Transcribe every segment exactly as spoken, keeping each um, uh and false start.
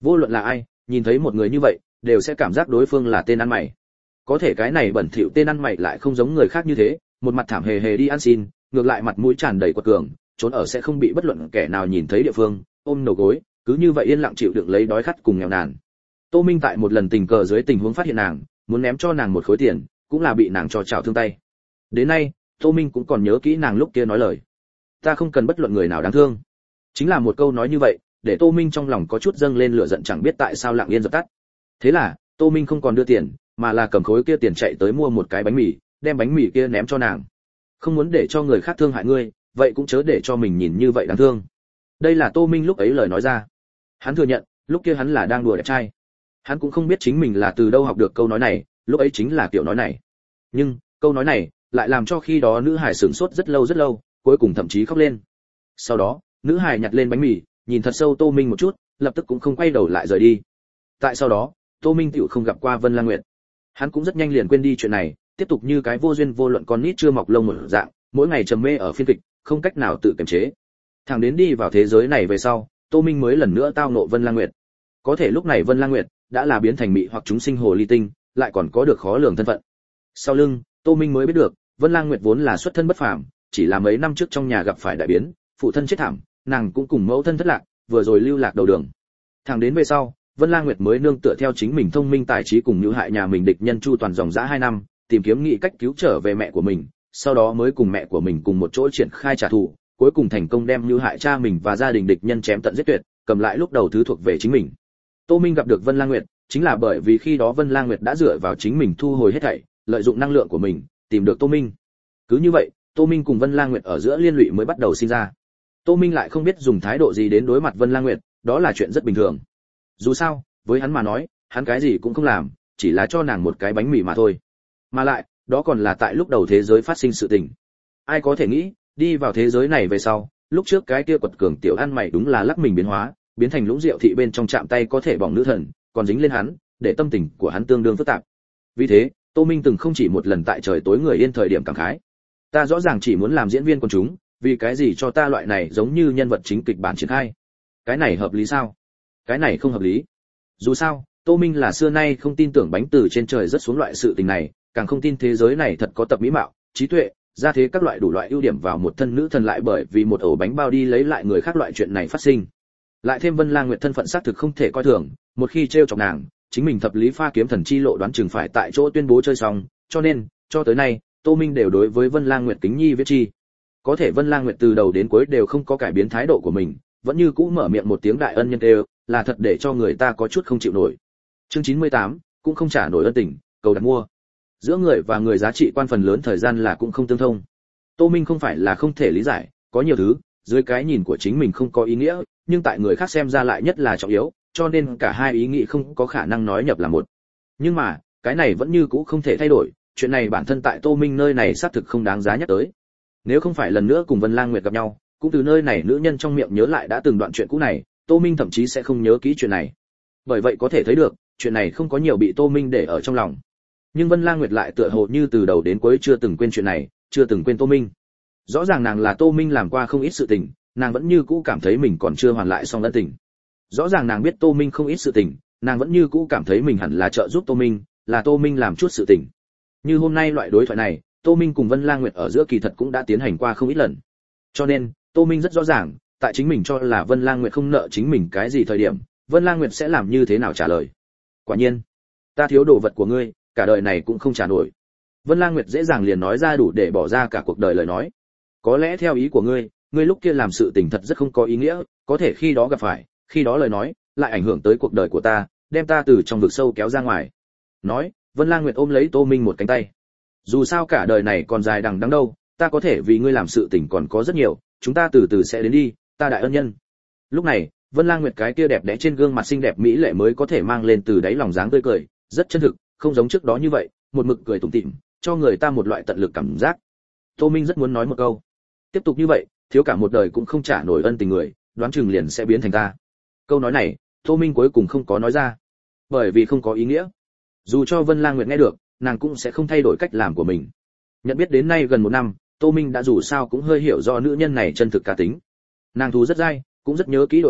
Vô luận là ai, nhìn thấy một người như vậy, đều sẽ cảm giác đối phương là tên ăn mày. Có thể cái này bẩn thỉu tên ăn mày lại không giống người khác như thế, một mặt thảm hề hề đi ăn xin, ngược lại mặt mũi tràn đầy quật cường, trốn ở sẽ không bị bất luận kẻ nào nhìn thấy địa phương, ôm đầu gối, cứ như vậy yên lặng chịu đựng lấy đói khát cùng nghèo nàn. Tô Minh tại một lần tình cờ dưới tình huống phát hiện nàng, muốn ném cho nàng một khối tiền, cũng là bị nàng cho chảo thương tay. Đến nay, Tô Minh cũng còn nhớ kỹ nàng lúc kia nói lời. Ta không cần bất luận người nào đáng thương. Chính là một câu nói như vậy, để Tô Minh trong lòng có chút dâng lên lửa giận chẳng biết tại sao lặng yên dập tắt. Thế là, Tô Minh không còn đưa tiền, mà là cầm khối kia tiền chạy tới mua một cái bánh mì, đem bánh mì kia ném cho nàng. Không muốn để cho người khác thương hại ngươi, vậy cũng chớ để cho mình nhìn như vậy đáng thương. Đây là Tô Minh lúc ấy lời nói ra. Hắn thừa nhận, lúc kia hắn là đang đùa đẹp trai. Hắn cũng không biết chính mình là từ đâu học được câu nói này, lúc ấy chính là kiểu nói này. Nhưng, câu nói này lại làm cho khi đó nữ hải sửng sốt rất lâu rất lâu, cuối cùng thậm chí khóc lên. Sau đó, nữ hải nhặt lên bánh mì, nhìn thật sâu Tô Minh một chút, lập tức cũng không quay đầu lại rời đi. Tại sau đó, Tô Minh tiểu không gặp qua Vân Lang Nguyệt. Hắn cũng rất nhanh liền quên đi chuyện này, tiếp tục như cái vô duyên vô luận con nít chưa mọc lông một dạng, mỗi ngày trầm mê ở phiên kịch, không cách nào tự kiềm chế. Thằng đến đi vào thế giới này về sau, Tô Minh mới lần nữa tao ngộ Vân Lang Nguyệt. Có thể lúc này Vân Lang Nguyệt đã là biến thành mị hoặc chúng sinh hồ ly tinh, lại còn có được khó lường thân phận. Sau lưng, Tô Minh mới biết được, Vân Lang Nguyệt vốn là xuất thân bất phàm, chỉ là mấy năm trước trong nhà gặp phải đại biến, phụ thân chết thảm, nàng cũng cùng mẫu thân thất lạc, vừa rồi lưu lạc đầu đường. Thẳng đến về sau, Vân Lang Nguyệt mới nương tựa theo chính mình thông minh tài trí cùng hữu hại nhà mình địch nhân chu toàn dòng dã hai năm, tìm kiếm nghị cách cứu trở về mẹ của mình, sau đó mới cùng mẹ của mình cùng một chỗ triển khai trả thù, cuối cùng thành công đem hữu hại cha mình và gia đình địch nhân chém tận giết tuyệt, cầm lại lúc đầu thứ thuộc về chính mình. Tô Minh gặp được Vân Lang Nguyệt, chính là bởi vì khi đó Vân Lang Nguyệt đã dựa vào chính mình thu hồi hết thảy, lợi dụng năng lượng của mình, tìm được Tô Minh. Cứ như vậy, Tô Minh cùng Vân Lang Nguyệt ở giữa liên lụy mới bắt đầu sinh ra. Tô Minh lại không biết dùng thái độ gì đến đối mặt Vân Lang Nguyệt, đó là chuyện rất bình thường. Dù sao, với hắn mà nói, hắn cái gì cũng không làm, chỉ là cho nàng một cái bánh mì mà thôi. Mà lại, đó còn là tại lúc đầu thế giới phát sinh sự tình. Ai có thể nghĩ, đi vào thế giới này về sau, lúc trước cái kia quật cường tiểu ăn mày đúng là lắc mình biến hóa, biến thành lũng rượu thị bên trong chạm tay có thể bỏng nữ thần, còn dính lên hắn, để tâm tình của hắn tương đương phức tạp. Vì thế, Tô Minh từng không chỉ một lần tại trời tối người yên thời điểm cảm khái. Ta rõ ràng chỉ muốn làm diễn viên quần chúng, vì cái gì cho ta loại này giống như nhân vật chính kịch bản triển khai? Cái này hợp lý sao? Cái này không hợp lý. Dù sao, Tô Minh là xưa nay không tin tưởng bánh từ trên trời rất xuống loại sự tình này, càng không tin thế giới này thật có tập mỹ mạo, trí tuệ, ra thế các loại đủ loại ưu điểm vào một thân nữ thần lại bởi vì một ổ bánh bao đi lấy lại người khác loại chuyện này phát sinh. Lại thêm Vân Lang Nguyệt thân phận xác thực không thể coi thường, một khi trêu chọc nàng, chính mình thập lý pha kiếm thần chi lộ đoán chừng phải tại chỗ tuyên bố chơi xong, cho nên, cho tới nay, Tô Minh đều đối với Vân Lang Nguyệt kính nhi viết chi. Có thể Vân Lang Nguyệt từ đầu đến cuối đều không có cải biến thái độ của mình, vẫn như cũ mở miệng một tiếng đại ân nhân đều, là thật để cho người ta có chút không chịu nổi. Chương chín mươi tám, cũng không trả nổi ân tình, cầu đặt mua. Giữa người và người giá trị quan phần lớn thời gian là cũng không tương thông. Tô Minh không phải là không thể lý giải, có nhiều thứ, dưới cái nhìn của chính mình không có ý nghĩa, nhưng tại người khác xem ra lại nhất là trọng yếu, cho nên cả hai ý nghĩ không có khả năng nói nhập là một. Nhưng mà, cái này vẫn như cũ không thể thay đổi, chuyện này bản thân tại Tô Minh nơi này xác thực không đáng giá nhắc tới. Nếu không phải lần nữa cùng Vân Lang Nguyệt gặp nhau, cũng từ nơi này nữ nhân trong miệng nhớ lại đã từng đoạn chuyện cũ này, Tô Minh thậm chí sẽ không nhớ kỹ chuyện này. Bởi vậy có thể thấy được, chuyện này không có nhiều bị Tô Minh để ở trong lòng. Nhưng Vân Lang Nguyệt lại tựa hồ như từ đầu đến cuối chưa từng quên chuyện này, chưa từng quên Tô Minh. Rõ ràng nàng là Tô Minh làm qua không ít sự tình, nàng vẫn như cũ cảm thấy mình còn chưa hoàn lại xong ân tình. Rõ ràng nàng biết Tô Minh không ít sự tình, nàng vẫn như cũ cảm thấy mình hẳn là trợ giúp Tô Minh, là Tô Minh làm chút sự tình. Như hôm nay loại đối thoại này, Tô Minh cùng Vân Lang Nguyệt ở giữa kỳ thật cũng đã tiến hành qua không ít lần. Cho nên, Tô Minh rất rõ ràng, tại chính mình cho là Vân Lang Nguyệt không nợ chính mình cái gì thời điểm, Vân Lang Nguyệt sẽ làm như thế nào trả lời. Quả nhiên, ta thiếu đồ vật của ngươi, cả đời này cũng không trả nổi. Vân Lang Nguyệt dễ dàng liền nói ra đủ để bỏ ra cả cuộc đời lời nói. Có lẽ theo ý của ngươi, ngươi lúc kia làm sự tình thật rất không có ý nghĩa, có thể khi đó gặp phải, khi đó lời nói, lại ảnh hưởng tới cuộc đời của ta, đem ta từ trong vực sâu kéo ra ngoài. Nói, Vân Lang Nguyệt ôm lấy Tô Minh một cánh tay. Dù sao cả đời này còn dài đằng đẵng đâu, ta có thể vì ngươi làm sự tình còn có rất nhiều, chúng ta từ từ sẽ đến đi, ta đại ân nhân. Lúc này, Vân Lang Nguyệt cái kia đẹp đẽ trên gương mặt xinh đẹp mỹ lệ mới có thể mang lên từ đáy lòng dáng tươi cười, rất chân thực, không giống trước đó như vậy, một mực cười tủm tỉm, cho người ta một loại tận lực cảm giác. Tô Minh rất muốn nói một câu, tiếp tục như vậy, thiếu cả một đời cũng không trả nổi ân tình người, đoán chừng liền sẽ biến thành ta. Câu nói này, Tô Minh cuối cùng không có nói ra, bởi vì không có ý nghĩa. Dù cho Vân Lang Nguyệt nghe được, nàng cũng sẽ không thay đổi cách làm của mình. Nhận biết đến nay gần một năm, Tô Minh đã dù sao cũng hơi hiểu rõ nữ nhân này chân thực cá tính. Nàng thú rất dai, cũng rất nhớ kỹ đội ơn,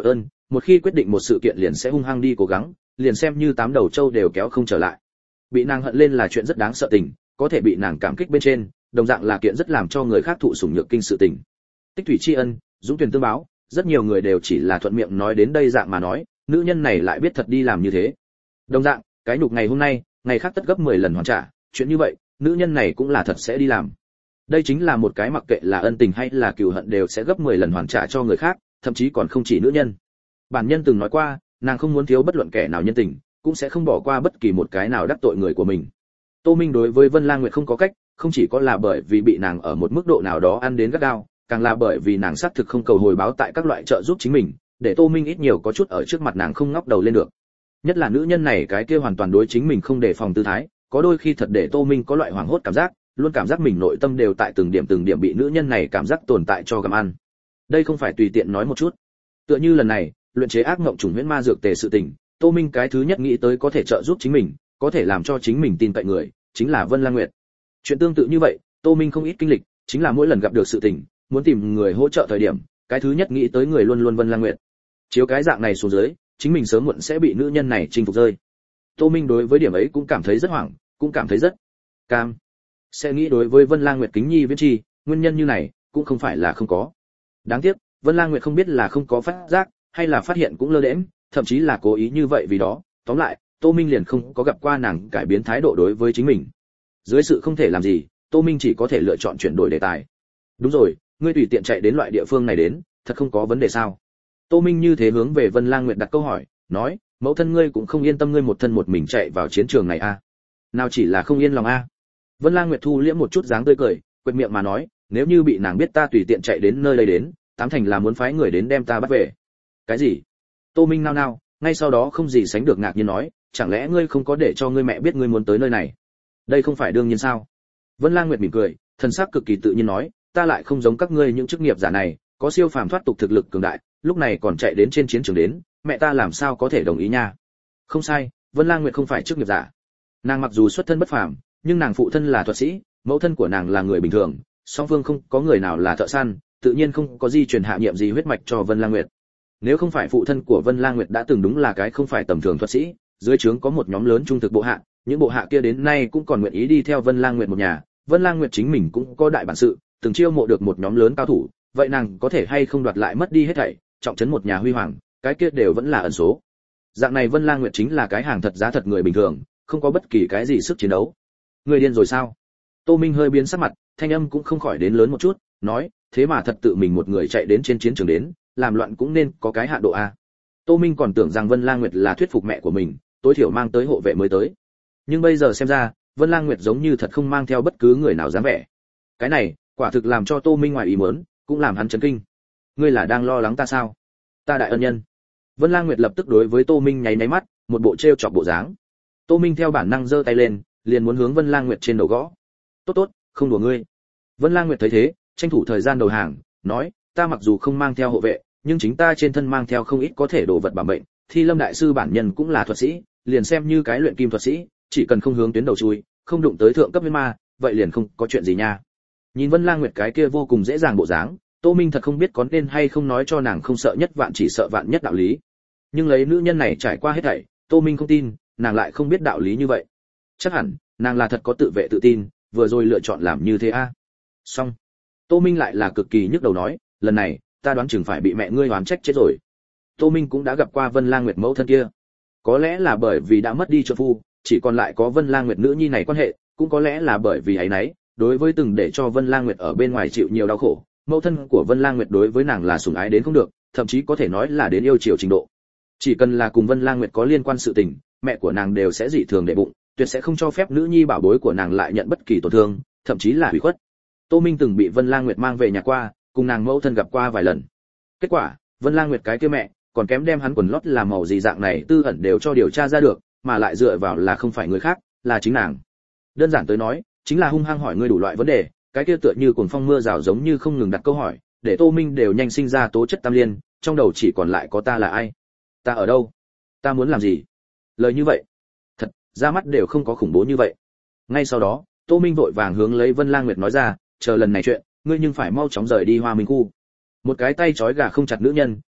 một khi quyết định một sự kiện liền sẽ hung hăng đi cố gắng, liền xem như tám đầu trâu đều kéo không trở lại. Bị nàng hận lên là chuyện rất đáng sợ tình, có thể bị nàng cảm kích bên trên, đồng dạng là kiện rất làm cho người khác thụ sủng nhược kinh sự tình. Tích thủy tri ân, dũng tuyển tương báo, rất nhiều người đều chỉ là thuận miệng nói đến đây dạng mà nói, nữ nhân này lại biết thật đi làm như thế. Đồng dạng, cái nhục ngày hôm nay, ngày khác tất gấp mười lần hoàn trả, chuyện như vậy, nữ nhân này cũng là thật sẽ đi làm. Đây chính là một cái mặc kệ là ân tình hay là cừu hận đều sẽ gấp mười lần hoàn trả cho người khác, thậm chí còn không chỉ nữ nhân. Bản nhân từng nói qua, nàng không muốn thiếu bất luận kẻ nào nhân tình, cũng sẽ không bỏ qua bất kỳ một cái nào đắc tội người của mình. Tô Minh đối với Vân Lang Nguyệt không có cách, không chỉ có là bởi vì bị nàng ở một mức độ nào đó ăn đến gắt gao, càng là bởi vì nàng xác thực không cầu hồi báo tại các loại trợ giúp chính mình, để Tô Minh ít nhiều có chút ở trước mặt nàng không ngóc đầu lên được. Nhất là nữ nhân này cái kia hoàn toàn đối chính mình không đề phòng tư thái, có đôi khi thật để Tô Minh có loại hoảng hốt cảm giác, luôn cảm giác mình nội tâm đều tại từng điểm từng điểm bị nữ nhân này cảm giác tồn tại cho gặm ăn. Đây không phải tùy tiện nói một chút. Tựa như lần này, luyện chế ác mộng trùng huyễn ma dược tề sự tình, Tô Minh cái thứ nhất nghĩ tới có thể trợ giúp chính mình, có thể làm cho chính mình tin cậy người, chính là Vân Lang Nguyệt. Chuyện tương tự như vậy, Tô Minh không ít kinh lịch, chính là mỗi lần gặp được sự tình, muốn tìm người hỗ trợ thời điểm, cái thứ nhất nghĩ tới người luôn luôn Vân Lang Nguyệt. Chiếu cái dạng này xuống dưới, chính mình sớm muộn sẽ bị nữ nhân này chinh phục rơi. Tô Minh đối với điểm ấy cũng cảm thấy rất hoảng, cũng cảm thấy rất cam. Sẽ nghĩ đối với Vân Lang Nguyệt kính nhi viễn chi, nguyên nhân như này cũng không phải là không có. Đáng tiếc, Vân Lang Nguyệt không biết là không có phát giác, hay là phát hiện cũng lơ đễnh, thậm chí là cố ý như vậy vì đó, tóm lại, Tô Minh liền không có gặp qua nàng cải biến thái độ đối với chính mình. Dưới sự không thể làm gì, Tô Minh chỉ có thể lựa chọn chuyển đổi đề tài. Đúng rồi, ngươi tùy tiện chạy đến loại địa phương này đến, thật không có vấn đề sao? Tô Minh như thế hướng về Vân Lang Nguyệt đặt câu hỏi, nói, mẫu thân ngươi cũng không yên tâm ngươi một thân một mình chạy vào chiến trường này a? À? Nào chỉ là không yên lòng a? À? Vân Lang Nguyệt thu liễm một chút dáng tươi cười, quệt miệng mà nói, nếu như bị nàng biết ta tùy tiện chạy đến nơi đây đến, tám thành là muốn phái người đến đem ta bắt về. Cái gì? Tô Minh nao nao, ngay sau đó không gì sánh được ngạc nhiên nói, chẳng lẽ ngươi không có để cho ngươi mẹ biết ngươi muốn tới nơi này? Đây không phải đương nhiên sao? Vân Lang Nguyệt mỉm cười, thần sắc cực kỳ tự nhiên nói, ta lại không giống các ngươi những chức nghiệp giả này, có siêu phàm thoát tục thực lực cường đại, lúc này còn chạy đến trên chiến trường đến, mẹ ta làm sao có thể đồng ý nha? Không sai, Vân Lang Nguyệt không phải chức nghiệp giả. Nàng mặc dù xuất thân bất phàm, nhưng nàng phụ thân là thuật sĩ, mẫu thân của nàng là người bình thường, song phương không có người nào là thợ săn, tự nhiên không có di truyền hạ nhiệm gì huyết mạch cho Vân Lang Nguyệt. Nếu không phải phụ thân của Vân Lang Nguyệt đã từng đúng là cái không phải tầm thường thuật sĩ, dưới trướng có một nhóm lớn trung thực bộ hạ, những bộ hạ kia đến nay cũng còn nguyện ý đi theo Vân Lang Nguyệt một nhà, Vân Lang Nguyệt chính mình cũng có đại bản sự, từng chiêu mộ được một nhóm lớn cao thủ, vậy nàng có thể hay không đoạt lại mất đi hết thảy, trọng trấn một nhà huy hoàng, cái kia đều vẫn là ẩn số. Dạng này Vân Lang Nguyệt chính là cái hàng thật giá thật người bình thường, không có bất kỳ cái gì sức chiến đấu. Người điên rồi sao? Tô Minh hơi biến sắc mặt, thanh âm cũng không khỏi đến lớn một chút, nói, thế mà thật tự mình một người chạy đến trên chiến trường đến, làm loạn cũng nên có cái hạ độ a. Tô Minh còn tưởng rằng Vân Lang Nguyệt là thuyết phục mẹ của mình, tối thiểu mang tới hộ vệ mới tới. Nhưng bây giờ xem ra, Vân Lang Nguyệt giống như thật không mang theo bất cứ người nào dám vẻ. Cái này, quả thực làm cho Tô Minh ngoài ý muốn, cũng làm hắn chấn kinh. Ngươi là đang lo lắng ta sao? Ta đại ân nhân. Vân Lang Nguyệt lập tức đối với Tô Minh nháy nháy mắt, một bộ trêu chọc bộ dáng. Tô Minh theo bản năng giơ tay lên, liền muốn hướng Vân Lang Nguyệt trên đầu gõ. Tốt tốt, không đùa ngươi. Vân Lang Nguyệt thấy thế, tranh thủ thời gian đầu hàng, nói, ta mặc dù không mang theo hộ vệ, nhưng chính ta trên thân mang theo không ít có thể đồ vật bảo mệnh, Thi Lâm đại sư bản nhân cũng là thuật sĩ, liền xem như cái luyện kim thuật sĩ, chỉ cần không hướng tuyến đầu chui, không đụng tới thượng cấp nguyên ma, vậy liền không có chuyện gì nha. Nhìn Vân Lang Nguyệt cái kia vô cùng dễ dàng bộ dáng, Tô Minh thật không biết có nên hay không nói cho nàng không sợ nhất vạn chỉ sợ vạn nhất đạo lý. Nhưng lấy nữ nhân này trải qua hết thảy, Tô Minh không tin, nàng lại không biết đạo lý như vậy. Chắc hẳn, nàng là thật có tự vệ tự tin, vừa rồi lựa chọn làm như thế a. À. Xong. Tô Minh lại là cực kỳ nhức đầu nói, lần này, ta đoán chừng phải bị mẹ ngươi oán trách chết rồi. Tô Minh cũng đã gặp qua Vân Lang Nguyệt mẫu thân kia. Có lẽ là bởi vì đã mất đi trợ phu, chỉ còn lại có Vân Lang Nguyệt nữ nhi này quan hệ, cũng có lẽ là bởi vì ấy nấy, đối với từng để cho Vân Lang Nguyệt ở bên ngoài chịu nhiều đau khổ, mẫu thân của Vân Lang Nguyệt đối với nàng là sủng ái đến không được, thậm chí có thể nói là đến yêu chiều trình độ. Chỉ cần là cùng Vân Lang Nguyệt có liên quan sự tình, mẹ của nàng đều sẽ dị thường để bụng, tuyệt sẽ không cho phép nữ nhi bảo bối của nàng lại nhận bất kỳ tổn thương, thậm chí là hủy khuất. Tô Minh từng bị Vân Lang Nguyệt mang về nhà qua, cùng nàng mẫu thân gặp qua vài lần. Kết quả, Vân Lang Nguyệt cái kia mẹ, còn kém đem hắn quần lót làm màu gì dạng này tư ẩn đều cho điều tra ra được, mà lại dựa vào là không phải người khác, là chính nàng. Đơn giản tới nói, chính là hung hăng hỏi ngươi đủ loại vấn đề, cái kia tựa như cuồng phong mưa rào giống như không ngừng đặt câu hỏi, để Tô Minh đều nhanh sinh ra tố chất tam liên, trong đầu chỉ còn lại có ta là ai, ta ở đâu, ta muốn làm gì. Lời như vậy, thật, ra mắt đều không có khủng bố như vậy. Ngay sau đó, Tô Minh vội vàng hướng lấy Vân Lang Nguyệt nói ra, chờ lần này chuyện, ngươi nhưng phải mau chóng rời đi Hoa Minh khu. Một cái tay trói gà không chặt nữ nhân,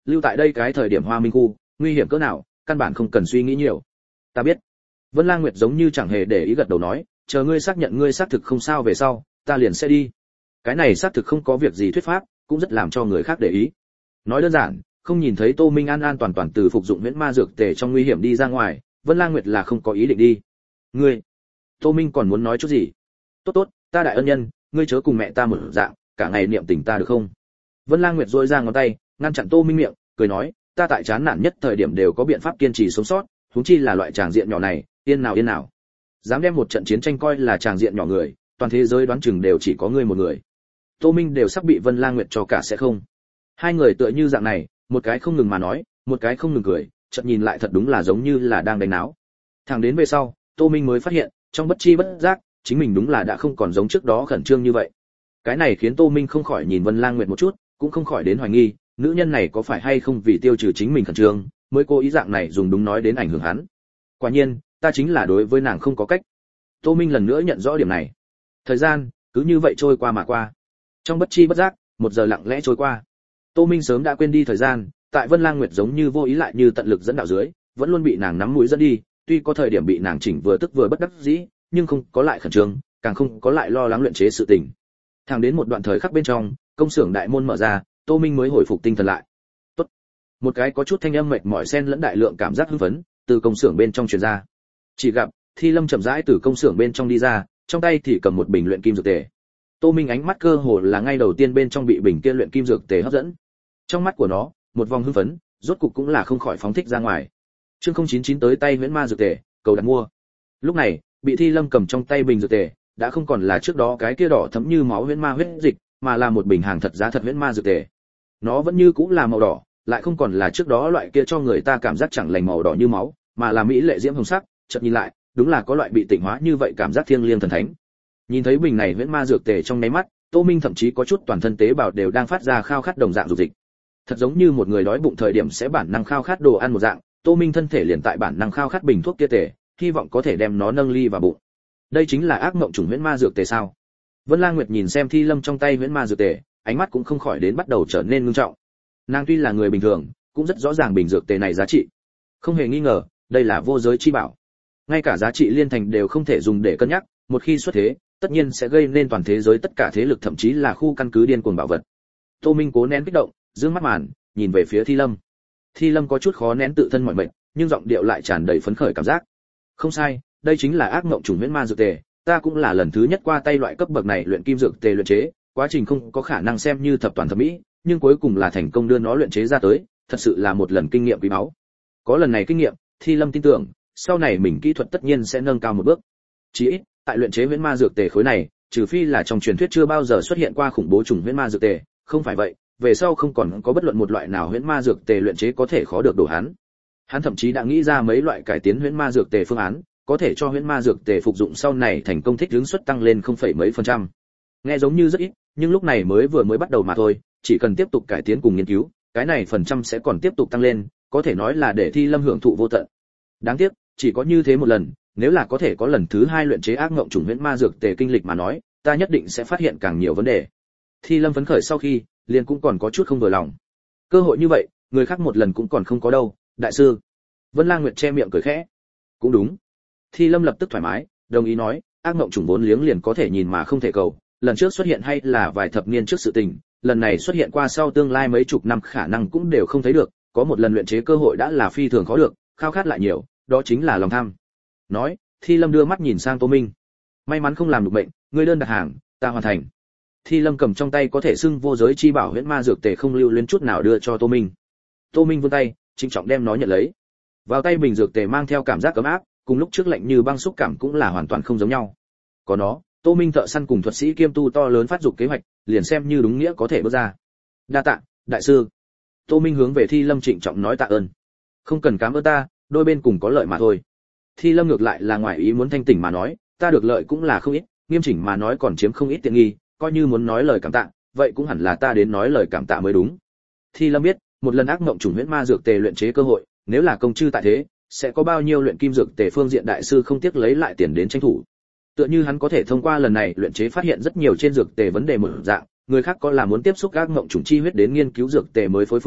lưu tại đây cái thời điểm Hoa Minh khu, nguy hiểm cỡ nào, căn bản không cần suy nghĩ nhiều. Ta biết. Vân Lang Nguyệt giống như chẳng hề để ý gật đầu nói, chờ ngươi xác nhận ngươi xác thực không sao về sau, ta liền sẽ đi. Cái này xác thực không có việc gì thuyết pháp, cũng rất làm cho người khác để ý. Nói đơn giản, không nhìn thấy Tô Minh an an toàn toàn từ phục dụng huyễn ma dược tề trong nguy hiểm đi ra ngoài, Vân Lang Nguyệt là không có ý định đi. Ngươi, Tô Minh còn muốn nói chút gì? Tốt tốt, ta đại ân nhân, ngươi chớ cùng mẹ ta một dạng, cả ngày niệm tình ta được không? Vân Lang Nguyệt duỗi ra ngón tay, ngăn chặn Tô Minh miệng, cười nói, ta tại chán nản nhất thời điểm đều có biện pháp kiên trì sống sót, huống chi là loại tràng diện nhỏ này, yên nào yên nào. Dám đem một trận chiến tranh coi là tràng diện nhỏ người, toàn thế giới đoán chừng đều chỉ có ngươi một người. Tô Minh đều sắp bị Vân Lang Nguyệt cho cả sẽ không. Hai người tựa như dạng này, một cái không ngừng mà nói, một cái không ngừng cười, chợt nhìn lại thật đúng là giống như là đang đánh náo. Thẳng đến về sau, Tô Minh mới phát hiện, trong bất chi bất giác, chính mình đúng là đã không còn giống trước đó khẩn trương như vậy. Cái này khiến Tô Minh không khỏi nhìn Vân Lang Nguyệt một chút, cũng không khỏi đến hoài nghi, nữ nhân này có phải hay không vì tiêu trừ chính mình khẩn trương, mới cố ý dạng này dùng đúng nói đến ảnh hưởng hắn. Quả nhiên, ta chính là đối với nàng không có cách. Tô Minh lần nữa nhận rõ điểm này. Thời gian cứ như vậy trôi qua mà qua. Trong bất chi bất giác, một giờ lặng lẽ trôi qua. Tô Minh sớm đã quên đi thời gian, tại Vân Lang Nguyệt giống như vô ý lại như tận lực dẫn đạo dưới, vẫn luôn bị nàng nắm mũi dẫn đi, tuy có thời điểm bị nàng chỉnh vừa tức vừa bất đắc dĩ, nhưng không có lại khẩn trương, càng không có lại lo lắng luyện chế sự tình. Thẳng đến một đoạn thời khắc bên trong, công xưởng đại môn mở ra, Tô Minh mới hồi phục tinh thần lại. Tốt. Một cái có chút thanh âm mệt mỏi xen lẫn đại lượng cảm giác hưng phấn, từ công xưởng bên trong truyền ra. Chỉ gặp Thi Lâm chậm rãi từ công xưởng bên trong đi ra, trong tay thì cầm một bình luyện kim dược tề. Tô Minh ánh mắt cơ hồ là ngay đầu tiên bên trong bị bình kia luyện kim dược tề hấp dẫn. Trong mắt của nó, một vòng hưng phấn, rốt cục cũng là không khỏi phóng thích ra ngoài. Chương không chín chín tới tay huyễn ma dược tề, cầu đặt mua. Lúc này, bị Thi Lâm cầm trong tay bình dược tề, đã không còn là trước đó cái kia đỏ thẫm như máu huyễn ma huyết dịch, mà là một bình hàng thật giá thật huyễn ma dược tề. Nó vẫn như cũng là màu đỏ, lại không còn là trước đó loại kia cho người ta cảm giác chẳng lành màu đỏ như máu, mà là mỹ lệ diễm hồng sắc, chợt nhìn lại, đúng là có loại bị tịnh hóa như vậy cảm giác thiêng liêng thần thánh. Nhìn thấy bình này huyễn ma dược tề trong nháy mắt, Tô Minh thậm chí có chút toàn thân tế bào đều đang phát ra khao khát đồng dạng dục dịch. Thật giống như một người đói bụng thời điểm sẽ bản năng khao khát đồ ăn một dạng, Tô Minh thân thể liền tại bản năng khao khát bình thuốc kia tề, hy vọng có thể đem nó nâng ly vào bụng. Đây chính là ác mộng trùng huyễn ma dược tề sao? Vân Lang Nguyệt nhìn xem Thi Lâm trong tay huyễn ma dược tề, ánh mắt cũng không khỏi đến bắt đầu trở nên ngưng trọng. Nàng tuy là người bình thường, cũng rất rõ ràng bình dược tề này giá trị. Không hề nghi ngờ, đây là vô giới chi bảo. Ngay cả giá trị liên thành đều không thể dùng để cân nhắc, một khi xuất thế, tất nhiên sẽ gây nên toàn thế giới tất cả thế lực thậm chí là khu căn cứ điên cuồng bảo vật. Tô Minh cố nén kích động, dương mắt màn, nhìn về phía Thi Lâm. Thi Lâm có chút khó nén tự thân mọi mệnh, nhưng giọng điệu lại tràn đầy phấn khởi cảm giác. Không sai, đây chính là ác mộng trùng huyễn ma dược tề, ta cũng là lần thứ nhất qua tay loại cấp bậc này luyện kim dược tề luyện chế, quá trình không có khả năng xem như thập toàn thập mỹ, nhưng cuối cùng là thành công đưa nó luyện chế ra tới, thật sự là một lần kinh nghiệm quý báu. Có lần này kinh nghiệm, Thi Lâm tin tưởng, sau này mình kỹ thuật tất nhiên sẽ nâng cao một bước. Chỉ ít, tại luyện chế huyễn ma dược tề khối này, trừ phi là trong truyền thuyết chưa bao giờ xuất hiện qua khủng bố trùng huyễn ma dược tề, không phải vậy, về sau không còn có bất luận một loại nào huyễn ma dược tề luyện chế có thể khó được đổ hắn. Hắn thậm chí đã nghĩ ra mấy loại cải tiến huyễn ma dược tề phương án, có thể cho huyễn ma dược tề phục dụng sau này thành công thích ứng suất tăng lên không phẩy mấy phần trăm. Nghe giống như rất ít, nhưng lúc này mới vừa mới bắt đầu mà thôi, chỉ cần tiếp tục cải tiến cùng nghiên cứu, cái này phần trăm sẽ còn tiếp tục tăng lên, có thể nói là để Thi Lâm hưởng thụ vô tận. Đáng tiếc, chỉ có như thế một lần, nếu là có thể có lần thứ hai luyện chế ác ngộng trùng huyễn ma dược tề kinh lịch mà nói, ta nhất định sẽ phát hiện càng nhiều vấn đề. Thi Lâm phấn khởi sau khi, liền cũng còn có chút không vừa lòng. Cơ hội như vậy, người khác một lần cũng còn không có đâu, đại sư. Vân Lang Nguyệt che miệng cười khẽ. Cũng đúng. Thi Lâm lập tức thoải mái, đồng ý nói, ác ngộng trùng vốn liếng liền có thể nhìn mà không thể cầu, lần trước xuất hiện hay là vài thập niên trước sự tình, lần này xuất hiện qua sau tương lai mấy chục năm khả năng cũng đều không thấy được, có một lần luyện chế cơ hội đã là phi thường khó được, khao khát lại nhiều, đó chính là lòng tham. Nói, Thi Lâm đưa mắt nhìn sang Tô Minh. May mắn không làm được bệnh, ngươi đơn đặt hàng, ta hoàn thành. Thi Lâm cầm trong tay có thể xưng vô giới chi bảo huyễn ma dược tề không lưu luyến chút nào đưa cho Tô Minh. Tô Minh vươn tay, trịnh trọng đem nó nhận lấy. Vào tay bình dược tề mang theo cảm giác ấm áp, cùng lúc trước lạnh như băng xúc cảm cũng là hoàn toàn không giống nhau. Có nó, Tô Minh thợ săn cùng thuật sĩ kiêm tu to lớn phát dục kế hoạch, liền xem như đúng nghĩa có thể bước ra. Đa tạ, đại sư. Tô Minh hướng về Thi Lâm trịnh trọng nói tạ ơn. Không cần cảm ơn ta, đôi bên cùng có lợi mà thôi. Thi Lâm ngược lại là ngoài ý muốn thanh tỉnh mà nói, ta được lợi cũng là không ít, nghiêm chỉnh mà nói còn chiếm không ít tiện nghi, coi như muốn nói lời cảm tạ, vậy cũng hẳn là ta đến nói lời cảm tạ mới đúng. Thi Lâm biết, một lần ác mộng trùng huyễn ma dược tề luyện chế cơ hội, nếu là công chư tại thế, sẽ có bao nhiêu luyện kim dược tề phương diện đại sư không tiếc lấy lại tiền đến tranh thủ. Tựa như hắn có thể thông qua lần này luyện chế phát hiện rất nhiều trên dược tề vấn đề mở dạng, người khác có là muốn tiếp xúc ác mộng trùng chi huyết đến nghiên cứu dược tề mới phối phương,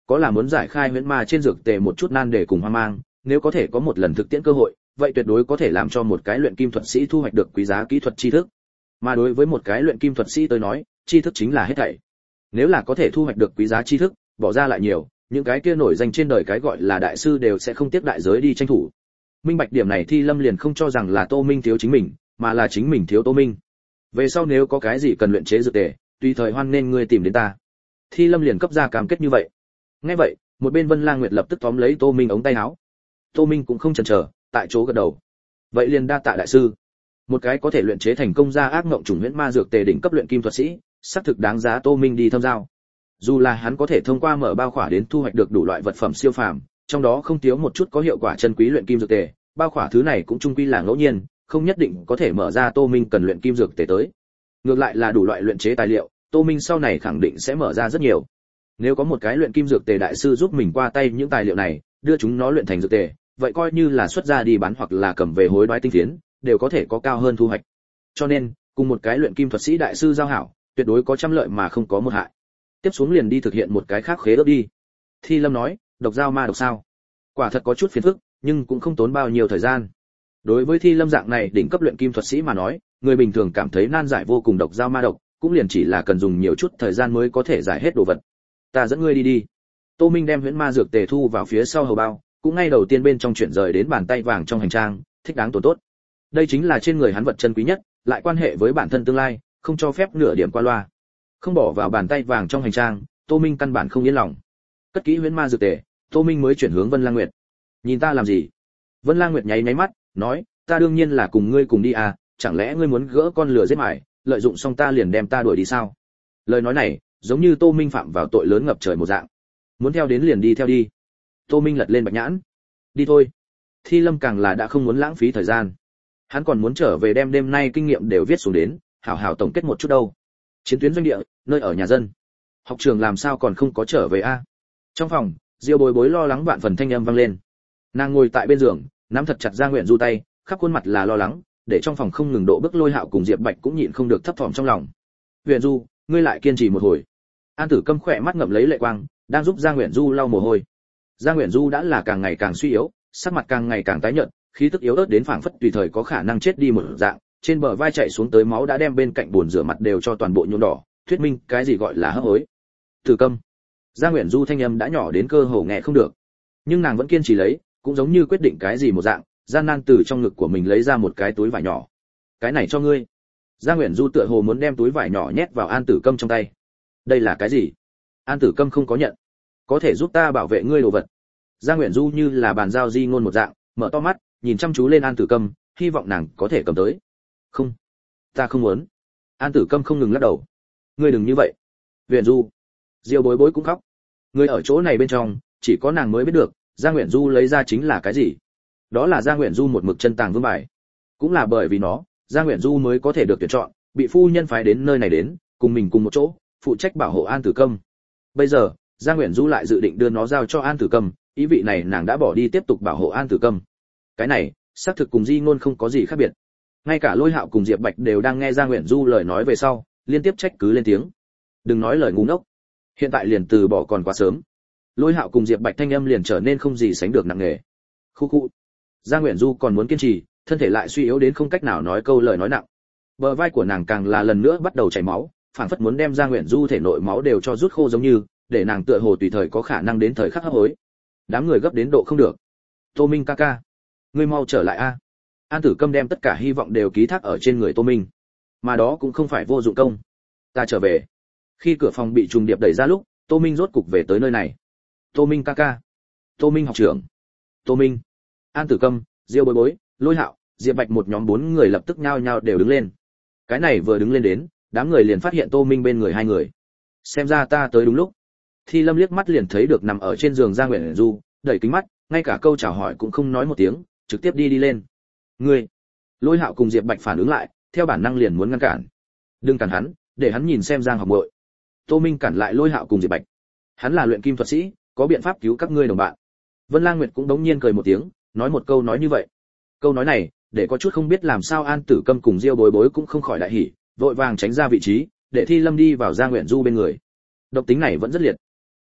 có là muốn giải khai huyễn ma trên dược tề một chút nan đề cùng hoang mang, nếu có thể có một lần thực tiễn cơ hội, vậy tuyệt đối có thể làm cho một cái luyện kim thuật sĩ thu hoạch được quý giá kỹ thuật tri thức. Mà đối với một cái luyện kim thuật sĩ tới nói, tri thức chính là hết thảy. Nếu là có thể thu hoạch được quý giá tri thức, bỏ ra lại nhiều, những cái kia nổi danh trên đời cái gọi là đại sư đều sẽ không tiếc đại giới đi tranh thủ. Minh bạch điểm này Thi Lâm liền không cho rằng là Tô Minh thiếu chính mình, mà là chính mình thiếu Tô Minh. Về sau nếu có cái gì cần luyện chế dược tề, tùy thời hoan nên ngươi tìm đến ta. Thi Lâm liền cấp ra cam kết như vậy. Nghe vậy, một bên Vân Lang Nguyệt lập tức tóm lấy Tô Minh ống tay áo. Tô Minh cũng không chần chờ, tại chỗ gật đầu. Vậy liền đa tạ đại sư. Một cái có thể luyện chế thành công ra ác ngộng trùng huyễn ma dược tề đỉnh cấp luyện kim thuật sĩ, xác thực đáng giá Tô Minh đi thâm giao. Dù là hắn có thể thông qua mở bao khỏa đến thu hoạch được đủ loại vật phẩm siêu phàm, trong đó không thiếu một chút có hiệu quả chân quý luyện kim dược tề, bao khỏa thứ này cũng chung quy là ngẫu nhiên, không nhất định có thể mở ra Tô Minh cần luyện kim dược tề tới. Ngược lại là đủ loại luyện chế tài liệu, Tô Minh sau này khẳng định sẽ mở ra rất nhiều. Nếu có một cái luyện kim dược tề đại sư giúp mình qua tay những tài liệu này, đưa chúng nó luyện thành dược tề, vậy coi như là xuất ra đi bán hoặc là cầm về hối đoái tinh phiến, đều có thể có cao hơn thu hoạch. Cho nên, cùng một cái luyện kim thuật sĩ đại sư giao hảo, tuyệt đối có trăm lợi mà không có một hại. Tiếp xuống liền đi thực hiện một cái khác khế ước đi. Thi Lâm nói, độc giao ma độc sao? Quả thật có chút phiền phức, nhưng cũng không tốn bao nhiêu thời gian. Đối với Thi Lâm dạng này đỉnh cấp luyện kim thuật sĩ mà nói, người bình thường cảm thấy nan giải vô cùng độc giao ma độc, cũng liền chỉ là cần dùng nhiều chút thời gian mới có thể giải hết đồ vật. Ta dẫn ngươi đi đi. Tô Minh đem huyễn ma dược tề thu vào phía sau hầu bao, cũng ngay đầu tiên bên trong chuyển rời đến bàn tay vàng trong hành trang, thích đáng tổn tốt. Đây chính là trên người hắn vật chân quý nhất, lại quan hệ với bản thân tương lai, không cho phép nửa điểm qua loa. Không bỏ vào bàn tay vàng trong hành trang, Tô Minh căn bản không yên lòng. Cất kỹ huyễn ma dược tề, Tô Minh mới chuyển hướng Vân Lang Nguyệt. Nhìn ta làm gì? Vân Lang Nguyệt nháy nháy mắt, nói, ta đương nhiên là cùng ngươi cùng đi à, chẳng lẽ ngươi muốn gỡ con lừa giết mải, lợi dụng xong ta liền đem ta đuổi đi sao? Lời nói này, giống như Tô Minh phạm vào tội lớn ngập trời một dạng. Muốn theo đến liền đi theo đi. Tô Minh lật lên bạch nhãn. Đi thôi. Thi Lâm càng là đã không muốn lãng phí thời gian. Hắn còn muốn trở về đem đêm nay kinh nghiệm đều viết xuống đến, hảo hảo tổng kết một chút đâu. Chiến tuyến doanh địa, nơi ở nhà dân. Học trường làm sao còn không có trở về a? Trong phòng, Diêu Bối Bối lo lắng vạn phần thanh âm vang lên. Nàng ngồi tại bên giường, nắm thật chặt Gia Nguyện Du tay, khắp khuôn mặt là lo lắng, để trong phòng không ngừng độ bước Lôi Hạo cùng Diệp Bạch cũng nhịn không được thấp thỏm trong lòng. Nguyện Du, ngươi lại kiên trì một hồi. An Tử Câm khỏe mắt ngậm lấy lệ quang, đang giúp Gia Nguyện Du lau mồ hôi. Gia Nguyện Du đã là càng ngày càng suy yếu, sắc mặt càng ngày càng tái nhợt, khí tức yếu ớt đến phảng phất tùy thời có khả năng chết đi một dạng, trên bờ vai chảy xuống tới máu đã đem bên cạnh bồn rửa mặt đều cho toàn bộ nhuộm đỏ, thuyết minh cái gì gọi là hấp hối. Tử Câm. Gia Nguyện Du thanh âm đã nhỏ đến cơ hồ nghe không được, nhưng nàng vẫn kiên trì lấy, cũng giống như quyết định cái gì một dạng, gian nan từ trong ngực của mình lấy ra một cái túi vải nhỏ. Cái này cho ngươi. Gia Nguyện Du tựa hồ muốn đem túi vải nhỏ nhét vào An Tử Câm trong tay. Đây là cái gì? An Tử Câm không có nhận. Có thể giúp ta bảo vệ ngươi đồ vật. Gia Nguyện Du như là bàn giao di ngôn một dạng, mở to mắt, nhìn chăm chú lên An Tử Câm, hy vọng nàng có thể cầm tới. Không, ta không muốn. An Tử Câm không ngừng lắc đầu. Ngươi đừng như vậy. Nguyện Du. Diêu Bối Bối cũng khóc. Ngươi ở chỗ này bên trong, chỉ có nàng mới biết được, Gia Nguyện Du lấy ra chính là cái gì. Đó là Gia Nguyện Du một mực chân tàng vương bài. Cũng là bởi vì nó, Gia Nguyện Du mới có thể được tuyển chọn, bị phu nhân phái đến nơi này đến, cùng mình cùng một chỗ, phụ trách bảo hộ An Tử Câm. Bây giờ, Gia Nguyện Du lại dự định đưa nó giao cho An Tử Câm, ý vị này nàng đã bỏ đi tiếp tục bảo hộ An Tử Câm. Cái này, xác thực cùng di ngôn không có gì khác biệt. Ngay cả Lôi Hạo cùng Diệp Bạch đều đang nghe Gia Nguyện Du lời nói về sau, liên tiếp trách cứ lên tiếng. Đừng nói lời ngu ngốc, hiện tại liền từ bỏ còn quá sớm. Lôi Hạo cùng Diệp Bạch thanh âm liền trở nên không gì sánh được nặng nề. Khu khu. Gia Nguyện Du còn muốn kiên trì, thân thể lại suy yếu đến không cách nào nói câu lời nói nặng. Bờ vai của nàng càng là lần nữa bắt đầu chảy máu, phản phất muốn đem Gia Nguyện Du thể nội máu đều cho rút khô giống như, để nàng tựa hồ tùy thời có khả năng đến thời khắc hấp hối. Đám người gấp đến độ không được. Tô Minh ca ca, ngươi mau trở lại a. An Tử Câm đem tất cả hy vọng đều ký thác ở trên người Tô Minh, mà đó cũng không phải vô dụng công. Ta trở về. Khi cửa phòng bị trùng điệp đẩy ra lúc, Tô Minh rốt cục về tới nơi này. Tô Minh ca ca, Tô Minh học trưởng, Tô Minh. An Tử Câm, Diêu Bối Bối, Lôi Hạo, Diệp Bạch một nhóm bốn người lập tức nhao nhao đều đứng lên. Cái này vừa đứng lên đến, đám người liền phát hiện Tô Minh bên người hai người. Xem ra ta tới đúng lúc. Thi Lâm liếc mắt liền thấy được nằm ở trên giường Gia Nguyện Du, đẩy kính mắt, ngay cả câu chào hỏi cũng không nói một tiếng, trực tiếp đi đi lên. Ngươi. Lôi Hạo cùng Diệp Bạch phản ứng lại, theo bản năng liền muốn ngăn cản. Đừng cản hắn, để hắn nhìn xem Giang học muội. Tô Minh cản lại Lôi Hạo cùng Diệp Bạch. Hắn là luyện kim thuật sĩ, có biện pháp cứu các ngươi đồng bạn. Vân Lang Nguyệt cũng đống nhiên cười một tiếng, nói một câu nói như vậy. Câu nói này, để có chút không biết làm sao An Tử Câm cùng Diêu Bối Bối cũng không khỏi đại hỉ, vội vàng tránh ra vị trí, để Thi Lâm đi vào Gia Nguyện Du bên người. Độc tính này vẫn rất liệt.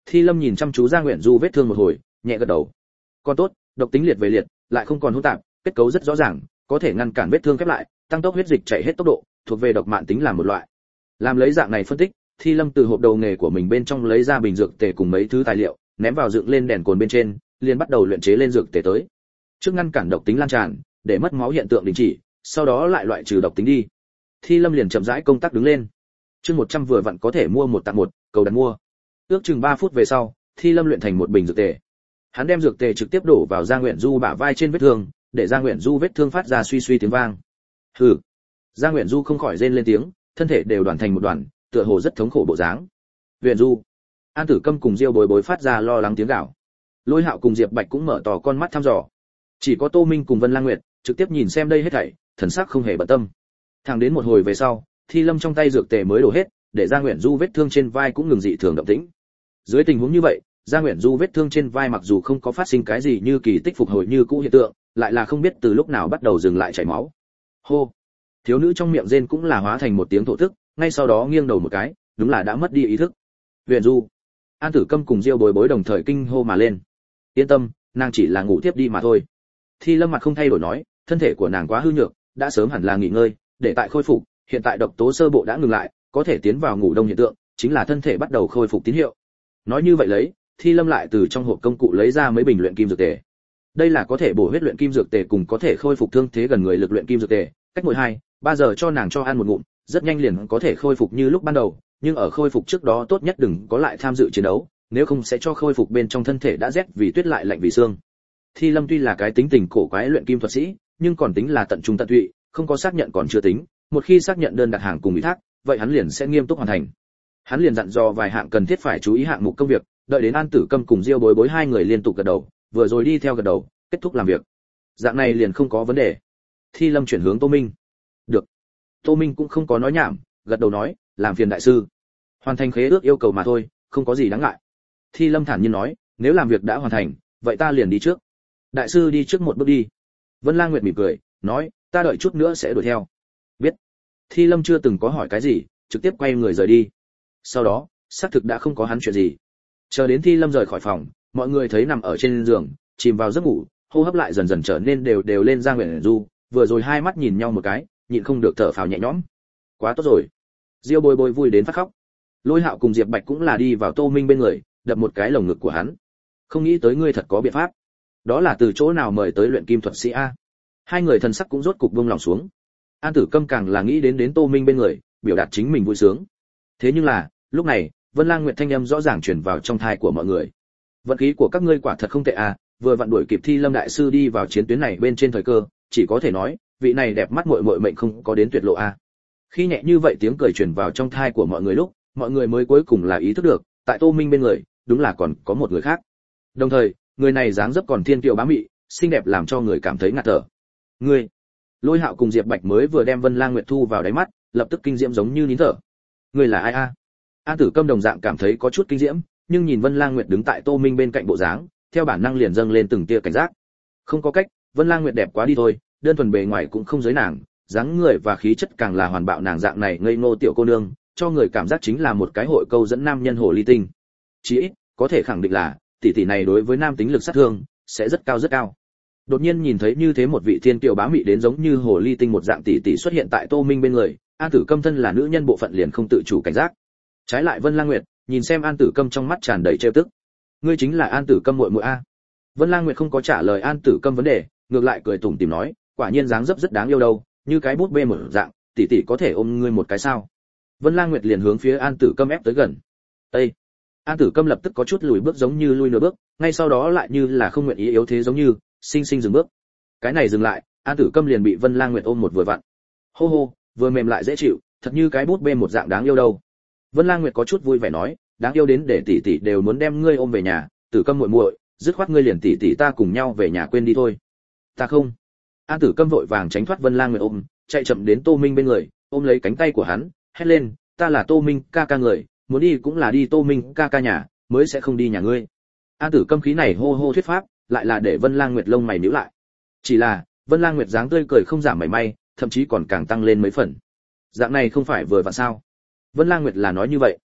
Thi Lâm nhìn chăm chú Giang Uyển Du vết thương một hồi, nhẹ gật đầu. Còn tốt, độc tính liệt về liệt, lại không còn hỗn tạp, kết cấu rất rõ ràng, có thể ngăn cản vết thương khép lại, tăng tốc huyết dịch chảy hết tốc độ, thuộc về độc mạn tính làm một loại. Làm lấy dạng này phân tích, Thi Lâm từ hộp đầu nghề của mình bên trong lấy ra bình dược tề cùng mấy thứ tài liệu, ném vào dựng lên đèn cồn bên trên, liền bắt đầu luyện chế lên dược tề tới. Trước ngăn cản độc tính lan tràn, để mất máu hiện tượng đình chỉ, sau đó lại loại trừ độc tính đi. Thi Lâm liền chậm rãi công tác đứng lên. Chương một trăm vừa vặn có thể mua một tặng một, cầu đặt mua. Ước chừng ba phút về sau, Thi Lâm luyện thành một bình dược tề. Hắn đem dược tề trực tiếp đổ vào Giang Uyển Du bả vai trên vết thương, để Giang Uyển Du vết thương phát ra suy suy tiếng vang. Hừ. Giang Uyển Du không khỏi rên lên tiếng, thân thể đều đoàn thành một đoàn, tựa hồ rất thống khổ bộ dáng. Uyển Du. An Tử Câm cùng Diêu Bối Bối phát ra lo lắng tiếng gào. Lôi Hạo cùng Diệp Bạch cũng mở to con mắt thăm dò. Chỉ có Tô Minh cùng Vân Lang Nguyệt trực tiếp nhìn xem đây hết thảy, thần sắc không hề bận tâm. Thẳng đến một hồi về sau, Thi Lâm trong tay dược tề mới đổ hết, để Giang Uyển Du vết thương trên vai cũng ngừng dị thường động tĩnh. Dưới tình huống như vậy, Giang Uyển Du vết thương trên vai mặc dù không có phát sinh cái gì như kỳ tích phục hồi như cũ hiện tượng, lại là không biết từ lúc nào bắt đầu dừng lại chảy máu. Hô. Thiếu nữ trong miệng rên cũng là hóa thành một tiếng thổ tức, ngay sau đó nghiêng đầu một cái, đúng là đã mất đi ý thức. Uyển Du. An Tử Câm cùng Diêu Bối Bối đồng thời kinh hô mà lên. Yên tâm, nàng chỉ là ngủ tiếp đi mà thôi. Thi Lâm mặt không thay đổi nói, thân thể của nàng quá hư nhược, đã sớm hẳn là nghỉ ngơi, để tại khôi phục, hiện tại độc tố sơ bộ đã ngừng lại, có thể tiến vào ngủ đông hiện tượng, chính là thân thể bắt đầu khôi phục tín hiệu. Nói như vậy lấy, Thi Lâm lại từ trong hộp công cụ lấy ra mấy bình luyện kim dược tề. Đây là có thể bổ huyết luyện kim dược tề cùng có thể khôi phục thương thế gần người lực luyện kim dược tề, cách mỗi hai, ba giờ cho nàng cho ăn một ngụm, rất nhanh liền có thể khôi phục như lúc ban đầu, nhưng ở khôi phục trước đó tốt nhất đừng có lại tham dự chiến đấu, nếu không sẽ cho khôi phục bên trong thân thể đã rét vì tuyết lại lạnh vì xương. Thi Lâm tuy là cái tính tình cổ quái luyện kim thuật sĩ, nhưng còn tính là tận trung tận tụy, không có xác nhận còn chưa tính, một khi xác nhận đơn đặt hàng cùng ủy thác, vậy hắn liền sẽ nghiêm túc hoàn thành. Hắn liền dặn dò vài hạng cần thiết phải chú ý hạng mục công việc, đợi đến An Tử Câm cùng Diêu Bối Bối hai người liên tục gật đầu, vừa rồi đi theo gật đầu, kết thúc làm việc. Dạng này liền không có vấn đề. Thi Lâm chuyển hướng Tô Minh. Được. Tô Minh cũng không có nói nhảm, gật đầu nói, làm phiền đại sư. Hoàn thành khế ước yêu cầu mà thôi, không có gì đáng ngại. Thi Lâm thản nhiên nói, nếu làm việc đã hoàn thành, vậy ta liền đi trước. Đại sư đi trước một bước đi. Vân Lang Nguyệt mỉm cười, nói, ta đợi chút nữa sẽ đuổi theo. Biết. Thi Lâm chưa từng có hỏi cái gì, trực tiếp quay người rời đi. Sau đó, xác thực đã không có hắn chuyện gì. Chờ đến Thi Lâm rời khỏi phòng, mọi người thấy nằm ở trên giường, chìm vào giấc ngủ, hô hấp lại dần dần trở nên đều đều lên. Giang Uyển Du, vừa rồi hai mắt nhìn nhau một cái, nhịn không được thở phào nhẹ nhõm. Quá tốt rồi. Diêu Bối Bối vui đến phát khóc. Lôi Hạo cùng Diệp Bạch cũng là đi vào Tô Minh bên người, đập một cái lồng ngực của hắn. Không nghĩ tới ngươi thật có biện pháp. Đó là từ chỗ nào mời tới luyện kim thuật sĩ a? Hai người thần sắc cũng rốt cục buông lòng xuống. An Tử Câm càng là nghĩ đến đến Tô Minh bên người, biểu đạt chính mình vui sướng. Thế nhưng là, lúc này, Vân Lang Nguyệt thanh âm rõ ràng truyền vào trong tai của mọi người. Vận khí của các ngươi quả thật không tệ a, vừa vặn đuổi kịp Thi Lâm đại sư đi vào chiến tuyến này bên trên thời cơ, chỉ có thể nói, vị này đẹp mắt muội muội mệnh không có đến tuyệt lộ a. Khi nhẹ như vậy tiếng cười truyền vào trong tai của mọi người lúc, mọi người mới cuối cùng là ý thức được, tại Tô Minh bên người, đúng là còn có một người khác. Đồng thời, người này dáng dấp còn thiên kiều bá mị, xinh đẹp làm cho người cảm thấy ngạt thở. Ngươi, Lôi Hạo cùng Diệp Bạch mới vừa đem Vân Lang Nguyệt thu vào đáy mắt, lập tức kinh diễm giống như nín thở. Ngươi là ai a? An Tử Câm đồng dạng cảm thấy có chút kinh diễm, nhưng nhìn Vân Lang Nguyệt đứng tại Tô Minh bên cạnh bộ dáng, theo bản năng liền dâng lên từng tia cảnh giác. Không có cách, Vân Lang Nguyệt đẹp quá đi thôi, đơn thuần bề ngoài cũng không giới nàng, dáng người và khí chất càng là hoàn bạo nàng dạng này ngây ngô tiểu cô nương, cho người cảm giác chính là một cái hội câu dẫn nam nhân hồ ly tinh. Chỉ ít, có thể khẳng định là tỷ tỷ này đối với nam tính lực sát thương sẽ rất cao rất cao. Đột nhiên nhìn thấy như thế một vị thiên kiều bá mị đến giống như hồ ly tinh một dạng tỷ tỷ xuất hiện tại Tô Minh bên người, An Tử Câm thân là nữ nhân bộ phận liền không tự chủ cảnh giác. Trái lại Vân Lang Nguyệt, nhìn xem An Tử Câm trong mắt tràn đầy trêu tức. Ngươi chính là An Tử Câm muội muội a? Vân Lang Nguyệt không có trả lời An Tử Câm vấn đề, ngược lại cười tủm tỉm nói, quả nhiên dáng dấp rất đáng yêu đâu, như cái bút bê một dạng, tỷ tỷ có thể ôm ngươi một cái sao? Vân Lang Nguyệt liền hướng phía An Tử Câm ép tới gần. Ê! An Tử Câm lập tức có chút lùi bước giống như lui nửa bước, ngay sau đó lại như là không nguyện ý yếu thế giống như, sinh sinh dừng bước. Cái này dừng lại, An Tử Câm liền bị Vân Lang Nguyệt ôm một vừa vặn. Hô hô, vừa mềm lại dễ chịu, thật như cái bút bê một dạng đáng yêu đâu. Vân Lang Nguyệt có chút vui vẻ nói, đáng yêu đến để tỷ tỷ đều muốn đem ngươi ôm về nhà, Tử Câm muội muội, dứt khoát ngươi liền tỷ tỷ ta cùng nhau về nhà quên đi thôi. Ta không. An Tử Câm vội vàng tránh thoát Vân Lang Nguyệt ôm, chạy chậm đến Tô Minh bên người, ôm lấy cánh tay của hắn, hét lên, ta là Tô Minh ca ca người, muốn đi cũng là đi Tô Minh ca ca nhà, mới sẽ không đi nhà ngươi. An Tử Câm khí này hô hô thuyết pháp, lại là để Vân Lang Nguyệt lông mày nhíu lại. Chỉ là, Vân Lang Nguyệt dáng tươi cười không giảm mảy may, thậm chí còn càng tăng lên mấy phần. Dạng này không phải vừa vặn sao? Vân Lang Nguyệt là nói như vậy.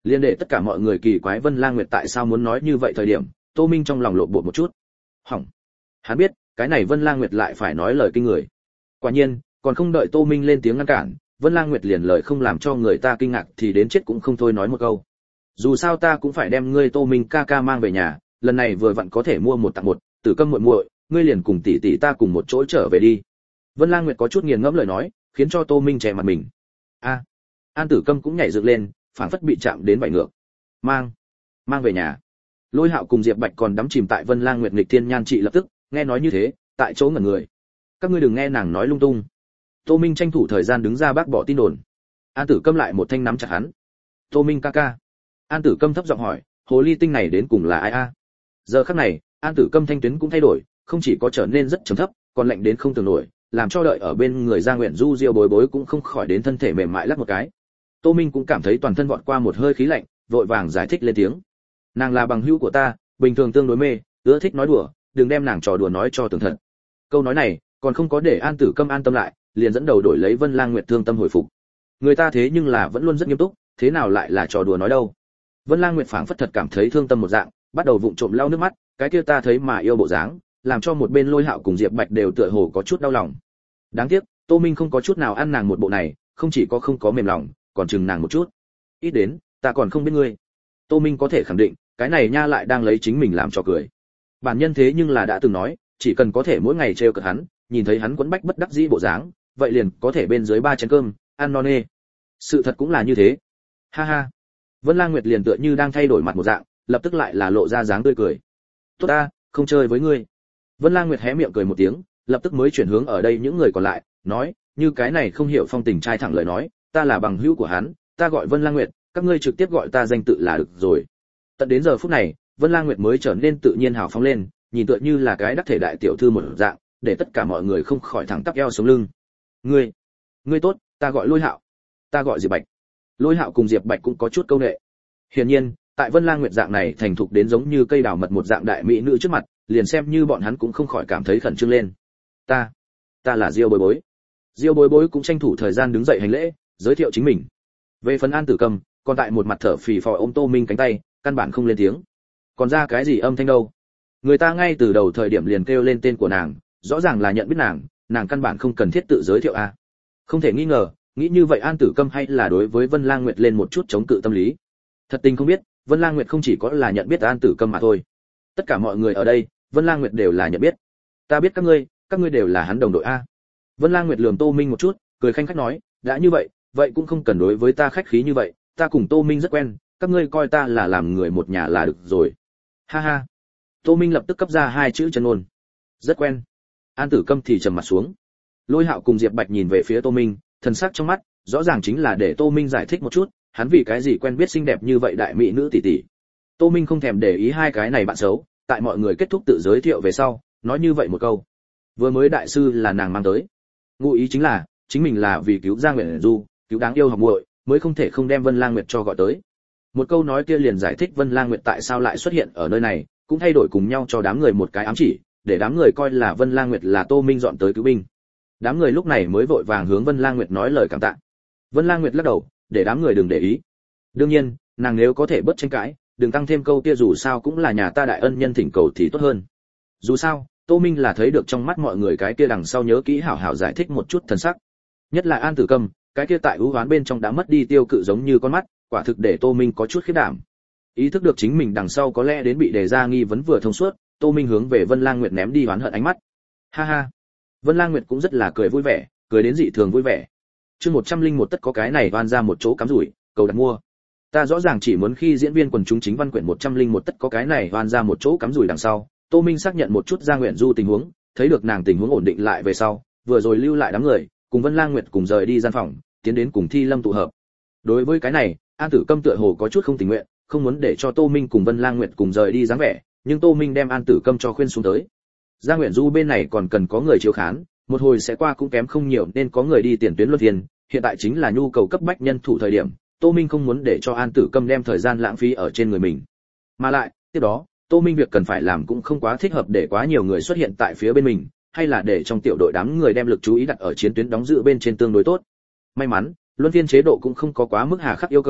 Liên đệ tất cả mọi người kỳ quái Vân Lang Nguyệt tại sao muốn nói như vậy thời điểm, Tô Minh trong lòng lộn bột một chút. Hỏng. Hắn biết, cái này Vân Lang Nguyệt lại phải nói lời kinh người. Quả nhiên, còn không đợi Tô Minh lên tiếng ngăn cản, Vân Lang Nguyệt liền lời không làm cho người ta kinh ngạc thì đến chết cũng không thôi nói một câu. Dù sao ta cũng phải đem ngươi Tô Minh ca ca mang về nhà, lần này vừa vặn có thể mua một tặng một, Tử Câm muội muội, ngươi liền cùng tỷ tỷ ta cùng một chỗ trở về đi. Vân Lang Nguyệt có chút nghiền ngẫm lời nói, khiến cho Tô Minh che mặt mình. A. An Tử Câm cũng nhảy dựng lên, phảng phất bị chạm đến vảy ngược. Mang, mang về nhà. Lôi Hạo cùng Diệp Bạch còn đắm chìm tại Vân Lang Nguyệt nghịch thiên nhan trị lập tức, nghe nói như thế, tại chỗ ngẩn người. Các ngươi đừng nghe nàng nói lung tung. Tô Minh tranh thủ thời gian đứng ra bác bỏ tin đồn. An Tử Câm lại một thanh nắm chặt hắn. Tô Minh ca ca. An Tử Câm thấp giọng hỏi, hồ ly tinh này đến cùng là ai a? Giờ khắc này, An Tử Câm thanh tuyến cũng thay đổi, không chỉ có trở nên rất trầm thấp, còn lạnh đến không tưởng nổi, làm cho đợi ở bên người Gia Nguyện Du Diêu Bối Bối cũng không khỏi đến thân thể mềm mại lắc một cái. Tô Minh cũng cảm thấy toàn thân vọt qua một hơi khí lạnh, vội vàng giải thích lên tiếng. Nàng là bằng hữu của ta, bình thường tương đối mê, ưa thích nói đùa, đừng đem nàng trò đùa nói cho tường thật. Câu nói này, còn không có để An Tử Câm an tâm lại, liền dẫn đầu đổi lấy Vân Lang Nguyệt thương tâm hồi phục. Người ta thế nhưng là vẫn luôn rất nghiêm túc, thế nào lại là trò đùa nói đâu? Vân Lang Nguyệt phảng phất thật cảm thấy thương tâm một dạng, bắt đầu vụng trộm lau nước mắt, cái kia ta thấy mà yêu bộ dáng, làm cho một bên Lôi Hạo cùng Diệp Bạch đều tựa hồ có chút đau lòng. Đáng tiếc, Tô Minh không có chút nào ăn nàng một bộ này, không chỉ có không có mềm lòng, còn chừng nàng một chút. Ít đến, ta còn không biết ngươi. Tô Minh có thể khẳng định, cái này nha lại đang lấy chính mình làm trò cười. Bản nhân thế nhưng là đã từng nói, chỉ cần có thể mỗi ngày trêu cợt hắn, nhìn thấy hắn quấn bách bất đắc dĩ bộ dáng, vậy liền có thể bên dưới ba chén cơm, ăn no nê. Sự thật cũng là như thế. Ha ha. Vân Lang Nguyệt liền tựa như đang thay đổi mặt một dạng, lập tức lại là lộ ra dáng tươi cười. Tốt ta, không chơi với ngươi. Vân Lang Nguyệt hé miệng cười một tiếng, lập tức mới chuyển hướng ở đây những người còn lại, nói, như cái này không hiểu phong tình trai thẳng lời nói, ta là bằng hữu của hắn, ta gọi Vân Lang Nguyệt, các ngươi trực tiếp gọi ta danh tự là được rồi. Tận đến giờ phút này, Vân Lang Nguyệt mới trở nên tự nhiên hào phóng lên, nhìn tựa như là cái đắc thể đại tiểu thư một dạng, để tất cả mọi người không khỏi thẳng tắp eo sống lưng. Ngươi, ngươi tốt, ta gọi Lôi Hạo, ta gọi Diệp Bạch. Lôi Hạo cùng Diệp Bạch cũng có chút câu nệ. Hiển nhiên, tại Vân Lang Nguyệt dạng này thành thục đến giống như cây đào mật một dạng đại mỹ nữ trước mặt, liền xem như bọn hắn cũng không khỏi cảm thấy khẩn trương lên. Ta, ta là Diêu Bối Bối. Diêu Bối Bối cũng tranh thủ thời gian đứng dậy hành lễ, giới thiệu chính mình. Về phần An Tử Câm, còn tại một mặt thở phì phò ôm Tô Minh cánh tay, căn bản không lên tiếng. Còn ra cái gì âm thanh đâu? Người ta ngay từ đầu thời điểm liền kêu lên tên của nàng, rõ ràng là nhận biết nàng, nàng căn bản không cần thiết tự giới thiệu a. À. Không thể nghi ngờ, nghĩ như vậy An Tử Câm hay là đối với Vân Lang Nguyệt lên một chút chống cự tâm lý. Thật tình không biết, Vân Lang Nguyệt không chỉ có là nhận biết An Tử Câm mà thôi. Tất cả mọi người ở đây, Vân Lang Nguyệt đều là nhận biết. Ta biết các ngươi, các ngươi đều là hắn đồng đội a. Vân Lang Nguyệt lườm Tô Minh một chút, cười khanh khách nói, đã như vậy, vậy cũng không cần đối với ta khách khí như vậy, ta cùng Tô Minh rất quen, các ngươi coi ta là làm người một nhà là được rồi. Ha ha. Tô Minh lập tức cấp ra hai chữ chân ngôn. Rất quen. An Tử Câm thì trầm mặt xuống. Lôi Hạo cùng Diệp Bạch nhìn về phía Tô Minh, thần sắc trong mắt rõ ràng chính là để Tô Minh giải thích một chút, hắn vì cái gì quen biết xinh đẹp như vậy đại mỹ nữ tỷ tỷ. Tô Minh không thèm để ý hai cái này bạn xấu, tại mọi người kết thúc tự giới thiệu về sau, nói như vậy một câu. Vừa mới đại sư là nàng mang tới. Ngụ ý chính là, chính mình là vì cứu Giang Nguyệt Du, cứu đáng yêu học muội, mới không thể không đem Vân Lang Nguyệt cho gọi tới. Một câu nói kia liền giải thích Vân Lang Nguyệt tại sao lại xuất hiện ở nơi này, cũng thay đổi cùng nhau cho đám người một cái ám chỉ, để đám người coi là Vân Lang Nguyệt là Tô Minh dọn tới cứu binh. Đám người lúc này mới vội vàng hướng Vân Lang Nguyệt nói lời cảm tạ. Vân Lang Nguyệt lắc đầu, để đám người đừng để ý. Đương nhiên, nàng nếu có thể bớt tranh cãi, đừng tăng thêm câu kia dù sao cũng là nhà ta đại ân nhân thỉnh cầu thì tốt hơn. Dù sao, Tô Minh là thấy được trong mắt mọi người cái kia đằng sau nhớ kỹ hảo hảo giải thích một chút thần sắc. Nhất là An Tử Câm, cái kia tại ưu hoán bên trong đã mất đi tiêu cự giống như con mắt, quả thực để Tô Minh có chút khiếp đảm. Ý thức được chính mình đằng sau có lẽ đến bị đề ra nghi vấn vừa thông suốt, Tô Minh hướng về Vân Lang Nguyệt ném đi oán hận ánh mắt. Ha ha. Vân Lang Nguyệt cũng rất là cười vui vẻ, cười đến dị thường vui vẻ. Chương một trăm lẻ một tất có cái này oan ra một chỗ cắm rủi, cầu đặt mua. Ta rõ ràng chỉ muốn khi diễn viên quần chúng chính văn quyển một trăm lẻ một tất có cái này oan ra một chỗ cắm rủi đằng sau, Tô Minh xác nhận một chút Giang Nguyện Du tình huống, thấy được nàng tình huống ổn định lại về sau, vừa rồi lưu lại đám người, cùng Vân Lang Nguyệt cùng rời đi gian phòng, tiến đến cùng Thi Lâm tụ hợp. Đối với cái này, An Tử Câm tựa hồ có chút không tình nguyện, không muốn để cho Tô Minh cùng Vân Lang Nguyệt cùng rời đi dáng vẻ, nhưng Tô Minh đem An Tử Câm cho khuyên xuống tới. Giang Nguyện Du bên này còn cần có người chiếu khán, một hồi sẽ qua cũng kém không nhiều nên có người đi tiền tuyến luân phiên, hiện tại chính là nhu cầu cấp bách nhân thủ thời điểm, Tô Minh không muốn để cho An Tử Câm đem thời gian lãng phí ở trên người mình. Mà lại, tiếp đó, Tô Minh việc cần phải làm cũng không quá thích hợp để quá nhiều người xuất hiện tại phía bên mình, hay là để trong tiểu đội đám người đem lực chú ý đặt ở chiến tuyến đóng giữ bên trên tương đối tốt. May mắn, luân phiên chế độ cũng không có quá mức hà khắc yêu cầu,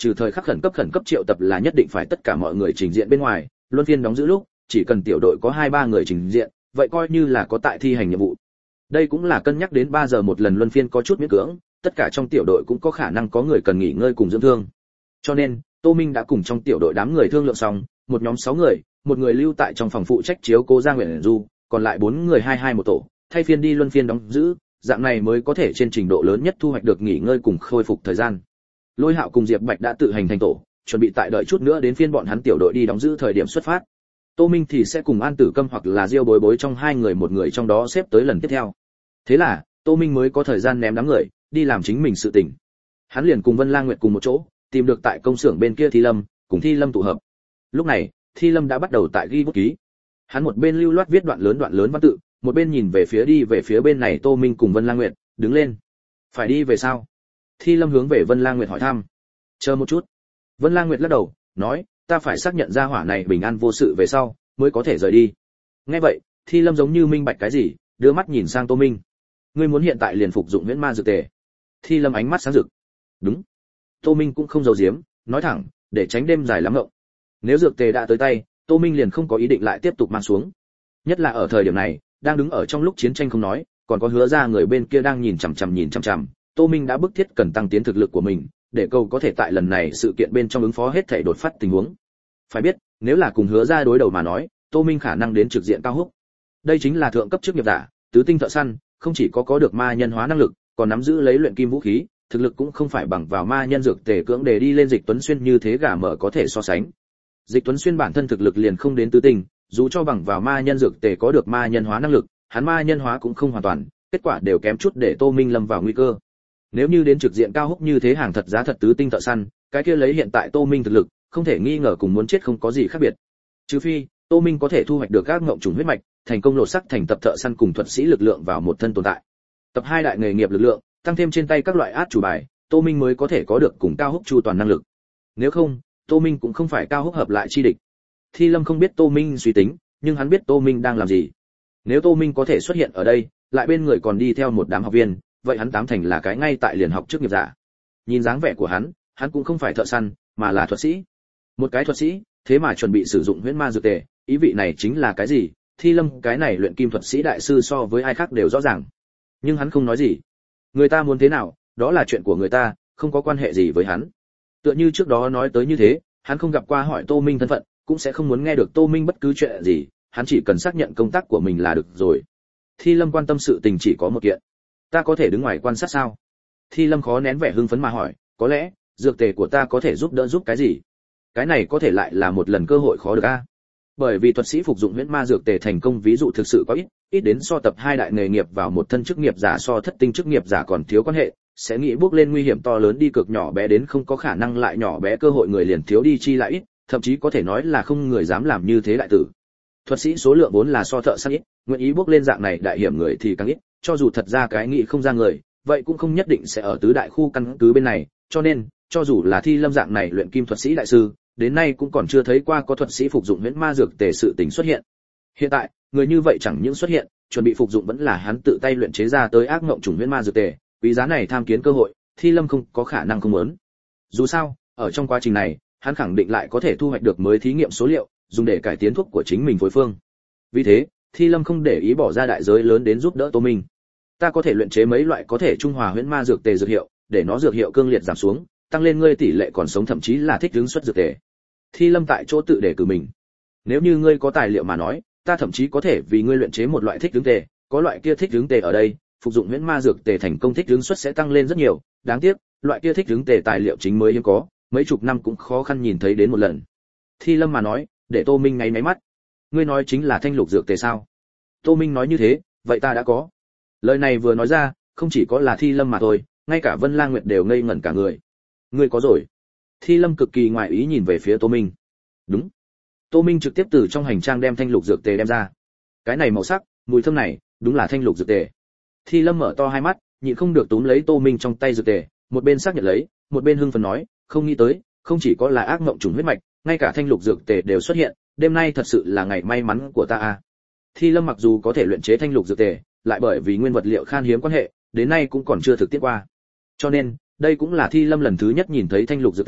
trừ thời khắc khẩn cấp khẩn cấp triệu tập là nhất định phải tất cả mọi người trình diện bên ngoài, luân phiên đóng giữ lúc, chỉ cần tiểu đội có hai ba người trình diện, vậy coi như là có tại thi hành nhiệm vụ. Đây cũng là cân nhắc đến ba giờ một lần luân phiên có chút miễn cưỡng, tất cả trong tiểu đội cũng có khả năng có người cần nghỉ ngơi cùng dưỡng thương. Cho nên, Tô Minh đã cùng trong tiểu đội đám người thương lượng xong, một nhóm sáu người, một người lưu tại trong phòng phụ trách chiếu cố Giang Uyển Du, còn lại bốn người hai hai một tổ, thay phiên đi luân phiên đóng giữ, dạng này mới có thể trên trình độ lớn nhất thu hoạch được nghỉ ngơi cùng khôi phục thời gian. Lôi Hạo cùng Diệp Bạch đã tự hành thành tổ, chuẩn bị tại đợi chút nữa đến phiên bọn hắn tiểu đội đi đóng giữ thời điểm xuất phát. Tô Minh thì sẽ cùng An Tử Câm hoặc là Diêu Bối Bối trong hai người một người trong đó xếp tới lần tiếp theo. Thế là, Tô Minh mới có thời gian ném đám người, đi làm chính mình sự tình. Hắn liền cùng Vân Lang Nguyệt cùng một chỗ, tìm được tại công xưởng bên kia Thi Lâm, cùng Thi Lâm tụ hợp. Lúc này, Thi Lâm đã bắt đầu tại ghi bút ký. Hắn một bên lưu loát viết đoạn lớn đoạn lớn văn tự, một bên nhìn về phía đi về phía bên này Tô Minh cùng Vân Lang Nguyệt, đứng lên. Phải đi về sao? Thi Lâm hướng về Vân Lang Nguyệt hỏi thăm. Chờ một chút. Vân Lang Nguyệt lắc đầu, nói, ta phải xác nhận ra hỏa này bình an vô sự về sau, mới có thể rời đi. Nghe vậy, Thi Lâm giống như minh bạch cái gì, đưa mắt nhìn sang Tô Minh. Ngươi muốn hiện tại liền phục dụng huyễn ma dược tề? Thi Lâm ánh mắt sáng rực. Đúng. Tô Minh cũng không giấu giếm, nói thẳng, để tránh đêm dài lắm ngộng. Nếu dược tề đã tới tay, Tô Minh liền không có ý định lại tiếp tục mang xuống. Nhất là ở thời điểm này, đang đứng ở trong lúc chiến tranh không nói, còn có Hứa ra người bên kia đang nhìn chằm chằm nhìn chằm chằm, Tô Minh đã bức thiết cần tăng tiến thực lực của mình, để cầu có thể tại lần này sự kiện bên trong ứng phó hết thảy đột phát tình huống. Phải biết, nếu là cùng Hứa ra đối đầu mà nói, Tô Minh khả năng đến trực diện cao húc. Đây chính là thượng cấp chức nghiệp giả, tứ tinh thợ săn, không chỉ có có được ma nhân hóa năng lực, còn nắm giữ lấy luyện kim vũ khí, thực lực cũng không phải bằng vào ma nhân dược tề cưỡng để đi lên Dịch Tuấn Xuyên như thế gà mở có thể so sánh. Dịch Tuấn Xuyên bản thân thực lực liền không đến tứ tinh, dù cho bằng vào ma nhân dược tề có được ma nhân hóa năng lực, hắn ma nhân hóa cũng không hoàn toàn, kết quả đều kém chút để Tô Minh lâm vào nguy cơ. Nếu như đến trực diện cao húc như thế hàng thật giá thật tứ tinh thợ săn, cái kia lấy hiện tại Tô Minh thực lực, không thể nghi ngờ cùng muốn chết không có gì khác biệt. Trừ phi, Tô Minh có thể thu hoạch được các ngộng trùng huyết mạch, thành công lột sắc thành tập thợ săn cùng thuật sĩ lực lượng vào một thân tồn tại. Tập hai đại nghề nghiệp lực lượng, tăng thêm trên tay các loại át chủ bài, Tô Minh mới có thể có được cùng cao húc chu toàn năng lực. Nếu không, Tô Minh cũng không phải cao húc hợp lại chi địch. Thi Lâm không biết Tô Minh suy tính, nhưng hắn biết Tô Minh đang làm gì. Nếu Tô Minh có thể xuất hiện ở đây, lại bên người còn đi theo một đám học viên, vậy hắn tám thành là cái ngay tại liền học trước nghiệp giả. Nhìn dáng vẻ của hắn, hắn cũng không phải thợ săn, mà là thuật sĩ. Một cái thuật sĩ, thế mà chuẩn bị sử dụng huyễn ma dược tề, ý vị này chính là cái gì? Thi Lâm cái này luyện kim thuật sĩ đại sư so với ai khác đều rõ ràng. Nhưng hắn không nói gì. Người ta muốn thế nào, đó là chuyện của người ta, không có quan hệ gì với hắn. Tựa như trước đó nói tới như thế, hắn không gặp qua hỏi Tô Minh thân phận, cũng sẽ không muốn nghe được Tô Minh bất cứ chuyện gì, hắn chỉ cần xác nhận công tác của mình là được rồi. Thi Lâm quan tâm sự tình chỉ có một kiện. Ta có thể đứng ngoài quan sát sao? Thi Lâm khó nén vẻ hưng phấn mà hỏi, có lẽ, dược tề của ta có thể giúp đỡ giúp cái gì? Cái này có thể lại là một lần cơ hội khó được a. Bởi vì thuật sĩ phục dụng huyễn ma dược tề thành công ví dụ thực sự có ít, ít đến so tập hai đại nghề nghiệp vào một thân chức nghiệp giả so thất tinh chức nghiệp giả còn thiếu quan hệ, sẽ nghĩ bước lên nguy hiểm to lớn đi cực nhỏ bé đến không có khả năng lại nhỏ bé cơ hội người liền thiếu đi chi lại ít, thậm chí có thể nói là không người dám làm như thế đại tử. Thuật sĩ số lượng vốn là so thợ săn ít, nguyện ý bước lên dạng này đại hiểm người thì càng ít, cho dù thật ra cái nghĩ không ra người, vậy cũng không nhất định sẽ ở tứ đại khu căn cứ bên này, cho nên, cho dù là Thi Lâm dạng này luyện kim thuật sĩ đại sư, đến nay cũng còn chưa thấy qua có thuật sĩ phục dụng huyễn ma dược tề sự tình xuất hiện. Hiện tại, người như vậy chẳng những xuất hiện, chuẩn bị phục dụng vẫn là hắn tự tay luyện chế ra tới ác ngộng trùng huyễn ma dược tề, quý giá này tham kiến cơ hội, Thi Lâm không có khả năng không muốn. Dù sao, ở trong quá trình này, hắn khẳng định lại có thể thu hoạch được mới thí nghiệm số liệu, dùng để cải tiến thuốc của chính mình phối phương. Vì thế, Thi Lâm không để ý bỏ ra đại giới lớn đến giúp đỡ Tô Minh. Ta có thể luyện chế mấy loại có thể trung hòa huyễn ma dược tề dược hiệu, để nó dược hiệu cương liệt giảm xuống, tăng lên ngươi tỷ lệ còn sống thậm chí là thích ứng xuất dược tề. Thi Lâm tại chỗ tự đề cử mình. Nếu như ngươi có tài liệu mà nói, ta thậm chí có thể vì ngươi luyện chế một loại thích ứng tề, có loại kia thích ứng tề ở đây, phục dụng huyễn ma dược tề thành công thích ứng suất sẽ tăng lên rất nhiều, đáng tiếc, loại kia thích ứng tề tài liệu chính mới hiếm có, mấy chục năm cũng khó khăn nhìn thấy đến một lần. Thi Lâm mà nói, để Tô Minh ngáy máy mắt. Ngươi nói chính là thanh lục dược tề sao? Tô Minh nói như thế, vậy ta đã có. Lời này vừa nói ra, không chỉ có là Thi Lâm mà thôi, ngay cả Vân Lang Nguyệt đều ngây ngẩn cả người. Ngươi có rồi? Thi Lâm cực kỳ ngoài ý nhìn về phía Tô Minh. Đúng. Tô Minh trực tiếp từ trong hành trang đem thanh lục dược tề đem ra. Cái này màu sắc, mùi thơm này, đúng là thanh lục dược tề. Thi Lâm mở to hai mắt, nhịn không được túm lấy Tô Minh trong tay dược tề, một bên xác nhận lấy, một bên hưng phấn nói, không nghĩ tới, không chỉ có là ác mộng trùng huyết mạch, ngay cả thanh lục dược tề đều xuất hiện, đêm nay thật sự là ngày may mắn của ta a. Thi Lâm mặc dù có thể luyện chế thanh lục dược tề, lại bởi vì nguyên vật liệu khan hiếm quan hệ, đến nay cũng còn chưa thực tiễn qua. Cho nên, đây cũng là Thi Lâm lần thứ nhất nhìn thấy thanh lục dược tề,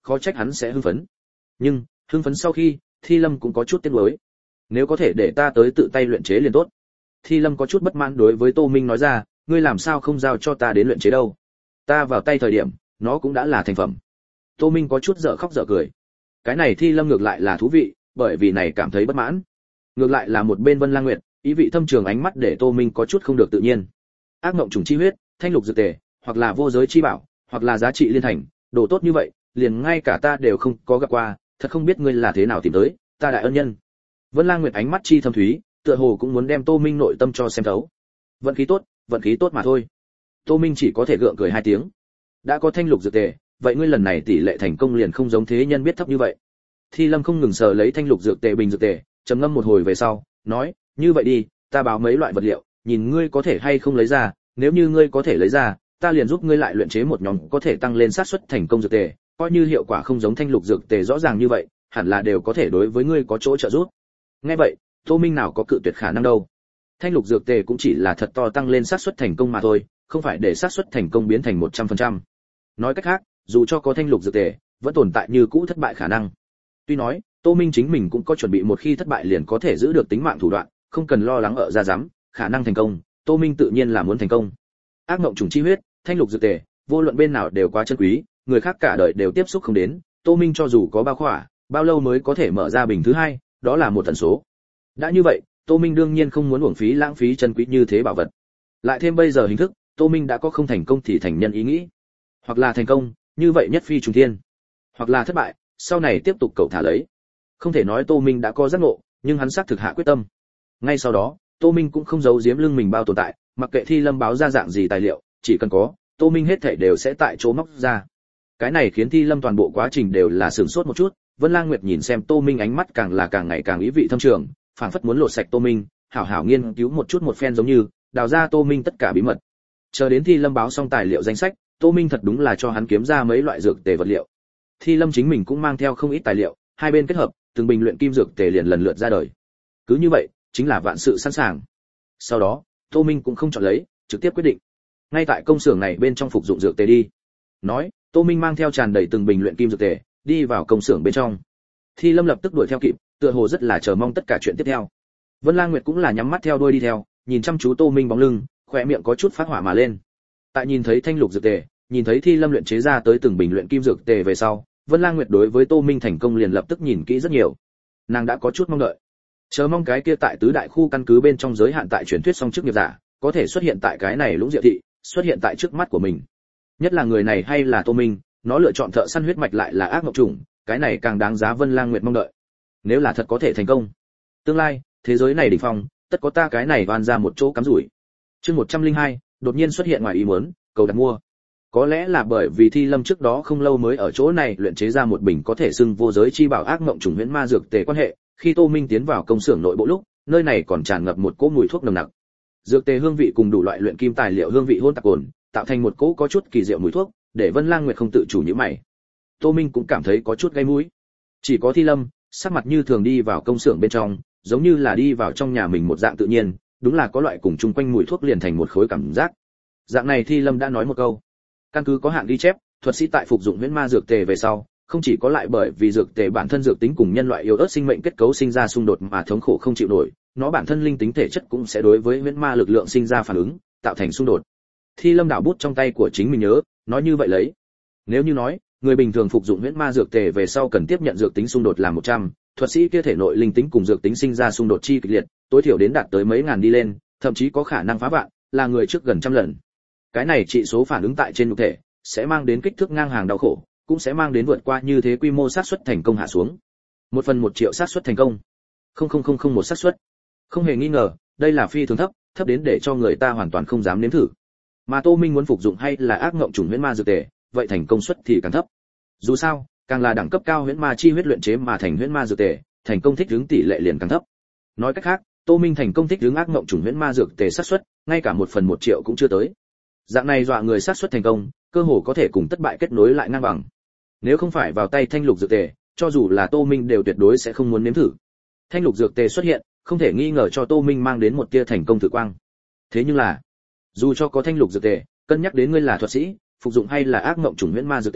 khó trách hắn sẽ hưng phấn. Nhưng hưng phấn sau khi, Thi Lâm cũng có chút tiếc nuối. Nếu có thể để ta tới tự tay luyện chế liền tốt. Thi Lâm có chút bất mãn đối với Tô Minh nói ra, ngươi làm sao không giao cho ta đến luyện chế đâu? Ta vào tay thời điểm, nó cũng đã là thành phẩm. Tô Minh có chút dở khóc dở cười. Cái này Thi Lâm ngược lại là thú vị, bởi vì này cảm thấy bất mãn. Ngược lại là một bên Vân Lang Nguyệt, ý vị thâm trường ánh mắt để Tô Minh có chút không được tự nhiên. Ác mộng trùng chi huyết, thanh lục dược tề, hoặc là vô giới chi bảo, hoặc là giá trị liên thành, đồ tốt như vậy, liền ngay cả ta đều không có gặp qua, thật không biết ngươi là thế nào tìm tới, ta đại ân nhân. Vân Lang Nguyệt ánh mắt chi thâm thúy, tựa hồ cũng muốn đem Tô Minh nội tâm cho xem thấu. Vận khí tốt, vận khí tốt mà thôi. Tô Minh chỉ có thể gượng cười hai tiếng. Đã có thanh lục dược tề, vậy ngươi lần này tỷ lệ thành công liền không giống thế nhân biết thấp như vậy. Thi Lâm không ngừng sờ lấy thanh lục dược tề bình dược tề, trầm ngâm một hồi về sau, nói, như vậy đi, ta báo mấy loại vật liệu, nhìn ngươi có thể hay không lấy ra, nếu như ngươi có thể lấy ra, ta liền giúp ngươi lại luyện chế một nhóm có thể tăng lên xác suất thành công dược tề, coi như hiệu quả không giống thanh lục dược tề rõ ràng như vậy, hẳn là đều có thể đối với ngươi có chỗ trợ giúp. Nghe vậy, Tô Minh nào có cự tuyệt khả năng đâu. Thanh lục dược tề cũng chỉ là thật to tăng lên xác suất thành công mà thôi, không phải để xác suất thành công biến thành một trăm phần trăm. Nói cách khác, dù cho có thanh lục dược tề, vẫn tồn tại như cũ thất bại khả năng. Tuy nói, Tô Minh chính mình cũng có chuẩn bị một khi thất bại liền có thể giữ được tính mạng thủ đoạn, không cần lo lắng ở ra dám, khả năng thành công, Tô Minh tự nhiên là muốn thành công. Ác mộng trùng chi huyết, thanh lục dược tề, vô luận bên nào đều quá chân quý, người khác cả đời đều tiếp xúc không đến, Tô Minh cho dù có bao khỏa, bao lâu mới có thể mở ra bình thứ hai, đó là một tần số. Đã như vậy, Tô Minh đương nhiên không muốn uổng phí lãng phí chân quý như thế bảo vật. Lại thêm bây giờ hình thức, Tô Minh đã có không thành công thì thành nhân ý nghĩ. Hoặc là thành công, như vậy nhất phi trùng thiên. Hoặc là thất bại, sau này tiếp tục cậu thả lấy. Không thể nói Tô Minh đã có giác ngộ, nhưng hắn xác thực hạ quyết tâm. Ngay sau đó, Tô Minh cũng không giấu giếm lưng mình bao tồn tại, mặc kệ Thi Lâm báo ra dạng gì tài liệu, chỉ cần có, Tô Minh hết thảy đều sẽ tại chỗ móc ra. Cái này khiến Thi Lâm toàn bộ quá trình đều là sửng sốt một chút, Vân Lang Nguyệt nhìn xem Tô Minh ánh mắt càng là càng ngày càng ý vị thâm trường, phảng phất muốn lột sạch Tô Minh, hảo hảo nghiên cứu một chút một phen giống như, đào ra Tô Minh tất cả bí mật. Chờ đến Thi Lâm báo xong tài liệu danh sách, Tô Minh thật đúng là cho hắn kiếm ra mấy loại dược tề vật liệu. Thi Lâm chính mình cũng mang theo không ít tài liệu, hai bên kết hợp, từng bình luyện kim dược tề liền lần lượt ra đời. Cứ như vậy, chính là vạn sự sẵn sàng. Sau đó, Tô Minh cũng không chọn lấy, trực tiếp quyết định. Ngay tại công xưởng này bên trong phục dụng dược tề đi. Nói, Tô Minh mang theo tràn đầy từng bình luyện kim dược tề, đi vào công xưởng bên trong. Thi Lâm lập tức đuổi theo kịp, tựa hồ rất là chờ mong tất cả chuyện tiếp theo. Vân Lang Nguyệt cũng là nhắm mắt theo đuôi đi theo, nhìn chăm chú Tô Minh bóng lưng, khóe miệng có chút phát hỏa mà lên. Tại nhìn thấy thanh lục dược tề, nhìn thấy Thi Lâm luyện chế ra tới từng bình luyện kim dược tề về sau, Vân Lang Nguyệt đối với Tô Minh thành công liền lập tức nhìn kỹ rất nhiều. Nàng đã có chút mong đợi, chờ mong cái kia tại tứ đại khu căn cứ bên trong giới hạn tại truyền thuyết song chức nghiệp giả, có thể xuất hiện tại cái này Lũng Diệu thị, xuất hiện tại trước mắt của mình. Nhất là người này hay là Tô Minh, nó lựa chọn thợ săn huyết mạch lại là ác mộng trùng, cái này càng đáng giá Vân Lang Nguyệt mong đợi. Nếu là thật có thể thành công, tương lai, thế giới này đỉnh phong, tất có ta cái này van ra một chỗ cắm rủi. Chương một trăm lẻ hai, đột nhiên xuất hiện ngoài ý muốn, cầu đặt mua. Có lẽ là bởi vì Thi Lâm trước đó không lâu mới ở chỗ này luyện chế ra một bình có thể xưng vô giới chi bảo ác mộng trùng huyễn ma dược tề quan hệ, khi Tô Minh tiến vào công xưởng nội bộ lúc, nơi này còn tràn ngập một cỗ mùi thuốc nồng nặc. Dược tề hương vị cùng đủ loại luyện kim tài liệu hương vị hỗn tạp ổn, tạo thành một cỗ có chút kỳ diệu mùi thuốc, để Vân Lang Nguyệt không tự chủ nhíu mày. Tô Minh cũng cảm thấy có chút gây mũi. Chỉ có Thi Lâm, sắc mặt như thường đi vào công xưởng bên trong, giống như là đi vào trong nhà mình một dạng tự nhiên, đúng là có loại cùng chung quanh mùi thuốc liền thành một khối cảm giác. Dạng này Thi Lâm đã nói một câu. Căn cứ có hạn ghi chép, thuật sĩ tại phục dụng huyễn ma dược tề về sau, không chỉ có lại bởi vì dược tề bản thân dược tính cùng nhân loại yếu ớt sinh mệnh kết cấu sinh ra xung đột mà thống khổ không chịu nổi, nó bản thân linh tính thể chất cũng sẽ đối với huyễn ma lực lượng sinh ra phản ứng, tạo thành xung đột. Thi Lâm đảo bút trong tay của chính mình nhớ, nói như vậy lấy. Nếu như nói, người bình thường phục dụng huyễn ma dược tề về sau cần tiếp nhận dược tính xung đột là một trăm, thuật sĩ kia thể nội linh tính cùng dược tính sinh ra xung đột chi kịch liệt, tối thiểu đến đạt tới mấy ngàn đi lên, thậm chí có khả năng phá vạn, là người trước gần trăm lần. Cái này trị số phản ứng tại trên nhục thể sẽ mang đến kích thước ngang hàng đau khổ, cũng sẽ mang đến vượt qua như thế quy mô xác suất thành công hạ xuống. Một phần một triệu xác suất thành công, không không không không một xác suất. Không hề nghi ngờ, đây là phi thường thấp, thấp đến để cho người ta hoàn toàn không dám nếm thử. Mà Tô Minh muốn phục dụng hay là ác ngộng trùng huyễn ma dược tề, vậy thành công suất thì càng thấp. Dù sao, càng là đẳng cấp cao huyễn ma chi huyết luyện chế mà thành huyễn ma dược tề, thành công thích ứng tỷ lệ liền càng thấp. Nói cách khác, Tô Minh thành công thích ứng ác ngộng trùng huyễn ma dược tề xác suất, ngay cả một phần một triệu cũng chưa tới. Dạng này dọa người xác suất thành công, cơ hồ có thể cùng thất bại kết nối lại ngang bằng. Nếu không phải vào tay thanh lục dược tề, cho dù là Tô Minh đều tuyệt đối sẽ không muốn nếm thử. Thanh lục dược tề xuất hiện, không thể nghi ngờ cho Tô Minh mang đến một tia thành công thử quang. Thế nhưng là, dù cho có thanh lục dược tề, cân nhắc đến ngươi là thuật sĩ, phục dụng hay là ác mộng trùng huyễn ma dược tề,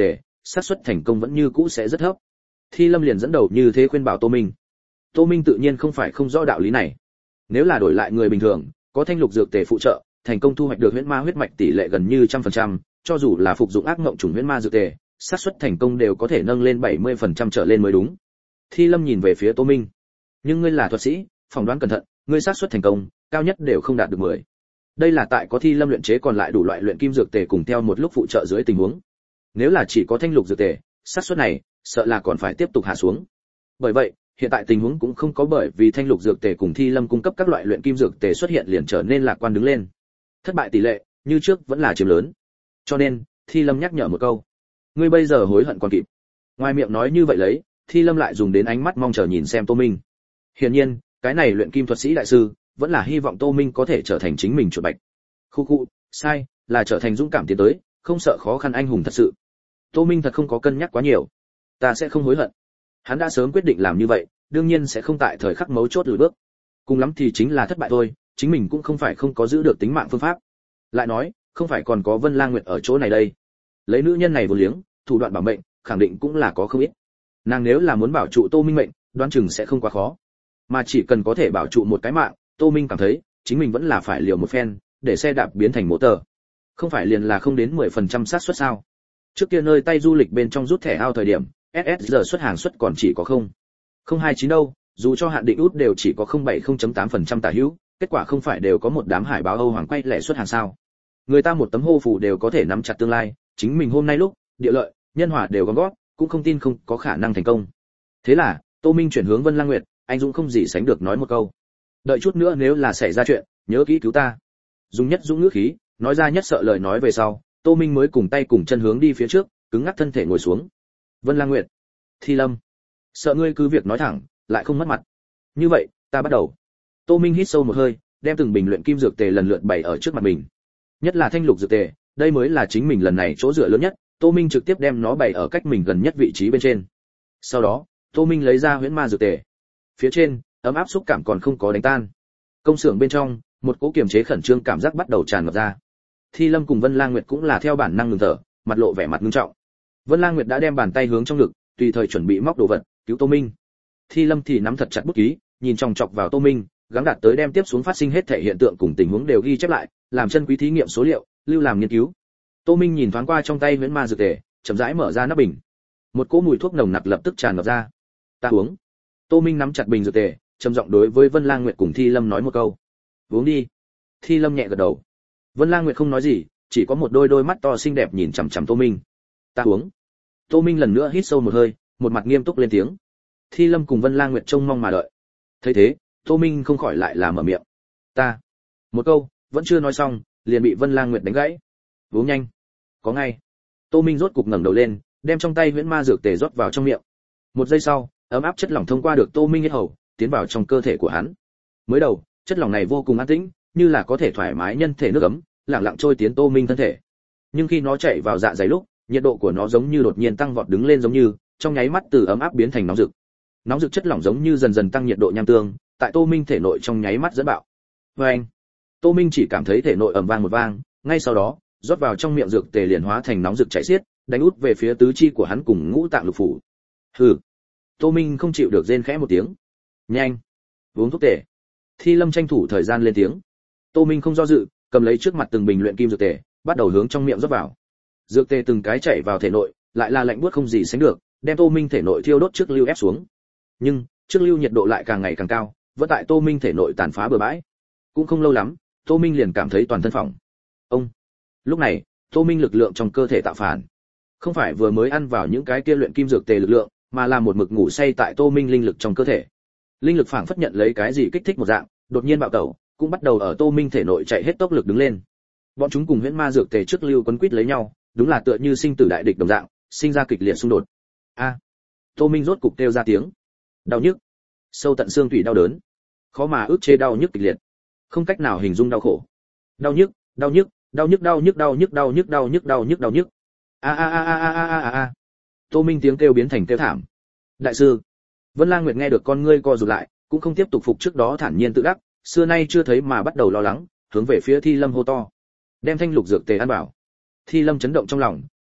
xác suất thành công vẫn như cũ sẽ rất thấp. Thi Lâm liền dẫn đầu như thế khuyên bảo Tô Minh. Tô Minh tự nhiên không phải không rõ đạo lý này. Nếu là đổi lại người bình thường, có thanh lục dược tề phụ trợ, thành công thu hoạch được huyễn ma huyết mạch tỷ lệ gần như trăm phần trăm, cho dù là phục dụng ác ngộng trùng huyễn ma dược tề, xác suất thành công đều có thể nâng lên bảy mươi phần trăm trở lên mới đúng. Thi Lâm nhìn về phía Tô Minh. Nhưng ngươi là thuật sĩ, phỏng đoán cẩn thận, ngươi xác suất thành công cao nhất đều không đạt được mười. Đây là tại có Thi Lâm luyện chế còn lại đủ loại luyện kim dược tề cùng theo một lúc phụ trợ dưới tình huống. Nếu là chỉ có thanh lục dược tề, xác suất này sợ là còn phải tiếp tục hạ xuống. Bởi vậy, hiện tại tình huống cũng không có bởi vì thanh lục dược tề cùng Thi Lâm cung cấp các loại luyện kim dược tề xuất hiện liền trở nên lạc quan đứng lên. Thất bại tỷ lệ như trước vẫn là chiếm lớn. Cho nên, Thi Lâm nhắc nhở một câu, ngươi bây giờ hối hận còn kịp. Ngoài miệng nói như vậy lấy, Thi Lâm lại dùng đến ánh mắt mong chờ nhìn xem Tô Minh. Hiển nhiên, cái này luyện kim thuật sĩ đại sư vẫn là hy vọng Tô Minh có thể trở thành chính mình chuột bạch. Khu khu, sai, là trở thành dũng cảm tiến tới, không sợ khó khăn anh hùng thật sự. Tô Minh thật không có cân nhắc quá nhiều. Ta sẽ không hối hận. Hắn đã sớm quyết định làm như vậy, đương nhiên sẽ không tại thời khắc mấu chốt lùi bước. Cùng lắm thì chính là thất bại thôi, chính mình cũng không phải không có giữ được tính mạng phương pháp. Lại nói, không phải còn có Vân Lang Nguyệt ở chỗ này đây. Lấy nữ nhân này vô liếng, thủ đoạn bảo mệnh, khẳng định cũng là có không ít. Nàng nếu là muốn bảo trụ Tô Minh mệnh, đoán chừng sẽ không quá khó. Mà chỉ cần có thể bảo trụ một cái mạng, Tô Minh cảm thấy, chính mình vẫn là phải liều một phen, để xe đạp biến thành mô tờ. Không phải liền là không đến mười phần trăm xác suất sao? Trước kia nơi tay du lịch bên trong rút thẻ ao thời điểm, ét ét giờ xuất hàng suất còn chỉ có không. không hai chín đâu, dù cho hạn định út đều chỉ có không bảy không chấm tám phần trăm tả hữu, kết quả không phải đều có một đám hải báo Âu Hoàng quay lẻ xuất hàng sao? Người ta một tấm hô phù đều có thể nắm chặt tương lai, chính mình hôm nay lúc, địa lợi, nhân hòa đều gom gót, cũng không tin không có khả năng thành công. Thế là, Tô Minh chuyển hướng Vân Lang Nguyệt, anh Dũng không gì sánh được nói một câu. Đợi chút nữa nếu là xảy ra chuyện, nhớ kỹ cứu ta. Dùng nhất dũng ngữ khí, nói ra nhất sợ lời nói về sau, Tô Minh mới cùng tay cùng chân hướng đi phía trước, cứng ngắc thân thể ngồi xuống. Vân Lang Nguyệt, Thi Lâm, sợ ngươi cứ việc nói thẳng, lại không mất mặt. Như vậy, ta bắt đầu. Tô Minh hít sâu một hơi, đem từng bình luyện kim dược tề lần lượt bày ở trước mặt mình. Nhất là thanh lục dược tề, đây mới là chính mình lần này chỗ dựa lớn nhất, Tô Minh trực tiếp đem nó bày ở cách mình gần nhất vị trí bên trên. Sau đó, Tô Minh lấy ra huyễn ma dược tề. Phía trên, ấm áp xúc cảm còn không có đánh tan. Công xưởng bên trong, một cỗ kiềm chế khẩn trương cảm giác bắt đầu tràn ngập ra. Thi Lâm cùng Vân Lang Nguyệt cũng là theo bản năng ngừng thở, mặt lộ vẻ mặt nghiêm trọng. Vân Lang Nguyệt đã đem bàn tay hướng trong ngực, tùy thời chuẩn bị móc đồ vật, cứu Tô Minh. Thi Lâm thì nắm thật chặt bút ký, nhìn chòng chọc vào Tô Minh, gắng đạt tới đem tiếp xuống phát sinh hết thể hiện tượng cùng tình huống đều ghi chép lại, làm chân quý thí nghiệm số liệu, lưu làm nghiên cứu. Tô Minh nhìn thoáng qua trong tay huyễn ma dược tề, chậm rãi mở ra nắp bình. Một cỗ mùi thuốc nồng nặc lập tức tràn ngập ra. Ta uống. Tô Minh nắm chặt bình dược tề, trầm giọng đối với Vân Lang Nguyệt cùng Thi Lâm nói một câu. Uống đi. Thi Lâm nhẹ gật đầu. Vân Lang Nguyệt không nói gì, chỉ có một đôi đôi mắt to xinh đẹp nhìn chằm chằm Tô Minh. Ta uống. Tô Minh lần nữa hít sâu một hơi, một mặt nghiêm túc lên tiếng. Thi Lâm cùng Vân Lang Nguyệt trông mong mà đợi. Thấy thế, Tô Minh không khỏi lại là mở miệng. Ta. Một câu, vẫn chưa nói xong, liền bị Vân Lang Nguyệt đánh gãy. Uống nhanh. Có ngay. Tô Minh rốt cục ngẩng đầu lên, đem trong tay huyễn ma dược tề rót vào trong miệng. Một giây sau, ấm áp chất lỏng thông qua được Tô Minh hết hầu, tiến vào trong cơ thể của hắn. Mới đầu, chất lỏng này vô cùng an tĩnh, như là có thể thoải mái nhân thể nước ấm, lặng lặng trôi tiến Tô Minh thân thể. Nhưng khi nó chạy vào dạ dày lúc, nhiệt độ của nó giống như đột nhiên tăng vọt đứng lên giống như, trong nháy mắt từ ấm áp biến thành nóng rực. Nóng rực chất lỏng giống như dần dần tăng nhiệt độ nham tương, tại Tô Minh thể nội trong nháy mắt dẫn bạo. Oeng! Tô Minh chỉ cảm thấy thể nội ầm vang một vang, ngay sau đó, rót vào trong miệng dược tề liền hóa thành nóng rực chảy xiết, đánh út về phía tứ chi của hắn cùng ngũ tạng lục phủ. Hừ. Tô Minh không chịu được rên khẽ một tiếng. Nhanh, uống thuốc tề. Thi Lâm tranh thủ thời gian lên tiếng. Tô Minh không do dự, cầm lấy trước mặt từng bình luyện kim dược tề, bắt đầu hướng trong miệng rót vào. Dược tề từng cái chảy vào thể nội, lại là lạnh buốt không gì sánh được, đem Tô Minh thể nội thiêu đốt trước lưu ép xuống. Nhưng, trước lưu nhiệt độ lại càng ngày càng cao, vẫn tại Tô Minh thể nội tàn phá bừa bãi. Cũng không lâu lắm, Tô Minh liền cảm thấy toàn thân phỏng. Ông. Lúc này, Tô Minh lực lượng trong cơ thể tạo phản. Không phải vừa mới ăn vào những cái kia luyện kim dược tề lực lượng, mà là một mực ngủ say tại Tô Minh linh lực trong cơ thể. Linh lực phảng phất nhận lấy cái gì kích thích một dạng, đột nhiên bạo tẩu, cũng bắt đầu ở Tô Minh thể nội chạy hết tốc lực đứng lên. Bọn chúng cùng huyễn ma dược tề trước lưu quấn quýt lấy nhau, đúng là tựa như sinh tử đại địch đồng dạng, sinh ra kịch liệt xung đột. A! Tô Minh rốt cục kêu ra tiếng. Đau nhức, sâu tận xương tủy đau đớn, khó mà ức chế đau nhức kịch liệt, không cách nào hình dung đau khổ. Đau nhức, đau nhức, đau nhức đau nhức đau nhức đau nhức đau nhức đau nhức đau nhức. A a a a a a a a. Tô Minh tiếng kêu biến thành kêu thảm. Đại sư. Vân Lang Nguyệt nghe được con ngươi co rụt lại, cũng không tiếp tục phục trước đó thản nhiên tự đắc, xưa nay chưa thấy mà bắt đầu lo lắng, hướng về phía Thi Lâm hô to. Đem thanh lục dược tề ăn bảo. Thi Lâm chấn động trong lòng,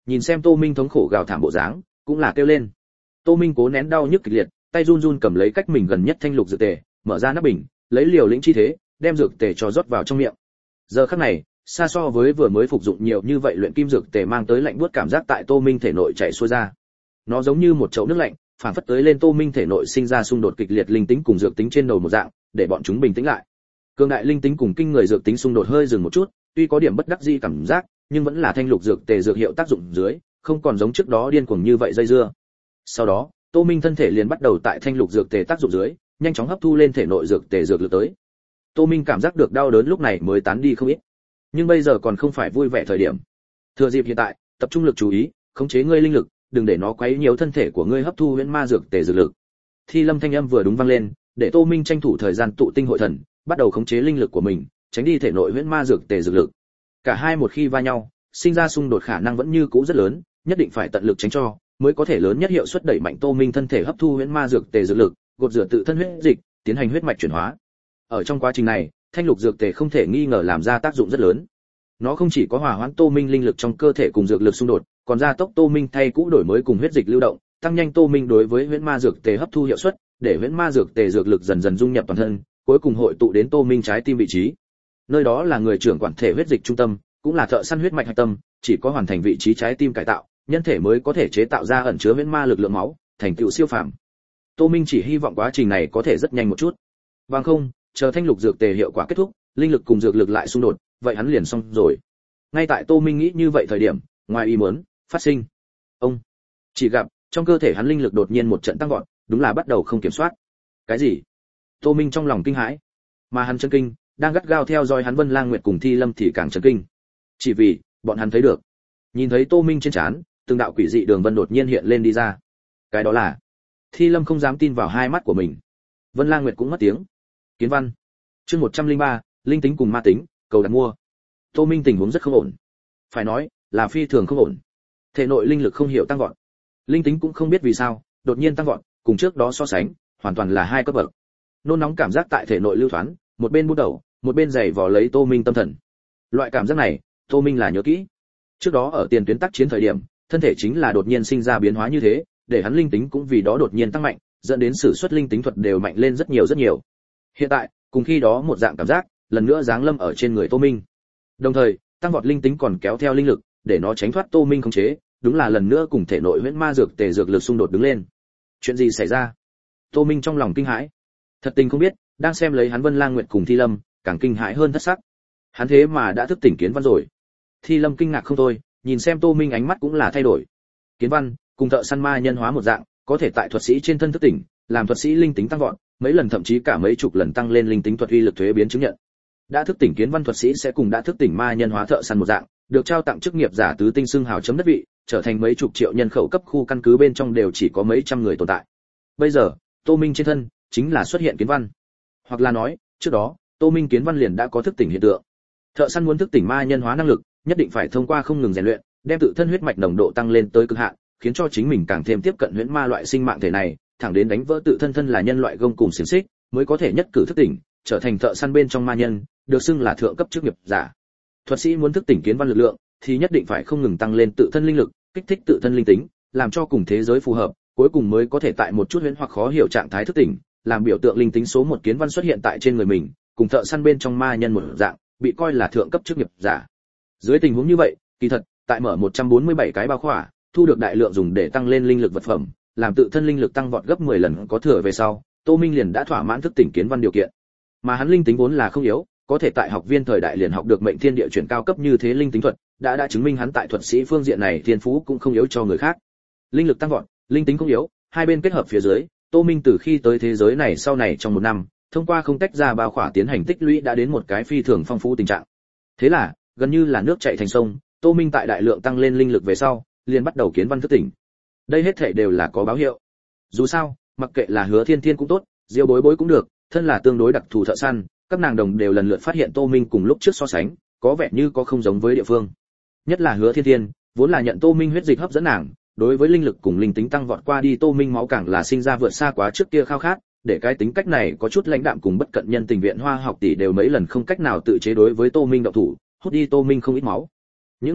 Nhìn xem Tô Minh thống khổ gào thảm bộ dáng, cũng là kêu lên. Tô Minh cố nén đau nhức kịch liệt, tay run run cầm lấy cách mình gần nhất thanh lục dược tề, mở ra nắp bình, lấy liều lĩnh chi thế, đem dược tề cho rót vào trong miệng. Giờ khắc này, xa so với vừa mới phục dụng nhiều như vậy luyện kim dược tề mang tới lạnh buốt cảm giác tại Tô Minh thể nội chảy xuôi ra. Nó giống như một chậu nước lạnh, phản phất tới lên Tô Minh thể nội sinh ra xung đột kịch liệt linh tính cùng dược tính trên đầu một dạng, để bọn chúng bình tĩnh lại. Cường đại linh tính cùng kinh người dược tính xung đột hơi dừng một chút, tuy có điểm bất đắc dĩ cảm giác, nhưng vẫn là thanh lục dược tề dược hiệu tác dụng dưới, không còn giống trước đó điên cuồng như vậy dây dưa. Sau đó, Tô Minh thân thể liền bắt đầu tại thanh lục dược tề tác dụng dưới, nhanh chóng hấp thu lên thể nội dược tề dược lực tới. Tô Minh cảm giác được đau đớn lúc này mới tán đi không ít. Nhưng bây giờ còn không phải vui vẻ thời điểm. Thừa dịp hiện tại, tập trung lực chú ý, khống chế ngươi linh lực, đừng để nó quấy nhiễu thân thể của ngươi hấp thu huyễn ma dược tề dược lực. Thi Lâm thanh âm vừa đúng vang lên, để Tô Minh tranh thủ thời gian tụ tinh hội thần, bắt đầu khống chế linh lực của mình, tránh đi thể nội huyễn ma dược tề dược lực. Cả hai một khi va nhau, sinh ra xung đột khả năng vẫn như cũ rất lớn, nhất định phải tận lực tránh cho, mới có thể lớn nhất hiệu suất đẩy mạnh Tô Minh thân thể hấp thu huyễn ma dược tề dược lực, gột rửa tự thân huyết dịch, tiến hành huyết mạch chuyển hóa. Ở trong quá trình này, thanh lục dược tề không thể nghi ngờ làm ra tác dụng rất lớn. Nó không chỉ có hòa hoãn Tô Minh linh lực trong cơ thể cùng dược lực xung đột, còn gia tốc Tô Minh thay cũ đổi mới cùng huyết dịch lưu động, tăng nhanh Tô Minh đối với huyễn ma dược tề hấp thu hiệu suất, để huyễn ma dược tề dược lực dần dần dung nhập toàn thân, cuối cùng hội tụ đến Tô Minh trái tim vị trí. Nơi đó là người trưởng quản thể huyết dịch trung tâm, cũng là thợ săn huyết mạch hạch tâm, chỉ có hoàn thành vị trí trái tim cải tạo, nhân thể mới có thể chế tạo ra ẩn chứa huyễn ma lực lượng máu, thành tựu siêu phàm. Tô Minh chỉ hy vọng quá trình này có thể rất nhanh một chút. Bằng không, chờ thanh lục dược tề hiệu quả kết thúc, linh lực cùng dược lực lại xung đột, vậy hắn liền xong rồi. Ngay tại Tô Minh nghĩ như vậy thời điểm, ngoài ý muốn phát sinh. Ông chỉ gặp trong cơ thể hắn linh lực đột nhiên một trận tăng vọt, đúng là bắt đầu không kiểm soát. Cái gì? Tô Minh trong lòng kinh hãi, mà hắn chấn kinh, đang gắt gao theo dõi hắn Vân Lang Nguyệt cùng Thi Lâm thì càng chấn kinh. Chỉ vì, bọn hắn thấy được, nhìn thấy Tô Minh trên trán, từng đạo quỷ dị đường vân đột nhiên hiện lên đi ra. Cái đó là, Thi Lâm không dám tin vào hai mắt của mình. Vân Lang Nguyệt cũng mất tiếng. Kiến văn. Chương một trăm lẻ ba, linh tính cùng ma tính, cầu đặt mua. Tô Minh tình huống rất không ổn. Phải nói, là phi thường không ổn. Thể nội linh lực không hiểu tăng vọt. Linh tính cũng không biết vì sao, đột nhiên tăng vọt, cùng trước đó so sánh, hoàn toàn là hai cấp bậc. Nôn nóng cảm giác tại thể nội lưu thoáng, một bên bút đầu, một bên giày vò lấy Tô Minh tâm thần. Loại cảm giác này, Tô Minh là nhớ kỹ. Trước đó ở tiền tuyến tác chiến thời điểm, thân thể chính là đột nhiên sinh ra biến hóa như thế, để hắn linh tính cũng vì đó đột nhiên tăng mạnh, dẫn đến sử xuất linh tính thuật đều mạnh lên rất nhiều rất nhiều. Hiện tại, cùng khi đó một dạng cảm giác, lần nữa giáng lâm ở trên người Tô Minh. Đồng thời, tăng vọt linh tính còn kéo theo linh lực, để nó tránh thoát Tô Minh khống chế, đúng là lần nữa cùng thể nội huyễn ma dược tề dược lực xung đột đứng lên. Chuyện gì xảy ra? Tô Minh trong lòng kinh hãi. Thật tình không biết, đang xem lấy hắn Vân Lang Nguyệt cùng Thi Lâm, càng kinh hãi hơn thất sắc. Hắn thế mà đã thức tỉnh Kiến Văn rồi. Thi Lâm kinh ngạc không thôi, nhìn xem Tô Minh ánh mắt cũng là thay đổi. Kiến Văn, cùng thợ săn ma nhân hóa một dạng, có thể tại thuật sĩ trên thân thức tỉnh, làm thuật sĩ linh tính tăng vọt, mấy lần thậm chí cả mấy chục lần tăng lên linh tính thuật uy lực thuế biến chứng nhận. Đã thức tỉnh Kiến Văn thuật sĩ sẽ cùng đã thức tỉnh ma nhân hóa thợ săn một dạng, được trao tặng chức nghiệp giả tứ tinh xưng hào chấm đất vị, trở thành mấy chục triệu nhân khẩu cấp khu căn cứ bên trong đều chỉ có mấy trăm người tồn tại. Bây giờ, Tô Minh trên thân chính là xuất hiện Kiến Văn. Hoặc là nói, trước đó, Tô Minh Kiến Văn liền đã có thức tỉnh hiện tượng. Thợ săn muốn thức tỉnh ma nhân hóa năng lực, nhất định phải thông qua không ngừng rèn luyện, đem tự thân huyết mạch nồng độ tăng lên tới cực hạn, khiến cho chính mình càng thêm tiếp cận huyễn ma loại sinh mạng thể này, thẳng đến đánh vỡ tự thân thân là nhân loại gông cùng xiềng xích, mới có thể nhất cử thức tỉnh, trở thành thợ săn bên trong ma nhân, được xưng là thượng cấp chức nghiệp giả. Thuật sĩ muốn thức tỉnh Kiến Văn lực lượng, thì nhất định phải không ngừng tăng lên tự thân linh lực, kích thích tự thân linh tính, làm cho cùng thế giới phù hợp, cuối cùng mới có thể tại một chút huyễn hoặc khó hiểu trạng thái thức tỉnh, làm biểu tượng linh tính số một Kiến Văn xuất hiện tại trên người mình, cùng thợ săn bên trong ma nhân một dạng, bị coi là thượng cấp chức nghiệp giả. Dưới tình huống như vậy, kỳ thật, tại mở một trăm bốn mươi bảy cái bao khỏa, thu được đại lượng dùng để tăng lên linh lực vật phẩm, làm tự thân linh lực tăng vọt gấp mười lần có thừa về sau, Tô Minh liền đã thỏa mãn thức tỉnh Kiến Văn điều kiện. Mà hắn linh tính vốn là không yếu, có thể tại học viên thời đại liền học được mệnh thiên địa chuyển cao cấp như thế linh tính thuật, đã đã chứng minh hắn tại thuật sĩ phương diện này thiên phú cũng không yếu cho người khác. Linh lực tăng vọt, linh tính không yếu, hai bên kết hợp phía dưới, Tô Minh từ khi tới thế giới này sau này trong một năm, thông qua không tách ra bao khỏa tiến hành tích lũy đã đến một cái phi thường phong phú tình trạng. Thế là, gần như là nước chảy thành sông, Tô Minh tại đại lượng tăng lên linh lực về sau, liền bắt đầu Kiến Văn thức tỉnh. Đây hết thảy đều là có báo hiệu. Dù sao, mặc kệ là Hứa Thiên Thiên cũng tốt, Diêu Bối Bối cũng được, thân là tương đối đặc thù thợ săn, các nàng đồng đều lần lượt phát hiện Tô Minh cùng lúc trước so sánh, có vẻ như có không giống với địa phương. Nhất là Hứa Thiên Thiên, vốn là nhận Tô Minh huyết dịch hấp dẫn nàng, đối với linh lực cùng linh tính tăng vọt qua đi Tô Minh máu càng là sinh ra vượt xa quá trước kia khao khát, để cái tính cách này có chút lãnh đạm cùng bất cận nhân tình viện Hoa học tỷ đều mấy lần không cách nào tự chế đối với Tô Minh động thủ, hút đi Tô Minh không ít máu. Những này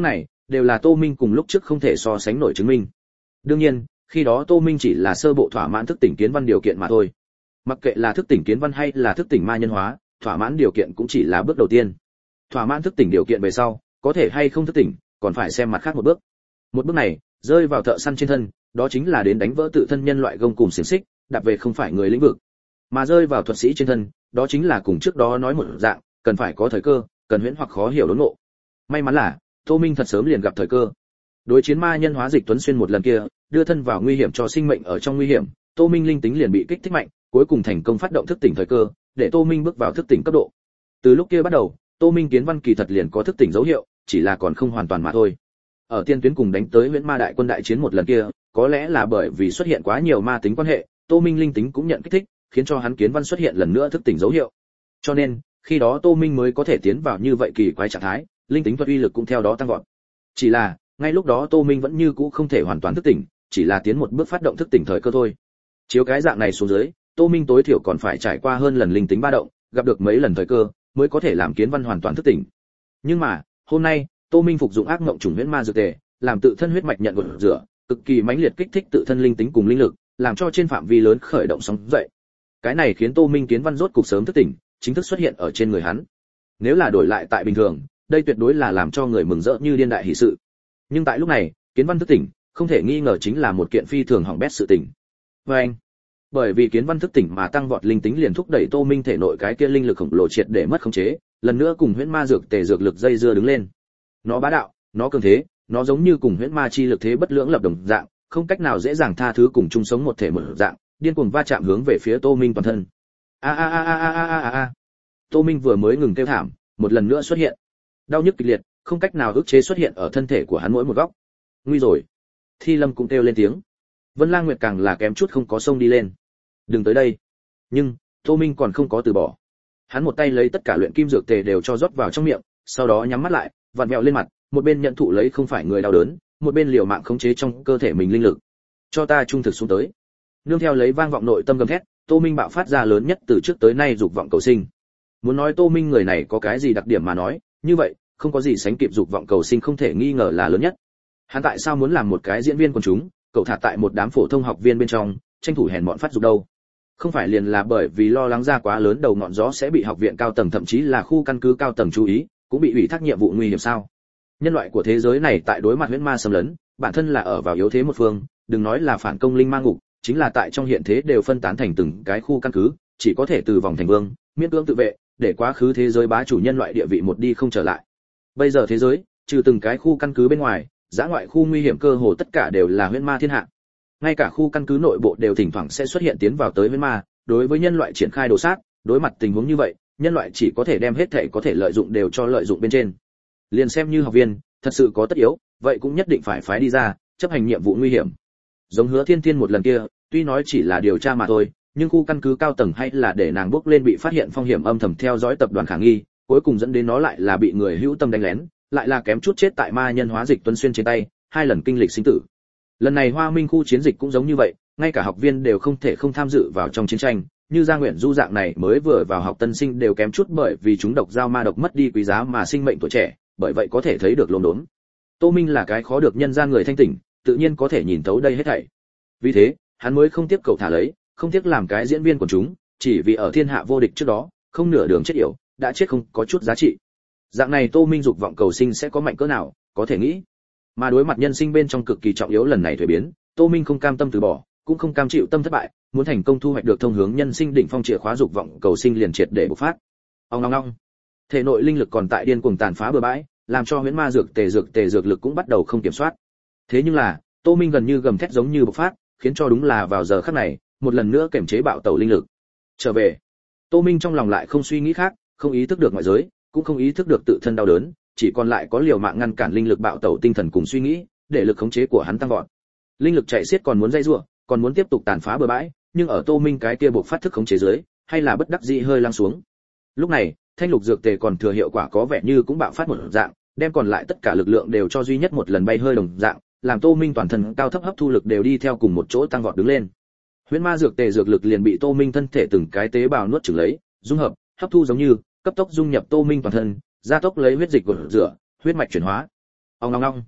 đều là Tô Minh cùng lúc trước không thể so sánh nổi chứng minh. Đương nhiên, khi đó Tô Minh chỉ là sơ bộ thỏa mãn thức tỉnh kiến văn điều kiện mà thôi. Mặc kệ là thức tỉnh kiến văn hay là thức tỉnh ma nhân hóa, thỏa mãn điều kiện cũng chỉ là bước đầu tiên. Thỏa mãn thức tỉnh điều kiện về sau, có thể hay không thức tỉnh, còn phải xem mặt khác một bước. Một bước này, rơi vào thợ săn trên thân, đó chính là đến đánh vỡ tự thân nhân loại gông cùm xiềng xích, đạp về không phải người lĩnh vực. Mà rơi vào thuật sĩ trên thân, đó chính là cùng trước đó nói một dạng, cần phải có thời cơ, cần huyễn hoặc khó hiểu đốn ngộ. May mắn là, Tô Minh thật sớm liền gặp thời cơ. Đối chiến ma nhân hóa Dịch Tuấn Xuyên một lần kia, đưa thân vào nguy hiểm cho sinh mệnh ở trong nguy hiểm, Tô Minh linh tính liền bị kích thích mạnh, cuối cùng thành công phát động thức tỉnh thời cơ, để Tô Minh bước vào thức tỉnh cấp độ. Từ lúc kia bắt đầu, Tô Minh kiến văn kỳ thật liền có thức tỉnh dấu hiệu, chỉ là còn không hoàn toàn mà thôi. Ở tiên tuyến cùng đánh tới Huyễn Ma đại quân đại chiến một lần kia, có lẽ là bởi vì xuất hiện quá nhiều ma tính quan hệ, Tô Minh linh tính cũng nhận kích thích, khiến cho hắn kiến văn xuất hiện lần nữa thức tỉnh dấu hiệu. Cho nên, khi đó Tô Minh mới có thể tiến vào như vậy kỳ quái trạng thái, linh tính thuật uy lực cũng theo đó tăng vọt. Chỉ là, ngay lúc đó Tô Minh vẫn như cũ không thể hoàn toàn thức tỉnh, chỉ là tiến một bước phát động thức tỉnh thời cơ thôi. Chiếu cái dạng này xuống dưới, Tô Minh tối thiểu còn phải trải qua hơn lần linh tính ba động, gặp được mấy lần thời cơ, mới có thể làm kiến văn hoàn toàn thức tỉnh. Nhưng mà, hôm nay, Tô Minh phục dụng ác ngộng trùng huyễn ma dược tề, làm tự thân huyết mạch nhận gột rửa, cực kỳ mãnh liệt kích thích tự thân linh tính cùng linh lực, làm cho trên phạm vi lớn khởi động sóng dậy. Cái này khiến Tô Minh kiến văn rốt cục sớm thức tỉnh, chính thức xuất hiện ở trên người hắn. Nếu là đổi lại tại bình thường, đây tuyệt đối là làm cho người mừng rỡ như điên đại hỷ sự. Nhưng tại lúc này, kiến văn thức tỉnh, không thể nghi ngờ chính là một kiện phi thường hỏng bét sự tình. Và anh, bởi vì kiến văn thức tỉnh mà tăng vọt linh tính liền thúc đẩy Tô Minh thể nội cái kia linh lực khổng lồ triệt để mất khống chế, lần nữa cùng huyễn ma dược tề dược lực dây dưa đứng lên. Nó bá đạo, nó cường thế, nó giống như cùng huyễn ma chi lực thế bất lưỡng lập đồng dạng, không cách nào dễ dàng tha thứ cùng chung sống một thể một dạng, điên cuồng va chạm hướng về phía Tô Minh toàn thân. A a a a a a a a. Tô Minh vừa mới ngừng kêu thảm, một lần nữa xuất hiện. Đau nhức kịch liệt, không cách nào ức chế xuất hiện ở thân thể của hắn mỗi một góc. Nguy rồi. Thi Lâm cũng kêu lên tiếng. Vân Lang Nguyệt càng là kém chút không có xông đi lên. Đừng tới đây. Nhưng, Tô Minh còn không có từ bỏ. Hắn một tay lấy tất cả luyện kim dược tề đều cho rót vào trong miệng, sau đó nhắm mắt lại, vặn vẹo lên mặt, một bên nhận thụ lấy không phải người đau đớn, một bên liều mạng khống chế trong cơ thể mình linh lực. Cho ta trung thực xuống tới. Nương theo lấy vang vọng nội tâm gầm thét, Tô Minh bạo phát ra lớn nhất từ trước tới nay dục vọng cầu sinh. Muốn nói Tô Minh người này có cái gì đặc điểm mà nói, như vậy, không có gì sánh kịp dục vọng cầu sinh không thể nghi ngờ là lớn nhất. Hắn tại sao muốn làm một cái diễn viên quần chúng, cậu thả tại một đám phổ thông học viên bên trong, tranh thủ hèn mọn phát dục đâu? Không phải liền là bởi vì lo lắng ra quá lớn đầu ngọn gió sẽ bị học viện cao tầng thậm chí là khu căn cứ cao tầng chú ý, cũng bị ủy thác nhiệm vụ nguy hiểm sao? Nhân loại của thế giới này tại đối mặt huyễn ma xâm lấn, bản thân là ở vào yếu thế một phương, đừng nói là phản công linh ma ngục, chính là tại trong hiện thế đều phân tán thành từng cái khu căn cứ, chỉ có thể từ vòng thành vương, miễn cưỡng tự vệ, để quá khứ thế giới bá chủ nhân loại địa vị một đi không trở lại. Bây giờ thế giới, trừ từng cái khu căn cứ bên ngoài, dã ngoại khu nguy hiểm cơ hồ tất cả đều là huyễn ma thiên hạ. Ngay cả khu căn cứ nội bộ đều thỉnh thoảng sẽ xuất hiện tiến vào tới huyễn ma, đối với nhân loại triển khai đồ sát, đối mặt tình huống như vậy, nhân loại chỉ có thể đem hết thảy có thể lợi dụng đều cho lợi dụng bên trên. Liền xem như học viên, thật sự có tất yếu, vậy cũng nhất định phải phái đi ra, chấp hành nhiệm vụ nguy hiểm. Giống Hứa Thiên Thiên một lần kia, tuy nói chỉ là điều tra mà thôi, nhưng khu căn cứ cao tầng hay là để nàng bước lên bị phát hiện phong hiểm âm thầm theo dõi tập đoàn khả nghi, cuối cùng dẫn đến nó lại là bị người hữu tâm đánh lén, lại là kém chút chết tại ma nhân hóa Dịch Tuấn Xuyên trên tay, hai lần kinh lịch sinh tử. Lần này Hoa Minh khu chiến dịch cũng giống như vậy, ngay cả học viên đều không thể không tham dự vào trong chiến tranh, như Gia Nguyện Du dạng này mới vừa vào học tân sinh đều kém chút bởi vì chúng độc giao ma độc mất đi quý giá mà sinh mệnh tuổi trẻ, bởi vậy có thể thấy được lồn đốn. Tô Minh là cái khó được nhân gian người thanh tỉnh, tự nhiên có thể nhìn thấu đây hết thảy. Vì thế, hắn mới không tiếp cầu thả lấy, không tiếc làm cái diễn viên của chúng, chỉ vì ở thiên hạ vô địch trước đó, không nửa đường chết yểu, đã chết không có chút giá trị. Dạng này Tô Minh dục vọng cầu sinh sẽ có mạnh cỡ nào, có thể nghĩ. Mà đối mặt nhân sinh bên trong cực kỳ trọng yếu lần này thay biến, Tô Minh không cam tâm từ bỏ, cũng không cam chịu tâm thất bại, muốn thành công thu hoạch được thông hướng nhân sinh đỉnh phong chìa khóa dục vọng cầu sinh liền triệt để bộc phát. Ong ong ong. Thể nội linh lực còn tại điên cuồng tàn phá bừa bãi, làm cho huyễn ma dược tề dược tề dược lực cũng bắt đầu không kiểm soát. Thế nhưng là, Tô Minh gần như gầm thét giống như bộc phát, khiến cho đúng là vào giờ khắc này, một lần nữa kiểm chế bạo tẩu linh lực. Trở về. Tô Minh trong lòng lại không suy nghĩ khác, không ý thức được ngoại giới, cũng không ý thức được tự thân đau đớn, chỉ còn lại có liều mạng ngăn cản linh lực bạo tẩu tinh thần cùng suy nghĩ, để lực khống chế của hắn tăng vọt. Linh lực chạy xiết còn muốn dây rủa, còn muốn tiếp tục tàn phá bừa bãi, nhưng ở Tô Minh cái kia buộc phát thức khống chế dưới, hay là bất đắc dĩ hơi lắng xuống. Lúc này, thanh lục dược tề còn thừa hiệu quả có vẻ như cũng bạo phát một dạng, đem còn lại tất cả lực lượng đều cho duy nhất một lần bay hơi đồng dạng, làm Tô Minh toàn thân cao thấp hấp thu lực đều đi theo cùng một chỗ tăng vọt đứng lên. Huyễn ma dược tề dược lực liền bị Tô Minh thân thể từng cái tế bào nuốt chửng lấy, dung hợp, hấp thu giống như cấp tốc dung nhập Tô Minh toàn thân, gia tốc lấy huyết dịch gột rửa, huyết mạch chuyển hóa. Ong ong ong.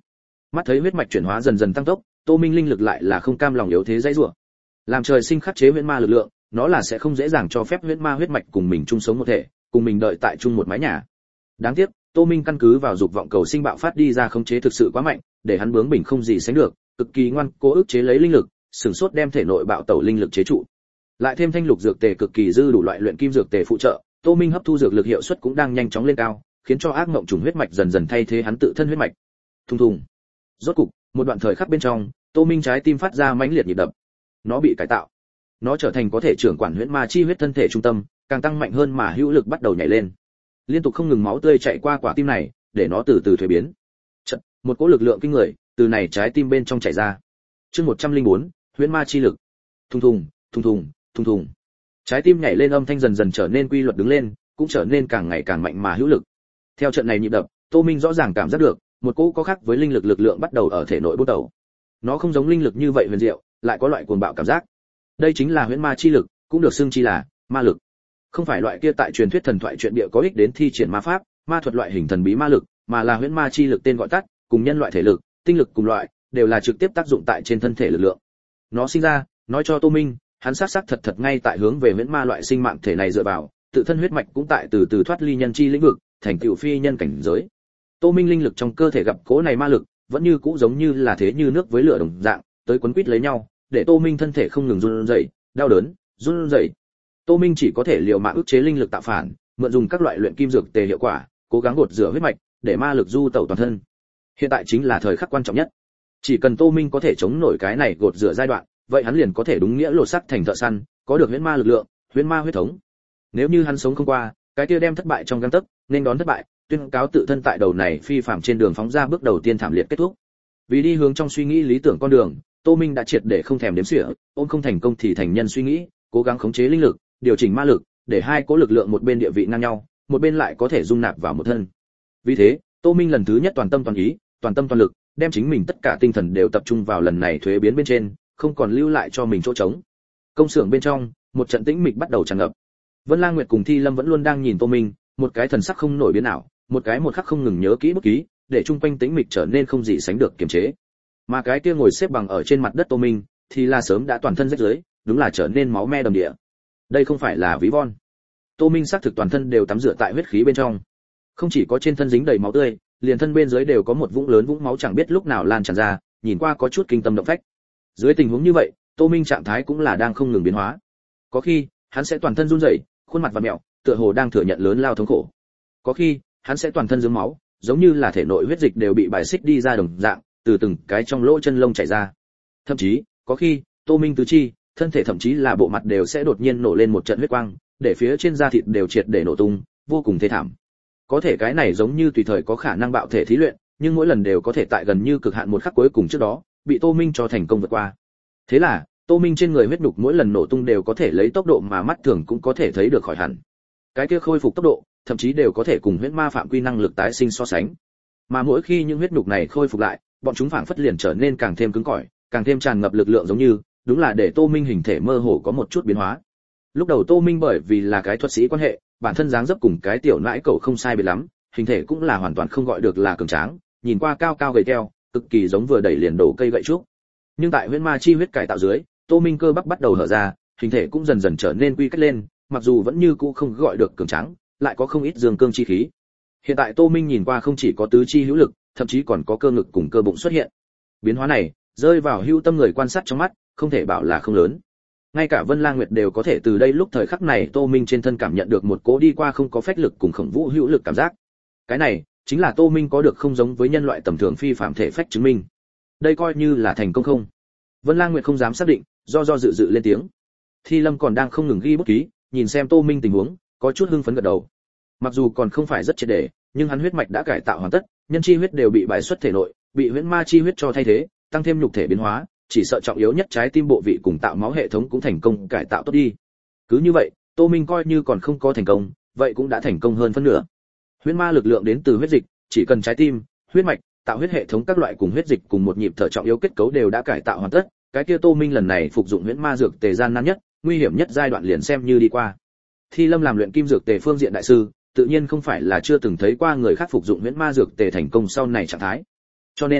Mắt thấy huyết mạch chuyển hóa dần dần tăng tốc, Tô Minh linh lực lại là không cam lòng yếu thế dãy rủa. Làm trời sinh khắc chế huyễn ma lực lượng, nó là sẽ không dễ dàng cho phép huyễn ma huyết mạch cùng mình chung sống một thể, cùng mình đợi tại chung một mái nhà. Đáng tiếc, Tô Minh căn cứ vào dục vọng cầu sinh bạo phát đi ra khống chế thực sự quá mạnh, để hắn bướng bỉnh không gì sánh được, cực kỳ ngoan cố ức chế lấy linh lực, sừng sốt đem thể nội bạo tẩu linh lực chế trụ. Lại thêm thanh lục dược tề cực kỳ dư đủ loại luyện kim dược tề phụ trợ, Tô Minh hấp thu dược lực hiệu suất cũng đang nhanh chóng lên cao, khiến cho ác mộng trùng huyết mạch dần dần thay thế hắn tự thân huyết mạch. Thùng thùng. Rốt cục, một đoạn thời khắc bên trong, Tô Minh trái tim phát ra mãnh liệt nhịp đập. Nó bị cải tạo, nó trở thành có thể trưởng quản huyễn ma chi huyết thân thể trung tâm, càng tăng mạnh hơn mà hữu lực bắt đầu nhảy lên. Liên tục không ngừng máu tươi chạy qua quả tim này, để nó từ từ thuế biến. Chợt, một cỗ lực lượng kinh người từ này trái tim bên trong chảy ra. Chương một trăm lẻ bốn, huyễn ma chi lực. Thùng thùng, thùng thùng, thùng thùng. Trái tim nhảy lên âm thanh dần dần trở nên quy luật đứng lên, cũng trở nên càng ngày càng mạnh mà hữu lực. Theo trận này nhịp đập, Tô Minh rõ ràng cảm giác được, một cỗ có khác với linh lực lực lượng bắt đầu ở thể nội bốc đầu. Nó không giống linh lực như vậy huyền diệu, lại có loại cuồng bạo cảm giác. Đây chính là huyễn ma chi lực, cũng được xưng chi là ma lực. Không phải loại kia tại truyền thuyết thần thoại truyện địa có ích đến thi triển ma pháp, ma thuật loại hình thần bí ma lực, mà là huyễn ma chi lực tên gọi tắt, cùng nhân loại thể lực, tinh lực cùng loại, đều là trực tiếp tác dụng tại trên thân thể lực lượng. Nó sinh ra, nói cho Tô Minh, hắn xác xác thật thật ngay tại hướng về huyễn ma loại sinh mạng thể này dựa vào, tự thân huyết mạch cũng tại từ từ thoát ly nhân chi lĩnh vực, thành tựu phi nhân cảnh giới. Tô Minh linh lực trong cơ thể gặp cỗ này ma lực, vẫn như cũ giống như là thế như nước với lửa đồng dạng, tới quấn quýt lấy nhau, để Tô Minh thân thể không ngừng run rẩy, đau đớn, run rẩy. Tô Minh chỉ có thể liều mạng ức chế linh lực tạo phản, mượn dùng các loại luyện kim dược tề hiệu quả, cố gắng gột rửa huyết mạch, để ma lực du tẩu toàn thân. Hiện tại chính là thời khắc quan trọng nhất. Chỉ cần Tô Minh có thể chống nổi cái này gột rửa giai đoạn, vậy hắn liền có thể đúng nghĩa lột xác thành thợ săn, có được huyễn ma lực lượng, huyễn ma huyết thống. Nếu như hắn sống không qua, cái kia đem thất bại trong gang tấc, nên đón thất bại, tuyên cáo tự thân tại đầu này phi phàm trên đường phóng ra bước đầu tiên thảm liệt kết thúc. Vì đi hướng trong suy nghĩ lý tưởng con đường, Tô Minh đã triệt để không thèm đếm xỉa, ôm không thành công thì thành nhân suy nghĩ, cố gắng khống chế linh lực, điều chỉnh ma lực, để hai cố lực lượng một bên địa vị ngang nhau, một bên lại có thể dung nạp vào một thân. Vì thế, Tô Minh lần thứ nhất toàn tâm toàn ý, toàn tâm toàn lực, đem chính mình tất cả tinh thần đều tập trung vào lần này thuế biến bên trên, không còn lưu lại cho mình chỗ trống. Công xưởng bên trong, một trận tĩnh mịch bắt đầu tràn ngập. Vân Lang Nguyệt cùng Thi Lâm vẫn luôn đang nhìn Tô Minh, một cái thần sắc không nổi biến nào, một cái một khắc không ngừng nhớ kỹ bút ký, để trung quanh tĩnh mịch trở nên không gì sánh được kiềm chế. Mà cái kia ngồi xếp bằng ở trên mặt đất Tô Minh, thì là sớm đã toàn thân rách rưới, đúng là trở nên máu me đầm địa. Đây không phải là ví von. Tô Minh xác thực toàn thân đều tắm rửa tại huyết khí bên trong. Không chỉ có trên thân dính đầy máu tươi, liền thân bên dưới đều có một vũng lớn vũng máu chẳng biết lúc nào lan tràn ra, nhìn qua có chút kinh tâm động phách. Dưới tình huống như vậy, Tô Minh trạng thái cũng là đang không ngừng biến hóa. Có khi, hắn sẽ toàn thân run rẩy, khuôn mặt vặn mèo, tựa hồ đang thừa nhận lớn lao thống khổ. Có khi, hắn sẽ toàn thân rớm máu, giống như là thể nội huyết dịch đều bị bài xích đi ra đồng dạng, từ từng cái trong lỗ chân lông chảy ra. Thậm chí, có khi, Tô Minh tứ chi, thân thể thậm chí là bộ mặt đều sẽ đột nhiên nổ lên một trận huyết quang, để phía trên da thịt đều triệt để nổ tung, vô cùng thê thảm. Có thể cái này giống như tùy thời có khả năng bạo thể thí luyện, nhưng mỗi lần đều có thể tại gần như cực hạn một khắc cuối cùng trước đó, bị Tô Minh cho thành công vượt qua. Thế là, Tô Minh trên người huyết nhục mỗi lần nổ tung đều có thể lấy tốc độ mà mắt thường cũng có thể thấy được khỏi hẳn. Cái kia khôi phục tốc độ, thậm chí đều có thể cùng huyễn ma phạm quy năng lực tái sinh so sánh. Mà mỗi khi những huyết nhục này khôi phục lại, bọn chúng phảng phất liền trở nên càng thêm cứng cỏi, càng thêm tràn ngập lực lượng giống như, đúng là để Tô Minh hình thể mơ hồ có một chút biến hóa. Lúc đầu Tô Minh bởi vì là cái thuật sĩ quan hệ, bản thân dáng dấp cùng cái tiểu nãi cậu không sai biệt lắm, hình thể cũng là hoàn toàn không gọi được là cường tráng, nhìn qua cao cao gầy teo, cực kỳ giống vừa đẩy liền đổ cây gậy trúc. Nhưng tại huyễn ma chi huyết cải tạo dưới, Tô Minh cơ bắp bắt đầu hở ra, hình thể cũng dần dần trở nên quy cách lên, mặc dù vẫn như cũ không gọi được cường tráng, lại có không ít dương cương chi khí. Hiện tại Tô Minh nhìn qua không chỉ có tứ chi hữu lực, thậm chí còn có cơ ngực cùng cơ bụng xuất hiện. Biến hóa này, rơi vào hữu tâm người quan sát trong mắt, không thể bảo là không lớn. Ngay cả Vân Lang Nguyệt đều có thể từ đây lúc thời khắc này Tô Minh trên thân cảm nhận được một cỗ đi qua không có phách lực cùng khổng vũ hữu lực cảm giác. Cái này chính là Tô Minh có được không giống với nhân loại tầm thường phi phàm thể phách chứng minh. Đây coi như là thành công không? Vân Lang Nguyệt không dám xác định, do do dự dự lên tiếng. Thi Lâm còn đang không ngừng ghi bút ký, nhìn xem Tô Minh tình huống, có chút hưng phấn gật đầu. Mặc dù còn không phải rất triệt để, nhưng hắn huyết mạch đã cải tạo hoàn tất, nhân chi huyết đều bị bài xuất thể nội, bị huyễn ma chi huyết cho thay thế, tăng thêm nhục thể biến hóa, chỉ sợ trọng yếu nhất trái tim bộ vị cùng tạo máu hệ thống cũng thành công cải tạo tốt đi. Cứ như vậy, Tô Minh coi như còn không có thành công, vậy cũng đã thành công hơn phân nửa. Huyễn ma lực lượng đến từ huyết dịch, chỉ cần trái tim, huyết mạch, tạo huyết hệ thống các loại cùng huyết dịch cùng một nhịp thở trọng yếu kết cấu đều đã cải tạo hoàn tất, cái kia Tô Minh lần này phục dụng huyễn ma dược tề gian nan nhất, nguy hiểm nhất giai đoạn liền xem như đi qua. Thi Lâm làm luyện kim dược tề phương diện đại sư, tự nhiên không phải là chưa từng thấy qua người khác phục dụng huyễn ma dược tề thành công sau này trạng thái. Cho nên,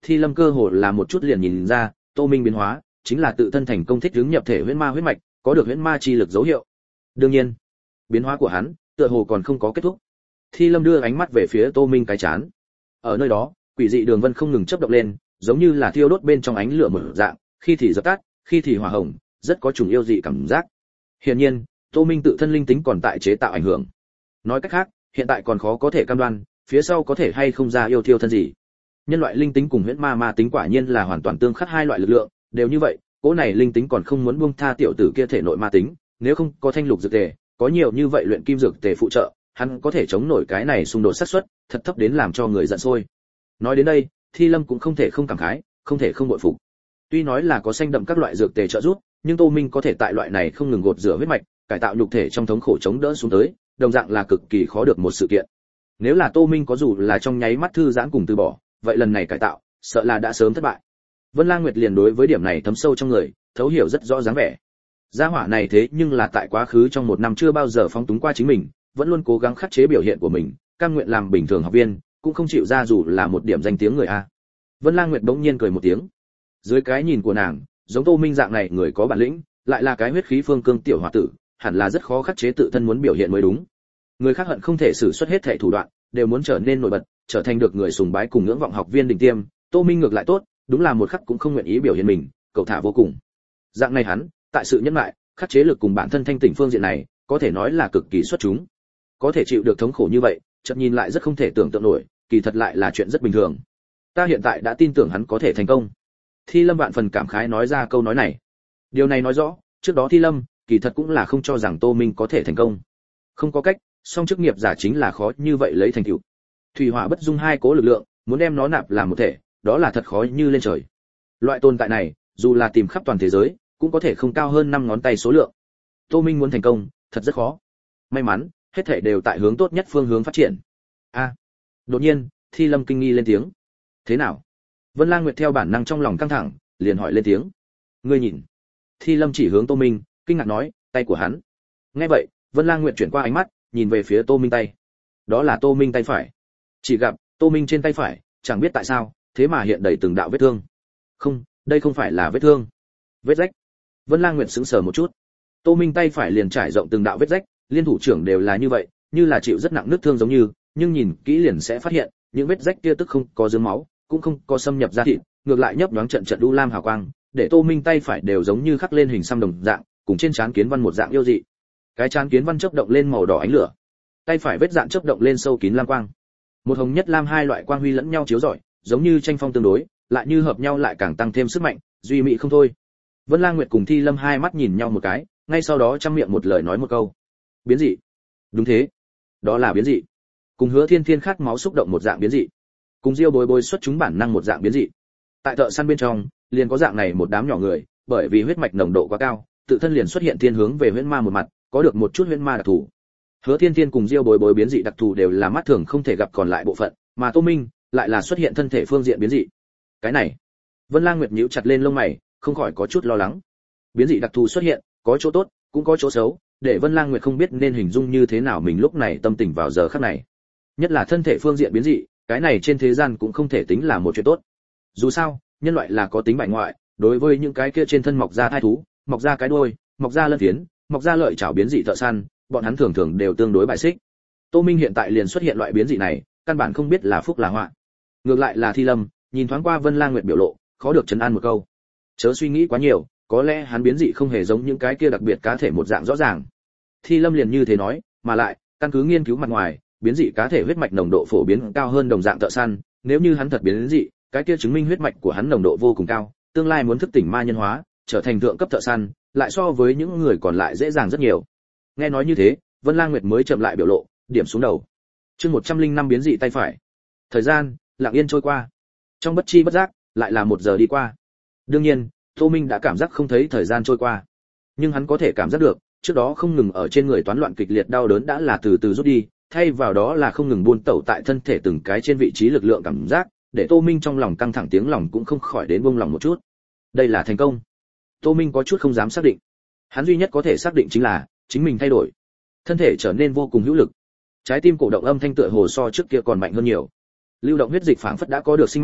Thi Lâm cơ hồ là một chút liền nhìn ra, Tô Minh biến hóa, chính là tự thân thành công thích ứng nhập thể huyễn ma huyết mạch, có được huyễn ma chi lực dấu hiệu. Đương nhiên, biến hóa của hắn, tựa hồ còn không có kết thúc. Thi Lâm đưa ánh mắt về phía Tô Minh cái chán. Ở nơi đó, quỷ dị đường vân không ngừng chớp động lên, giống như là thiêu đốt bên trong ánh lửa mở dạng, khi thì dập tắt, khi thì hỏa hồng, rất có trùng yêu dị cảm giác. Hiển nhiên, Tô Minh tự thân linh tính còn tại chế tạo ảnh hưởng. Nói cách khác, hiện tại còn khó có thể cam đoan, phía sau có thể hay không ra yêu thiêu thân gì. Nhân loại linh tính cùng huyễn ma ma tính quả nhiên là hoàn toàn tương khắc hai loại lực lượng, đều như vậy, cỗ này linh tính còn không muốn buông tha tiểu tử kia thể nội ma tính, nếu không có thanh lục dược tề, có nhiều như vậy luyện kim dược tề phụ trợ, hắn có thể chống nổi cái này xung đột xác suất, thật thấp đến làm cho người giận sôi. Nói đến đây, Thi Lâm cũng không thể không cảm khái, không thể không bội phục. Tuy nói là có xanh đậm các loại dược tề trợ giúp, nhưng Tô Minh có thể tại loại này không ngừng gột rửa huyết mạch, cải tạo nhục thể trong thống khổ chống đỡ xuống tới, đồng dạng là cực kỳ khó được một sự kiện. Nếu là Tô Minh có dù là trong nháy mắt thư giãn cùng từ bỏ, vậy lần này cải tạo, sợ là đã sớm thất bại. Vân Lang Nguyệt liền đối với điểm này thấm sâu trong người, thấu hiểu rất rõ dáng vẻ. Gia hỏa này thế nhưng là tại quá khứ trong một năm chưa bao giờ phóng túng qua chính mình, vẫn luôn cố gắng khắc chế biểu hiện của mình, cam nguyện làm bình thường học viên, cũng không chịu ra dù là một điểm danh tiếng người a. Vân Lang Nguyệt bỗng nhiên cười một tiếng. Dưới cái nhìn của nàng, giống Tô Minh dạng này người có bản lĩnh, lại là cái huyết khí phương cương tiểu hòa tử, hẳn là rất khó khắc chế tự thân muốn biểu hiện mới đúng. Người khác hận không thể sử xuất hết thể thủ đoạn, đều muốn trở nên nổi bật, trở thành được người sùng bái cùng ngưỡng vọng học viên đỉnh tiêm, Tô Minh ngược lại tốt, đúng là một khắc cũng không nguyện ý biểu hiện mình, cầu thả vô cùng. Dạng này hắn, tại sự nhân lại, khắc chế lực cùng bản thân thanh tỉnh phương diện này, có thể nói là cực kỳ xuất chúng. Có thể chịu được thống khổ như vậy, chợt nhìn lại rất không thể tưởng tượng nổi, kỳ thật lại là chuyện rất bình thường. Ta hiện tại đã tin tưởng hắn có thể thành công. Thi Lâm vạn phần cảm khái nói ra câu nói này. Điều này nói rõ, trước đó Thi Lâm, kỳ thật cũng là không cho rằng Tô Minh có thể thành công. Không có cách, song chức nghiệp giả chính là khó như vậy lấy thành tựu. Thủy hỏa bất dung hai cố lực lượng, muốn đem nó nạp làm một thể, đó là thật khó như lên trời. Loại tồn tại này, dù là tìm khắp toàn thế giới, cũng có thể không cao hơn năm ngón tay số lượng. Tô Minh muốn thành công, thật rất khó. May mắn, hết thảy đều tại hướng tốt nhất phương hướng phát triển. A. Đột nhiên, Thi Lâm kinh nghi lên tiếng. Thế nào? Vân Lang Nguyệt theo bản năng trong lòng căng thẳng, liền hỏi lên tiếng. Ngươi nhìn. Thi Lâm chỉ hướng Tô Minh, kinh ngạc nói, tay của hắn. Nghe vậy, Vân Lang Nguyệt chuyển qua ánh mắt, nhìn về phía Tô Minh tay. Đó là Tô Minh tay phải. Chỉ gặp, Tô Minh trên tay phải, chẳng biết tại sao, thế mà hiện đầy từng đạo vết thương. Không, đây không phải là vết thương. Vết rách. Vân Lang Nguyệt sững sờ một chút. Tô Minh tay phải liền trải rộng từng đạo vết rách, liên thủ trưởng đều là như vậy, như là chịu rất nặng nứt thương giống như, nhưng nhìn kỹ liền sẽ phát hiện, những vết rách kia tức không có dướng máu, cũng không có xâm nhập da thịt, ngược lại nhấp nhoáng trận trận đu lam hào quang, để Tô Minh tay phải đều giống như khắc lên hình xăm đồng dạng, cùng trên trán kiến văn một dạng yêu dị. Cái trán kiến văn chớp động lên màu đỏ ánh lửa, tay phải vết dạn chớp động lên sâu kín lam quang. Một hồng nhất lam hai loại quang huy lẫn nhau chiếu rọi, giống như tranh phong tương đối, lại như hợp nhau lại càng tăng thêm sức mạnh, duy mỹ không thôi. Vân Lang Nguyệt cùng Thi Lâm hai mắt nhìn nhau một cái, ngay sau đó trăm miệng một lời nói một câu. Biến dị. Đúng thế, đó là biến dị. Cùng Hứa Thiên Thiên khát máu xúc động một dạng biến dị, cùng Diêu Bối Bối xuất chúng bản năng một dạng biến dị. Tại thợ săn bên trong, liền có dạng này một đám nhỏ người, bởi vì huyết mạch nồng độ quá cao, tự thân liền xuất hiện thiên hướng về huyễn ma một mặt, có được một chút huyễn ma đặc thù. Hứa Thiên Thiên cùng Diêu Bối Bối biến dị đặc thù đều là mắt thường không thể gặp còn lại bộ phận, mà Tô Minh lại là xuất hiện thân thể phương diện biến dị. Cái này, Vân Lang Nguyệt nhíu chặt lên lông mày, không khỏi có chút lo lắng. Biến dị đặc thù xuất hiện, có chỗ tốt, cũng có chỗ xấu, để Vân Lang Nguyệt không biết nên hình dung như thế nào mình lúc này tâm tình vào giờ khắc này. Nhất là thân thể phương diện biến dị, cái này trên thế gian cũng không thể tính là một chuyện tốt. Dù sao, nhân loại là có tính bại ngoại, đối với những cái kia trên thân mọc ra thai thú, mọc ra cái đuôi, mọc ra lân phiến, mọc ra lợi chảo biến dị thợ săn, bọn hắn thường thường đều tương đối bại xích. Tô Minh hiện tại liền xuất hiện loại biến dị này, căn bản không biết là phúc là họa. Ngược lại là Thi Lâm, nhìn thoáng qua Vân Lang Nguyệt biểu lộ, khó được trấn an một câu. Chớ suy nghĩ quá nhiều, có lẽ hắn biến dị không hề giống những cái kia đặc biệt cá thể một dạng rõ ràng. Thi Lâm liền như thế nói, mà lại, căn cứ nghiên cứu mặt ngoài, biến dị cá thể huyết mạch nồng độ phổ biến cao hơn đồng dạng thợ săn, nếu như hắn thật biến dị, cái kia chứng minh huyết mạch của hắn nồng độ vô cùng cao, tương lai muốn thức tỉnh ma nhân hóa, trở thành thượng cấp thợ săn, lại so với những người còn lại dễ dàng rất nhiều. Nghe nói như thế, Vân Lang Nguyệt mới chậm lại biểu lộ, điểm xuống đầu. Chương một trăm linh năm biến dị tay phải. Thời gian lặng yên trôi qua. Trong bất chi bất giác, lại là một giờ đi qua. Đương nhiên, Tô Minh đã cảm giác không thấy thời gian trôi qua, nhưng hắn có thể cảm giác được, trước đó không ngừng ở trên người toán loạn kịch liệt đau đớn đã là từ từ rút đi, thay vào đó là không ngừng buôn tẩu tại thân thể từng cái trên vị trí lực lượng cảm giác, để Tô Minh trong lòng căng thẳng tiếng lòng cũng không khỏi đến buông lòng một chút. Đây là thành công. Tô Minh có chút không dám xác định. Hắn duy nhất có thể xác định chính là chính mình thay đổi, thân thể trở nên vô cùng hữu lực. Trái tim cổ động âm thanh tựa hồ so trước kia còn mạnh hơn nhiều. Lưu động huyết dịch phảng phất đã có được sinh mạng,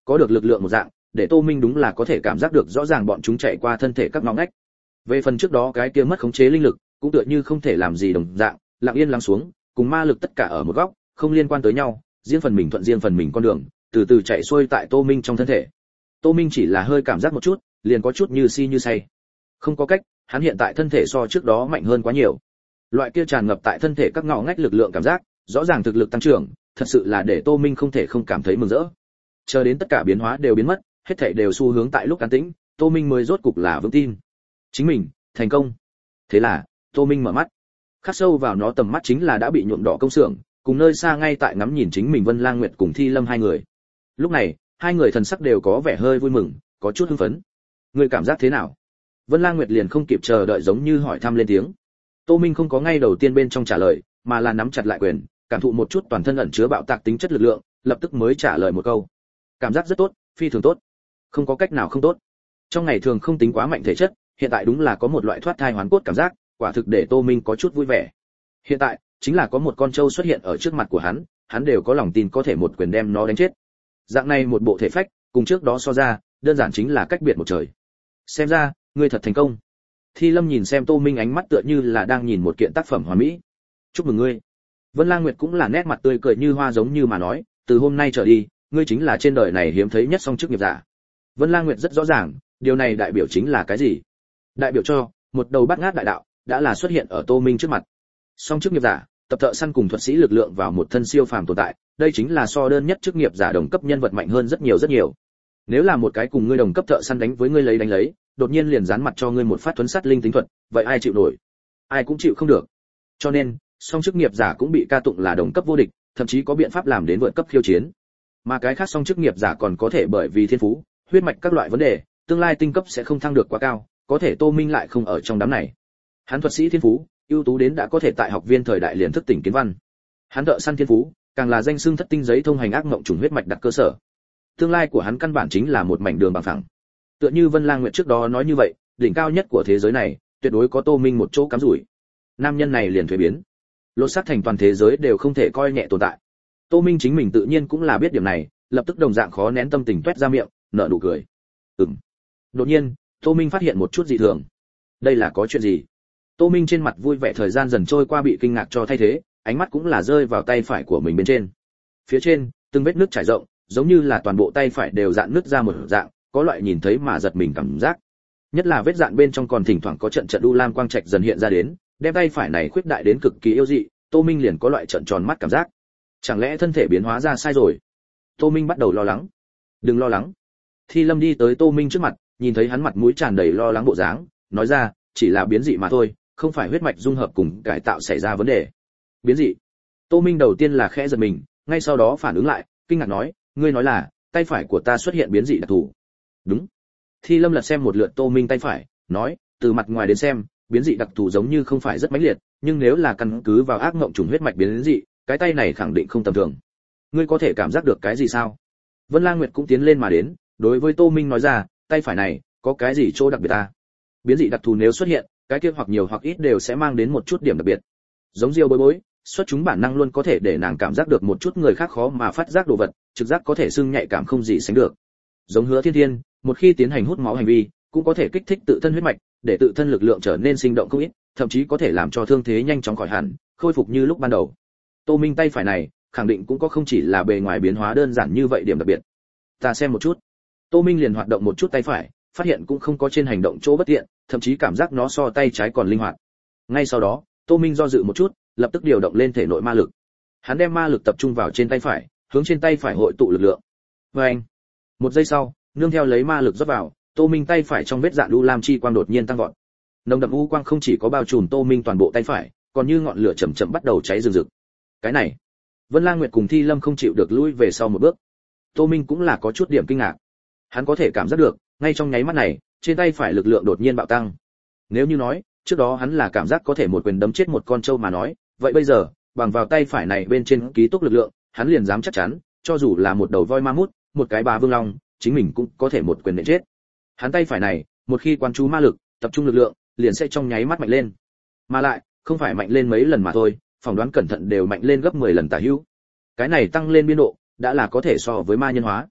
có được lực lượng một dạng, để Tô Minh đúng là có thể cảm giác được rõ ràng bọn chúng chạy qua thân thể các ngõ ngách. Về phần trước đó cái kia mất khống chế linh lực, cũng tựa như không thể làm gì đồng dạng, lặng yên lắng xuống, cùng ma lực tất cả ở một góc, không liên quan tới nhau, riêng phần mình thuận riêng phần mình con đường, từ từ chạy xuôi tại Tô Minh trong thân thể. Tô Minh chỉ là hơi cảm giác một chút, liền có chút như si như say. Không có cách, hắn hiện tại thân thể so trước đó mạnh hơn quá nhiều. Loại kia tràn ngập tại thân thể các ngõ ngách lực lượng cảm giác, rõ ràng thực lực tăng trưởng, thật sự là để Tô Minh không thể không cảm thấy mừng rỡ. Chờ đến tất cả biến hóa đều biến mất, hết thảy đều xu hướng tại lúc an tĩnh, Tô Minh mới rốt cục là vững tin. Chính mình thành công. Thế là, Tô Minh mở mắt. Khắc sâu vào nó tầm mắt chính là đã bị nhuộm đỏ công xưởng, cùng nơi xa ngay tại ngắm nhìn chính mình Vân Lang Nguyệt cùng Thi Lâm hai người. Lúc này, hai người thần sắc đều có vẻ hơi vui mừng, có chút hưng phấn. Người cảm giác thế nào? Vân Lang Nguyệt liền không kịp chờ đợi giống như hỏi thăm lên tiếng. Tô Minh không có ngay đầu tiên bên trong trả lời, mà là nắm chặt lại quyền, cảm thụ một chút toàn thân ẩn chứa bạo tạc tính chất lực lượng, lập tức mới trả lời một câu. Cảm giác rất tốt, phi thường tốt. Không có cách nào không tốt. Trong ngày thường không tính quá mạnh thể chất, hiện tại đúng là có một loại thoát thai hoán cốt cảm giác, quả thực để Tô Minh có chút vui vẻ. Hiện tại, chính là có một con trâu xuất hiện ở trước mặt của hắn, hắn đều có lòng tin có thể một quyền đem nó đánh chết. Dạng này một bộ thể phách, cùng trước đó so ra, đơn giản chính là cách biệt một trời. Xem ra, ngươi thật thành công. Thi Lâm nhìn xem Tô Minh ánh mắt tựa như là đang nhìn một kiện tác phẩm hoàn mỹ. Chúc mừng ngươi. Vân Lang Nguyệt cũng là nét mặt tươi cười như hoa giống như mà nói, từ hôm nay trở đi, ngươi chính là trên đời này hiếm thấy nhất song chức nghiệp giả. Vân Lang Nguyệt rất rõ ràng, điều này đại biểu chính là cái gì? Đại biểu cho một đầu bát ngát đại đạo đã là xuất hiện ở Tô Minh trước mặt. Song chức nghiệp giả, tập thợ săn cùng thuật sĩ lực lượng vào một thân siêu phàm tồn tại, đây chính là so đơn nhất chức nghiệp giả đồng cấp nhân vật mạnh hơn rất nhiều rất nhiều. Nếu là một cái cùng ngươi đồng cấp thợ săn đánh với ngươi lấy đánh lấy, đột nhiên liền dán mặt cho ngươi một phát thuấn sát linh tính thuật, vậy ai chịu nổi? Ai cũng chịu không được. Cho nên, song chức nghiệp giả cũng bị ca tụng là đồng cấp vô địch, thậm chí có biện pháp làm đến vượt cấp khiêu chiến. Mà cái khác song chức nghiệp giả còn có thể bởi vì thiên phú, huyết mạch các loại vấn đề, tương lai tinh cấp sẽ không thăng được quá cao, có thể Tô Minh lại không ở trong đám này. Hắn thuật sĩ thiên phú, ưu tú đến đã có thể tại học viên thời đại liền thức tỉnh kiến văn. Hắn thợ săn thiên phú, càng là danh xưng thất tinh giấy thông hành ác mộng trùng huyết mạch đặt cơ sở. Tương lai của hắn căn bản chính là một mảnh đường bằng phẳng. Tựa như Vân Lang Nguyệt trước đó nói như vậy, đỉnh cao nhất của thế giới này, tuyệt đối có Tô Minh một chỗ cắm rủi. Nam nhân này liền thuế biến, lột xác thành toàn thế giới đều không thể coi nhẹ tồn tại. Tô Minh chính mình tự nhiên cũng là biết điểm này, lập tức đồng dạng khó nén tâm tình toét ra miệng, nở nụ cười. Ừm. Đột nhiên, Tô Minh phát hiện một chút dị thường. Đây là có chuyện gì? Tô Minh trên mặt vui vẻ thời gian dần trôi qua bị kinh ngạc cho thay thế, ánh mắt cũng là rơi vào tay phải của mình bên trên. Phía trên, từng vết nứt trải rộng, giống như là toàn bộ tay phải đều dạn nứt ra một dạng, có loại nhìn thấy mà giật mình cảm giác. Nhất là vết dạn bên trong còn thỉnh thoảng có trận trận u lam quang trạch dần hiện ra đến, đem tay phải này khuyết đại đến cực kỳ yêu dị, Tô Minh liền có loại trận tròn mắt cảm giác. Chẳng lẽ thân thể biến hóa ra sai rồi? Tô Minh bắt đầu lo lắng. Đừng lo lắng. Thi Lâm đi tới Tô Minh trước mặt, nhìn thấy hắn mặt mũi tràn đầy lo lắng bộ dáng, nói ra, chỉ là biến dị mà thôi, không phải huyết mạch dung hợp cùng cải tạo xảy ra vấn đề. Biến dị? Tô Minh đầu tiên là khẽ giật mình, ngay sau đó phản ứng lại, kinh ngạc nói, ngươi nói là tay phải của ta xuất hiện biến dị đặc thù? Đúng. Thi Lâm lật xem một lượt Tô Minh tay phải, nói, từ mặt ngoài đến xem, biến dị đặc thù giống như không phải rất mãnh liệt, nhưng nếu là căn cứ vào ác mộng trùng huyết mạch biến dị, cái tay này khẳng định không tầm thường. Ngươi có thể cảm giác được cái gì sao? Vân Lang Nguyệt cũng tiến lên mà đến, đối với Tô Minh nói ra, tay phải này có cái gì chỗ đặc biệt ta? Biến dị đặc thù nếu xuất hiện, cái kia hoặc nhiều hoặc ít đều sẽ mang đến một chút điểm đặc biệt. Giống Diêu Bối Bối, xuất chúng bản năng luôn có thể để nàng cảm giác được một chút người khác khó mà phát giác đồ vật, trực giác có thể xưng nhạy cảm không gì sánh được. Giống Hứa Thiên Thiên, một khi tiến hành hút máu hành vi, cũng có thể kích thích tự thân huyết mạch, để tự thân lực lượng trở nên sinh động không ít, thậm chí có thể làm cho thương thế nhanh chóng khỏi hẳn, khôi phục như lúc ban đầu. Tô Minh tay phải này, khẳng định cũng có không chỉ là bề ngoài biến hóa đơn giản như vậy điểm đặc biệt. Ta xem một chút. Tô Minh liền hoạt động một chút tay phải, phát hiện cũng không có trên hành động chỗ bất tiện, thậm chí cảm giác nó so tay trái còn linh hoạt. Ngay sau đó, Tô Minh do dự một chút, lập tức điều động lên thể nội ma lực. Hắn đem ma lực tập trung vào trên tay phải, hướng trên tay phải hội tụ lực lượng. Và anh, một giây sau, nương theo lấy ma lực rót vào, Tô Minh tay phải trong vết dạn u lam chi quang đột nhiên tăng vọt. Nồng đậm u quang không chỉ có bao trùm Tô Minh toàn bộ tay phải, còn như ngọn lửa chậm chậm bắt đầu cháy rừng rực. Cái này, Vân Lang Nguyệt cùng Thi Lâm không chịu được lui về sau một bước. Tô Minh cũng là có chút điểm kinh ngạc. Hắn có thể cảm giác được, ngay trong nháy mắt này, trên tay phải lực lượng đột nhiên bạo tăng. Nếu như nói, trước đó hắn là cảm giác có thể một quyền đấm chết một con trâu mà nói, vậy bây giờ, bằng vào tay phải này bên trên ký túc lực lượng, hắn liền dám chắc chắn, cho dù là một đầu voi ma mút, một cái bá vương long, chính mình cũng có thể một quyền nện chết. Hắn tay phải này, một khi quán chú ma lực, tập trung lực lượng, liền sẽ trong nháy mắt mạnh lên. Mà lại, không phải mạnh lên mấy lần mà thôi, phỏng đoán cẩn thận đều mạnh lên gấp mười lần tả hữu. Cái này tăng lên biên độ, đã là có thể so với ma nhân hóa.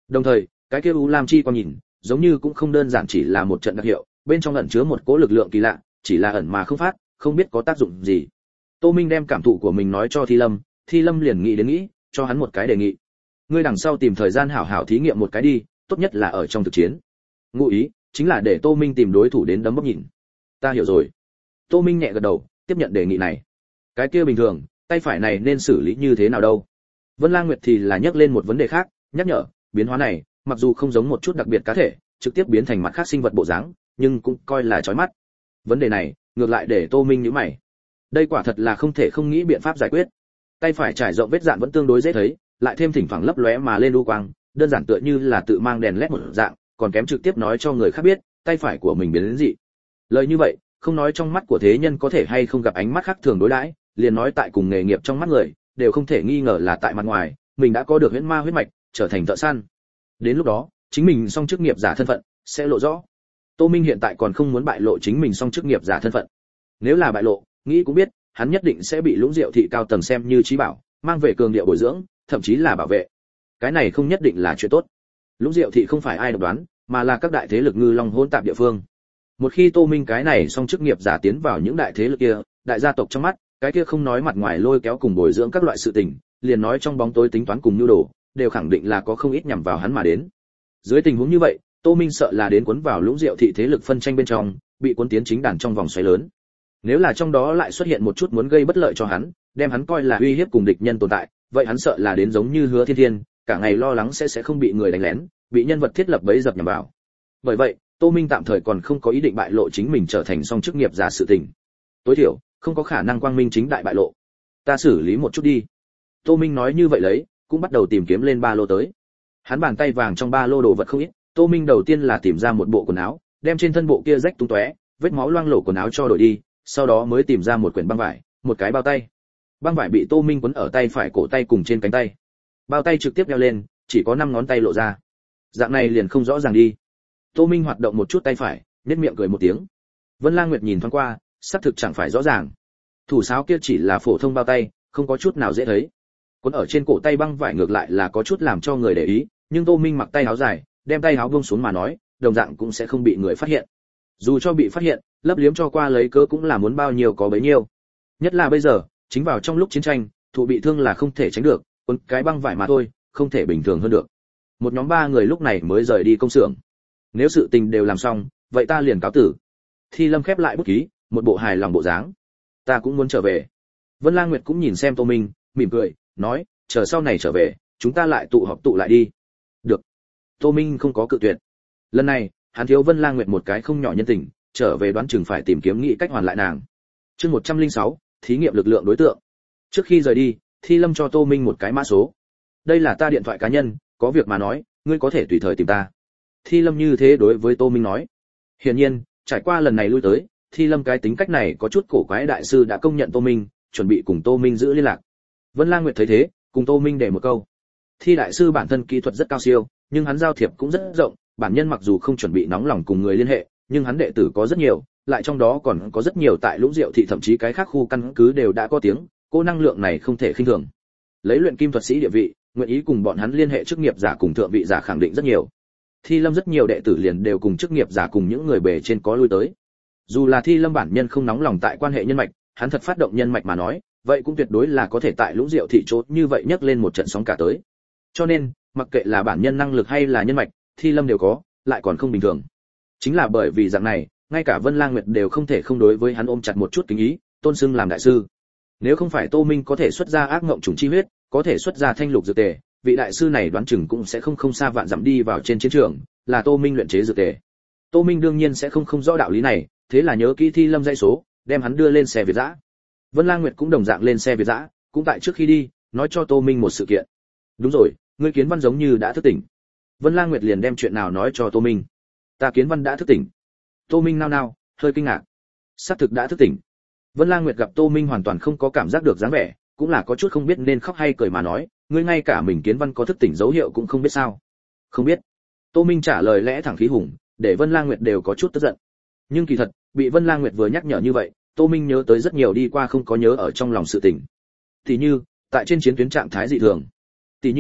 Đồng thời, cái kia u lam chi quang nhìn, giống như cũng không đơn giản chỉ là một trận đặc hiệu, bên trong ẩn chứa một cỗ lực lượng kỳ lạ, chỉ là ẩn mà không phát, không biết có tác dụng gì. Tô Minh đem cảm thụ của mình nói cho Thi Lâm, Thi Lâm liền nghĩ đến nghĩ, cho hắn một cái đề nghị. Ngươi đằng sau tìm thời gian hảo hảo thí nghiệm một cái đi, tốt nhất là ở trong thực chiến. Ngụ ý chính là để Tô Minh tìm đối thủ đến đấm bóp nhìn. Ta hiểu rồi. Tô Minh nhẹ gật đầu, tiếp nhận đề nghị này. Cái kia bình thường, tay phải này nên xử lý như thế nào đâu? Vân Lang Nguyệt thì là nhắc lên một vấn đề khác, nhắc nhở, biến hóa này, mặc dù không giống một chút đặc biệt cá thể, trực tiếp biến thành mặt khác sinh vật bộ dáng, nhưng cũng coi là chói mắt. Vấn đề này, ngược lại để Tô Minh nhíu mày. Đây quả thật là không thể không nghĩ biện pháp giải quyết. Tay phải trải rộng vết dạn vẫn tương đối dễ thấy, lại thêm thỉnh thoảng lấp lóe mà lên u quang, đơn giản tựa như là tự mang đèn led một dạng, còn kém trực tiếp nói cho người khác biết, tay phải của mình biến đến dị. Lời như vậy, không nói trong mắt của thế nhân có thể hay không gặp ánh mắt khác thường đối đãi, liền nói tại cùng nghề nghiệp trong mắt người, đều không thể nghi ngờ là tại mặt ngoài, mình đã có được huyễn ma huyết mạch, trở thành thợ săn. Đến lúc đó, chính mình song chức nghiệp giả thân phận sẽ lộ rõ. Tô Minh hiện tại còn không muốn bại lộ chính mình song chức nghiệp giả thân phận. Nếu là bại lộ, nghĩ cũng biết, hắn nhất định sẽ bị Lũng Diệu thị cao tầng xem như trí bảo, mang về cường địa bồi dưỡng, thậm chí là bảo vệ. Cái này không nhất định là chuyện tốt. Lũng Diệu thị không phải ai độc đoán, mà là các đại thế lực ngư long hỗn tạp địa phương. Một khi Tô Minh cái này song chức nghiệp giả tiến vào những đại thế lực kia, đại gia tộc trong mắt, cái kia không nói mặt ngoài lôi kéo cùng bồi dưỡng các loại sự tình, liền nói trong bóng tối tính toán cùng nhu đồ, đều khẳng định là có không ít nhằm vào hắn mà đến. Dưới tình huống như vậy, Tô Minh sợ là đến cuốn vào Lũng Diệu thị thế lực phân tranh bên trong, bị cuốn tiến chính đàn trong vòng xoáy lớn. Nếu là trong đó lại xuất hiện một chút muốn gây bất lợi cho hắn, đem hắn coi là uy hiếp cùng địch nhân tồn tại, vậy hắn sợ là đến giống như Hứa Thiên Thiên, cả ngày lo lắng sẽ sẽ không bị người đánh lén, bị nhân vật thiết lập bẫy dập nhằm vào. Bởi vậy, Tô Minh tạm thời còn không có ý định bại lộ chính mình trở thành song chức nghiệp giả sự tình. Tối thiểu, không có khả năng quang minh chính đại bại lộ. Ta xử lý một chút đi. Tô Minh nói như vậy lấy, cũng bắt đầu tìm kiếm lên ba lô tới. Hắn bàn tay vàng trong ba lô đồ vật không ít, Tô Minh đầu tiên là tìm ra một bộ quần áo, đem trên thân bộ kia rách tung tóe, vết máu loang lổ quần áo cho đổi đi, sau đó mới tìm ra một quyển băng vải, một cái bao tay. Băng vải bị Tô Minh quấn ở tay phải cổ tay cùng trên cánh tay. Bao tay trực tiếp đeo lên, chỉ có năm ngón tay lộ ra. Dạng này liền không rõ ràng đi. Tô Minh hoạt động một chút tay phải, nhếch miệng cười một tiếng. Vân Lang Nguyệt nhìn thoáng qua, xác thực chẳng phải rõ ràng. Thủ sáo kia chỉ là phổ thông bao tay, không có chút nào dễ thấy. Cuốn ở trên cổ tay băng vải ngược lại là có chút làm cho người để ý, nhưng Tô Minh mặc tay áo dài, đem tay áo buông xuống mà nói, đồng dạng cũng sẽ không bị người phát hiện. Dù cho bị phát hiện, lấp liếm cho qua lấy cớ cũng là muốn bao nhiêu có bấy nhiêu. Nhất là bây giờ, chính vào trong lúc chiến tranh, thụ bị thương là không thể tránh được, cuốn cái băng vải mà thôi, không thể bình thường hơn được. Một nhóm ba người lúc này mới rời đi công xưởng. Nếu sự tình đều làm xong, vậy ta liền cáo tử. Thi Lâm khép lại bút ký, một bộ hài lòng bộ dáng. Ta cũng muốn trở về. Vân Lang Nguyệt cũng nhìn xem Tô Minh, mỉm cười, nói, chờ sau này trở về, chúng ta lại tụ họp tụ lại đi. Được. Tô Minh không có cự tuyệt. Lần này, hắn thiếu Vân Lang Nguyệt một cái không nhỏ nhân tình, trở về đoán chừng phải tìm kiếm nghị cách hoàn lại nàng. Chương một trăm lẻ sáu, thí nghiệm lực lượng đối tượng. Trước khi rời đi, Thi Lâm cho Tô Minh một cái mã số. Đây là ta điện thoại cá nhân, có việc mà nói, ngươi có thể tùy thời tìm ta. Thi Lâm như thế đối với Tô Minh nói. Hiển nhiên, trải qua lần này lui tới, Thi Lâm cái tính cách này có chút cổ quái, đại sư đã công nhận Tô Minh, chuẩn bị cùng Tô Minh giữ liên lạc. Vân Lang Nguyệt thấy thế, cùng Tô Minh để một câu. Thi đại sư bản thân kỹ thuật rất cao siêu, nhưng hắn giao thiệp cũng rất rộng, bản nhân mặc dù không chuẩn bị nóng lòng cùng người liên hệ, nhưng hắn đệ tử có rất nhiều, lại trong đó còn có rất nhiều tại Lũng Diệu thị thậm chí cái khác khu căn cứ đều đã có tiếng, cô năng lượng này không thể khinh thường. Lấy luyện kim thuật sĩ địa vị, nguyện ý cùng bọn hắn liên hệ chức nghiệp giả cùng thượng vị giả khẳng định rất nhiều. Thi Lâm rất nhiều đệ tử liền đều cùng chức nghiệp giả cùng những người bề trên có lui tới. Dù là Thi Lâm bản nhân không nóng lòng tại quan hệ nhân mạch, hắn thật phát động nhân mạch mà nói, vậy cũng tuyệt đối là có thể tại Lũng Diệu thị chốt như vậy nhấc lên một trận sóng cả tới. Cho nên, mặc kệ là bản nhân năng lực hay là nhân mạch, Thi Lâm đều có, lại còn không bình thường. Chính là bởi vì dạng này, ngay cả Vân Lang Nguyệt đều không thể không đối với hắn ôm chặt một chút kính ý, tôn xưng làm đại sư. Nếu không phải Tô Minh có thể xuất ra ác ngộng trùng chi huyết, có thể xuất ra thanh lục dược tề, vị đại sư này đoán chừng cũng sẽ không không xa vạn dặm đi vào trên chiến trường, là Tô Minh luyện chế dược tề. Tô Minh đương nhiên sẽ không không rõ đạo lý này, thế là nhớ kỹ Thi Lâm dãy số, đem hắn đưa lên xe Việt dã. Vân Lang Nguyệt cũng đồng dạng lên xe Việt dã, cũng tại trước khi đi, nói cho Tô Minh một sự kiện. Đúng rồi, ngươi Kiến Văn giống như đã thức tỉnh. Vân Lang Nguyệt liền đem chuyện nào nói cho Tô Minh. Ta Kiến Văn đã thức tỉnh. Tô Minh nao nao, hơi kinh ngạc. Xác thực đã thức tỉnh. Vân Lang Nguyệt gặp Tô Minh hoàn toàn không có cảm giác được dáng vẻ, cũng là có chút không biết nên khóc hay cười mà nói, ngươi ngay cả mình Kiến Văn có thức tỉnh dấu hiệu cũng không biết sao? Không biết. Tô Minh trả lời lẽ thẳng khí hùng, để Vân Lang Nguyệt đều có chút tức giận. Nhưng kỳ thật, bị Vân Lang Nguyệt vừa nhắc nhở như vậy, Tô Minh nhớ tới rất nhiều đi qua không có nhớ ở trong lòng sự tình. Tỷ như, tại trên chiến tuyến trạng thái dị thường. Tỷ như,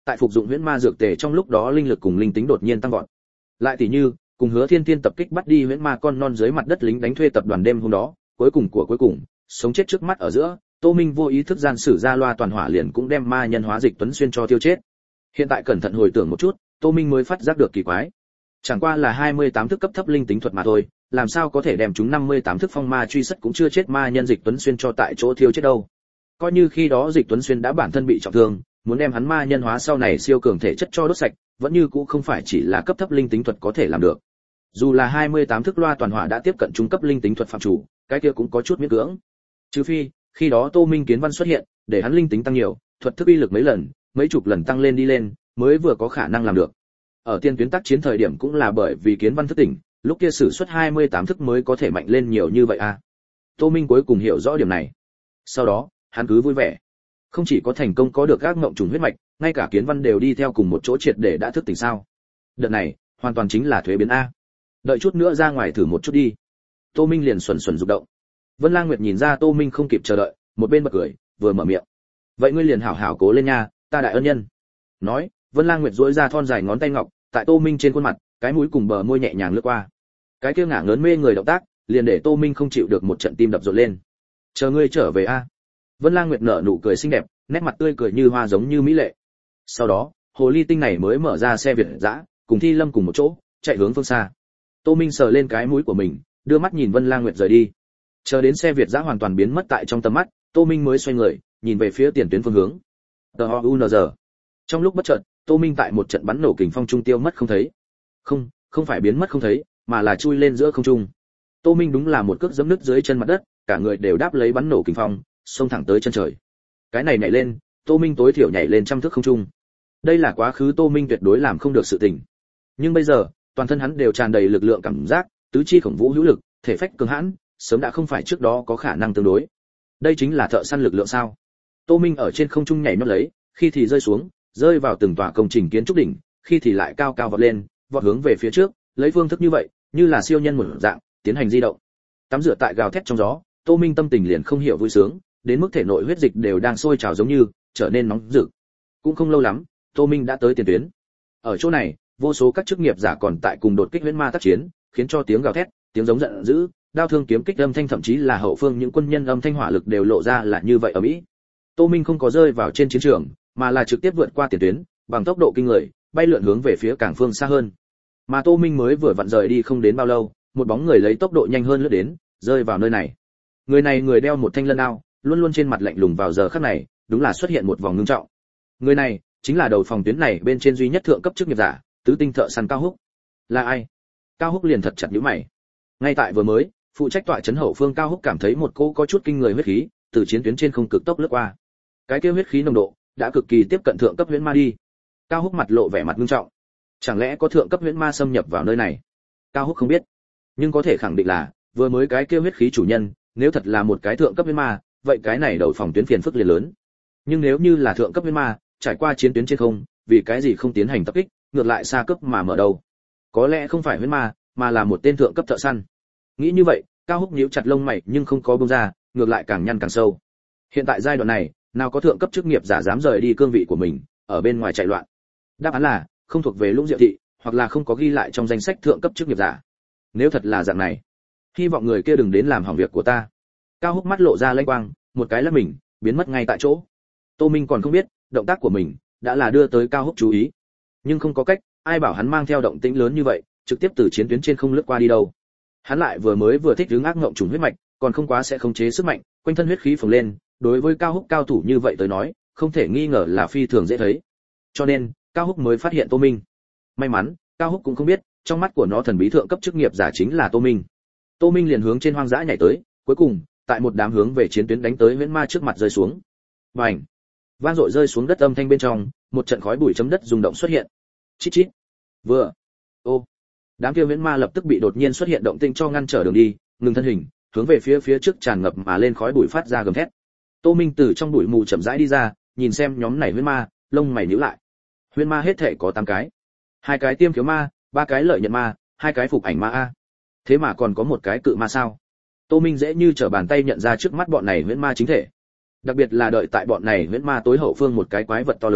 tại phục dụng huyễn ma dược tề trong lúc đó linh lực cùng linh tính đột nhiên tăng vọt. Lại tỷ như, cùng Hứa Thiên Tiên tập kích bắt đi huyễn ma con non dưới mặt đất lính đánh thuê tập đoàn đêm hôm đó, cuối cùng của cuối cùng, sống chết trước mắt ở giữa, Tô Minh vô ý thức gian sử ra loa toàn hỏa liền cũng đem ma nhân hóa Dịch Tuấn Xuyên cho tiêu chết. Hiện tại cẩn thận hồi tưởng một chút, Tô Minh mới phát giác được kỳ quái. Chẳng qua là hai mươi tám thức cấp thấp linh tính thuật mà thôi, làm sao có thể đem chúng năm mươi tám thức phong ma truy sất cũng chưa chết ma nhân Dịch Tuấn Xuyên cho tại chỗ thiêu chết đâu. Coi như khi đó Dịch Tuấn Xuyên đã bản thân bị trọng thương, muốn đem hắn ma nhân hóa sau này siêu cường thể chất cho đốt sạch, vẫn như cũ không phải chỉ là cấp thấp linh tính thuật có thể làm được. Dù là hai mươi tám thức loa toàn hỏa đã tiếp cận trung cấp linh tính thuật phạm chủ, cái kia cũng có chút miễn cưỡng. Trừ phi, khi đó Tô Minh kiến văn xuất hiện, để hắn linh tính tăng nhiều, thuật thức uy lực mấy lần, mấy chục lần tăng lên đi lên, mới vừa có khả năng làm được. Ở tiên tuyến tác chiến thời điểm cũng là bởi vì kiến văn thức tỉnh, lúc kia sử xuất hai mươi tám thức mới có thể mạnh lên nhiều như vậy à. Tô Minh cuối cùng hiểu rõ điểm này. Sau đó, hắn cứ vui vẻ. Không chỉ có thành công có được các ngộng trùng huyết mạch, ngay cả kiến văn đều đi theo cùng một chỗ triệt để đã thức tỉnh sao. Đợt này, hoàn toàn chính là thuế biến a. Đợi chút nữa ra ngoài thử một chút đi. Tô Minh liền xuẩn xuẩn rụng động. Vân Lang Nguyệt nhìn ra Tô Minh không kịp chờ đợi, một bên bật cười, vừa mở miệng. Vậy ngươi liền hảo hảo cố lên nha, ta đại ân nhân. Nói, Vân Lang Nguyệt duỗi ra thon dài ngón tay ngọc, tại Tô Minh trên khuôn mặt, cái mũi cùng bờ môi nhẹ nhàng lướt qua. Cái kia ngả ngớn mê người động tác, liền để Tô Minh không chịu được một trận tim đập rộn lên. Chờ ngươi trở về a. Vân Lang Nguyệt nở nụ cười xinh đẹp, nét mặt tươi cười như hoa giống như mỹ lệ. Sau đó, hồ ly tinh này mới mở ra xe Việt dã, cùng Thi Lâm cùng một chỗ, chạy hướng phương xa. Tô Minh sờ lên cái mũi của mình, đưa mắt nhìn Vân Lang Nguyệt rời đi. Chờ đến xe Việt dã hoàn toàn biến mất tại trong tầm mắt, Tô Minh mới xoay người, nhìn về phía tiền tuyến phương hướng. tê o u en giê. Trong lúc bất chợt, Tô Minh tại một trận bắn nổ kình phong trung tiêu mất không thấy. Không, không phải biến mất không thấy, mà là chui lên giữa không trung. Tô Minh đúng là một cước giẫm nứt dưới chân mặt đất, cả người đều đáp lấy bắn nổ kình phong, xông thẳng tới chân trời. Cái này nhảy lên, Tô Minh tối thiểu nhảy lên trăm thước không trung. Đây là quá khứ Tô Minh tuyệt đối làm không được sự tình. Nhưng bây giờ, toàn thân hắn đều tràn đầy lực lượng cảm giác, tứ chi khổng vũ hữu lực, thể phách cường hãn, sớm đã không phải trước đó có khả năng tương đối. Đây chính là thợ săn lực lượng sao? Tô Minh ở trên không trung nhảy nhót lấy, khi thì rơi xuống, rơi vào từng tòa công trình kiến trúc đỉnh, khi thì lại cao cao vọt lên, vọt hướng về phía trước, lấy phương thức như vậy, như là siêu nhân một dạng, tiến hành di động. Tắm rửa tại gào thét trong gió, Tô Minh tâm tình liền không hiểu vui sướng, đến mức thể nội huyết dịch đều đang sôi trào giống như trở nên nóng rực. Cũng không lâu lắm, Tô Minh đã tới tiền tuyến. Ở chỗ này, vô số các chức nghiệp giả còn tại cùng đột kích huyễn ma tác chiến, khiến cho tiếng gào thét, tiếng giống giận dữ, đao thương kiếm kích âm thanh thậm chí là hậu phương những quân nhân âm thanh hỏa lực đều lộ ra là như vậy ở Mỹ. Tô Minh không có rơi vào trên chiến trường, mà là trực tiếp vượt qua tiền tuyến, bằng tốc độ kinh người, bay lượn hướng về phía cảng phương xa hơn. Mà Tô Minh mới vừa vặn rời đi không đến bao lâu, một bóng người lấy tốc độ nhanh hơn lướt đến, rơi vào nơi này. Người này người đeo một thanh lân đao, luôn luôn trên mặt lạnh lùng vào giờ khắc này, đúng là xuất hiện một vòng ngưng trọng. Người này chính là đầu phòng tuyến này bên trên duy nhất thượng cấp chức nghiệp giả, tứ tinh thợ săn Cao Húc. Là ai? Cao Húc liền thật chặt nhíu mày. Ngay tại vừa mới, phụ trách tọa trấn hậu phương Cao Húc cảm thấy một cô có chút kinh người huyết khí từ chiến tuyến trên không cực tốc lướt qua. Cái kia huyết khí nồng độ đã cực kỳ tiếp cận thượng cấp huyễn ma đi. Cao Húc mặt lộ vẻ mặt nghiêm trọng. Chẳng lẽ có thượng cấp huyễn ma xâm nhập vào nơi này? Cao Húc không biết, nhưng có thể khẳng định là vừa mới cái kia huyết khí chủ nhân, nếu thật là một cái thượng cấp huyễn ma, vậy cái này đầu phòng tuyến phiền phức liền lớn. Nhưng nếu như là thượng cấp huyễn ma, trải qua chiến tuyến trên không, vì cái gì không tiến hành tập kích, ngược lại xa cấp mà mở đầu? Có lẽ không phải huyễn ma, mà là một tên thượng cấp thợ săn. Nghĩ như vậy, Cao Húc nhíu chặt lông mày nhưng không có buông ra, ngược lại càng nhăn càng sâu. Hiện tại giai đoạn này, nào có thượng cấp chức nghiệp giả dám rời đi cương vị của mình, ở bên ngoài chạy loạn? Đáp án là không thuộc về Lũng Diệu thị, hoặc là không có ghi lại trong danh sách thượng cấp chức nghiệp giả. Nếu thật là dạng này, hy vọng người kia đừng đến làm hỏng việc của ta. Cao Húc mắt lộ ra lanh quang, một cái lắc mình, biến mất ngay tại chỗ. Tô Minh còn không biết, động tác của mình đã là đưa tới Cao Húc chú ý. Nhưng không có cách, ai bảo hắn mang theo động tĩnh lớn như vậy, trực tiếp từ chiến tuyến trên không lướt qua đi đâu. Hắn lại vừa mới vừa thích hướng ác ngộng trùng huyết mạch, còn không quá sẽ khống chế sức mạnh, quanh thân huyết khí phồng lên, đối với Cao Húc cao thủ như vậy tới nói, không thể nghi ngờ là phi thường dễ thấy. Cho nên, Cao Húc mới phát hiện Tô Minh. May mắn, Cao Húc cũng không biết, trong mắt của nó thần bí thượng cấp chức nghiệp giả chính là Tô Minh. Tô Minh liền hướng trên hoang dã nhảy tới, cuối cùng, tại một đám hướng về chiến tuyến đánh tới huyễn ma trước mặt rơi xuống. Bành! Vang dội rơi xuống đất âm thanh bên trong, một trận khói bụi chấm đất rung động xuất hiện. Chít chít. Vừa. Ô. Đám kia huyễn ma lập tức bị đột nhiên xuất hiện động tĩnh cho ngăn trở đường đi, ngừng thân hình, hướng về phía phía trước tràn ngập mà lên khói bụi phát ra gầm thét. Tô Minh từ trong bụi mù chậm rãi đi ra, nhìn xem nhóm này huyễn ma, lông mày nhíu lại. Huyễn ma hết thảy có tám cái. Hai cái tiêm khiếu ma, ba cái lợi nhận ma, hai cái phục ảnh ma a. Thế mà còn có một cái cự ma sao? Tô Minh dễ như trở bàn tay nhận ra trước mắt bọn này huyễn ma chính thể. Đặc biệt là đợi tại bọn này huyễn ma tối hậu phương một cái quái vật to lớn,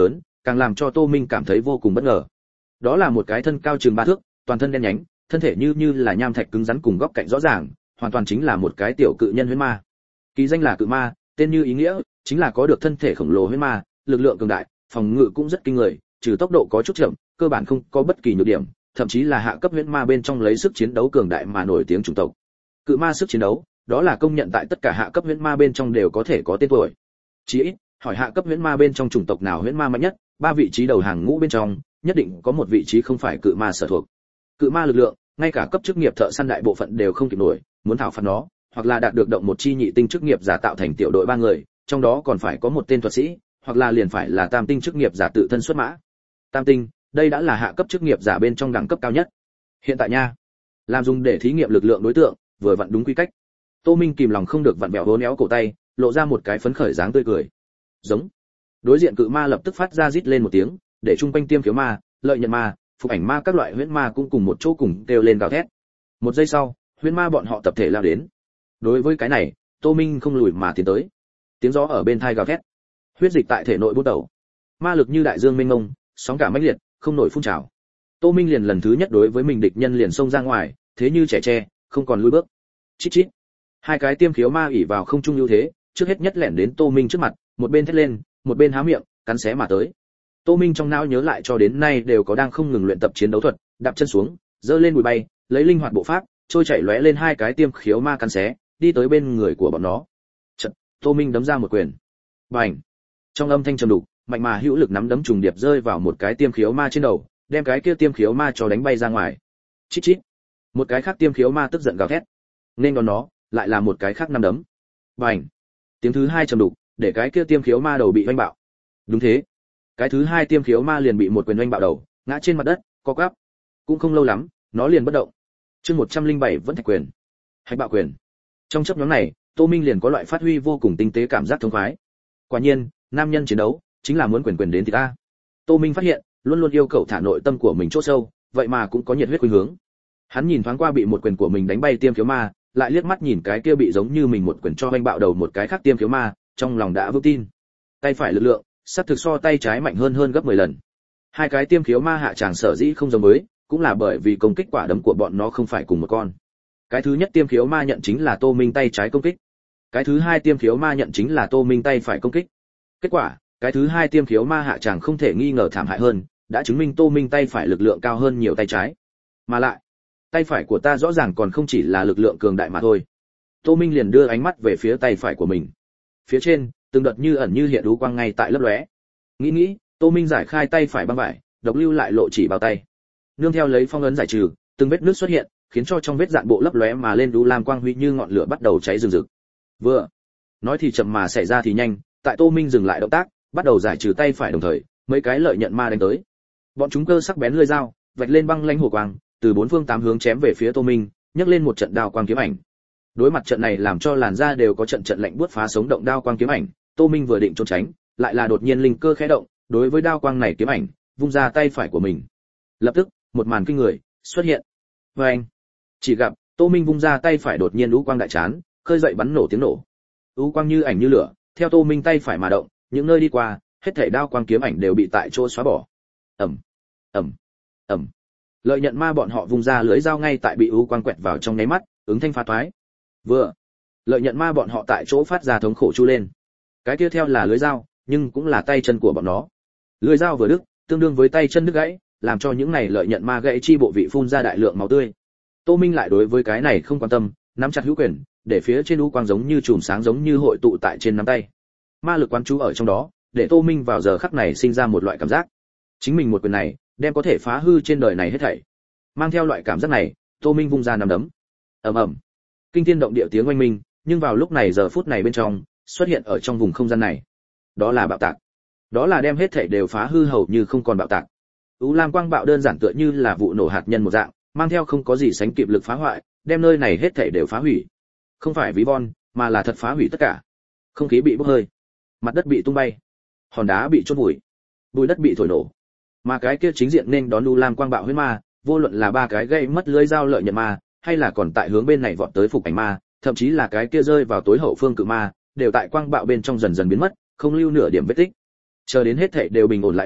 càng làm cho Tô Minh cảm thấy vô cùng bất ngờ. Đó là một cái thân cao chừng ba thước, toàn thân đen nhánh, thân thể như như là nham thạch cứng rắn cùng góc cạnh rõ ràng, hoàn toàn chính là một cái tiểu cự nhân huyễn ma. Kỳ danh là cự ma, tên như ý nghĩa, chính là có được thân thể khổng lồ huyễn ma, lực lượng cường đại, phòng ngự cũng rất kinh người, trừ tốc độ có chút chậm, cơ bản không có bất kỳ nhược điểm, thậm chí là hạ cấp huyễn ma bên trong lấy sức chiến đấu cường đại mà nổi tiếng chủng tộc. Cự ma sức chiến đấu, đó là công nhận tại tất cả hạ cấp huyễn ma bên trong đều có thể có tên tuổi. Chỉ ít, hỏi hạ cấp huyễn ma bên trong chủng tộc nào huyễn ma mạnh nhất, ba vị trí đầu hàng ngũ bên trong, nhất định có một vị trí không phải cự ma sở thuộc. Cự ma lực lượng, ngay cả cấp chức nghiệp thợ săn đại bộ phận đều không kịp nổi, muốn thảo phạt nó, hoặc là đạt được động một chi nhị tinh chức nghiệp giả tạo thành tiểu đội ba người, trong đó còn phải có một tên thuật sĩ, hoặc là liền phải là tam tinh chức nghiệp giả tự thân xuất mã. Tam tinh, đây đã là hạ cấp chức nghiệp giả bên trong đẳng cấp cao nhất. Hiện tại nha, làm dùng để thí nghiệm lực lượng đối tượng, vừa vặn đúng quy cách. Tô Minh kìm lòng không được vặn vẹo hố néo cổ tay, lộ ra một cái phấn khởi dáng tươi cười. Giống. Đối diện cự ma lập tức phát ra rít lên một tiếng, để trung quanh tiêm khiếu ma, lợi nhận ma, phục ảnh ma các loại huyễn ma cũng cùng một chỗ cùng kêu lên gào thét. Một giây sau, huyễn ma bọn họ tập thể lao đến. Đối với cái này, Tô Minh không lùi mà tiến tới. Tiếng gió ở bên tai gào thét. Huyết dịch tại thể nội bốc đầu. Ma lực như đại dương mênh mông, sóng cả mãnh liệt, không nổi phun trào. Tô Minh liền lần thứ nhất đối với mình địch nhân liền xông ra ngoài, thế như trẻ tre, không còn lùi bước. Chít chít. Hai cái tiêm khiếu ma ỉ vào không trung ưu thế, trước hết nhất lẻn đến Tô Minh trước mặt, một bên thét lên, một bên há miệng, cắn xé mà tới. Tô Minh trong não nhớ lại cho đến nay đều có đang không ngừng luyện tập chiến đấu thuật, đạp chân xuống, giơ lên bùi bay, lấy linh hoạt bộ pháp, trôi chảy lóe lên hai cái tiêm khiếu ma cắn xé, đi tới bên người của bọn nó. Chợt, Tô Minh đấm ra một quyền. Bành! Trong âm thanh trầm đục, mạnh mà hữu lực nắm đấm trùng điệp rơi vào một cái tiêm khiếu ma trên đầu, đem cái kia tiêm khiếu ma cho đánh bay ra ngoài. Chít chít. Một cái khác tiêm khiếu ma tức giận gào thét. Nên đón nó, lại là một cái khác năm đấm. Bành! Tiếng thứ hai trầm đục, để cái kia tiêm khiếu ma đầu bị vênh bạo. Đúng thế. Cái thứ hai tiêm khiếu ma liền bị một quyền vênh bạo đầu, ngã trên mặt đất, co quắp. Cũng không lâu lắm, nó liền bất động. Chương một trăm lẻ bảy vẫn thạch quyền. Hạch bạo quyền. Trong chốc ngắn này, Tô Minh liền có loại phát huy vô cùng tinh tế cảm giác thống khoái. Quả nhiên, nam nhân chiến đấu chính là muốn quyền quyền đến thì ta. Tô Minh phát hiện, luôn luôn yêu cầu thả nội tâm của mình chỗ sâu, vậy mà cũng có nhiệt huyết khuynh hướng. Hắn nhìn thoáng qua bị một quyền của mình đánh bay tiêm khiếu ma, lại liếc mắt nhìn cái kia bị giống như mình một quyền cho vênh bạo đầu một cái khác tiêm khiếu ma, trong lòng đã vững tin. Tay phải lực lượng, sắp thực so tay trái mạnh hơn hơn gấp mười lần. Hai cái tiêm khiếu ma hạ tràng sở dĩ không giống với, cũng là bởi vì công kích quả đấm của bọn nó không phải cùng một con. Cái thứ nhất tiêm khiếu ma nhận chính là Tô Minh tay trái công kích. Cái thứ hai tiêm khiếu ma nhận chính là Tô Minh tay phải công kích. Kết quả, cái thứ hai tiêm khiếu ma hạ tràng không thể nghi ngờ thảm hại hơn, đã chứng minh Tô Minh tay phải lực lượng cao hơn nhiều tay trái. Mà lại, tay phải của ta rõ ràng còn không chỉ là lực lượng cường đại mà thôi. Tô Minh liền đưa ánh mắt về phía tay phải của mình. Phía trên, từng đợt như ẩn như hiện đú quang ngay tại lấp lóe. Nghĩ nghĩ, Tô Minh giải khai tay phải băng vải, độc lưu lại lộ chỉ bao tay. Nương theo lấy phong ấn giải trừ, từng vết nước xuất hiện, khiến cho trong vết dạn bộ lấp lóe mà lên đú lam quang huy như ngọn lửa bắt đầu cháy rừng rực. Vừa nói thì chậm mà xảy ra thì nhanh, tại Tô Minh dừng lại động tác, bắt đầu giải trừ tay phải đồng thời, mấy cái lợi nhận ma đánh tới. Bọn chúng cơ sắc bén lưỡi dao, vạch lên băng lãnh hồ quang, từ bốn phương tám hướng chém về phía Tô Minh, nhấc lên một trận đao quang kiếm ảnh. Đối mặt trận này làm cho làn da đều có trận trận lạnh buốt phá sống động đao quang kiếm ảnh, Tô Minh vừa định trốn tránh, lại là đột nhiên linh cơ khẽ động, đối với đao quang này kiếm ảnh, vung ra tay phải của mình. Lập tức, một màn kinh người xuất hiện. Và anh, chỉ gặp Tô Minh vung ra tay phải đột nhiên lũ quang đại chán, khơi dậy bắn nổ tiếng nổ. Lũ quang như ảnh như lửa, theo Tô Minh tay phải mà động, những nơi đi qua, hết thảy đao quang kiếm ảnh đều bị tại chỗ xóa bỏ. Ầm, ầm, ầm. Lợi nhận ma bọn họ vung ra lưới dao ngay tại bị u quang quẹt vào trong nháy mắt, ứng thanh phá toái. Vừa, lợi nhận ma bọn họ tại chỗ phát ra thống khổ chu lên. Cái tiếp theo là lưới dao, nhưng cũng là tay chân của bọn nó. Lưới dao vừa đứt, tương đương với tay chân đứt gãy, làm cho những này lợi nhận ma gãy chi bộ vị phun ra đại lượng máu tươi. Tô Minh lại đối với cái này không quan tâm, nắm chặt hữu quyền, để phía trên u quang giống như chùm sáng giống như hội tụ tại trên nắm tay. Ma lực quán chú ở trong đó, để Tô Minh vào giờ khắc này sinh ra một loại cảm giác. Chính mình một quyền này, đem có thể phá hư trên đời này hết thảy. Mang theo loại cảm giác này, Tô Minh vung ra nắm đấm. Ầm ầm. Kinh thiên động địa tiếng oanh minh, nhưng vào lúc này giờ phút này bên trong, xuất hiện ở trong vùng không gian này. Đó là bạo tạc. Đó là đem hết thảy đều phá hư hầu như không còn bạo tạc. U lam quang bạo đơn giản tựa như là vụ nổ hạt nhân một dạng, mang theo không có gì sánh kịp lực phá hoại, đem nơi này hết thảy đều phá hủy. Không phải ví von, mà là thật phá hủy tất cả. Không khí bị bốc hơi, mặt đất bị tung bay, hòn đá bị chôn vùi, bụi đất bị thổi nổ. Mà cái kia chính diện nên đón U lam quang bạo huyết ma, vô luận là ba cái gây mất lưới dao lợi nhận ma, hay là còn tại hướng bên này vọt tới phục ảnh ma, thậm chí là cái kia rơi vào tối hậu phương cự ma, đều tại quang bạo bên trong dần dần biến mất, không lưu nửa điểm vết tích. Chờ đến hết thảy đều bình ổn lại lúc,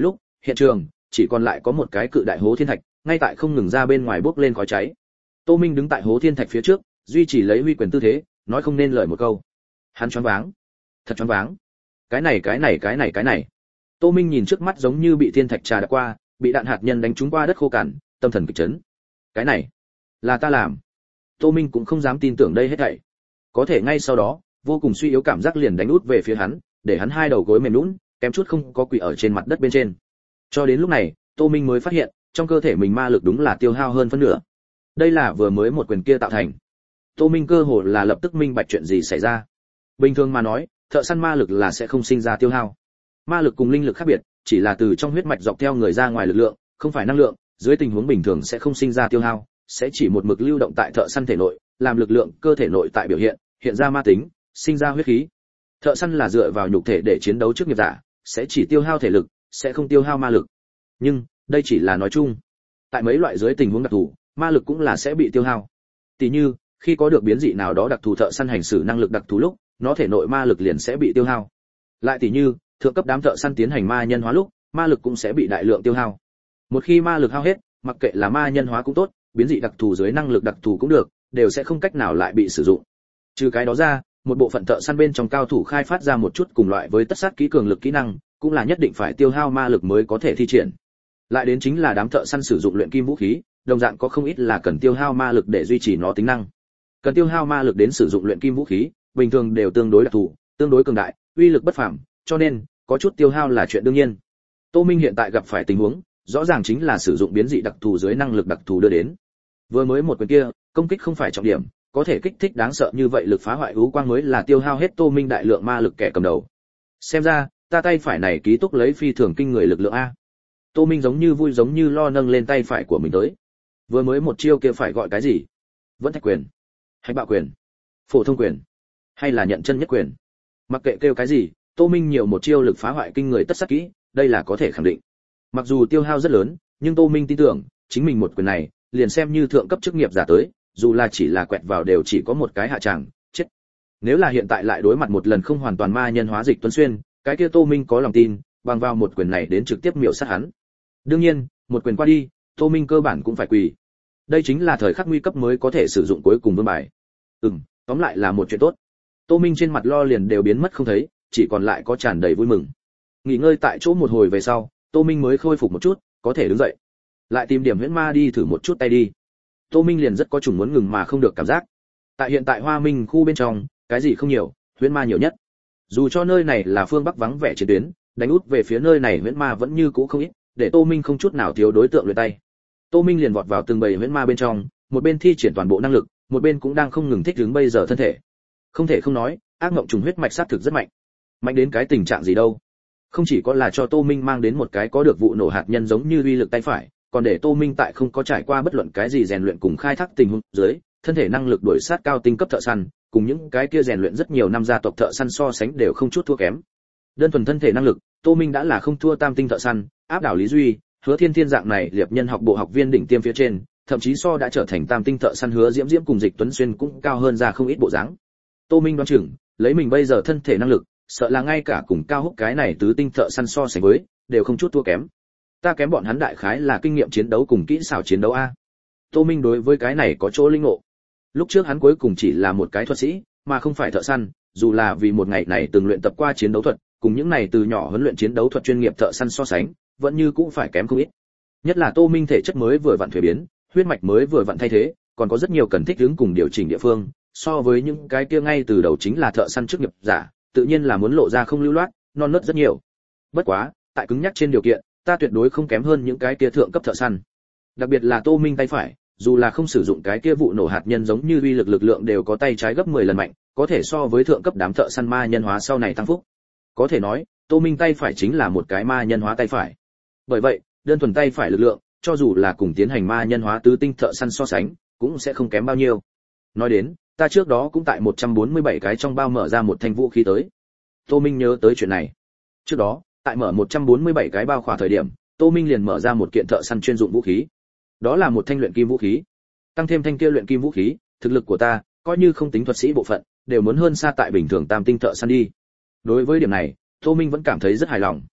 Hiện trường chỉ còn lại có một cái cự đại hố thiên thạch, ngay tại không ngừng ra bên ngoài bốc lên khói cháy. Tô Minh đứng tại hố thiên thạch phía trước, duy trì lấy huy quyền tư thế, nói không nên lời một câu. Hắn choáng váng, thật choáng váng. Cái này cái này cái này cái này. Tô Minh nhìn trước mắt giống như bị thiên thạch trà đã qua, bị đạn hạt nhân đánh trúng qua đất khô cằn, tâm thần kịch chấn. Cái này là ta làm. Tô Minh cũng không dám tin tưởng đây hết thảy. Có thể ngay sau đó, vô cùng suy yếu cảm giác liền đánh út về phía hắn, để hắn hai đầu gối mềm nhũn, kém chút không có quỳ ở trên mặt đất bên trên. Cho đến lúc này, Tô Minh mới phát hiện, trong cơ thể mình ma lực đúng là tiêu hao hơn phân nửa. Đây là vừa mới một quyền kia tạo thành. Tô Minh cơ hồ là lập tức minh bạch chuyện gì xảy ra. Bình thường mà nói, thợ săn ma lực là sẽ không sinh ra tiêu hao. Ma lực cùng linh lực khác biệt, chỉ là từ trong huyết mạch dọc theo người ra ngoài lực lượng, không phải năng lượng, dưới tình huống bình thường sẽ không sinh ra tiêu hao, sẽ chỉ một mực lưu động tại thợ săn thể nội, làm lực lượng cơ thể nội tại biểu hiện, hiện ra ma tính, sinh ra huyết khí. Thợ săn là dựa vào nhục thể để chiến đấu trước nghiệp giả, sẽ chỉ tiêu hao thể lực, sẽ không tiêu hao ma lực. Nhưng, đây chỉ là nói chung. Tại mấy loại dưới tình huống đặc thù, ma lực cũng là sẽ bị tiêu hao. Tỷ như, khi có được biến dị nào đó đặc thù thợ săn hành xử năng lực đặc thù lúc, nó thể nội ma lực liền sẽ bị tiêu hao. Lại tỷ như, thượng cấp đám thợ săn tiến hành ma nhân hóa lúc, ma lực cũng sẽ bị đại lượng tiêu hao. Một khi ma lực hao hết, mặc kệ là ma nhân hóa cũng tốt, biến dị đặc thù dưới năng lực đặc thù cũng được, đều sẽ không cách nào lại bị sử dụng. Trừ cái đó ra, một bộ phận thợ săn bên trong cao thủ khai phát ra một chút cùng loại với tất sát kỹ cường lực kỹ năng, cũng là nhất định phải tiêu hao ma lực mới có thể thi triển. Lại đến chính là đám thợ săn sử dụng luyện kim vũ khí, đồng dạng có không ít là cần tiêu hao ma lực để duy trì nó tính năng. Cần tiêu hao ma lực đến sử dụng luyện kim vũ khí, bình thường đều tương đối đặc thù, tương đối cường đại, uy lực bất phàm, cho nên có chút tiêu hao là chuyện đương nhiên. Tô Minh hiện tại gặp phải tình huống, rõ ràng chính là sử dụng biến dị đặc thù dưới năng lực đặc thù đưa đến. Vừa mới một quyền kia, công kích không phải trọng điểm, có thể kích thích đáng sợ như vậy lực phá hoại ưu quang mới là tiêu hao hết Tô Minh đại lượng ma lực kẻ cầm đầu. Xem ra, ta tay phải này ký túc lấy phi thường kinh người lực lượng a. Tô Minh giống như vui giống như lo nâng lên tay phải của mình tới. Vừa mới một chiêu kia phải gọi cái gì? Vẫn thạch quyền, hay bạo quyền, phổ thông quyền, hay là nhận chân nhất quyền? Mặc kệ kêu cái gì, Tô Minh nhiều một chiêu lực phá hoại kinh người tất sát kỹ, đây là có thể khẳng định. Mặc dù tiêu hao rất lớn, nhưng Tô Minh tin tưởng, chính mình một quyền này, liền xem như thượng cấp chức nghiệp giả tới, dù là chỉ là quẹt vào đều chỉ có một cái hạ tràng, chết. Nếu là hiện tại lại đối mặt một lần không hoàn toàn ma nhân hóa Dịch Tuấn Xuyên, cái kia Tô Minh có lòng tin, bằng vào một quyền này đến trực tiếp miểu sát hắn. Đương nhiên, một quyền qua đi, Tô Minh cơ bản cũng phải quỳ. Đây chính là thời khắc nguy cấp mới có thể sử dụng cuối cùng vương bài. Ừm, tóm lại là một chuyện tốt. Tô Minh trên mặt lo liền đều biến mất không thấy, chỉ còn lại có tràn đầy vui mừng. Nghỉ ngơi tại chỗ một hồi về sau, Tô Minh mới khôi phục một chút, có thể đứng dậy. Lại tìm điểm huyễn ma đi thử một chút tay đi. Tô Minh liền rất có chủng muốn ngừng mà không được cảm giác. Tại hiện tại Hoa Minh khu bên trong, cái gì không nhiều, huyễn ma nhiều nhất. Dù cho nơi này là phương Bắc vắng vẻ chiến tuyến, đánh út về phía nơi này huyễn ma vẫn như cũ không ít, để Tô Minh không chút nào thiếu đối tượng luyện tay. Tô Minh liền vọt vào từng bầy huyễn ma bên trong, một bên thi triển toàn bộ năng lực, một bên cũng đang không ngừng thích ứng bây giờ thân thể. Không thể không nói, ác ngộng trùng huyết mạch sát thực rất mạnh. Mạnh đến cái tình trạng gì đâu? Không chỉ có là cho Tô Minh mang đến một cái có được vụ nổ hạt nhân giống như uy lực tay phải, còn để Tô Minh tại không có trải qua bất luận cái gì rèn luyện cùng khai thác tình huống dưới, thân thể năng lực đuổi sát cao tinh cấp thợ săn, cùng những cái kia rèn luyện rất nhiều năm gia tộc thợ săn so sánh đều không chút thua kém. Đơn thuần thân thể năng lực, Tô Minh đã là không thua tam tinh thợ săn, áp đảo Lý Duy, Hứa Thiên Thiên dạng này liệp nhân học bộ học viên đỉnh tiêm phía trên, thậm chí so đã trở thành tam tinh thợ săn Hứa Diễm Diễm cùng Dịch Tuấn Xuyên cũng cao hơn ra không ít bộ dáng. Tô Minh đoán chừng, lấy mình bây giờ thân thể năng lực, sợ là ngay cả cùng cao húc cái này tứ tinh thợ săn so sánh với, đều không chút thua kém. Ta kém bọn hắn đại khái là kinh nghiệm chiến đấu cùng kỹ xảo chiến đấu a. Tô Minh đối với cái này có chỗ linh ngộ. Lúc trước hắn cuối cùng chỉ là một cái thuật sĩ, mà không phải thợ săn, dù là vì một ngày này từng luyện tập qua chiến đấu thuật, cùng những này từ nhỏ huấn luyện chiến đấu thuật chuyên nghiệp thợ săn so sánh, vẫn như cũng phải kém không ít. Nhất là Tô Minh thể chất mới vừa vặn thuế biến, huyết mạch mới vừa vặn thay thế, còn có rất nhiều cần thích ứng cùng điều chỉnh địa phương, so với những cái kia ngay từ đầu chính là thợ săn chức nghiệp giả, tự nhiên là muốn lộ ra không lưu loát, non nớt rất nhiều. Bất quá, tại cứng nhắc trên điều kiện, ta tuyệt đối không kém hơn những cái kia thượng cấp thợ săn. Đặc biệt là Tô Minh tay phải, dù là không sử dụng cái kia vụ nổ hạt nhân giống như uy lực lực lượng đều có tay trái gấp mười lần mạnh, có thể so với thượng cấp đám thợ săn ma nhân hóa sau này tăng phúc. Có thể nói, Tô Minh tay phải chính là một cái ma nhân hóa tay phải. Bởi vậy, đơn thuần tay phải lực lượng, cho dù là cùng tiến hành ma nhân hóa tứ tinh thợ săn so sánh, cũng sẽ không kém bao nhiêu. Nói đến, ta trước đó cũng tại một trăm bốn mươi bảy cái trong bao mở ra một thanh vũ khí tới. Tô Minh nhớ tới chuyện này. Trước đó, tại mở một trăm bốn mươi bảy cái bao khỏa thời điểm, Tô Minh liền mở ra một kiện thợ săn chuyên dụng vũ khí. Đó là một thanh luyện kim vũ khí. Tăng thêm thanh kia luyện kim vũ khí, thực lực của ta, coi như không tính thuật sĩ bộ phận, đều muốn hơn xa tại bình thường tam tinh thợ săn đi. Đối với điểm này, Tô Minh vẫn cảm thấy rất hài lòng.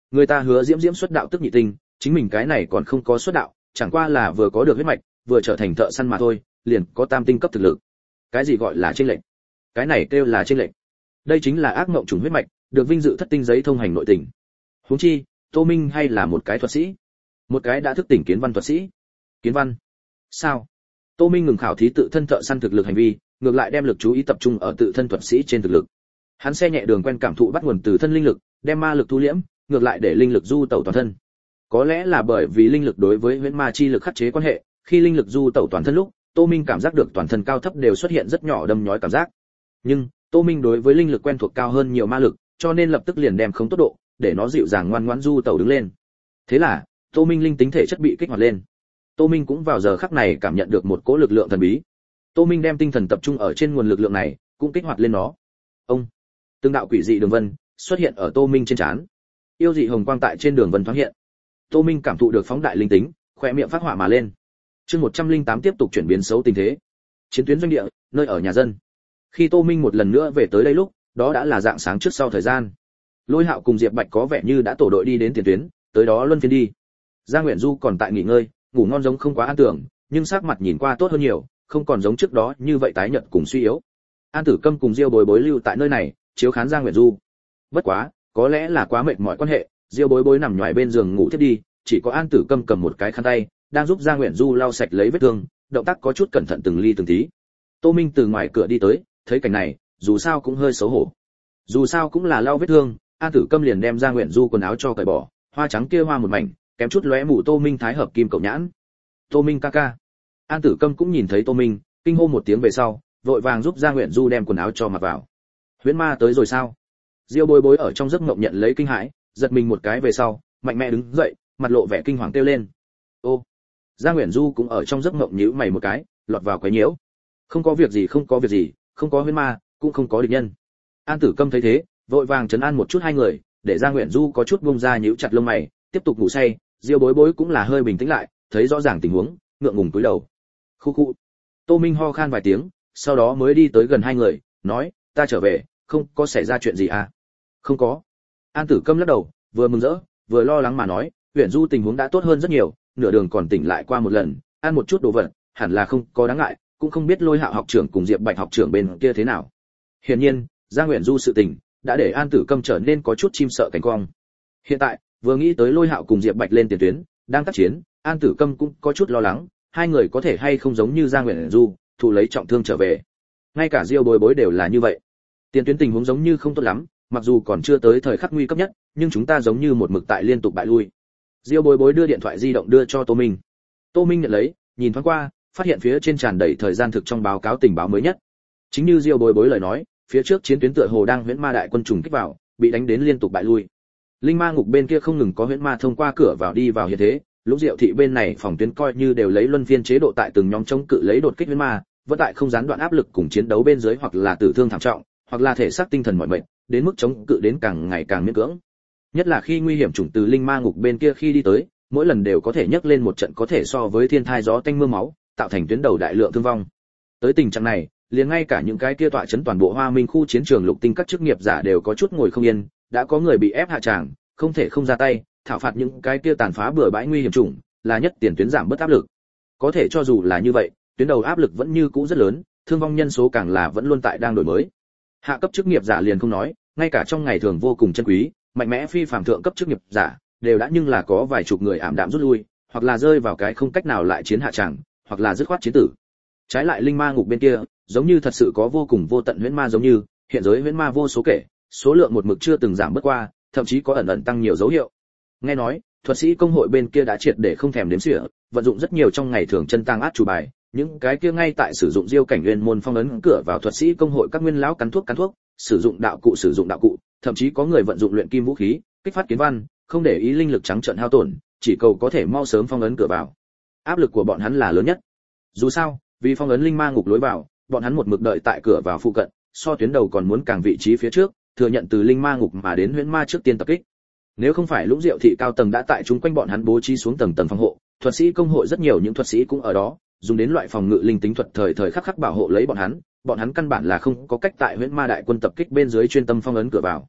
Người ta hứa Diễm Diễm xuất đạo tức nhị tinh, chính mình cái này còn không có xuất đạo, chẳng qua là vừa có được huyết mạch, vừa trở thành thợ săn mà thôi, liền có tam tinh cấp thực lực. Cái gì gọi là chênh lệch? Cái này kêu là chênh lệch. Đây chính là ác mộng trùng huyết mạch, được vinh dự thất tinh giấy thông hành nội tình. Huống chi, Tô Minh hay là một cái thuật sĩ, một cái đã thức tỉnh kiến văn thuật sĩ. Kiến văn? Sao? Tô Minh ngừng khảo thí tự thân thợ săn thực lực hành vi, ngược lại đem lực chú ý tập trung ở tự thân thuật sĩ trên thực lực. Hắn xe nhẹ đường quen cảm thụ bắt nguồn từ thân linh lực, đem ma lực thu liễm, ngược lại để linh lực du tẩu toàn thân. Có lẽ là bởi vì linh lực đối với huyễn ma chi lực khắc chế quan hệ, khi linh lực du tẩu toàn thân lúc, Tô Minh cảm giác được toàn thân cao thấp đều xuất hiện rất nhỏ đâm nhói cảm giác. Nhưng, Tô Minh đối với linh lực quen thuộc cao hơn nhiều ma lực, cho nên lập tức liền đem khống tốc độ, để nó dịu dàng ngoan ngoãn du tẩu đứng lên. Thế là, Tô Minh linh tính thể chất bị kích hoạt lên. Tô Minh cũng vào giờ khắc này cảm nhận được một cỗ lực lượng thần bí. Tô Minh đem tinh thần tập trung ở trên nguồn lực lượng này, cũng kích hoạt lên nó. Ông, từng đạo quỷ dị đường vân xuất hiện ở Tô Minh trên trán. Yêu dị hồng quang tại trên đường vân thoáng hiện. Tô Minh cảm thụ được phóng đại linh tính, khóe miệng phát hỏa mà lên. Chương một trăm lẻ tám tiếp tục chuyển biến xấu tình thế. Chiến tuyến doanh địa, nơi ở nhà dân. Khi Tô Minh một lần nữa về tới đây lúc, đó đã là dạng sáng trước sau thời gian. Lôi Hạo cùng Diệp Bạch có vẻ như đã tổ đội đi đến tiền tuyến, tới đó luân phiên đi. Giang Uyển Du còn tại nghỉ ngơi, ngủ ngon giống không quá an tưởng, nhưng sắc mặt nhìn qua tốt hơn nhiều, không còn giống trước đó như vậy tái nhợt cùng suy yếu. An Tử Câm cùng Diêu Bối Bối lưu tại nơi này, chiếu khán Giang Uyển Du. Bất quá, có lẽ là quá mệt mỏi quan hệ, Diêu Bối Bối nằm nhoài bên giường ngủ thiếp đi, chỉ có An Tử Câm cầm một cái khăn tay, đang giúp Giang Uyển Du lau sạch lấy vết thương, động tác có chút cẩn thận từng ly từng tí. Tô Minh từ ngoài cửa đi tới, thấy cảnh này, dù sao cũng hơi xấu hổ. Dù sao cũng là lau vết thương, An Tử Câm liền đem Giang Uyển Du quần áo cho cởi bỏ, hoa trắng kia hoa một mảnh, kém chút lóe mù Tô Minh thái hợp kim cậu nhãn. Tô Minh ca ca. An Tử Câm cũng nhìn thấy Tô Minh, kinh hô một tiếng về sau, vội vàng giúp Giang Uyển Du đem quần áo cho mặc vào. Huyễn ma tới rồi sao? Diêu Bối Bối ở trong giấc mộng nhận lấy kinh hãi, giật mình một cái về sau, mạnh mẽ đứng dậy, mặt lộ vẻ kinh hoàng kêu lên. Ô. Giang Uyển Du cũng ở trong giấc mộng nhíu mày một cái, lọt vào quấy nhiễu. Không có việc gì, không có việc gì, không có huyễn ma, cũng không có địch nhân. An Tử Câm thấy thế, vội vàng trấn an một chút hai người, để Giang Uyển Du có chút buông ra nhíu chặt lông mày, tiếp tục ngủ say. Diêu Bối Bối cũng là hơi bình tĩnh lại, thấy rõ ràng tình huống, ngượng ngùng cúi đầu. Khu khu. Tô Minh ho khan vài tiếng, sau đó mới đi tới gần hai người, nói, ta trở về, không có xảy ra chuyện gì à? Không có. An Tử Câm lắc đầu, vừa mừng rỡ, vừa lo lắng mà nói, Uyển Du tình huống đã tốt hơn rất nhiều, nửa đường còn tỉnh lại qua một lần, ăn một chút đồ vật, hẳn là không có đáng ngại, cũng không biết Lôi Hạo học trưởng cùng Diệp Bạch học trưởng bên kia thế nào. Hiển nhiên, Giang Uyển Du sự tình đã để An Tử Câm trở nên có chút chim sợ cánh cong. Hiện tại, vừa nghĩ tới Lôi Hạo cùng Diệp Bạch lên tiền tuyến, đang tác chiến, An Tử Câm cũng có chút lo lắng, hai người có thể hay không giống như Giang Uyển Du, thụ lấy trọng thương trở về. Ngay cả Diêu Bối Bối đều là như vậy. Tiền tuyến tình huống giống như không tốt lắm, mặc dù còn chưa tới thời khắc nguy cấp nhất, nhưng chúng ta giống như một mực tại liên tục bại lui. Diêu Bối Bối đưa điện thoại di động đưa cho Tô Minh. Tô Minh nhận lấy, nhìn thoáng qua, phát hiện phía trên tràn đầy thời gian thực trong báo cáo tình báo mới nhất. Chính như Diêu Bối Bối lời nói, phía trước chiến tuyến tựa hồ đang huyễn ma đại quân trùng kích vào, bị đánh đến liên tục bại lui. Linh ma ngục bên kia không ngừng có huyễn ma thông qua cửa vào đi vào hiện thế, Lũng Diệu thị bên này phòng tuyến coi như đều lấy luân phiên chế độ tại từng nhóm chống cự lấy đột kích huyễn ma, vẫn tại không gián đoạn áp lực cùng chiến đấu bên dưới, hoặc là tử thương thảm trọng, hoặc là thể xác tinh thần mỏi mệt, đến mức chống cự đến càng ngày càng miễn cưỡng. Nhất là khi nguy hiểm chủng từ linh ma ngục bên kia khi đi tới, mỗi lần đều có thể nhấc lên một trận có thể so với thiên thai gió tanh mưa máu, tạo thành tuyến đầu đại lượng thương vong. Tới tình trạng này, liền ngay cả những cái kia tọa chấn toàn bộ Hoa Minh khu chiến trường lục tinh các chức nghiệp giả đều có chút ngồi không yên, đã có người bị ép hạ tràng, không thể không ra tay, thảo phạt những cái kia tàn phá bừa bãi nguy hiểm chủng, là nhất tiền tuyến giảm bớt áp lực. Có thể cho dù là như vậy, tuyến đầu áp lực vẫn như cũ rất lớn, thương vong nhân số càng là vẫn luôn tại đang đổi mới. Hạ cấp chức nghiệp giả liền không nói, ngay cả trong ngày thường vô cùng chân quý, mạnh mẽ phi phàm thượng cấp chức nghiệp giả, đều đã nhưng là có vài chục người ảm đạm rút lui, hoặc là rơi vào cái không cách nào lại chiến hạ tràng, hoặc là dứt khoát chiến tử. Trái lại linh ma ngục bên kia, giống như thật sự có vô cùng vô tận huyễn ma giống như, hiện giới huyễn ma vô số kể, số lượng một mực chưa từng giảm bớt qua, thậm chí có ẩn ẩn tăng nhiều dấu hiệu. Nghe nói, thuật sĩ công hội bên kia đã triệt để không thèm đếm xỉa, vận dụng rất nhiều trong ngày thường chân tang át chủ bài, những cái kia ngay tại sử dụng diêu cảnh nguyên môn phong ấn cửa vào thuật sĩ công hội các nguyên lão cắn thuốc cắn thuốc, sử dụng đạo cụ sử dụng đạo cụ, thậm chí có người vận dụng luyện kim vũ khí, kích phát kiến văn, không để ý linh lực trắng trợn hao tổn, chỉ cầu có thể mau sớm phong ấn cửa vào. Áp lực của bọn hắn là lớn nhất. Dù sao, vì phong ấn linh ma ngục lối vào, bọn hắn một mực đợi tại cửa vào phụ cận, so tuyến đầu còn muốn càng vị trí phía trước, thừa nhận từ linh ma ngục mà đến huyễn ma trước tiên tập kích. Nếu không phải Lũng Diệu thị cao tầng đã tại chúng quanh bọn hắn bố trí xuống tầng tầng phòng hộ, thuật sĩ công hội rất nhiều những thuật sĩ cũng ở đó, dùng đến loại phòng ngự linh tính thuật thời thời khắc khắc bảo hộ lấy bọn hắn, bọn hắn căn bản là không có cách tại huyễn ma đại quân tập kích bên dưới chuyên tâm phong ấn cửa vào.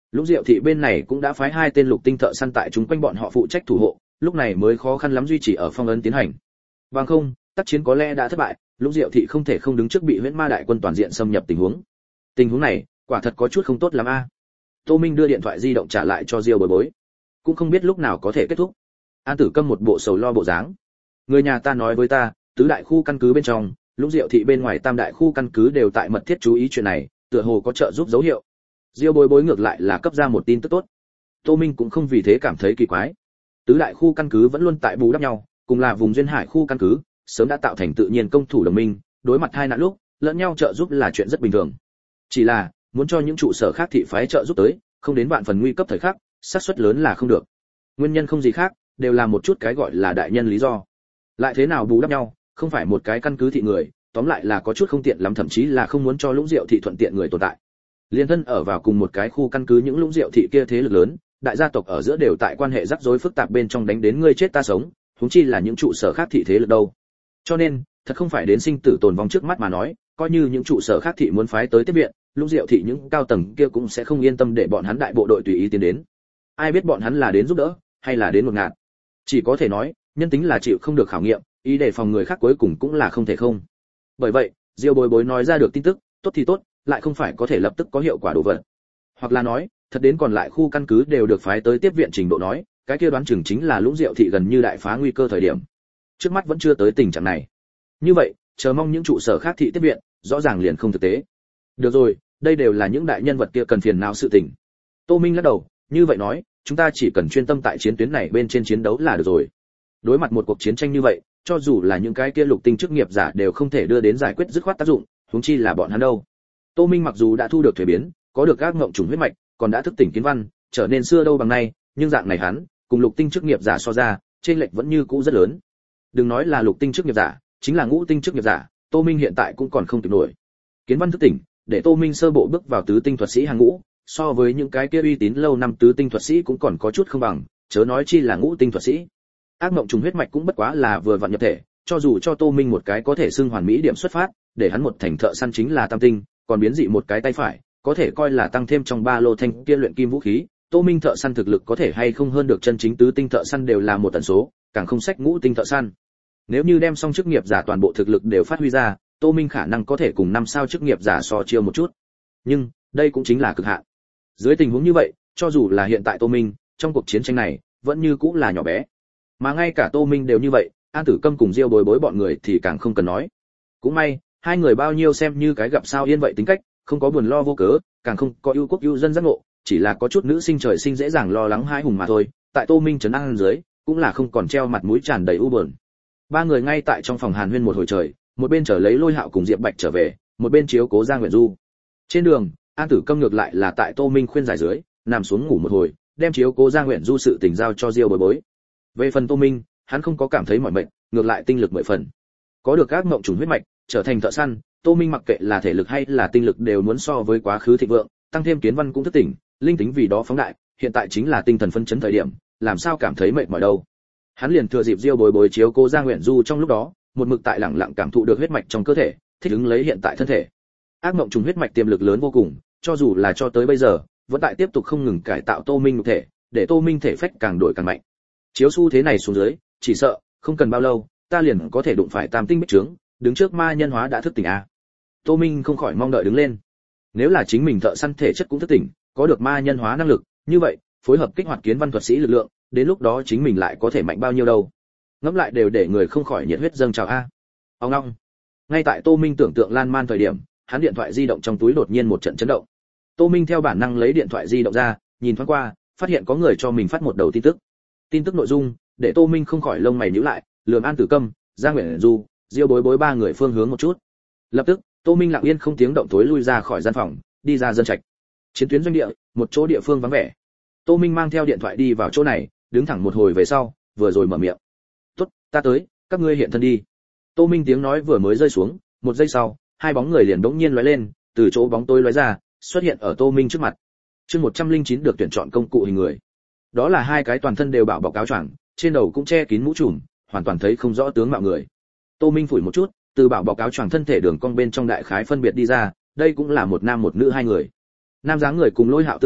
Lũng Diệu thị bên này cũng đã phái hai tên lục tinh thợ săn tại chúng quanh bọn họ phụ trách thủ hộ, lúc này mới khó khăn lắm duy trì ở phong ấn tiến hành. Bằng không, tác chiến có lẽ đã thất bại, Lũng Diệu thị không thể không đứng trước bị Huyễn Ma đại quân toàn diện xâm nhập tình huống. Tình huống này, quả thật có chút không tốt lắm a. Tô Minh đưa điện thoại di động trả lại cho Diêu Bối Bối, cũng không biết lúc nào có thể kết thúc. An Tử Câm một bộ sầu lo bộ dáng. Người nhà ta nói với ta, tứ đại khu căn cứ bên trong, Lũng Diệu thị bên ngoài tam đại khu căn cứ đều tại mật thiết chú ý chuyện này, tựa hồ có trợ giúp dấu hiệu. Diêu Bối Bối ngược lại là cấp ra một tin tức tốt. Tô Minh cũng không vì thế cảm thấy kỳ quái. Tứ đại khu căn cứ vẫn luôn tại bù đắp nhau, cùng là vùng duyên hải khu căn cứ, sớm đã tạo thành tự nhiên công thủ đồng minh, đối mặt hai nạn lúc, lẫn nhau trợ giúp là chuyện rất bình thường. Chỉ là, muốn cho những trụ sở khác thị phái trợ giúp tới, không đến vạn phần nguy cấp thời khắc, xác suất lớn là không được. Nguyên nhân không gì khác, đều là một chút cái gọi là đại nhân lý do. Lại thế nào bù đắp nhau, không phải một cái căn cứ thị người, tóm lại là có chút không tiện lắm, thậm chí là không muốn cho Lũng Diệu thị thuận tiện người tồn tại. Liên thân ở vào cùng một cái khu căn cứ những Lũng Diệu thị kia thế lực lớn, đại gia tộc ở giữa đều tại quan hệ rắc rối phức tạp bên trong đánh đến ngươi chết ta sống, huống chi là những trụ sở khác thị thế lực đâu. Cho nên, thật không phải đến sinh tử tồn vong trước mắt mà nói, coi như những trụ sở khác thị muốn phái tới tiếp viện, Lũng Diệu thị những cao tầng kia cũng sẽ không yên tâm để bọn hắn đại bộ đội tùy ý tiến đến. Ai biết bọn hắn là đến giúp đỡ, hay là đến ngột ngạt. Chỉ có thể nói, nhân tính là chịu không được khảo nghiệm, ý đề phòng người khác cuối cùng cũng là không thể không. Bởi vậy, Diêu Bối Bối nói ra được tin tức, tốt thì tốt, lại không phải có thể lập tức có hiệu quả đồ vật. Hoặc là nói, thật đến còn lại khu căn cứ đều được phái tới tiếp viện trình độ nói, cái kia đoán chừng chính là Lũng Diệu thị gần như đại phá nguy cơ thời điểm. Trước mắt vẫn chưa tới tình trạng này. Như vậy, chờ mong những trụ sở khác thị tiếp viện, rõ ràng liền không thực tế. Được rồi, đây đều là những đại nhân vật kia cần phiền não sự tình. Tô Minh lắc đầu, như vậy nói, chúng ta chỉ cần chuyên tâm tại chiến tuyến này bên trên chiến đấu là được rồi. Đối mặt một cuộc chiến tranh như vậy, cho dù là những cái kia lục tinh chức nghiệp giả đều không thể đưa đến giải quyết dứt khoát tác dụng, huống chi là bọn hắn đâu. Tô Minh mặc dù đã thu được thuế biến, có được các ngộng trùng huyết mạch, còn đã thức tỉnh kiến văn, trở nên xưa đâu bằng nay, nhưng dạng này hắn, cùng lục tinh chức nghiệp giả so ra, trên lệch vẫn như cũ rất lớn. Đừng nói là lục tinh chức nghiệp giả, chính là ngũ tinh chức nghiệp giả, Tô Minh hiện tại cũng còn không kịp nổi. Kiến văn thức tỉnh, để Tô Minh sơ bộ bước vào tứ tinh thuật sĩ hàng ngũ, so với những cái kia uy tín lâu năm tứ tinh thuật sĩ cũng còn có chút không bằng, chớ nói chi là ngũ tinh thuật sĩ. Ác mộng trùng huyết mạch cũng bất quá là vừa vặn nhập thể, cho dù cho Tô Minh một cái có thể xưng hoàn mỹ điểm xuất phát, để hắn một thành thợ săn chính là tam tinh, còn biến dị một cái tay phải, có thể coi là tăng thêm trong ba lô thanh kia luyện kim vũ khí, Tô Minh thợ săn thực lực có thể hay không hơn được chân chính tứ tinh thợ săn đều là một tần số, càng không sách ngũ tinh thợ săn. Nếu như đem xong chức nghiệp giả toàn bộ thực lực đều phát huy ra, Tô Minh khả năng có thể cùng năm sao chức nghiệp giả so chiêu một chút. Nhưng, đây cũng chính là cực hạn. Dưới tình huống như vậy, cho dù là hiện tại Tô Minh, trong cuộc chiến tranh này, vẫn như cũng là nhỏ bé. Mà ngay cả Tô Minh đều như vậy, An Tử Câm cùng Diêu Bối Bối bọn người thì càng không cần nói. Cũng may, hai người bao nhiêu xem như cái gặp sao yên vậy tính cách, không có buồn lo vô cớ, càng không có ưu quốc ưu dân giác ngộ, chỉ là có chút nữ sinh trời sinh dễ dàng lo lắng hai hùng mà thôi. Tại Tô Minh trấn an dưới, cũng là không còn treo mặt mũi tràn đầy u buồn. Ba người ngay tại trong phòng hàn huyên một hồi trời, một bên chờ lấy Lôi Hạo cùng Diệp Bạch trở về, một bên chiếu cố Giang Nguyện Du. Trên đường, An Tử Câm ngược lại là tại Tô Minh khuyên giải dưới, nằm xuống ngủ một hồi, đem chiếu cố Giang Nguyện Du sự tình giao cho Diêu Bối Bối. Về phần Tô Minh, hắn không có cảm thấy mỏi mệt, ngược lại tinh lực mười phần. Có được các mộng trùng huyết mạch, trở thành thợ săn, Tô Minh mặc kệ là thể lực hay là tinh lực đều muốn so với quá khứ thịnh vượng, tăng thêm kiến văn cũng thức tỉnh, linh tính vì đó phóng đại, hiện tại chính là tinh thần phấn chấn thời điểm, làm sao cảm thấy mệt mỏi đâu. Hắn liền thừa dịp Diêu Bối Bối chiếu cố Giang Nguyện Du trong lúc đó, một mực tại lặng lặng cảm thụ được huyết mạch trong cơ thể, thích ứng lấy hiện tại thân thể. Ác mộng trùng huyết mạch tiềm lực lớn vô cùng, cho dù là cho tới bây giờ, vẫn tại tiếp tục không ngừng cải tạo Tô Minh nhục thể, để Tô Minh thể phách càng đổi càng mạnh. Chiếu xu thế này xuống dưới, chỉ sợ không cần bao lâu, ta liền có thể đụng phải tam tinh bích trướng, đứng trước ma nhân hóa đã thức tỉnh a. Tô Minh không khỏi mong đợi đứng lên. Nếu là chính mình thợ săn thể chất cũng thức tỉnh, có được ma nhân hóa năng lực, như vậy, phối hợp kích hoạt kiến văn thuật sĩ lực lượng, đến lúc đó chính mình lại có thể mạnh bao nhiêu đâu. Ngẫm lại đều để người không khỏi nhiệt huyết dâng trào a. Ông long. Ngay tại Tô Minh tưởng tượng lan man thời điểm, hắn điện thoại di động trong túi đột nhiên một trận chấn động. Tô Minh theo bản năng lấy điện thoại di động ra, nhìn thoáng qua, phát hiện có người cho mình phát một đầu tin tức. Tin tức nội dung, để Tô Minh không khỏi lông mày nhíu lại, lườm An Tử Câm, Giang Nguyện Du, Diêu Bối Bối ba người phương hướng một chút. Lập tức, Tô Minh lặng yên không tiếng động tối lui ra khỏi gian phòng, đi ra dân trạch. Chiến tuyến doanh địa, một chỗ địa phương vắng vẻ. Tô Minh mang theo điện thoại đi vào chỗ này, đứng thẳng một hồi về sau, vừa rồi mở miệng. "Tốt, ta tới, các ngươi hiện thân đi." Tô Minh tiếng nói vừa mới rơi xuống, một giây sau, hai bóng người liền bỗng nhiên lóe lên, từ chỗ bóng tối lóe ra, xuất hiện ở Tô Minh trước mặt. Chương một trăm linh chín được tuyển chọn công cụ hình người. Đó là hai cái toàn thân đều bảo bọc áo choàng, trên đầu cũng che kín mũ trùm, hoàn toàn thấy không rõ tướng mạo người. Tô Minh phủi một chút, từ bảo bọc áo choàng thân thể đường cong bên trong đại khái phân biệt đi ra, đây cũng là một nam một nữ hai người. Nam dáng người cùng Lôi Hạo tương tự,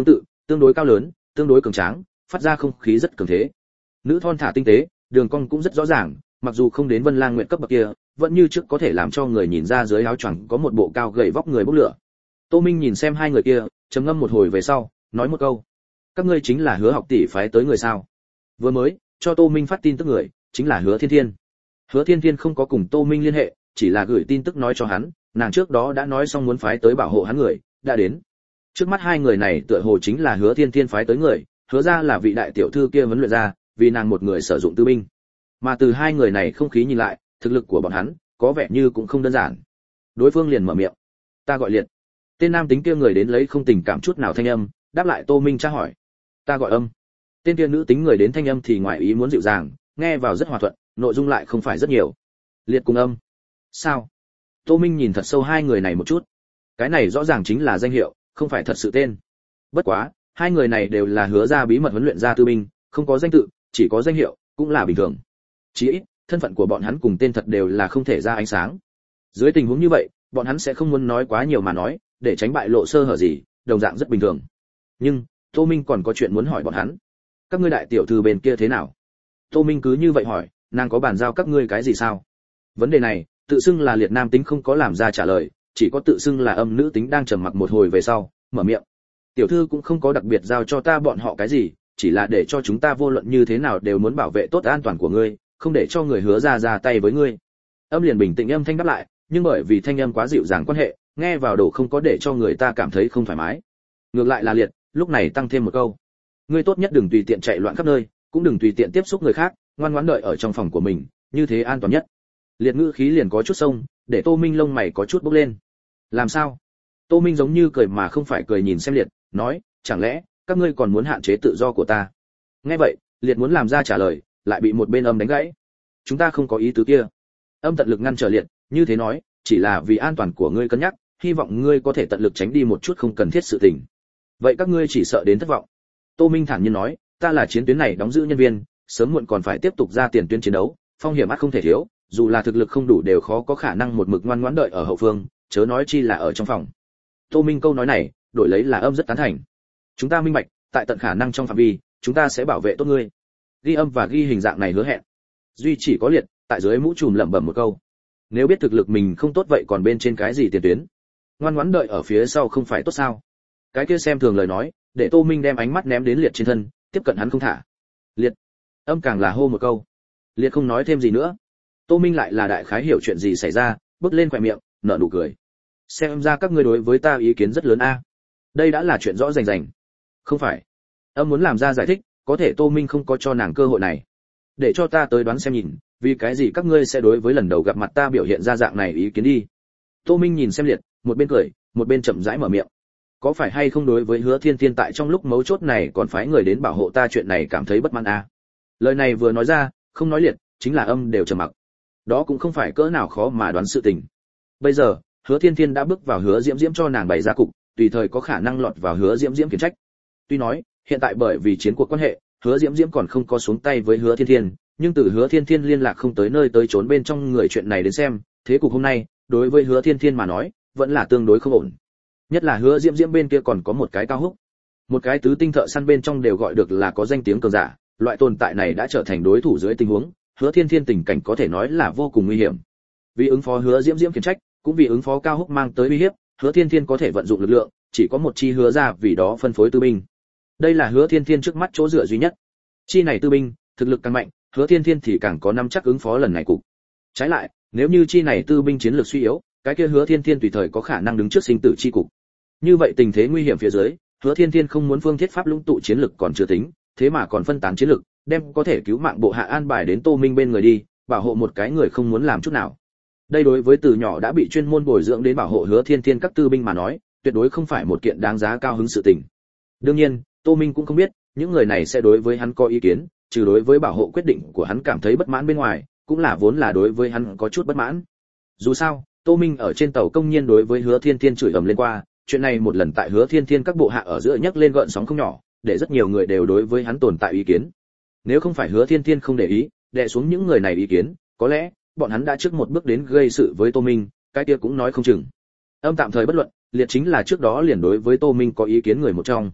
tương đối cao lớn, tương đối cường tráng, phát ra không khí rất cường thế. Nữ thon thả tinh tế, đường cong cũng rất rõ ràng, mặc dù không đến Vân Lang Nguyệt cấp bậc kia, vẫn như trước có thể làm cho người nhìn ra dưới áo choàng có một bộ cao gầy vóc người bốc lửa. Tô Minh nhìn xem hai người kia, trầm ngâm một hồi về sau, nói một câu: "Các ngươi chính là Hứa học tỷ phái tới người sao?" Vừa mới cho Tô Minh phát tin tức người, chính là Hứa Thiên Thiên. Hứa Thiên Thiên không có cùng Tô Minh liên hệ, chỉ là gửi tin tức nói cho hắn, nàng trước đó đã nói xong muốn phái tới bảo hộ hắn người, đã đến. Trước mắt hai người này tựa hồ chính là Hứa Thiên Thiên phái tới người, Hứa ra là vị đại tiểu thư kia huấn luyện ra, vì nàng một người sử dụng tư binh. Mà từ hai người này không khí nhìn lại, thực lực của bọn hắn có vẻ như cũng không đơn giản. Đối phương liền mở miệng: "Ta gọi Liệt." Tên nam tính kia người đến lấy không tình cảm chút nào thanh âm, đáp lại Tô Minh tra hỏi: "Ta gọi Âm." Tên kia nữ tính người đến thanh âm thì ngoài ý muốn dịu dàng, nghe vào rất hòa thuận, nội dung lại không phải rất nhiều. Liệt cùng Âm. Sao? Tô Minh nhìn thật sâu hai người này một chút. Cái này rõ ràng chính là danh hiệu, không phải thật sự tên. Bất quá, hai người này đều là Hứa ra bí mật huấn luyện ra tư binh, không có danh tự, chỉ có danh hiệu, cũng là bình thường. Chỉ ít, thân phận của bọn hắn cùng tên thật đều là không thể ra ánh sáng. Dưới tình huống như vậy, bọn hắn sẽ không muốn nói quá nhiều mà nói, để tránh bại lộ sơ hở gì, đồng dạng rất bình thường. Nhưng, Tô Minh còn có chuyện muốn hỏi bọn hắn. Các ngươi đại tiểu thư bên kia thế nào? Tô Minh cứ như vậy hỏi, nàng có bàn giao các ngươi cái gì sao? Vấn đề này, tự xưng là Liệt nam tính không có làm ra trả lời, chỉ có tự xưng là Âm nữ tính đang trầm mặc một hồi về sau, mở miệng. Tiểu thư cũng không có đặc biệt giao cho ta bọn họ cái gì, chỉ là để cho chúng ta vô luận như thế nào đều muốn bảo vệ tốt an toàn của ngươi, không để cho người Hứa ra ra tay với ngươi. Âm liền bình tĩnh âm thanh đáp lại, nhưng bởi vì thanh âm quá dịu dàng quan hệ, nghe vào đổ không có để cho người ta cảm thấy không thoải mái. Ngược lại là Liệt, lúc này tăng thêm một câu: ngươi tốt nhất đừng tùy tiện chạy loạn khắp nơi, cũng đừng tùy tiện tiếp xúc người khác, ngoan ngoãn đợi ở trong phòng của mình, như thế an toàn nhất. Liệt ngữ khí liền có chút sông, để Tô Minh lông mày có chút bốc lên. Làm sao? Tô Minh giống như cười mà không phải cười nhìn xem Liệt, nói: chẳng lẽ các ngươi còn muốn hạn chế tự do của ta? Nghe vậy, Liệt muốn làm ra trả lời, lại bị một bên Âm đánh gãy. Chúng ta không có ý tứ kia. Âm tận lực ngăn trở Liệt, như thế nói, chỉ là vì an toàn của ngươi cân nhắc, hy vọng ngươi có thể tận lực tránh đi một chút không cần thiết sự tình. Vậy các ngươi chỉ sợ đến thất vọng. Tô Minh thản nhiên nói: ta là chiến tuyến này đóng giữ nhân viên, sớm muộn còn phải tiếp tục ra tiền tuyến chiến đấu, phong hiểm ắt không thể thiếu, dù là thực lực không đủ đều khó có khả năng một mực ngoan ngoãn đợi ở hậu phương, chớ nói chi là ở trong phòng. Tô Minh câu nói này, đổi lấy là Âm rất tán thành. Chúng ta minh bạch, tại tận khả năng trong phạm vi, chúng ta sẽ bảo vệ tốt ngươi. Ghi âm và ghi hình dạng này hứa hẹn. Duy chỉ có Liệt, tại dưới mũ trùm lẩm bẩm một câu. Nếu biết thực lực mình không tốt vậy còn bên trên cái gì tiền tuyến? Ngoan ngoãn đợi ở phía sau không phải tốt sao? Cái kia xem thường lời nói, để Tô Minh đem ánh mắt ném đến Liệt trên thân, tiếp cận hắn không thả. Liệt. Âm càng là hô một câu. Liệt không nói thêm gì nữa. Tô Minh lại là đại khái hiểu chuyện gì xảy ra, bước lên khóe miệng, nở nụ cười. Xem ra các ngươi đối với ta ý kiến rất lớn a. Đây đã là chuyện rõ rành rành. Không phải. Âm muốn làm ra giải thích, có thể Tô Minh không có cho nàng cơ hội này. Để cho ta tới đoán xem nhìn, vì cái gì các ngươi sẽ đối với lần đầu gặp mặt ta biểu hiện ra dạng này ý kiến đi. Tô Minh nhìn xem Liệt, một bên cười, một bên chậm rãi mở miệng. Có phải hay không đối với Hứa Thiên Thiên tại trong lúc mấu chốt này còn phái người đến bảo hộ ta chuyện này cảm thấy bất mãn a? Lời này vừa nói ra, không nói Liệt, chính là Âm đều trầm mặc. Đó cũng không phải cỡ nào khó mà đoán sự tình. Bây giờ, Hứa Thiên Thiên đã bước vào Hứa Diễm Diễm cho nàng bày ra cục, tùy thời có khả năng lọt vào Hứa Diễm Diễm khiển trách. Tuy nói, hiện tại bởi vì chiến cuộc quan hệ, Hứa Diễm Diễm còn không có xuống tay với Hứa Thiên Thiên, nhưng từ Hứa Thiên Thiên liên lạc không tới nơi tới trốn bên trong người chuyện này đến xem, thế cục hôm nay, đối với Hứa Thiên Thiên mà nói, vẫn là tương đối không ổn. Nhất là Hứa Diễm Diễm bên kia còn có một cái Cao Húc, một cái tứ tinh thợ săn bên trong đều gọi được là có danh tiếng cường giả, loại tồn tại này đã trở thành đối thủ dưới tình huống, Hứa Thiên Thiên tình cảnh có thể nói là vô cùng nguy hiểm. Vì ứng phó Hứa Diễm Diễm khiển trách, cũng vì ứng phó Cao Húc mang tới uy hiếp, Hứa Thiên Thiên có thể vận dụng lực lượng, chỉ có một chi Hứa ra vì đó phân phối tư binh. Đây là Hứa Thiên Thiên trước mắt chỗ dựa duy nhất. Chi này tư binh, thực lực càng mạnh, Hứa Thiên Thiên thì càng có nắm chắc ứng phó lần này cục. Trái lại, nếu như chi này tư binh chiến lược suy yếu, cái kia Hứa Thiên Thiên tùy thời có khả năng đứng trước sinh tử chi cục. Như vậy tình thế nguy hiểm phía dưới, Hứa Thiên Thiên không muốn phương thiết pháp lũng tụ chiến lực còn chưa tính, thế mà còn phân tán chiến lực, đem có thể cứu mạng bộ hạ an bài đến Tô Minh bên người đi, bảo hộ một cái người không muốn làm chút nào. Đây đối với từ nhỏ đã bị chuyên môn bồi dưỡng đến bảo hộ Hứa Thiên Thiên các tư binh mà nói, tuyệt đối không phải một kiện đáng giá cao hứng sự tình. Đương nhiên, Tô Minh cũng không biết, những người này sẽ đối với hắn có ý kiến, trừ đối với bảo hộ quyết định của hắn cảm thấy bất mãn bên ngoài, cũng là vốn là đối với hắn có chút bất mãn. Dù sao, Tô Minh ở trên tàu công nhiên đối với Hứa Thiên Thiên chửi ầm lên qua, chuyện này một lần tại Hứa Thiên Thiên các bộ hạ ở giữa nhấc lên gợn sóng không nhỏ, để rất nhiều người đều đối với hắn tồn tại ý kiến. Nếu không phải Hứa Thiên Thiên không để ý, đè xuống những người này ý kiến, có lẽ bọn hắn đã trước một bước đến gây sự với Tô Minh, cái kia cũng nói không chừng. Âm tạm thời bất luận, Liệt chính là trước đó liền đối với Tô Minh có ý kiến người một trong.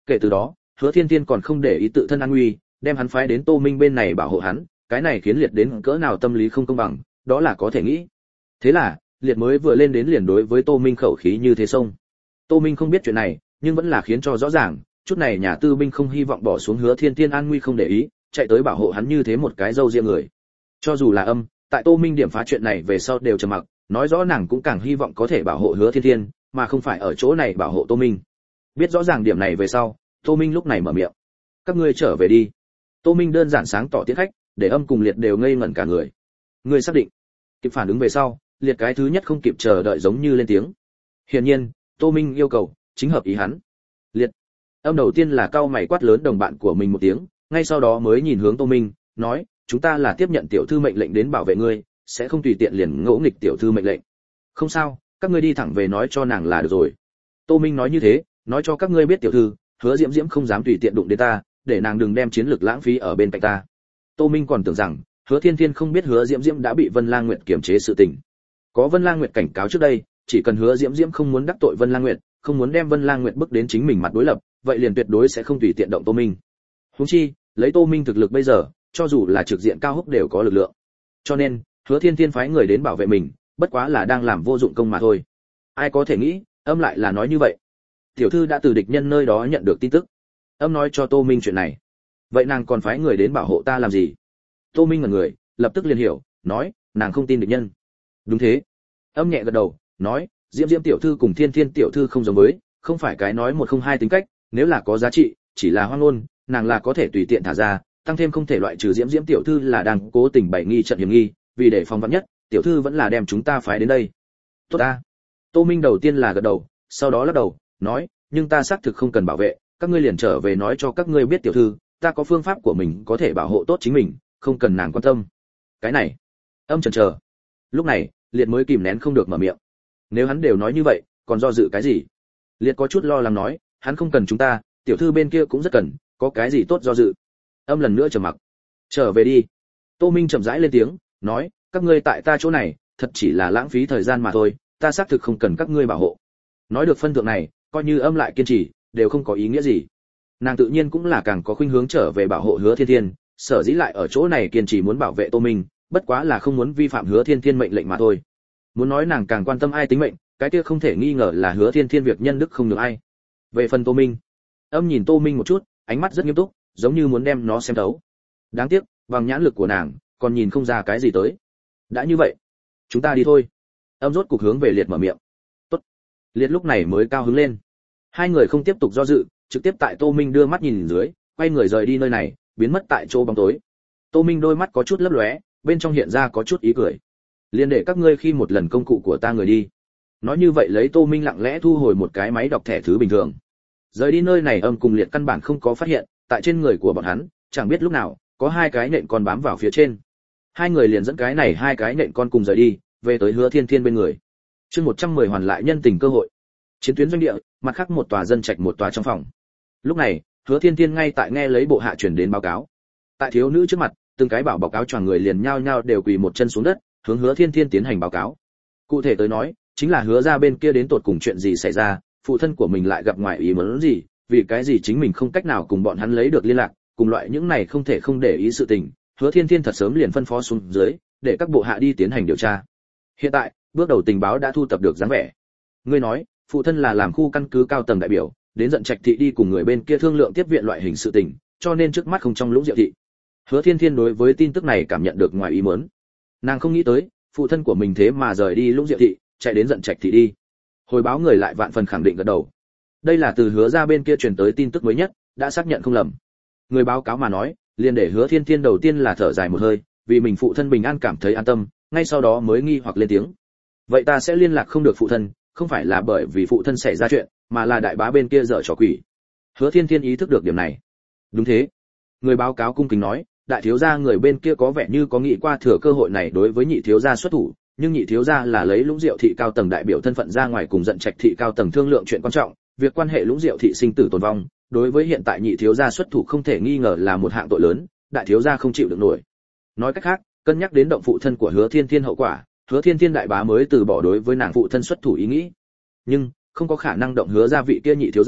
Kể từ đó, Hứa Thiên Thiên còn không để ý tự thân an nguy, đem hắn phái đến Tô Minh bên này bảo hộ hắn, cái này khiến Liệt đến cỡ nào tâm lý không công bằng, đó là có thể nghĩ. Thế là, Liệt mới vừa lên đến liền đối với Tô Minh khẩu khí như thế xông. Tô Minh không biết chuyện này, nhưng vẫn là khiến cho rõ ràng, chút này nhà tư binh không hy vọng bỏ xuống Hứa Thiên Thiên an nguy không để ý, chạy tới bảo hộ hắn như thế một cái dâu riêng người. Cho dù là Âm, tại Tô Minh điểm phá chuyện này về sau đều trầm mặc, nói rõ nàng cũng càng hy vọng có thể bảo hộ Hứa Thiên Thiên, mà không phải ở chỗ này bảo hộ Tô Minh. Biết rõ ràng điểm này về sau, Tô Minh lúc này mở miệng: "Các ngươi trở về đi." Tô Minh đơn giản sáng tỏ tiết khách, để Âm cùng Liệt đều ngây ngẩn cả người. "Ngươi xác định?" Kịp phản ứng về sau, Liệt cái thứ nhất không kịp chờ đợi giống như lên tiếng. Hiển nhiên, Tô Minh yêu cầu chính hợp ý hắn. "Liệt." Âm đầu tiên là cau mày quát lớn đồng bạn của mình một tiếng, ngay sau đó mới nhìn hướng Tô Minh, nói: "Chúng ta là tiếp nhận tiểu thư mệnh lệnh đến bảo vệ ngươi, sẽ không tùy tiện liền ngỗ nghịch tiểu thư mệnh lệnh." "Không sao, các ngươi đi thẳng về nói cho nàng là được rồi." Tô Minh nói như thế, nói cho các ngươi biết tiểu thư, Hứa Diễm Diễm không dám tùy tiện đụng đến ta, để nàng đừng đem chiến lực lãng phí ở bên cạnh ta. Tô Minh còn tưởng rằng Hứa Thiên Thiên không biết Hứa Diễm Diễm đã bị Vân Lang Nguyệt kiềm chế sự tình. Có Vân Lang Nguyệt cảnh cáo trước đây, chỉ cần Hứa Diễm Diễm không muốn đắc tội Vân Lang Nguyệt, không muốn đem Vân Lang Nguyệt bức đến chính mình mặt đối lập, vậy liền tuyệt đối sẽ không tùy tiện động Tô Minh. Huống chi, lấy Tô Minh thực lực bây giờ, cho dù là trực diện cao húc đều có lực lượng. Cho nên, Hứa Thiên Thiên phái người đến bảo vệ mình, bất quá là đang làm vô dụng công mà thôi. Ai có thể nghĩ, Âm lại là nói như vậy. Tiểu thư đã từ địch nhân nơi đó nhận được tin tức. Âm nói cho Tô Minh chuyện này. Vậy nàng còn phái người đến bảo hộ ta làm gì? Tô Minh ngẩn người, lập tức liền hiểu, nói, nàng không tin địch nhân. Đúng thế. Âm nhẹ gật đầu, nói, Diễm Diễm tiểu thư cùng Thiên Thiên tiểu thư không giống với, không phải cái nói một không hai tính cách, nếu là có giá trị, chỉ là hoang ngôn, nàng là có thể tùy tiện thả ra, tăng thêm không thể loại trừ Diễm Diễm tiểu thư là đang cố tình bày nghi trận hiểm nghi, vì để phòng vắn nhất, tiểu thư vẫn là đem chúng ta phái đến đây. Tốt ta. Tô Minh đầu tiên là gật đầu, sau đó lắc đầu, nói, nhưng ta xác thực không cần bảo vệ, các ngươi liền trở về nói cho các ngươi biết tiểu thư, ta có phương pháp của mình có thể bảo hộ tốt chính mình, không cần nàng quan tâm. Cái này. Âm chần chờ. Lúc này, Liệt mới kìm nén không được mở miệng. Nếu hắn đều nói như vậy, còn do dự cái gì? Liệt có chút lo lắng nói, hắn không cần chúng ta, tiểu thư bên kia cũng rất cần, có cái gì tốt do dự? Âm lần nữa trầm mặc. Trở về đi. Tô Minh chậm rãi lên tiếng, nói, các ngươi tại ta chỗ này, thật chỉ là lãng phí thời gian mà thôi, ta xác thực không cần các ngươi bảo hộ. Nói được phân thượng này, coi như Âm lại kiên trì, đều không có ý nghĩa gì. Nàng tự nhiên cũng là càng có khuynh hướng trở về bảo hộ Hứa Thiên Thiên, sở dĩ lại ở chỗ này kiên trì muốn bảo vệ Tô Minh, bất quá là không muốn vi phạm Hứa Thiên Thiên mệnh lệnh mà thôi. Muốn nói nàng càng quan tâm ai tính mệnh, cái kia không thể nghi ngờ là Hứa Thiên Thiên việc nhân đức không được ai. Về phần Tô Minh, Âm nhìn Tô Minh một chút, ánh mắt rất nghiêm túc, giống như muốn đem nó xem thấu. Đáng tiếc, bằng nhãn lực của nàng, còn nhìn không ra cái gì tới. Đã như vậy, chúng ta đi thôi. Âm rốt cục hướng về Liệt mở miệng. Tốt. Liệt lúc này mới cao hứng lên. Hai người không tiếp tục do dự, trực tiếp tại Tô Minh đưa mắt nhìn dưới, quay người rời đi nơi này, biến mất tại chỗ bóng tối. Tô Minh đôi mắt có chút lấp lóe, bên trong hiện ra có chút ý cười. Liên để các ngươi khi một lần công cụ của ta người đi. Nói như vậy lấy Tô Minh lặng lẽ thu hồi một cái máy đọc thẻ thứ bình thường. Rời đi nơi này Âm cùng Liệt căn bản không có phát hiện, tại trên người của bọn hắn, chẳng biết lúc nào, có hai cái nện con bám vào phía trên. Hai người liền dẫn cái này hai cái nện con cùng rời đi, về tới Hứa Thiên Thiên bên người. Chương một trăm mười hoàn lại nhân tình cơ hội. Chiến tuyến doanh địa, mặt khác một tòa dân trạch một tòa trong phòng. Lúc này, Hứa Thiên Thiên ngay tại nghe lấy bộ hạ truyền đến báo cáo. Tại thiếu nữ trước mặt, từng cái bảo báo cáo choàng người liền nhao nhao đều quỳ một chân xuống đất, hướng Hứa Thiên Thiên tiến hành báo cáo. Cụ thể tới nói, chính là Hứa ra bên kia đến tột cùng chuyện gì xảy ra, phụ thân của mình lại gặp ngoài ý muốn gì, vì cái gì chính mình không cách nào cùng bọn hắn lấy được liên lạc, cùng loại những này không thể không để ý sự tình, Hứa Thiên Thiên thật sớm liền phân phó xuống dưới, để các bộ hạ đi tiến hành điều tra. Hiện tại, bước đầu tình báo đã thu thập được dáng vẻ. Ngươi nói, phụ thân là làm khu căn cứ cao tầng đại biểu, đến Dận Trạch thị đi cùng người bên kia thương lượng tiếp viện loại hình sự tình, cho nên trước mắt không trong Lũng Diệu thị. Hứa Thiên Thiên đối với tin tức này cảm nhận được ngoài ý muốn. Nàng không nghĩ tới, phụ thân của mình thế mà rời đi Lũng Diệu thị, chạy đến Dận Trạch thị đi. Hồi báo người lại vạn phần khẳng định gật đầu. Đây là từ Hứa ra bên kia truyền tới tin tức mới nhất, đã xác nhận không lầm. Người báo cáo mà nói, liền để Hứa Thiên Thiên đầu tiên là thở dài một hơi, vì mình phụ thân bình an cảm thấy an tâm, ngay sau đó mới nghi hoặc lên tiếng. Vậy ta sẽ liên lạc không được phụ thân, không phải là bởi vì phụ thân xảy ra chuyện, mà là đại bá bên kia dở trò quỷ. Hứa Thiên Thiên ý thức được điểm này. Đúng thế. Người báo cáo cung kính nói, đại thiếu gia người bên kia có vẻ như có nghĩ qua thừa cơ hội này đối với nhị thiếu gia xuất thủ, nhưng nhị thiếu gia là lấy Lũng Diệu thị cao tầng đại biểu thân phận ra ngoài cùng Dận Trạch thị cao tầng thương lượng chuyện quan trọng, việc quan hệ Lũng Diệu thị sinh tử tồn vong, đối với hiện tại nhị thiếu gia xuất thủ không thể nghi ngờ là một hạng tội lớn, đại thiếu gia không chịu được nổi. Nói cách khác, cân nhắc đến động phụ thân của Hứa Thiên Thiên hậu quả, Hứa Thiên Thiên đại bá mới từ bỏ đối với nàng phụ thân xuất thủ ý nghĩ. Nhưng, không có khả năng động Hứa gia vị kia nhị thiếu gia,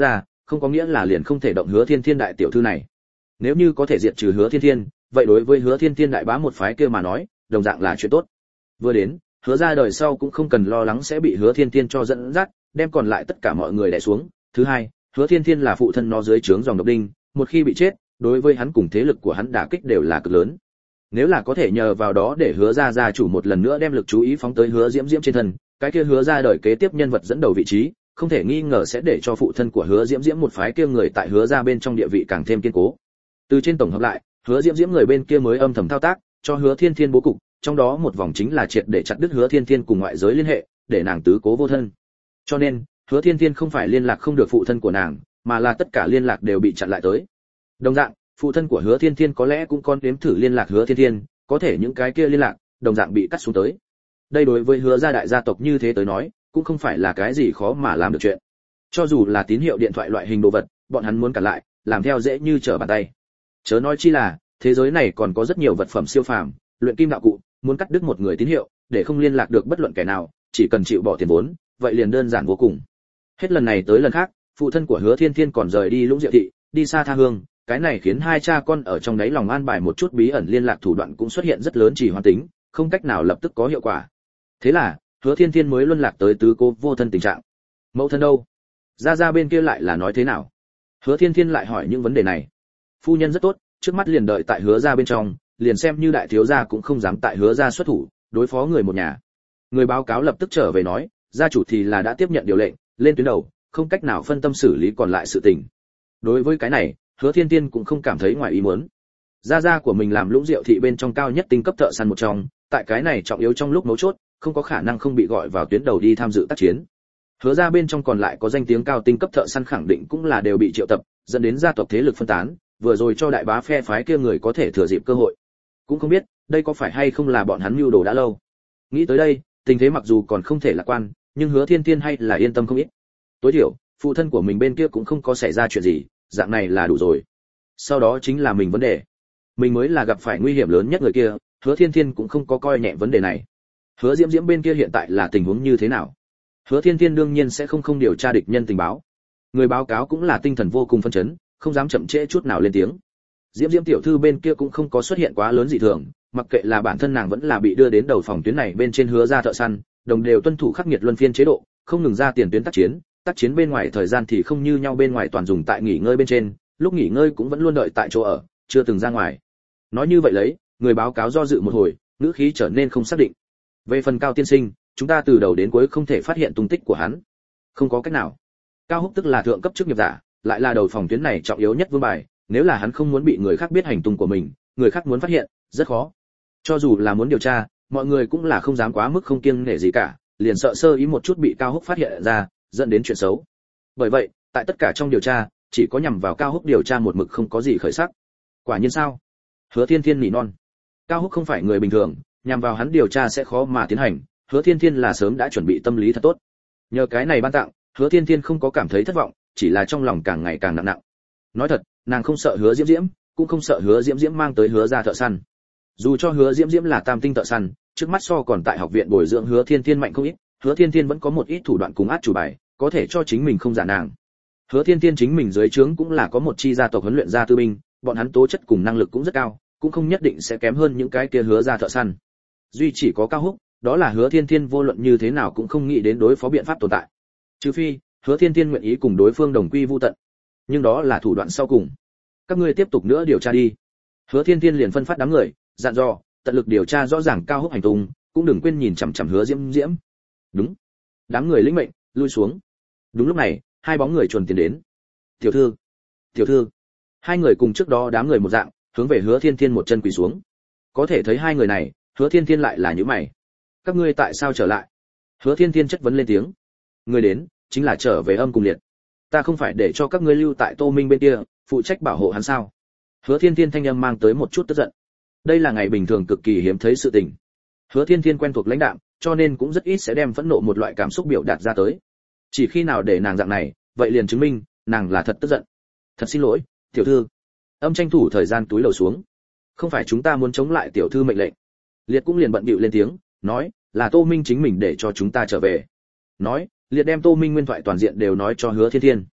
không có nghĩa là liền không thể động Hứa Thiên Thiên đại tiểu thư này. Nếu như có thể diệt trừ Hứa Thiên Thiên, vậy đối với Hứa Thiên Thiên đại bá một phái kia mà nói, đồng dạng là chuyện tốt. Vừa đến, Hứa ra đời sau cũng không cần lo lắng sẽ bị Hứa Thiên Thiên cho dẫn dắt, đem còn lại tất cả mọi người đè xuống. Thứ hai, Hứa Thiên Thiên là phụ thân nó dưới trướng dòng độc đinh, một khi bị chết, đối với hắn cùng thế lực của hắn đả kích đều là cực lớn. Nếu là có thể nhờ vào đó để Hứa ra gia chủ một lần nữa đem lực chú ý phóng tới Hứa Diễm Diễm trên thân, cái kia Hứa ra đời kế tiếp nhân vật dẫn đầu vị trí, không thể nghi ngờ sẽ để cho phụ thân của Hứa Diễm Diễm một phái kia người tại Hứa ra bên trong địa vị càng thêm kiên cố. Từ trên tổng hợp lại, Hứa Diễm Diễm người bên kia mới âm thầm thao tác, cho Hứa Thiên Thiên bố cục, trong đó một vòng chính là triệt để chặt đứt Hứa Thiên Thiên cùng ngoại giới liên hệ, để nàng tứ cố vô thân. Cho nên, Hứa Thiên Thiên không phải liên lạc không được phụ thân của nàng, mà là tất cả liên lạc đều bị chặn lại tới. Đồng dạng, phụ thân của Hứa Thiên Thiên có lẽ cũng còn đếm thử liên lạc Hứa Thiên Thiên, có thể những cái kia liên lạc, đồng dạng bị cắt xuống tới. Đây đối với Hứa gia đại gia tộc như thế tới nói, cũng không phải là cái gì khó mà làm được chuyện. Cho dù là tín hiệu điện thoại loại hình đồ vật, bọn hắn muốn cản lại, làm theo dễ như trở bàn tay. Chớ nói chi là, thế giới này còn có rất nhiều vật phẩm siêu phàm, luyện kim đạo cụ, muốn cắt đứt một người tín hiệu, để không liên lạc được bất luận kẻ nào, chỉ cần chịu bỏ tiền vốn, vậy liền đơn giản vô cùng. Hết lần này tới lần khác, phụ thân của Hứa Thiên Thiên còn rời đi Lũng Diệu thị, đi xa tha hương, cái này khiến hai cha con ở trong đáy lòng an bài một chút bí ẩn liên lạc thủ đoạn cũng xuất hiện rất lớn chỉ hoàn tính, không cách nào lập tức có hiệu quả. Thế là, Hứa Thiên Thiên mới luân lạc tới tứ cô vô thân tình trạng. Mẫu thân đâu? Gia gia bên kia lại là nói thế nào? Hứa Thiên Thiên lại hỏi những vấn đề này. Phu nhân rất tốt, trước mắt liền đợi tại Hứa gia bên trong, liền xem như đại thiếu gia cũng không dám tại Hứa gia xuất thủ, đối phó người một nhà. Người báo cáo lập tức trở về nói, gia chủ thì là đã tiếp nhận điều lệnh, lên tuyến đầu, không cách nào phân tâm xử lý còn lại sự tình. Đối với cái này, Hứa Thiên Thiên cũng không cảm thấy ngoài ý muốn. Gia gia của mình làm Lũng Diệu thị bên trong cao nhất tinh cấp thợ săn một trong, tại cái này trọng yếu trong lúc mấu chốt, không có khả năng không bị gọi vào tuyến đầu đi tham dự tác chiến. Hứa ra bên trong còn lại có danh tiếng cao tinh cấp thợ săn khẳng định cũng là đều bị triệu tập, dẫn đến gia tộc thế lực phân tán, vừa rồi cho đại bá phe phái kia người có thể thừa dịp cơ hội. Cũng không biết, đây có phải hay không là bọn hắn mưu đồ đã lâu. Nghĩ tới đây, tình thế mặc dù còn không thể lạc quan, nhưng Hứa Thiên Thiên hay là yên tâm không ít. Tối thiểu, phụ thân của mình bên kia cũng không có xảy ra chuyện gì, dạng này là đủ rồi. Sau đó chính là mình vấn đề. Mình mới là gặp phải nguy hiểm lớn nhất người kia, Hứa Thiên Thiên cũng không có coi nhẹ vấn đề này. Hứa Diễm Diễm bên kia hiện tại là tình huống như thế nào? Hứa Thiên Thiên đương nhiên sẽ không không điều tra địch nhân tình báo. Người báo cáo cũng là tinh thần vô cùng phấn chấn, không dám chậm trễ chút nào lên tiếng. Diễm Diễm tiểu thư bên kia cũng không có xuất hiện quá lớn dị thường, mặc kệ là bản thân nàng vẫn là bị đưa đến đầu phòng tuyến này bên trên Hứa gia thợ săn, đồng đều tuân thủ khắc nghiệt luân phiên chế độ, không ngừng ra tiền tuyến tác chiến, tác chiến bên ngoài thời gian thì không như nhau bên ngoài toàn dùng tại nghỉ ngơi bên trên, lúc nghỉ ngơi cũng vẫn luôn đợi tại chỗ ở, chưa từng ra ngoài. Nói như vậy lấy, người báo cáo do dự một hồi, ngữ khí trở nên không xác định. Về phần Cao tiên sinh, chúng ta từ đầu đến cuối không thể phát hiện tung tích của hắn. Không có cách nào. Cao Húc tức là thượng cấp chức nghiệp giả, lại là đầu phòng tuyến này trọng yếu nhất vương bài, nếu là hắn không muốn bị người khác biết hành tung của mình, người khác muốn phát hiện, rất khó. Cho dù là muốn điều tra, mọi người cũng là không dám quá mức không kiêng nể gì cả, liền sợ sơ ý một chút bị Cao Húc phát hiện ra, dẫn đến chuyện xấu. Bởi vậy, tại tất cả trong điều tra, chỉ có nhằm vào Cao Húc điều tra một mực không có gì khởi sắc. Quả nhiên sao? Hứa Thiên Thiên nỉ non. Cao Húc không phải người bình thường, nhằm vào hắn điều tra sẽ khó mà tiến hành, Hứa Thiên Thiên là sớm đã chuẩn bị tâm lý thật tốt. Nhờ cái này ban tặng, Hứa Thiên Thiên không có cảm thấy thất vọng, chỉ là trong lòng càng ngày càng nặng nặng. Nói thật, nàng không sợ Hứa Diễm Diễm, cũng không sợ Hứa Diễm Diễm mang tới Hứa gia thợ săn. Dù cho Hứa Diễm Diễm là tam tinh thợ săn, trước mắt so còn tại học viện bồi dưỡng Hứa Thiên Thiên mạnh không ít, Hứa Thiên Thiên vẫn có một ít thủ đoạn cùng át chủ bài, có thể cho chính mình không giả nàng. Hứa Thiên Thiên chính mình dưới trướng cũng là có một chi gia tộc huấn luyện gia tư binh, bọn hắn tố chất cùng năng lực cũng rất cao, cũng không nhất định sẽ kém hơn những cái kia Hứa gia thợ săn. Duy chỉ có Cao Húc, đó là Hứa Thiên Thiên vô luận như thế nào cũng không nghĩ đến đối phó biện pháp tồn tại. Trừ phi, Hứa Thiên Thiên nguyện ý cùng đối phương đồng quy vu tận. Nhưng đó là thủ đoạn sau cùng. Các ngươi tiếp tục nữa điều tra đi. Hứa Thiên Thiên liền phân phát đám người, dặn dò, tận lực điều tra rõ ràng Cao Húc hành tung, cũng đừng quên nhìn chằm chằm Hứa Diễm Diễm. Đúng. Đám người lĩnh mệnh, lui xuống. Đúng lúc này, hai bóng người chuồn tiến đến. Tiểu thư, tiểu thư. Hai người cùng trước đó đám người một dạng, hướng về Hứa Thiên Thiên một chân quỳ xuống. Có thể thấy hai người này, Hứa Thiên Thiên lại là nhíu mày. Các ngươi tại sao trở lại? Hứa Thiên Thiên chất vấn lên tiếng. Người đến, chính là trở về Âm Cùng Liệt. Ta không phải để cho các ngươi lưu tại Tô Minh bên kia, phụ trách bảo hộ hắn sao? Hứa Thiên Thiên thanh âm mang tới một chút tức giận. Đây là ngày bình thường cực kỳ hiếm thấy sự tình. Hứa Thiên Thiên quen thuộc lãnh đạm, cho nên cũng rất ít sẽ đem phẫn nộ một loại cảm xúc biểu đạt ra tới. Chỉ khi nào để nàng dạng này, vậy liền chứng minh nàng là thật tức giận. Thật xin lỗi, tiểu thư. Âm tranh thủ thời gian túi lầu xuống. Không phải chúng ta muốn chống lại tiểu thư mệnh lệnh. Liệt cũng liền bận bịu lên tiếng, nói, là Tô Minh chính mình để cho chúng ta trở về. Nói, Liệt đem Tô Minh nguyên thoại toàn diện đều nói cho Hứa Thiên Thiên.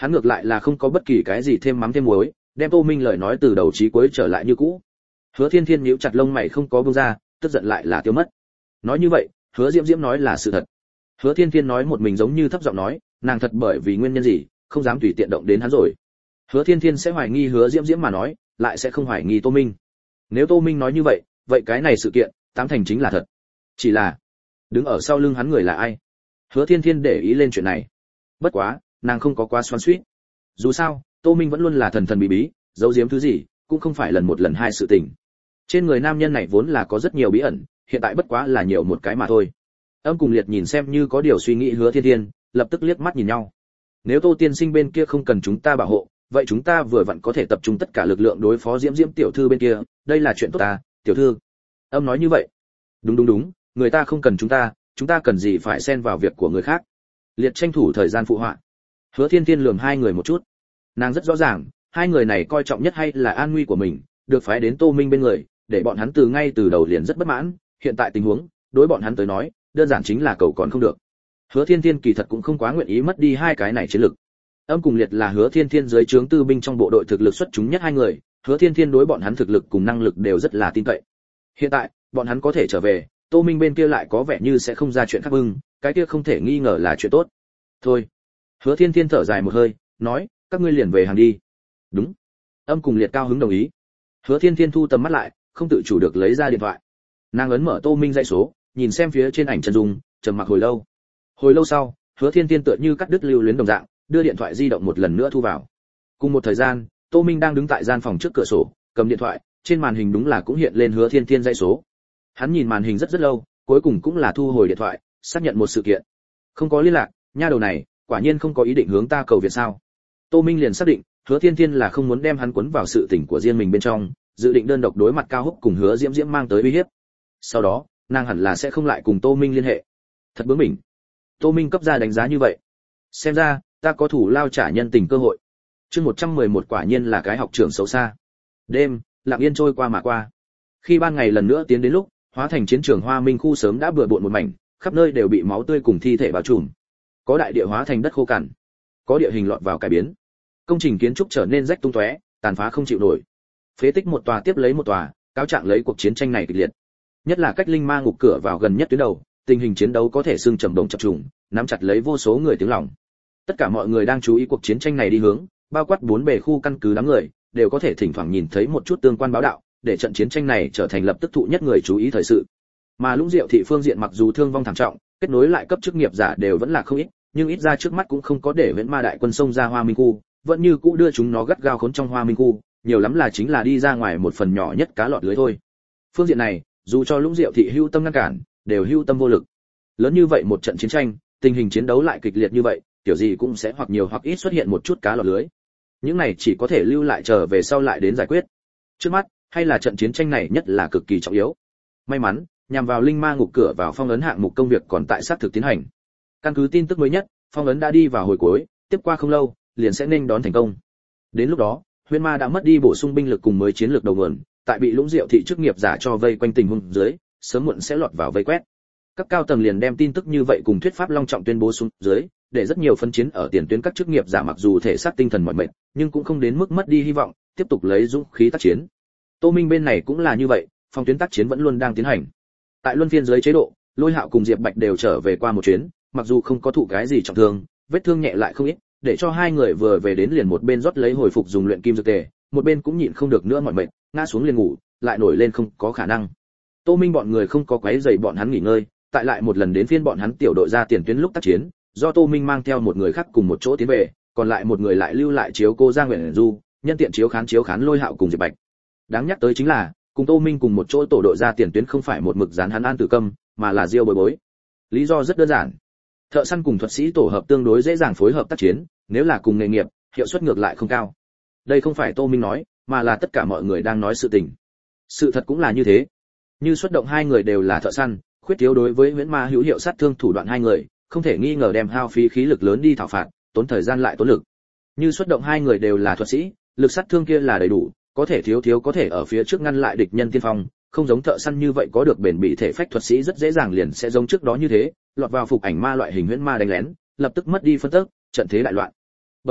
Hắn ngược lại là không có bất kỳ cái gì thêm mắm thêm muối, đem Tô Minh lời nói từ đầu chí cuối trở lại như cũ. Hứa Thiên Thiên nhíu chặt lông mày không có buông ra, tức giận lại là tiêu mất. Nói như vậy, Hứa Diễm Diễm nói là sự thật. Hứa Thiên Thiên nói một mình giống như thấp giọng nói, nàng thật bởi vì nguyên nhân gì, không dám tùy tiện động đến hắn rồi. Hứa Thiên Thiên sẽ hoài nghi Hứa Diễm Diễm mà nói, lại sẽ không hoài nghi Tô Minh. Nếu Tô Minh nói như vậy, vậy cái này sự kiện, tám thành chính là thật. Chỉ là, đứng ở sau lưng hắn người là ai? Hứa Thiên Thiên để ý lên chuyện này. Bất quá, nàng không có quá xoắn xuýt. Dù sao, Tô Minh vẫn luôn là thần thần bí bí, giấu giếm thứ gì, cũng không phải lần một lần hai sự tình. Trên người nam nhân này vốn là có rất nhiều bí ẩn, hiện tại bất quá là nhiều một cái mà thôi. Âm cùng Liệt nhìn xem như có điều suy nghĩ Hứa Thiên Thiên, lập tức liếc mắt nhìn nhau. Nếu Tô tiên sinh bên kia không cần chúng ta bảo hộ, vậy chúng ta vừa vặn có thể tập trung tất cả lực lượng đối phó Diễm Diễm tiểu thư bên kia, đây là chuyện tốt ta, tiểu thư. Âm nói như vậy. Đúng đúng đúng, người ta không cần chúng ta, chúng ta cần gì phải xen vào việc của người khác. Liệt tranh thủ thời gian phụ họa. Hứa Thiên Thiên lườm hai người một chút. Nàng rất rõ ràng, hai người này coi trọng nhất hay là an nguy của mình, được phái đến Tô Minh bên người, để bọn hắn từ ngay từ đầu liền rất bất mãn, hiện tại tình huống, đối bọn hắn tới nói, đơn giản chính là cầu còn không được. Hứa Thiên Thiên kỳ thật cũng không quá nguyện ý mất đi hai cái này chiến lực. Âm cùng Liệt là Hứa Thiên Thiên dưới trướng tư binh trong bộ đội thực lực xuất chúng nhất hai người, Hứa Thiên Thiên đối bọn hắn thực lực cùng năng lực đều rất là tin cậy. Hiện tại, bọn hắn có thể trở về, Tô Minh bên kia lại có vẻ như sẽ không ra chuyện khác bưng, cái kia không thể nghi ngờ là chuyện tốt. Thôi. Hứa Thiên Thiên thở dài một hơi, nói, các ngươi liền về hàng đi. Đúng. Âm cùng Liệt cao hứng đồng ý. Hứa Thiên Thiên thu tầm mắt lại, không tự chủ được lấy ra điện thoại. Nàng ấn mở Tô Minh dãy số, nhìn xem phía trên ảnh chân dung, trầm mặc hồi lâu. Hồi lâu sau, Hứa Thiên Thiên tựa như cắt đứt lưu luyến đồng dạng, đưa điện thoại di động một lần nữa thu vào. Cùng một thời gian, Tô Minh đang đứng tại gian phòng trước cửa sổ, cầm điện thoại, trên màn hình đúng là cũng hiện lên Hứa Thiên Thiên dãy số. Hắn nhìn màn hình rất rất lâu, cuối cùng cũng là thu hồi điện thoại, xác nhận một sự kiện. Không có liên lạc, nha đầu này, quả nhiên không có ý định hướng ta cầu viện sao? Tô Minh liền xác định, Hứa Thiên Thiên là không muốn đem hắn cuốn vào sự tình của riêng mình bên trong, dự định đơn độc đối mặt Cao Húc cùng Hứa Diễm Diễm mang tới uy hiếp. Sau đó, nàng hẳn là sẽ không lại cùng Tô Minh liên hệ. Thật bướng bỉnh. Tô Minh cấp ra đánh giá như vậy. Xem ra, ta có thủ lao trả nhân tình cơ hội. Chương một trăm mười một quả nhiên là cái học trưởng xấu xa. Đêm, lặng yên trôi qua mà qua. Khi ban ngày lần nữa tiến đến lúc, hóa thành chiến trường Hoa Minh khu sớm đã bừa bộn một mảnh, khắp nơi đều bị máu tươi cùng thi thể bao trùm. Có đại địa hóa thành đất khô cằn, có địa hình lọt vào cải biến. Công trình kiến trúc trở nên rách tung tóe, tàn phá không chịu nổi. Phế tích một tòa tiếp lấy một tòa, cáo trạng lấy cuộc chiến tranh này kịch liệt. Nhất là cách linh ma ngục cửa vào gần nhất tuyến đầu, tình hình chiến đấu có thể xương trầm động chập trùng, nắm chặt lấy vô số người tiếng lòng. Tất cả mọi người đang chú ý cuộc chiến tranh này đi hướng, bao quát bốn bề khu căn cứ đám người, đều có thể thỉnh thoảng nhìn thấy một chút tương quan báo đạo, để trận chiến tranh này trở thành lập tức thụ nhất người chú ý thời sự. Mà Lũng Diệu thị phương diện mặc dù thương vong thảm trọng, kết nối lại cấp chức nghiệp giả đều vẫn là không ít, nhưng ít ra trước mắt cũng không có để Viễn Ma đại quân xông ra Hoa Minh khu, vẫn như cũ đưa chúng nó gắt gao khốn trong Hoa Minh khu, nhiều lắm là chính là đi ra ngoài một phần nhỏ nhất cá lọt lưới thôi. Phương diện này, dù cho Lũng Diệu thị hưu tâm ngăn cản, đều hưu tâm vô lực. Lớn như vậy một trận chiến tranh, tình hình chiến đấu lại kịch liệt như vậy, kiểu gì cũng sẽ hoặc nhiều hoặc ít xuất hiện một chút cá lọt lưới. Những này chỉ có thể lưu lại chờ về sau lại đến giải quyết. Trước mắt, hay là trận chiến tranh này nhất là cực kỳ trọng yếu. May mắn, nhằm vào linh ma ngục cửa vào phong ấn hạng mục công việc còn tại sát thực tiến hành. Căn cứ tin tức mới nhất, phong ấn đã đi vào hồi cuối, tiếp qua không lâu, liền sẽ nên đón thành công. Đến lúc đó, Huyễn Ma đã mất đi bổ sung binh lực cùng mới chiến lược đầu nguồn, tại bị Lũng Diệu thị chức nghiệp giả cho vây quanh tình huống dưới, sớm muộn sẽ lọt vào vây quét. Các cao tầng liền đem tin tức như vậy cùng thuyết pháp long trọng tuyên bố xuống dưới, để rất nhiều phân chiến ở tiền tuyến các chức nghiệp giả mặc dù thể xác tinh thần mỏi mệt, nhưng cũng không đến mức mất đi hy vọng, tiếp tục lấy dũng khí tác chiến. Tô Minh bên này cũng là như vậy, phòng tuyến tác chiến vẫn luôn đang tiến hành. Tại luân phiên dưới chế độ, Lôi Hạo cùng Diệp Bạch đều trở về qua một chuyến, mặc dù không có thụ cái gì trọng thương, vết thương nhẹ lại không ít, để cho hai người vừa về đến liền một bên rót lấy hồi phục dùng luyện kim dược tề, một bên cũng nhịn không được nữa mỏi mệt, ngã xuống liền ngủ, lại nổi lên không có khả năng. Tô Minh bọn người không có quấy rầy bọn hắn nghỉ ngơi, tại lại một lần đến phiên bọn hắn tiểu đội ra tiền tuyến lúc tác chiến, do Tô Minh mang theo một người khác cùng một chỗ tiến về, còn lại một người lại lưu lại chiếu cô Giang Nguyện Du, nhân tiện chiếu khán chiếu khán Lôi Hạo cùng Diệp Bạch. Đáng nhắc tới chính là, cùng Tô Minh cùng một chỗ tổ đội ra tiền tuyến không phải một mực dán hắn An Tử Câm, mà là Diêu Bối Bối. Lý do rất đơn giản. Thợ săn cùng thuật sĩ tổ hợp tương đối dễ dàng phối hợp tác chiến, nếu là cùng nghề nghiệp, hiệu suất ngược lại không cao. Đây không phải Tô Minh nói, mà là tất cả mọi người đang nói sự tình. Sự thật cũng là như thế. Như xuất động hai người đều là thợ săn, khuyết thiếu đối với Huyễn Ma hữu hiệu sát thương thủ đoạn hai người, không thể nghi ngờ đem hao phí khí lực lớn đi thảo phạt, tốn thời gian lại tốn lực. Như xuất động hai người đều là thuật sĩ, lực sát thương kia là đầy đủ, có thể thiếu thiếu có thể ở phía trước ngăn lại địch nhân tiên phong, không giống thợ săn như vậy có được bền bỉ thể phách thuật sĩ rất dễ dàng liền sẽ giống trước đó như thế, lọt vào phục ảnh ma loại hình Huyễn Ma đánh lén, lập tức mất đi phân tức, trận thế đại loạn. Bởi vậy,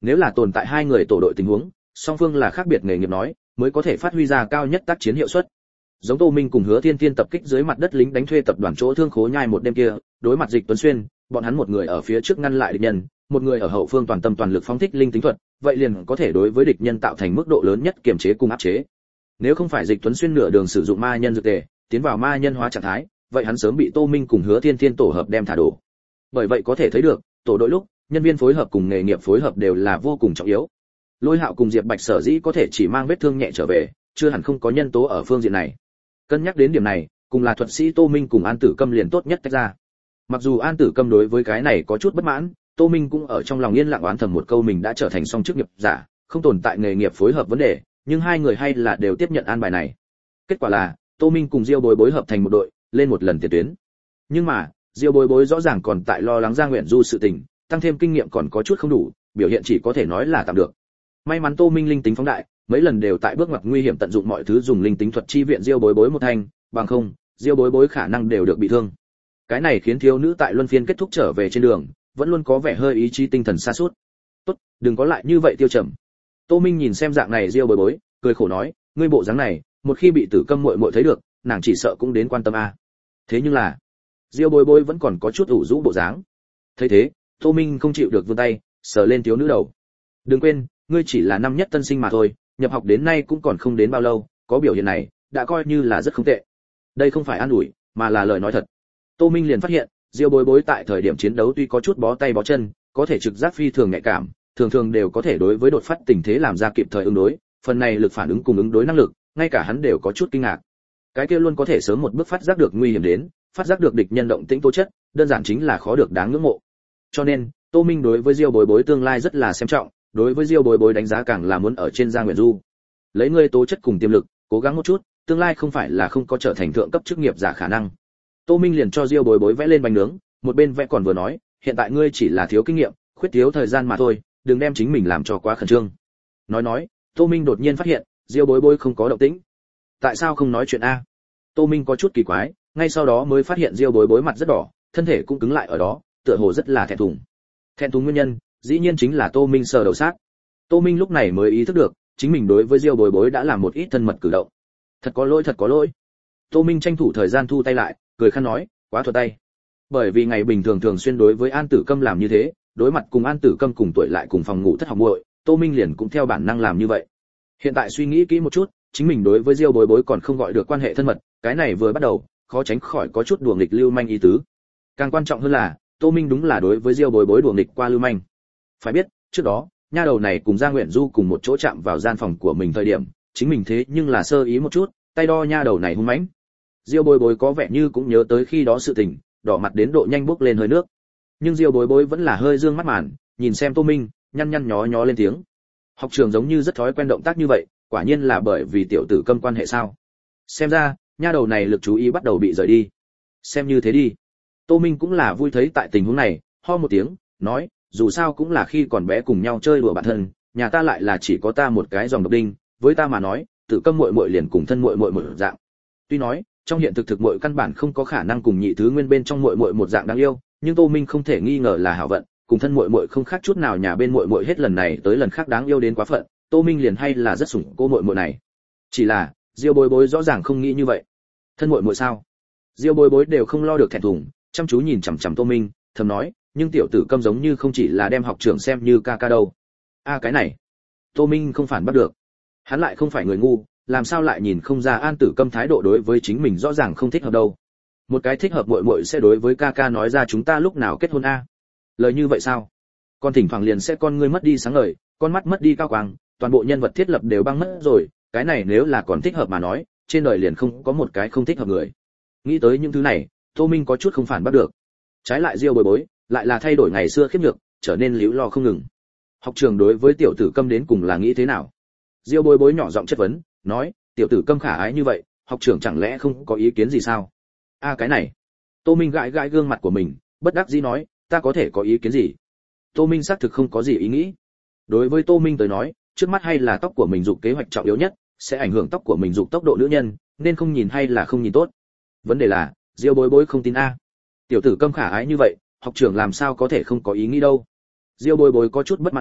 Nếu là tồn tại hai người tổ đội tình huống, song phương là khác biệt nghề nghiệp nói, mới có thể phát huy ra cao nhất tác chiến hiệu suất. Giống Tô Minh cùng Hứa Thiên Thiên tập kích dưới mặt đất lính đánh thuê tập đoàn chỗ thương khố nhai một đêm kia, đối mặt Dịch Tuấn Xuyên, bọn hắn một người ở phía trước ngăn lại địch nhân, một người ở hậu phương toàn tâm toàn lực phóng thích linh tính thuật, vậy liền có thể đối với địch nhân tạo thành mức độ lớn nhất kiềm chế cùng áp chế. Nếu không phải Dịch Tuấn Xuyên nửa đường sử dụng ma nhân dược tề, tiến vào ma nhân hóa trạng thái, vậy hắn sớm bị Tô Minh cùng Hứa Thiên Thiên tổ hợp đem thả đổ. Bởi vậy có thể thấy được, tổ đội lúc, nhân viên phối hợp cùng nghề nghiệp phối hợp đều là vô cùng trọng yếu. Lôi Hạo cùng Diệp Bạch sở dĩ có thể chỉ mang vết thương nhẹ trở về, chưa hẳn không có nhân tố ở phương diện này. Cân nhắc đến điểm này, cùng là thuật sĩ Tô Minh cùng An Tử Câm liền tốt nhất tách ra. Mặc dù An Tử Câm đối với cái này có chút bất mãn, Tô Minh cũng ở trong lòng yên lặng oán thầm một câu mình đã trở thành song chức nghiệp giả, không tồn tại nghề nghiệp phối hợp vấn đề, nhưng hai người hay là đều tiếp nhận an bài này. Kết quả là, Tô Minh cùng Diêu Bối Bối hợp thành một đội, lên một lần tiền tuyến. Nhưng mà, Diêu Bối Bối rõ ràng còn tại lo lắng Giang Nguyện Du sự tình, tăng thêm kinh nghiệm còn có chút không đủ, biểu hiện chỉ có thể nói là tạm được. May mắn Tô Minh linh tính phóng đại, mấy lần đều tại bước ngoặt nguy hiểm tận dụng mọi thứ dùng linh tính thuật chi viện Diêu Bối Bối một thành, bằng không, Diêu Bối Bối khả năng đều được bị thương. Cái này khiến thiếu nữ tại luân phiên kết thúc trở về trên đường, vẫn luôn có vẻ hơi ý chí tinh thần sa sút. "Tốt, đừng có lại như vậy Tiêu Trầm." Tô Minh nhìn xem dạng này Diêu Bối Bối, cười khổ nói, "Ngươi bộ dáng này, một khi bị Tử Câm muội muội thấy được, nàng chỉ sợ cũng đến quan tâm a." Thế nhưng là, Diêu Bối Bối vẫn còn có chút ủ rũ bộ dáng. Thấy thế, Tô Minh không chịu được vươn tay, sờ lên thiếu nữ đầu. "Đừng quên, ngươi chỉ là năm nhất tân sinh mà thôi, nhập học đến nay cũng còn không đến bao lâu, có biểu hiện này, đã coi như là rất không tệ." Đây không phải an ủi, mà là lời nói thật. Tô Minh liền phát hiện, Diêu Bối Bối tại thời điểm chiến đấu tuy có chút bó tay bó chân, có thể trực giác phi thường nhạy cảm, thường thường đều có thể đối với đột phát tình thế làm ra kịp thời ứng đối, phần này lực phản ứng cùng ứng đối năng lực, ngay cả hắn đều có chút kinh ngạc. Cái kia luôn có thể sớm một bước phát giác được nguy hiểm đến, phát giác được địch nhân động tĩnh tố chất, đơn giản chính là khó được đáng ngưỡng mộ. Cho nên, Tô Minh đối với Diêu Bối Bối tương lai rất là xem trọng, đối với Diêu Bối Bối đánh giá càng là muốn ở trên Giang Nguyện Du. Lấy ngươi tố chất cùng tiềm lực, cố gắng một chút, tương lai không phải là không có trở thành thượng cấp chức nghiệp giả khả năng. Tô Minh liền cho Diêu Bối Bối vẽ lên bánh nướng, một bên vẽ còn vừa nói, hiện tại ngươi chỉ là thiếu kinh nghiệm, khuyết thiếu thời gian mà thôi, đừng đem chính mình làm cho quá khẩn trương. Nói nói, Tô Minh đột nhiên phát hiện, Diêu Bối Bối không có động tĩnh. Tại sao không nói chuyện a? Tô Minh có chút kỳ quái, ngay sau đó mới phát hiện Diêu Bối Bối mặt rất đỏ, thân thể cũng cứng lại ở đó, tựa hồ rất là thẹn thùng. Thẹn thùng nguyên nhân, dĩ nhiên chính là Tô Minh sờ đầu xác. Tô Minh lúc này mới ý thức được, chính mình đối với Diêu Bối Bối đã làm một ít thân mật cử động. Thật có lỗi, thật có lỗi. Tô Minh tranh thủ thời gian thu tay lại, cười khăn nói, quá thuật tay. Bởi vì ngày bình thường thường xuyên đối với An Tử Câm làm như thế, đối mặt cùng An Tử Câm cùng tuổi lại cùng phòng ngủ thất học muội, Tô Minh liền cũng theo bản năng làm như vậy. Hiện tại suy nghĩ kỹ một chút, chính mình đối với Diêu Bối Bối còn không gọi được quan hệ thân mật, cái này vừa bắt đầu, khó tránh khỏi có chút đùa nghịch lưu manh ý tứ. Càng quan trọng hơn là, Tô Minh đúng là đối với Diêu Bối Bối đùa nghịch qua lưu manh. Phải biết, trước đó, nha đầu này cùng Giang Nguyện Du cùng một chỗ chạm vào gian phòng của mình thời điểm, chính mình thế nhưng là sơ ý một chút, tay đo nha đầu này hung mãnh. Diêu Bối Bối có vẻ như cũng nhớ tới khi đó sự tình, đỏ mặt đến độ nhanh bốc lên hơi nước. Nhưng Diêu Bối Bối vẫn là hơi dương mắt màn, nhìn xem Tô Minh, nhăn nhăn nhó nhó lên tiếng. Học trường giống như rất thói quen động tác như vậy, quả nhiên là bởi vì tiểu tử Câm quan hệ sao? Xem ra, nha đầu này lực chú ý bắt đầu bị rời đi. Xem như thế đi. Tô Minh cũng là vui thấy tại tình huống này, ho một tiếng, nói, dù sao cũng là khi còn bé cùng nhau chơi đùa bạn thân, nhà ta lại là chỉ có ta một cái dòng độc đinh, với ta mà nói, Tử Câm muội muội liền cùng thân muội muội một dạng. Tuy nói, trong hiện thực thực muội căn bản không có khả năng cùng nhị thứ nguyên bên trong muội muội một dạng đáng yêu, nhưng Tô Minh không thể nghi ngờ là hảo vận, cùng thân muội muội không khác chút nào, nhà bên muội muội hết lần này tới lần khác đáng yêu đến quá phận, Tô Minh liền hay là rất sủng cô muội muội này. Chỉ là, Diêu Bối Bối rõ ràng không nghĩ như vậy. Thân muội muội sao? Diêu Bối Bối đều không lo được thẹn thùng, chăm chú nhìn chằm chằm Tô Minh, thầm nói, nhưng tiểu tử Câm giống như không chỉ là đem học trưởng xem như ca ca đâu. A à, cái này, Tô Minh không phản bắt được. Hắn lại không phải người ngu, làm sao lại nhìn không ra An Tử Câm thái độ đối với chính mình rõ ràng không thích hợp đâu. Một cái thích hợp muội muội sẽ đối với ca ca nói ra chúng ta lúc nào kết hôn a? Lời như vậy sao? Con thỉnh thoảng liền sẽ con ngươi mất đi sáng ngời, con mắt mất đi cao quang, toàn bộ nhân vật thiết lập đều băng mất rồi, cái này nếu là còn thích hợp mà nói, trên đời liền không có một cái không thích hợp người. Nghĩ tới những thứ này, Tô Minh có chút không phản bắt được. Trái lại Diêu Bối Bối, lại là thay đổi ngày xưa khiếp nhược, trở nên liễu lo không ngừng. Học trường đối với tiểu tử Câm đến cùng là nghĩ thế nào? Diêu Bối Bối nhỏ giọng chất vấn, nói, tiểu tử Câm khả ái như vậy, học trưởng chẳng lẽ không có ý kiến gì sao? A à, cái này. Tô Minh gãi gãi gương mặt của mình, bất đắc dĩ nói, ta có thể có ý kiến gì? Tô Minh xác thực không có gì ý nghĩ. Đối với Tô Minh tới nói, trước mắt hay là tóc của mình dục kế hoạch trọng yếu nhất, sẽ ảnh hưởng tóc của mình dục tốc độ nữ nhân, nên không nhìn hay là không nhìn tốt. Vấn đề là, Diêu Bối Bối không tin a. Tiểu tử Câm khả ái như vậy, học trưởng làm sao có thể không có ý nghĩ đâu? Diêu Bối Bối có chút bất mãn nói,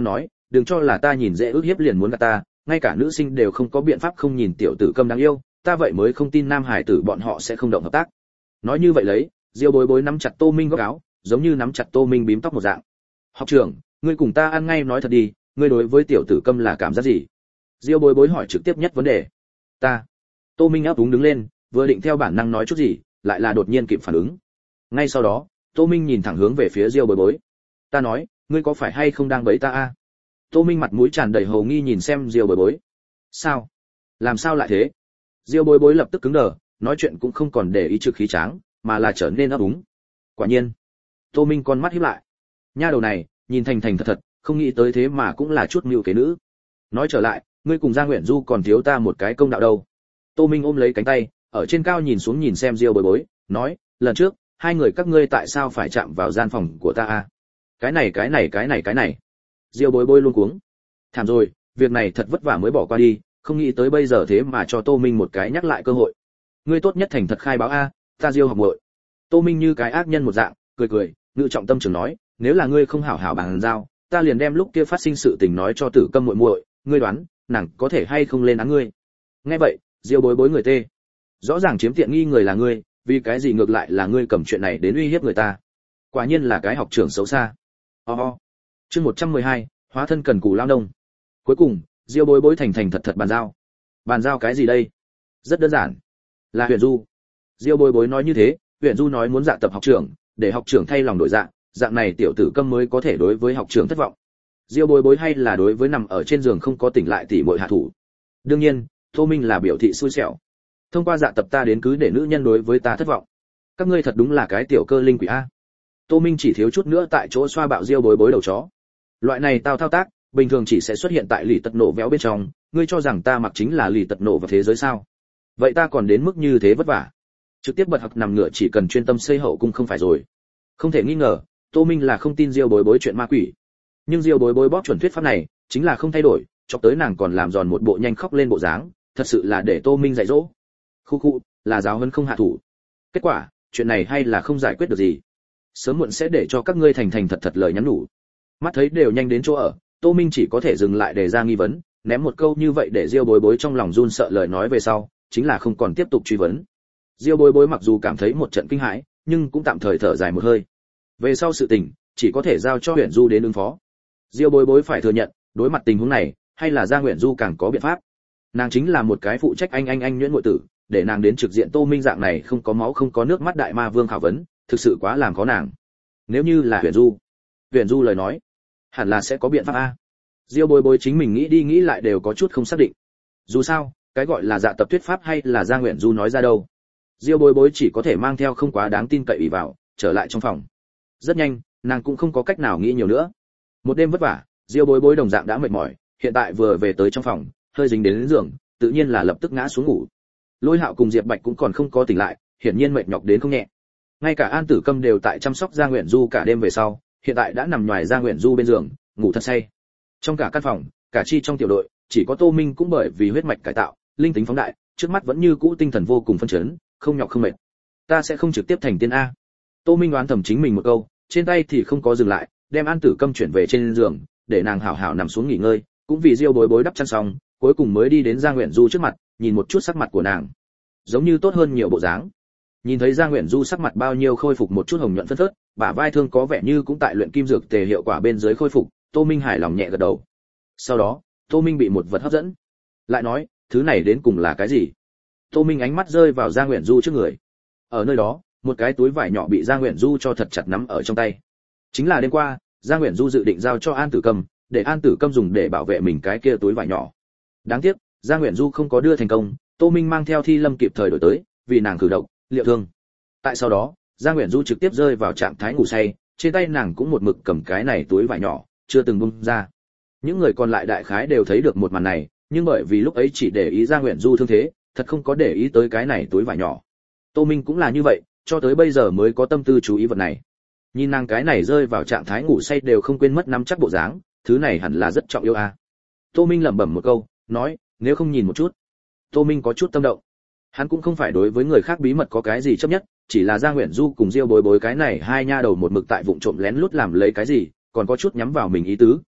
đừng cho là ta nhìn dễ ước hiếp liền muốn gạt ta, ngay cả nữ sinh đều không có biện pháp không nhìn tiểu tử câm đáng yêu, ta vậy mới không tin nam hải tử bọn họ sẽ không động hợp tác. Nói như vậy lấy, Diêu Bối Bối nắm chặt Tô Minh góc áo, giống như nắm chặt Tô Minh bím tóc một dạng. Học trưởng, ngươi cùng ta ăn ngay nói thật đi, ngươi đối với tiểu tử câm là cảm giác gì? Diêu Bối Bối hỏi trực tiếp nhất vấn đề. Ta. Tô Minh áp úng đứng lên, vừa định theo bản năng nói chút gì, lại là đột nhiên kịp phản ứng. Ngay sau đó, Tô Minh nhìn thẳng hướng về phía Diêu Bối Bối. Ta nói, ngươi có phải hay không đang bẫy ta a? Tô Minh mặt mũi tràn đầy hồ nghi nhìn xem Diêu Bối Bối. Sao? Làm sao lại thế? Diêu Bối Bối lập tức cứng đờ, nói chuyện cũng không còn để ý trực khí tráng, mà là trở nên ấp úng. Quả nhiên. Tô Minh con mắt híp lại. Nha đầu này, nhìn thành thành thật thật, không nghĩ tới thế mà cũng là chút mưu kế nữ. Nói trở lại, ngươi cùng Giang Uyển Du còn thiếu ta một cái công đạo đâu. Tô Minh ôm lấy cánh tay, ở trên cao nhìn xuống nhìn xem Diêu Bối Bối, nói, lần trước, hai người các ngươi tại sao phải chạm vào gian phòng của ta a? Cái này cái này cái này cái này. Diêu Bối Bối luôn cuống. Thảm rồi, việc này thật vất vả mới bỏ qua đi, không nghĩ tới bây giờ thế mà cho Tô Minh một cái nhắc lại cơ hội. Ngươi tốt nhất thành thật khai báo a, ta Diêu học muội. Tô Minh như cái ác nhân một dạng, cười cười, ngự trọng tâm trường nói, nếu là ngươi không hảo hảo bàn giao, ta liền đem lúc kia phát sinh sự tình nói cho Tử Câm muội muội, ngươi đoán, nàng có thể hay không lên án ngươi. Nghe vậy, Diêu Bối Bối người tê. Rõ ràng chiếm tiện nghi người là ngươi, vì cái gì ngược lại là ngươi cầm chuyện này đến uy hiếp người ta. Quả nhiên là cái học trưởng xấu xa. Oh oh. Chương một trăm mười hai, hóa thân cần cù lao nông. Cuối cùng, Diêu Bối Bối thành thành thật thật bàn giao. Bàn giao cái gì đây? Rất đơn giản, là Huyền Du. Diêu Bối Bối nói như thế, Huyền Du nói muốn dạ tập học trưởng, để học trưởng thay lòng đổi dạ, dạng này tiểu tử Câm mới có thể đối với học trưởng thất vọng. Diêu Bối Bối hay là đối với nằm ở trên giường không có tỉnh lại tỷ muội hạ thủ. Đương nhiên, Tô Minh là biểu thị xui xẻo. Thông qua dạ tập ta đến cứ để nữ nhân đối với ta thất vọng. Các ngươi thật đúng là cái tiểu cơ linh quỷ a. Tô Minh chỉ thiếu chút nữa tại chỗ xoa bạo Diêu Bối Bối đầu chó. Loại này tao thao tác, bình thường chỉ sẽ xuất hiện tại lì tật nổ véo bên trong, ngươi cho rằng ta mặc chính là lì tật nổ vào thế giới sao? Vậy ta còn đến mức như thế vất vả. Trực tiếp bật học nằm ngửa chỉ cần chuyên tâm xây hậu cung không phải rồi. Không thể nghi ngờ, Tô Minh là không tin Diêu Bối Bối chuyện ma quỷ. Nhưng Diêu Bối Bối bóp chuẩn thuyết pháp này, chính là không thay đổi, chọc tới nàng còn làm giòn một bộ nhanh khóc lên bộ dáng, thật sự là để Tô Minh dạy dỗ. Khu khu, là giáo huấn không hạ thủ. Kết quả, chuyện này hay là không giải quyết được gì. Sớm muộn sẽ để cho các ngươi thành thành thật thật lời nhắn nhủ. Mắt thấy đều nhanh đến chỗ ở, Tô Minh chỉ có thể dừng lại để ra nghi vấn, ném một câu như vậy để Diêu Bối Bối trong lòng run sợ lời nói về sau, chính là không còn tiếp tục truy vấn. Diêu Bối Bối mặc dù cảm thấy một trận kinh hãi, nhưng cũng tạm thời thở dài một hơi. Về sau sự tình, chỉ có thể giao cho Huyền Du đến ứng phó. Diêu Bối Bối phải thừa nhận, đối mặt tình huống này, hay là Giang Huyền Du càng có biện pháp. Nàng chính là một cái phụ trách anh anh anh nhuyễn muội tử, để nàng đến trực diện Tô Minh dạng này không có máu không có nước mắt đại ma vương khảo vấn, thực sự quá làm khó nàng. Nếu như là Huyền Du, Huyền Du lời nói, hẳn là sẽ có biện pháp a. Diêu Bối Bối chính mình nghĩ đi nghĩ lại đều có chút không xác định. Dù sao, cái gọi là dạ tập thuyết pháp hay là Giang Huyền Du nói ra đâu. Diêu Bối Bối chỉ có thể mang theo không quá đáng tin cậy ủy vào, trở lại trong phòng. Rất nhanh, nàng cũng không có cách nào nghĩ nhiều nữa. Một đêm vất vả, Diêu Bối Bối đồng dạng đã mệt mỏi, hiện tại vừa về tới trong phòng, hơi dính đến, đến giường, tự nhiên là lập tức ngã xuống ngủ. Lôi Hạo cùng Diệp Bạch cũng còn không có tỉnh lại, hiển nhiên mệt nhọc đến không nhẹ. Ngay cả An Tử Câm đều tại chăm sóc Giang Uyển Du cả đêm về sau, hiện tại đã nằm ngoài Giang Uyển Du bên giường, ngủ thật say. Trong cả căn phòng, cả chi trong tiểu đội, chỉ có Tô Minh cũng bởi vì huyết mạch cải tạo, linh tính phóng đại, trước mắt vẫn như cũ tinh thần vô cùng phấn chấn, không nhọc không mệt. Ta sẽ không trực tiếp thành tiên a. Tô Minh đoán thầm chính mình một câu, trên tay thì không có dừng lại, đem An Tử Câm chuyển về trên giường, để nàng hảo hảo nằm xuống nghỉ ngơi, cũng vì Diêu Bối Bối đắp chăn xong, cuối cùng mới đi đến Giang Uyển Du trước mặt, nhìn một chút sắc mặt của nàng, giống như tốt hơn nhiều bộ dáng. Nhìn thấy Giang Uyển Du sắc mặt bao nhiêu khôi phục một chút hồng nhuận phấn phớt, bả vai thương có vẻ như cũng tại luyện kim dược tề hiệu quả bên dưới khôi phục, Tô Minh hài lòng nhẹ gật đầu. Sau đó, Tô Minh bị một vật hấp dẫn. Lại nói, thứ này đến cùng là cái gì? Tô Minh ánh mắt rơi vào Giang Uyển Du trước người. Ở nơi đó, một cái túi vải nhỏ bị Giang Uyển Du cho thật chặt nắm ở trong tay. Chính là đêm qua, Giang Uyển Du dự định giao cho An Tử Câm, để An Tử Câm dùng để bảo vệ mình cái kia túi vải nhỏ. Đáng tiếc, Giang Uyển Du không có đưa thành công, Tô Minh mang theo Thi Lâm kịp thời đổi tới, vì nàng cử động, liệu thương. Tại sau đó, Giang Uyển Du trực tiếp rơi vào trạng thái ngủ say, trên tay nàng cũng một mực cầm cái này túi vải nhỏ, chưa từng buông ra. Những người còn lại đại khái đều thấy được một màn này, nhưng bởi vì lúc ấy chỉ để ý Giang Uyển Du thương thế, thật không có để ý tới cái này túi vải nhỏ. Tô Minh cũng là như vậy, cho tới bây giờ mới có tâm tư chú ý vật này. Nhìn nàng cái này rơi vào trạng thái ngủ say đều không quên mất nắm chắc bộ dáng, thứ này hẳn là rất trọng yếu a. À. Tô Minh lẩm bẩm một câu, nói, nếu không nhìn một chút. Tô Minh có chút tâm động. Hắn cũng không phải đối với người khác bí mật có cái gì chấp nhất, chỉ là Giang Uyển Du cùng Diêu Bối Bối cái này hai nha đầu một mực tại vụng trộm lén lút làm lấy cái gì, còn có chút nhắm vào mình ý tứ,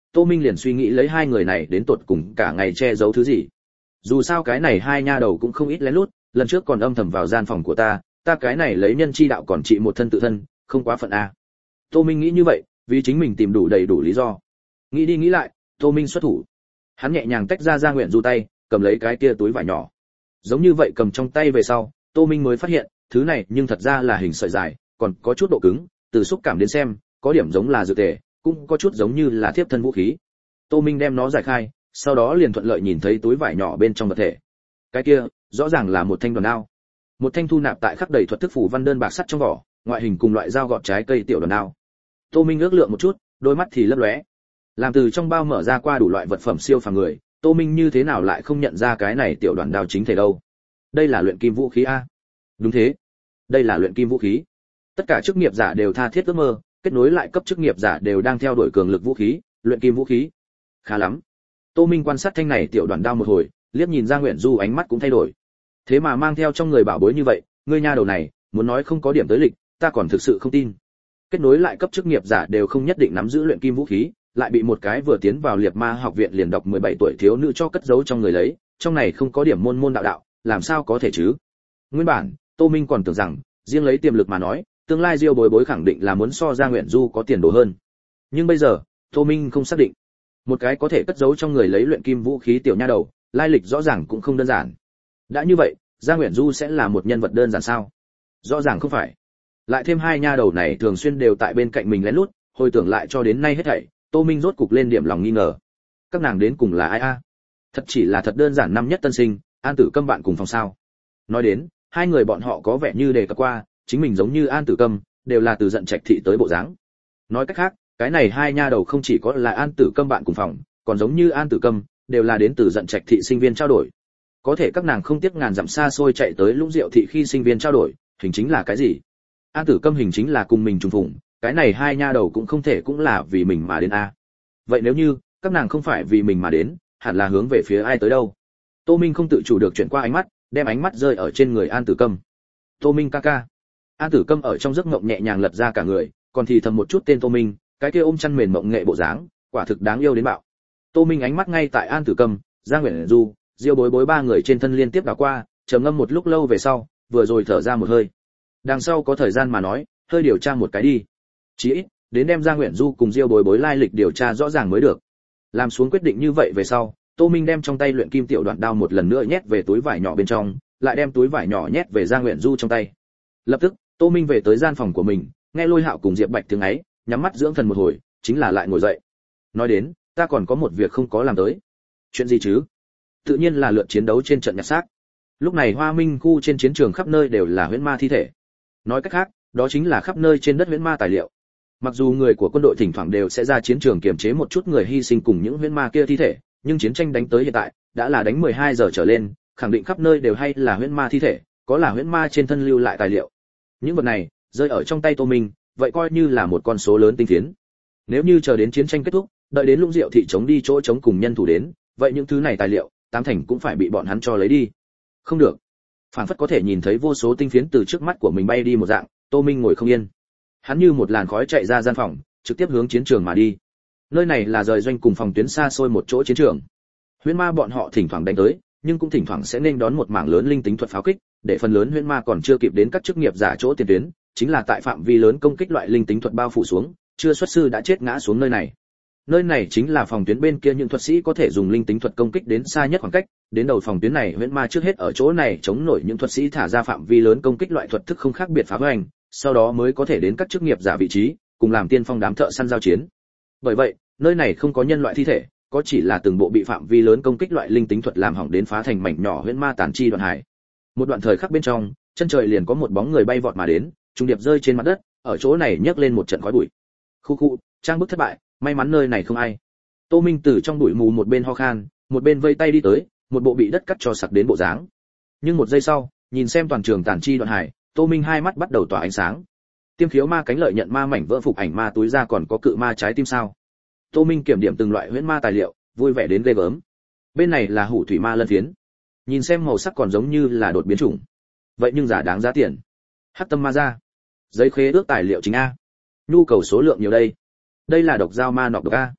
Tô Minh liền suy nghĩ lấy hai người này đến tột cùng cả ngày che giấu thứ gì. Dù sao cái này hai nha đầu cũng không ít lén lút, lần trước còn âm thầm vào gian phòng của ta, ta cái này lấy nhân chi đạo còn trị một thân tự thân, không quá phận a. Tô Minh nghĩ như vậy, vì chính mình tìm đủ đầy đủ lý do. Nghĩ đi nghĩ lại, Tô Minh xuất thủ. Hắn nhẹ nhàng tách ra Gia Nguyện Du tay, cầm lấy cái kia túi vải nhỏ. Giống như vậy cầm trong tay về sau, Tô Minh mới phát hiện, thứ này nhưng thật ra là hình sợi dài, còn có chút độ cứng, từ xúc cảm đến xem, có điểm giống là dược tề, cũng có chút giống như là thiếp thân vũ khí. Tô Minh đem nó giải khai, sau đó liền thuận lợi nhìn thấy túi vải nhỏ bên trong vật thể. Cái kia, rõ ràng là một thanh đòn đao. Một thanh thu nạp tại khắc đầy thuật thức phủ văn đơn bạc sắt trong vỏ, ngoại hình cùng loại dao gọt trái cây tiểu đòn đao. Tô Minh ước lượng một chút, đôi mắt thì lấp lóe. Làm từ trong bao mở ra qua đủ loại vật phẩm siêu phàm người, Tô Minh như thế nào lại không nhận ra cái này tiểu đoàn đao chính thể đâu? Đây là luyện kim vũ khí a? Đúng thế, đây là luyện kim vũ khí. Tất cả chức nghiệp giả đều tha thiết ước mơ, kết nối lại cấp chức nghiệp giả đều đang theo đuổi cường lực vũ khí, luyện kim vũ khí. Khá lắm. Tô Minh quan sát thanh này tiểu đoàn đao một hồi, liếc nhìn Gia Nguyện Du ánh mắt cũng thay đổi. Thế mà mang theo trong người bảo bối như vậy, ngươi nha đầu này, muốn nói không có điểm tới lịch, ta còn thực sự không tin. Kết nối lại cấp chức nghiệp giả đều không nhất định nắm giữ luyện kim vũ khí, lại bị một cái vừa tiến vào Liệt Ma học viện liền đọc mười bảy tuổi thiếu nữ cho cất giấu trong người lấy, trong này không có điểm môn môn đạo đạo, làm sao có thể chứ? Nguyên bản, Tô Minh còn tưởng rằng, riêng lấy tiềm lực mà nói, tương lai Diêu Bối Bối khẳng định là muốn so Gia Nguyện Du có tiền đồ hơn. Nhưng bây giờ, Tô Minh không xác định. Một cái có thể cất giấu trong người lấy luyện kim vũ khí tiểu nha đầu, lai lịch rõ ràng cũng không đơn giản. Đã như vậy, Gia Nguyện Du sẽ là một nhân vật đơn giản sao? Rõ ràng không phải. Lại thêm hai nha đầu này thường xuyên đều tại bên cạnh mình lén lút, hồi tưởng lại cho đến nay hết thảy, Tô Minh rốt cục lên điểm lòng nghi ngờ. Các nàng đến cùng là ai a? Thật chỉ là thật đơn giản năm nhất tân sinh, An Tử Câm bạn cùng phòng sao? Nói đến, hai người bọn họ có vẻ như đề cập qua, chính mình giống như An Tử Câm, đều là từ giận trạch thị tới bộ dáng. Nói cách khác, cái này hai nha đầu không chỉ có là An Tử Câm bạn cùng phòng, còn giống như An Tử Câm, đều là đến từ giận trạch thị sinh viên trao đổi. Có thể các nàng không tiếc ngàn dặm xa xôi chạy tới Lũng Diệu thị khi sinh viên trao đổi, hình chính là cái gì? An Tử Câm hình chính là cùng mình trùng phùng, cái này hai nha đầu cũng không thể cũng là vì mình mà đến a. Vậy nếu như các nàng không phải vì mình mà đến, hẳn là hướng về phía ai tới đâu? Tô Minh không tự chủ được chuyển qua ánh mắt, đem ánh mắt rơi ở trên người An Tử Câm. Tô Minh ca ca. An Tử Câm ở trong giấc mộng nhẹ nhàng lật ra cả người, còn thì thầm một chút tên Tô Minh, cái kia ôm chăn mền mộng nghệ bộ dáng, quả thực đáng yêu đến bạo. Tô Minh ánh mắt ngay tại An Tử Câm, Gia Nguyện Du, Diêu Bối Bối ba người trên thân liên tiếp đảo qua, trầm ngâm một lúc lâu về sau, vừa rồi thở ra một hơi. Đằng sau có thời gian mà nói, hơi điều tra một cái đi. Chỉ ít, đến đem Gia Nguyện Du cùng Diêu Bối Bối lai lịch điều tra rõ ràng mới được. Làm xuống quyết định như vậy về sau, Tô Minh đem trong tay luyện kim tiểu đoạn đao một lần nữa nhét về túi vải nhỏ bên trong, lại đem túi vải nhỏ nhét về Gia Nguyện Du trong tay. Lập tức, Tô Minh về tới gian phòng của mình, nghe Lôi Hạo cùng Diệp Bạch tiếng ấy, nhắm mắt dưỡng thần một hồi, chính là lại ngồi dậy. Nói đến, ta còn có một việc không có làm tới. Chuyện gì chứ? Tự nhiên là lượt chiến đấu trên trận nhặt xác. Lúc này Hoa Minh khu trên chiến trường khắp nơi đều là huyễn ma thi thể. Nói cách khác, đó chính là khắp nơi trên đất huyễn ma tài liệu. Mặc dù người của quân đội thỉnh thoảng đều sẽ ra chiến trường kiềm chế một chút người hy sinh cùng những huyễn ma kia thi thể, nhưng chiến tranh đánh tới hiện tại, đã là đánh mười hai giờ trở lên, khẳng định khắp nơi đều hay là huyễn ma thi thể, có là huyễn ma trên thân lưu lại tài liệu. Những vật này rơi ở trong tay Tô Minh, vậy coi như là một con số lớn tinh phiến. Nếu như chờ đến chiến tranh kết thúc, đợi đến Lũng Diệu thị chống đi chỗ chống cùng nhân thủ đến, vậy những thứ này tài liệu, tám thành cũng phải bị bọn hắn cho lấy đi. Không được. Phản phất có thể nhìn thấy vô số tinh phiến từ trước mắt của mình bay đi một dạng, Tô Minh ngồi không yên. Hắn như một làn khói chạy ra gian phòng, trực tiếp hướng chiến trường mà đi. Nơi này là rời doanh cùng phòng tuyến xa xôi một chỗ chiến trường. Huyễn ma bọn họ thỉnh thoảng đánh tới, nhưng cũng thỉnh thoảng sẽ nên đón một mảng lớn linh tính thuật pháo kích, để phần lớn huyễn ma còn chưa kịp đến các chức nghiệp giả chỗ tiền tuyến, chính là tại phạm vi lớn công kích loại linh tính thuật bao phủ xuống, chưa xuất sư đã chết ngã xuống nơi này. Nơi này chính là phòng tuyến bên kia những thuật sĩ có thể dùng linh tính thuật công kích đến xa nhất khoảng cách, đến đầu phòng tuyến này huyễn ma trước hết ở chỗ này chống nổi những thuật sĩ thả ra phạm vi lớn công kích loại thuật thức không khác biệt phá hoành, sau đó mới có thể đến các chức nghiệp giả vị trí, cùng làm tiên phong đám thợ săn giao chiến. Bởi vậy, nơi này không có nhân loại thi thể, có chỉ là từng bộ bị phạm vi lớn công kích loại linh tính thuật làm hỏng đến phá thành mảnh nhỏ huyễn ma tàn chi đoạn hải. Một đoạn thời khắc bên trong, chân trời liền có một bóng người bay vọt mà đến, trùng điệp rơi trên mặt đất, ở chỗ này nhấc lên một trận khói bụi. Khu khu, trang bức thất bại, may mắn nơi này không ai. Tô Minh từ trong bụi mù một bên ho khan, một bên vây tay đi tới, một bộ bị đất cắt cho sặc đến bộ dáng. Nhưng một giây sau, nhìn xem toàn trường tàn chi đoạn hải, Tô Minh hai mắt bắt đầu tỏa ánh sáng. Tiêm khiếu ma cánh lợi nhận ma mảnh vỡ phục ảnh ma túi ra còn có cự ma trái tim sao? Tô Minh kiểm điểm từng loại huyễn ma tài liệu, vui vẻ đến ghê gớm. Bên này là hủ thủy ma lân phiến, nhìn xem màu sắc còn giống như là đột biến chủng. Vậy nhưng giả đáng giá tiền. Hắc tâm ma ra, giấy khế ước tài liệu chính a. Nhu cầu số lượng nhiều đây. Đây là độc dao ma nọc độc a.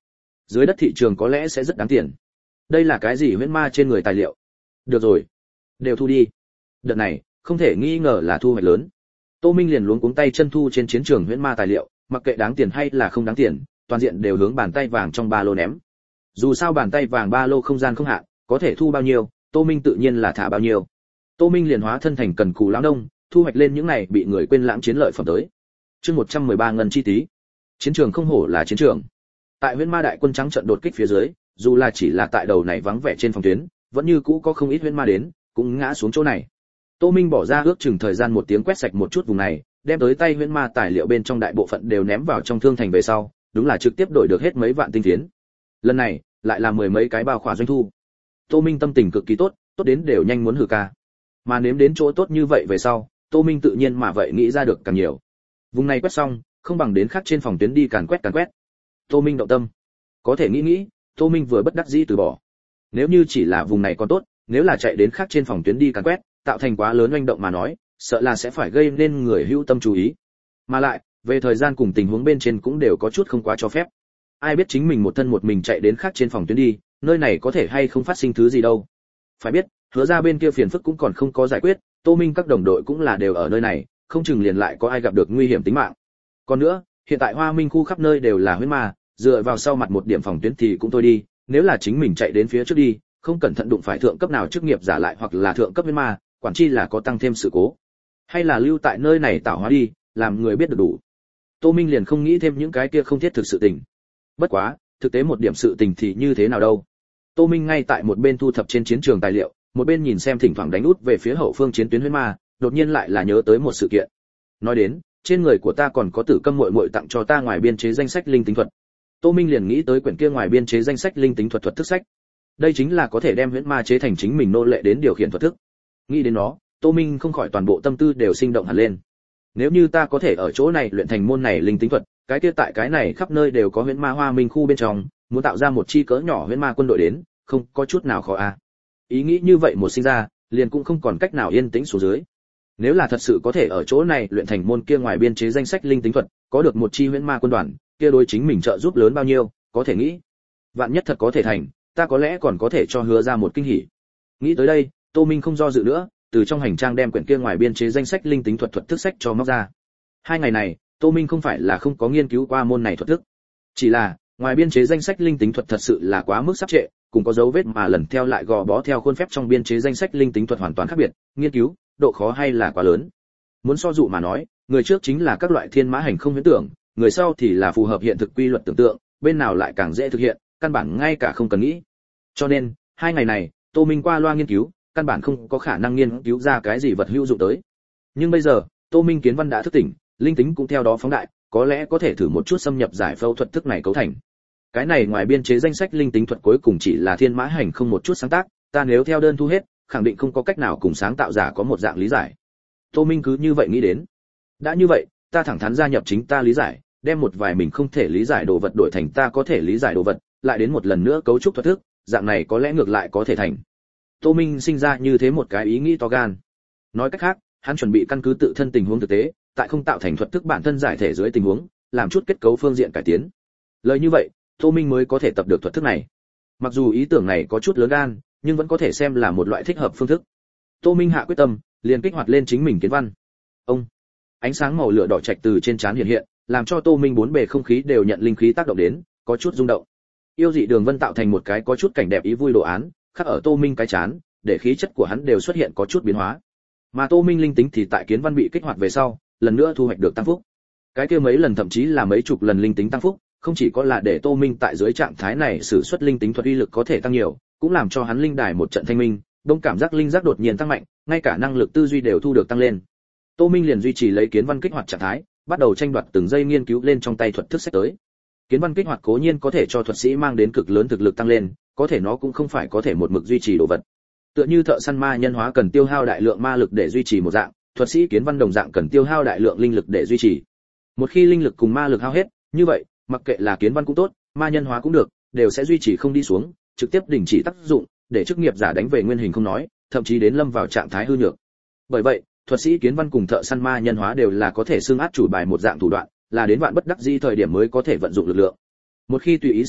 Dưới đất thị trường có lẽ sẽ rất đáng tiền. Đây là cái gì huyễn ma trên người tài liệu? Được rồi, đều thu đi. Đợt này, không thể nghi ngờ là thu hoạch lớn. Tô Minh liền luống cuống tay chân thu trên chiến trường huyễn ma tài liệu, mặc kệ đáng tiền hay là không đáng tiền, toàn diện đều hướng bàn tay vàng trong ba lô ném. Dù sao bàn tay vàng ba lô không gian không hạn, có thể thu bao nhiêu, Tô Minh tự nhiên là thả bao nhiêu. Tô Minh liền hóa thân thành cần cù lão nông, thu hoạch lên những này bị người quên lãng chiến lợi phẩm tới. Chương một trăm mười ba ngân chi tí. Chiến trường không hổ là chiến trường. Tại huyễn ma đại quân trắng trận đột kích phía dưới, dù là chỉ là tại đầu này vắng vẻ trên phòng tuyến, vẫn như cũ có không ít huyễn ma đến, cũng ngã xuống chỗ này. Tô Minh bỏ ra ước chừng thời gian một tiếng quét sạch một chút vùng này, đem tới tay huyễn ma tài liệu bên trong đại bộ phận đều ném vào trong thương thành về sau, đúng là trực tiếp đổi được hết mấy vạn tinh tiến. Lần này, lại là mười mấy cái bao khỏa doanh thu. Tô Minh tâm tình cực kỳ tốt, tốt đến đều nhanh muốn hử ca. Mà nếm đến chỗ tốt như vậy về sau, Tô Minh tự nhiên mà vậy nghĩ ra được càng nhiều. Vùng này quét xong, không bằng đến khác trên phòng tuyến đi càn quét càn quét. Tô Minh động tâm. Có thể nghĩ nghĩ, Tô Minh vừa bất đắc dĩ từ bỏ. Nếu như chỉ là vùng này còn tốt, nếu là chạy đến khác trên phòng tuyến đi càn quét, tạo thành quá lớn oanh động mà nói, sợ là sẽ phải gây nên người hữu tâm chú ý. Mà lại, về thời gian cùng tình huống bên trên cũng đều có chút không quá cho phép. Ai biết chính mình một thân một mình chạy đến khác trên phòng tuyến đi, nơi này có thể hay không phát sinh thứ gì đâu. Phải biết, hứa ra bên kia phiền phức cũng còn không có giải quyết, Tô Minh các đồng đội cũng là đều ở nơi này, không chừng liền lại có ai gặp được nguy hiểm tính mạng. Còn nữa, hiện tại Hoa Minh khu khắp nơi đều là huyễn ma, dựa vào sau mặt một điểm phòng tuyến thì cũng thôi đi, nếu là chính mình chạy đến phía trước đi, không cẩn thận đụng phải thượng cấp nào chức nghiệp giả lại hoặc là thượng cấp huyễn ma, quản chi là có tăng thêm sự cố. Hay là lưu tại nơi này tạo hóa đi, làm người biết được đủ. Tô Minh liền không nghĩ thêm những cái kia không thiết thực sự tình. Bất quá, thực tế một điểm sự tình thì như thế nào đâu. Tô Minh ngay tại một bên thu thập trên chiến trường tài liệu, một bên nhìn xem thỉnh thoảng đánh út về phía hậu phương chiến tuyến huyễn ma, đột nhiên lại là nhớ tới một sự kiện. Nói đến, trên người của ta còn có tử câm muội muội tặng cho ta ngoài biên chế danh sách linh tính thuật. Tô Minh liền nghĩ tới quyển kia ngoài biên chế danh sách linh tính thuật thuật thức sách. Đây chính là có thể đem huyễn ma chế thành chính mình nô lệ đến điều khiển thuật thức. Nghĩ đến nó, Tô Minh không khỏi toàn bộ tâm tư đều sinh động hẳn lên. Nếu như ta có thể ở chỗ này luyện thành môn này linh tính thuật, cái kia tại cái này khắp nơi đều có huyễn ma Hoa Minh khu bên trong, muốn tạo ra một chi cỡ nhỏ huyễn ma quân đội đến, không có chút nào khó a. À. Ý nghĩ như vậy một sinh ra, liền cũng không còn cách nào yên tĩnh xuống dưới. Nếu là thật sự có thể ở chỗ này luyện thành môn kia ngoài biên chế danh sách linh tính thuật, có được một chi huyễn ma quân đoàn, kia đối chính mình trợ giúp lớn bao nhiêu, có thể nghĩ. Vạn nhất thật có thể thành, ta có lẽ còn có thể cho hứa ra một kinh hỉ. Nghĩ tới đây, Tô Minh không do dự nữa, từ trong hành trang đem quyển kia ngoài biên chế danh sách linh tính thuật thuật thức sách cho móc ra. Hai ngày này, Tô Minh không phải là không có nghiên cứu qua môn này thuật thức, chỉ là ngoài biên chế danh sách linh tính thuật thật sự là quá mức sắp trệ, cùng có dấu vết mà lần theo lại gò bó theo khuôn phép trong biên chế danh sách linh tính thuật hoàn toàn khác biệt, nghiên cứu, độ khó hay là quá lớn. Muốn so dụ mà nói, người trước chính là các loại thiên mã hành không huyễn tưởng, người sau thì là phù hợp hiện thực quy luật tưởng tượng, bên nào lại càng dễ thực hiện, căn bản ngay cả không cần nghĩ. Cho nên, hai ngày này, Tô Minh qua loa nghiên cứu, căn bản không có khả năng nghiên cứu ra cái gì vật hữu dụng tới. Nhưng bây giờ, Tô Minh kiến văn đã thức tỉnh, linh tính cũng theo đó phóng đại, có lẽ có thể thử một chút xâm nhập giải phẫu thuật thức này cấu thành. Cái này ngoài biên chế danh sách linh tính thuật cuối cùng chỉ là thiên mã hành không một chút sáng tác, ta nếu theo đơn thu hết, khẳng định không có cách nào cùng sáng tạo giả có một dạng lý giải. Tô Minh cứ như vậy nghĩ đến. Đã như vậy, ta thẳng thắn gia nhập chính ta lý giải, đem một vài mình không thể lý giải đồ vật đổi thành ta có thể lý giải đồ vật, lại đến một lần nữa cấu trúc thuật thức, dạng này có lẽ ngược lại có thể thành. Tô Minh sinh ra như thế một cái ý nghĩ to gan. Nói cách khác, hắn chuẩn bị căn cứ tự thân tình huống thực tế, tại không tạo thành thuật thức bản thân giải thể dưới tình huống, làm chút kết cấu phương diện cải tiến. Lời như vậy, Tô Minh mới có thể tập được thuật thức này. Mặc dù ý tưởng này có chút lớn gan, nhưng vẫn có thể xem là một loại thích hợp phương thức. Tô Minh hạ quyết tâm, liền kích hoạt lên chính mình kiến văn. Ông, ánh sáng màu lửa đỏ trạch từ trên trán hiện hiện, làm cho Tô Minh bốn bề không khí đều nhận linh khí tác động đến, có chút rung động. Yêu dị đường vân tạo thành một cái có chút cảnh đẹp ý vui đồ án, khắc ở Tô Minh cái trán, để khí chất của hắn đều xuất hiện có chút biến hóa. Mà Tô Minh linh tính thì tại kiến văn bị kích hoạt về sau, lần nữa thu hoạch được tăng phúc. Cái kia mấy lần thậm chí là mấy chục lần linh tính tăng phúc, không chỉ có là để Tô Minh tại dưới trạng thái này sử xuất linh tính thuật uy lực có thể tăng nhiều, cũng làm cho hắn linh đài một trận thanh minh, đông cảm giác linh giác đột nhiên tăng mạnh, ngay cả năng lực tư duy đều thu được tăng lên. Tô Minh liền duy trì lấy kiến văn kích hoạt trạng thái, bắt đầu tranh đoạt từng giây nghiên cứu lên trong tay thuật thức sách tới. Kiến văn kích hoạt cố nhiên có thể cho thuật sĩ mang đến cực lớn thực lực tăng lên, có thể nó cũng không phải có thể một mực duy trì đồ vật. Tựa như thợ săn ma nhân hóa cần tiêu hao đại lượng ma lực để duy trì một dạng, thuật sĩ kiến văn đồng dạng cần tiêu hao đại lượng linh lực để duy trì. Một khi linh lực cùng ma lực hao hết, như vậy, mặc kệ là kiến văn cũng tốt, ma nhân hóa cũng được, đều sẽ duy trì không đi xuống, trực tiếp đình chỉ tác dụng, để chức nghiệp giả đánh về nguyên hình không nói, thậm chí đến lâm vào trạng thái hư nhược. Bởi vậy, thuật sĩ kiến văn cùng thợ săn ma nhân hóa đều là có thể xương át chủ bài một dạng thủ đoạn, là đến vạn bất đắc dĩ thời điểm mới có thể vận dụng lực lượng. Một khi tùy ý sử dụng,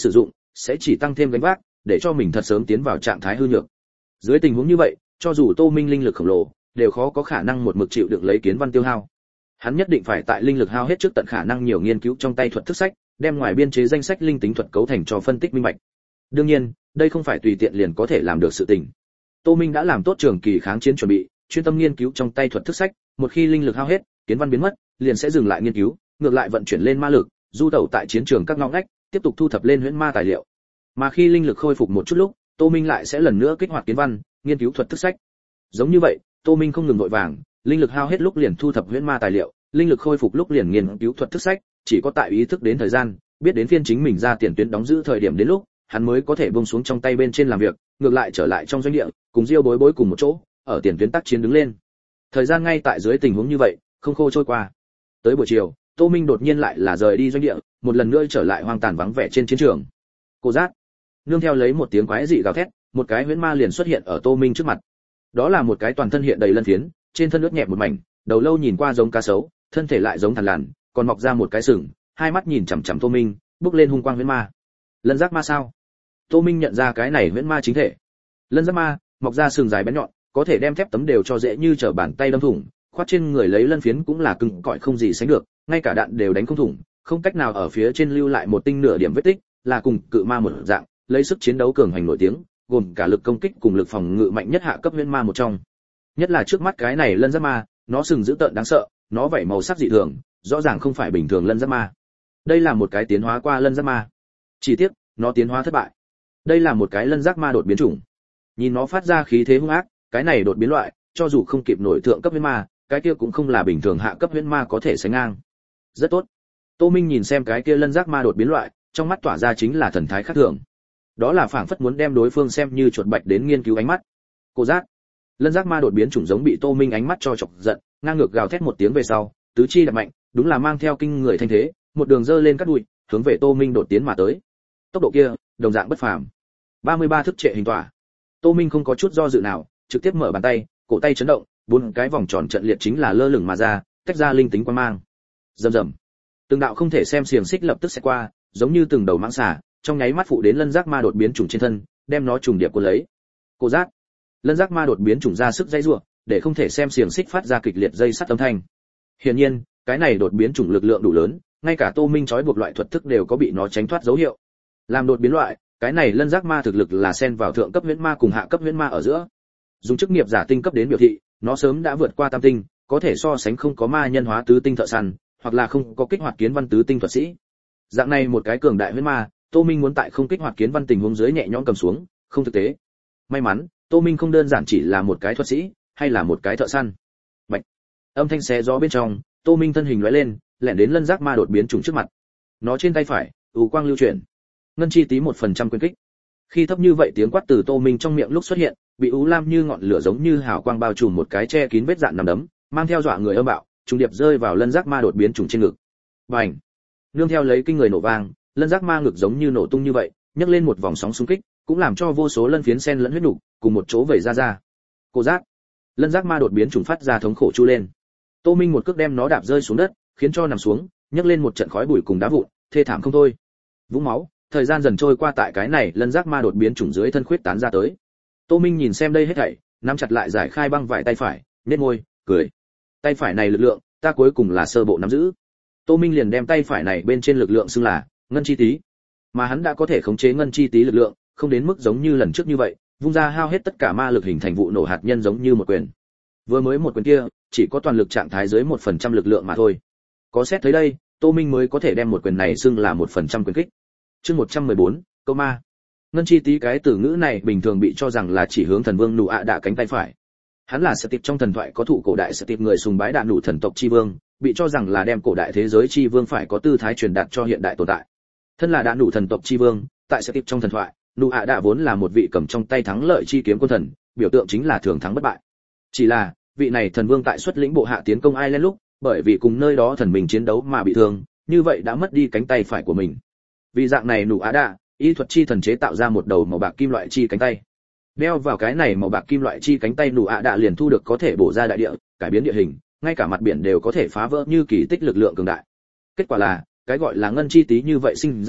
sẽ chỉ tăng thêm gánh vác, để cho mình thật sớm tiến vào trạng thái hư nhược. Dưới tình huống như vậy, cho dù Tô Minh linh lực khổng lồ, đều khó có khả năng một mực chịu đựng lấy kiến văn tiêu hao. Hắn nhất định phải tại linh lực hao hết trước tận khả năng nhiều nghiên cứu trong tay thuật thức sách, đem ngoài biên chế danh sách linh tính thuật cấu thành cho phân tích minh bạch. Đương nhiên, đây không phải tùy tiện liền có thể làm được sự tình. Tô Minh đã làm tốt trường kỳ kháng chiến chuẩn bị, chuyên tâm nghiên cứu trong tay thuật thức sách, một khi linh lực hao hết, kiến văn biến mất, liền sẽ dừng lại nghiên cứu, ngược lại vận chuyển lên ma lực, du tẩu tại chiến trường các ngõ ngách, tiếp tục thu thập lên huyễn ma tài liệu. Mà khi linh lực khôi phục một chút lúc, Tô Minh lại sẽ lần nữa kích hoạt kiến văn, nghiên cứu thuật thức sách. Giống như vậy, Tô Minh không ngừng vội vàng, linh lực hao hết lúc liền thu thập huyễn ma tài liệu, linh lực khôi phục lúc liền nghiên cứu thuật thức sách, chỉ có tại ý thức đến thời gian, biết đến phiên chính mình ra tiền tuyến đóng giữ thời điểm đến lúc, hắn mới có thể buông xuống trong tay bên trên làm việc, ngược lại trở lại trong doanh địa, cùng Diêu Bối Bối cùng một chỗ, ở tiền tuyến tác chiến đứng lên. Thời gian ngay tại dưới tình huống như vậy, không khô trôi qua. Tới buổi chiều, Tô Minh đột nhiên lại là rời đi doanh địa, một lần nữa trở lại hoang tàn vắng vẻ trên chiến trường. Cô giác, nương theo lấy một tiếng quái dị gào thét, một cái huyễn ma liền xuất hiện ở Tô Minh trước mặt. Đó là một cái toàn thân hiện đầy lân phiến, trên thân ướt nhẹp một mảnh, đầu lâu nhìn qua giống cá sấu, thân thể lại giống thằn lằn, còn mọc ra một cái sừng, hai mắt nhìn chằm chằm Tô Minh, bốc lên hung quang huyễn ma. Lân giác ma sao? Tô Minh nhận ra cái này huyễn ma chính thể. Lân giác ma, mọc ra sừng dài bén nhọn, có thể đem thép tấm đều cho dễ như trở bàn tay đâm thủng, khoát trên người lấy lân phiến cũng là cứng cỏi không gì sánh được, ngay cả đạn đều đánh không thủng, không cách nào ở phía trên lưu lại một tinh nửa điểm vết tích, là cùng cự ma một dạng, lấy sức chiến đấu cường hành nổi tiếng, gồm cả lực công kích cùng lực phòng ngự mạnh nhất hạ cấp huyễn ma một trong. Nhất là trước mắt cái này lân giác ma, nó sừng dữ tợn đáng sợ, nó vảy màu sắc dị thường, rõ ràng không phải bình thường lân giác ma. Đây là một cái tiến hóa qua lân giác ma. Chỉ tiếc, nó tiến hóa thất bại. Đây là một cái lân giác ma đột biến chủng. Nhìn nó phát ra khí thế hung ác, cái này đột biến loại, cho dù không kịp nổi thượng cấp huyễn ma, cái kia cũng không là bình thường hạ cấp huyễn ma có thể sánh ngang. Rất tốt. Tô Minh nhìn xem cái kia lân giác ma đột biến loại, trong mắt tỏa ra chính là thần thái khác thường. Đó là phảng phất muốn đem đối phương xem như chuột bạch đến nghiên cứu ánh mắt. Cô giác, lân giác ma đột biến chủng giống bị Tô Minh ánh mắt cho chọc giận, ngang ngược gào thét một tiếng về sau, tứ chi đập mạnh, đúng là mang theo kinh người thanh thế, một đường dơ lên cắt đuôi, hướng về Tô Minh đột tiến mà tới. Tốc độ kia, đồng dạng bất phàm. ba mươi ba thức trệ hình tỏa. Tô Minh không có chút do dự nào, trực tiếp mở bàn tay, cổ tay chấn động, bốn cái vòng tròn trận liệt chính là lơ lửng mà ra, tách ra linh tính quang mang. Rầm rầm. Từng đạo không thể xem xiềng xích lập tức sẽ qua, giống như từng đầu mãng xà, trong nháy mắt phụ đến lân giác ma đột biến chủng trên thân, đem nó trùng điệp cuốn lấy. Cô giác. Lân giác ma đột biến chủng ra sức dây rủa, để không thể xem xiềng xích phát ra kịch liệt dây sắt âm thanh. Hiển nhiên, cái này đột biến chủng lực lượng đủ lớn, ngay cả Tô Minh trói buộc loại thuật thức đều có bị nó tránh thoát dấu hiệu. Làm đột biến loại, cái này lân giác ma thực lực là xen vào thượng cấp huyễn ma cùng hạ cấp huyễn ma ở giữa. Dùng chức nghiệp giả tinh cấp đến biểu thị, nó sớm đã vượt qua tam tinh, có thể so sánh không có ma nhân hóa tứ tinh thợ săn, hoặc là không có kích hoạt kiến văn tứ tinh thuật sĩ. Dạng này một cái cường đại huyễn ma, Tô Minh muốn tại không kích hoạt kiến văn tình huống dưới nhẹ nhõm cầm xuống, không thực tế. May mắn, Tô Minh không đơn giản chỉ là một cái thuật sĩ, hay là một cái thợ săn. Bạch. Âm thanh xé gió bên trong, Tô Minh thân hình lóe lên, lẻn đến lân giác ma đột biến trùng trước mặt. Nó trên tay phải, u quang lưu chuyển. Ngân chi tí một phần trăm quyền kích. Khi thấp như vậy tiếng quát từ Tô Minh trong miệng lúc xuất hiện, bị u lam như ngọn lửa giống như hào quang bao trùm một cái che kín vết dạn nằm đấm, mang theo dọa người âm bạo, trùng điệp rơi vào lân giác ma đột biến trùng trên ngực. Bành! Nương theo lấy kinh người nổ vang, lân giác ma ngực giống như nổ tung như vậy, nhấc lên một vòng sóng xung kích, cũng làm cho vô số lân phiến xen lẫn huyết nục, cùng một chỗ vẩy ra ra. Cô giác! Lân giác ma đột biến trùng phát ra thống khổ chu lên. Tô Minh một cước đem nó đạp rơi xuống đất, khiến cho nằm xuống, nhấc lên một trận khói bụi cùng đá vụn, thê thảm không thôi. Vũng máu, thời gian dần trôi qua tại cái này lân giác ma đột biến chủng dưới thân khuyết tán ra tới. Tô Minh nhìn xem đây hết thảy, nắm chặt lại giải khai băng vải tay phải, nhếch môi, cười. Tay phải này lực lượng, ta cuối cùng là sơ bộ nắm giữ. Tô Minh liền đem tay phải này bên trên lực lượng xưng là ngân chi tí. Mà hắn đã có thể khống chế ngân chi tí lực lượng, không đến mức giống như lần trước như vậy, vung ra hao hết tất cả ma lực hình thành vụ nổ hạt nhân giống như một quyền. Vừa mới một quyền kia, chỉ có toàn lực trạng thái dưới một phần trăm lực lượng mà thôi. Có xét thấy đây, Tô Minh mới có thể đem một quyền này xưng là một phần trăm quyền kích. Chương một trăm mười bốn, câu ma. Ngân chi tí cái từ ngữ này bình thường bị cho rằng là chỉ hướng thần vương nụ ạ đạ cánh tay phải. Hắn là Setiệp trong thần thoại có thụ cổ đại Setiệp người sùng bái đạ nụ thần tộc chi vương, bị cho rằng là đem cổ đại thế giới chi vương phải có tư thái truyền đạt cho hiện đại tồn tại. Thân là đạ nụ thần tộc chi vương, tại Setiệp trong thần thoại, nụ ạ đạ vốn là một vị cầm trong tay thắng lợi chi kiếm quân thần, biểu tượng chính là thường thắng bất bại. Chỉ là, vị này thần vương tại xuất lĩnh bộ hạ tiến công Ireland lúc, bởi vì cùng nơi đó thần mình chiến đấu mà bị thương, như vậy đã mất đi cánh tay phải của mình. Vì dạng này nụ á đạ, y thuật chi thần chế tạo ra một đầu màu bạc kim loại chi cánh tay. Đeo vào cái này màu bạc kim loại chi cánh tay nụ á đạ liền thu được có thể bổ ra đại địa, cải biến địa hình, ngay cả mặt biển đều có thể phá vỡ như kỳ tích lực lượng cường đại. Kết quả là, cái gọi là ngân chi tí như vậy sinh ra,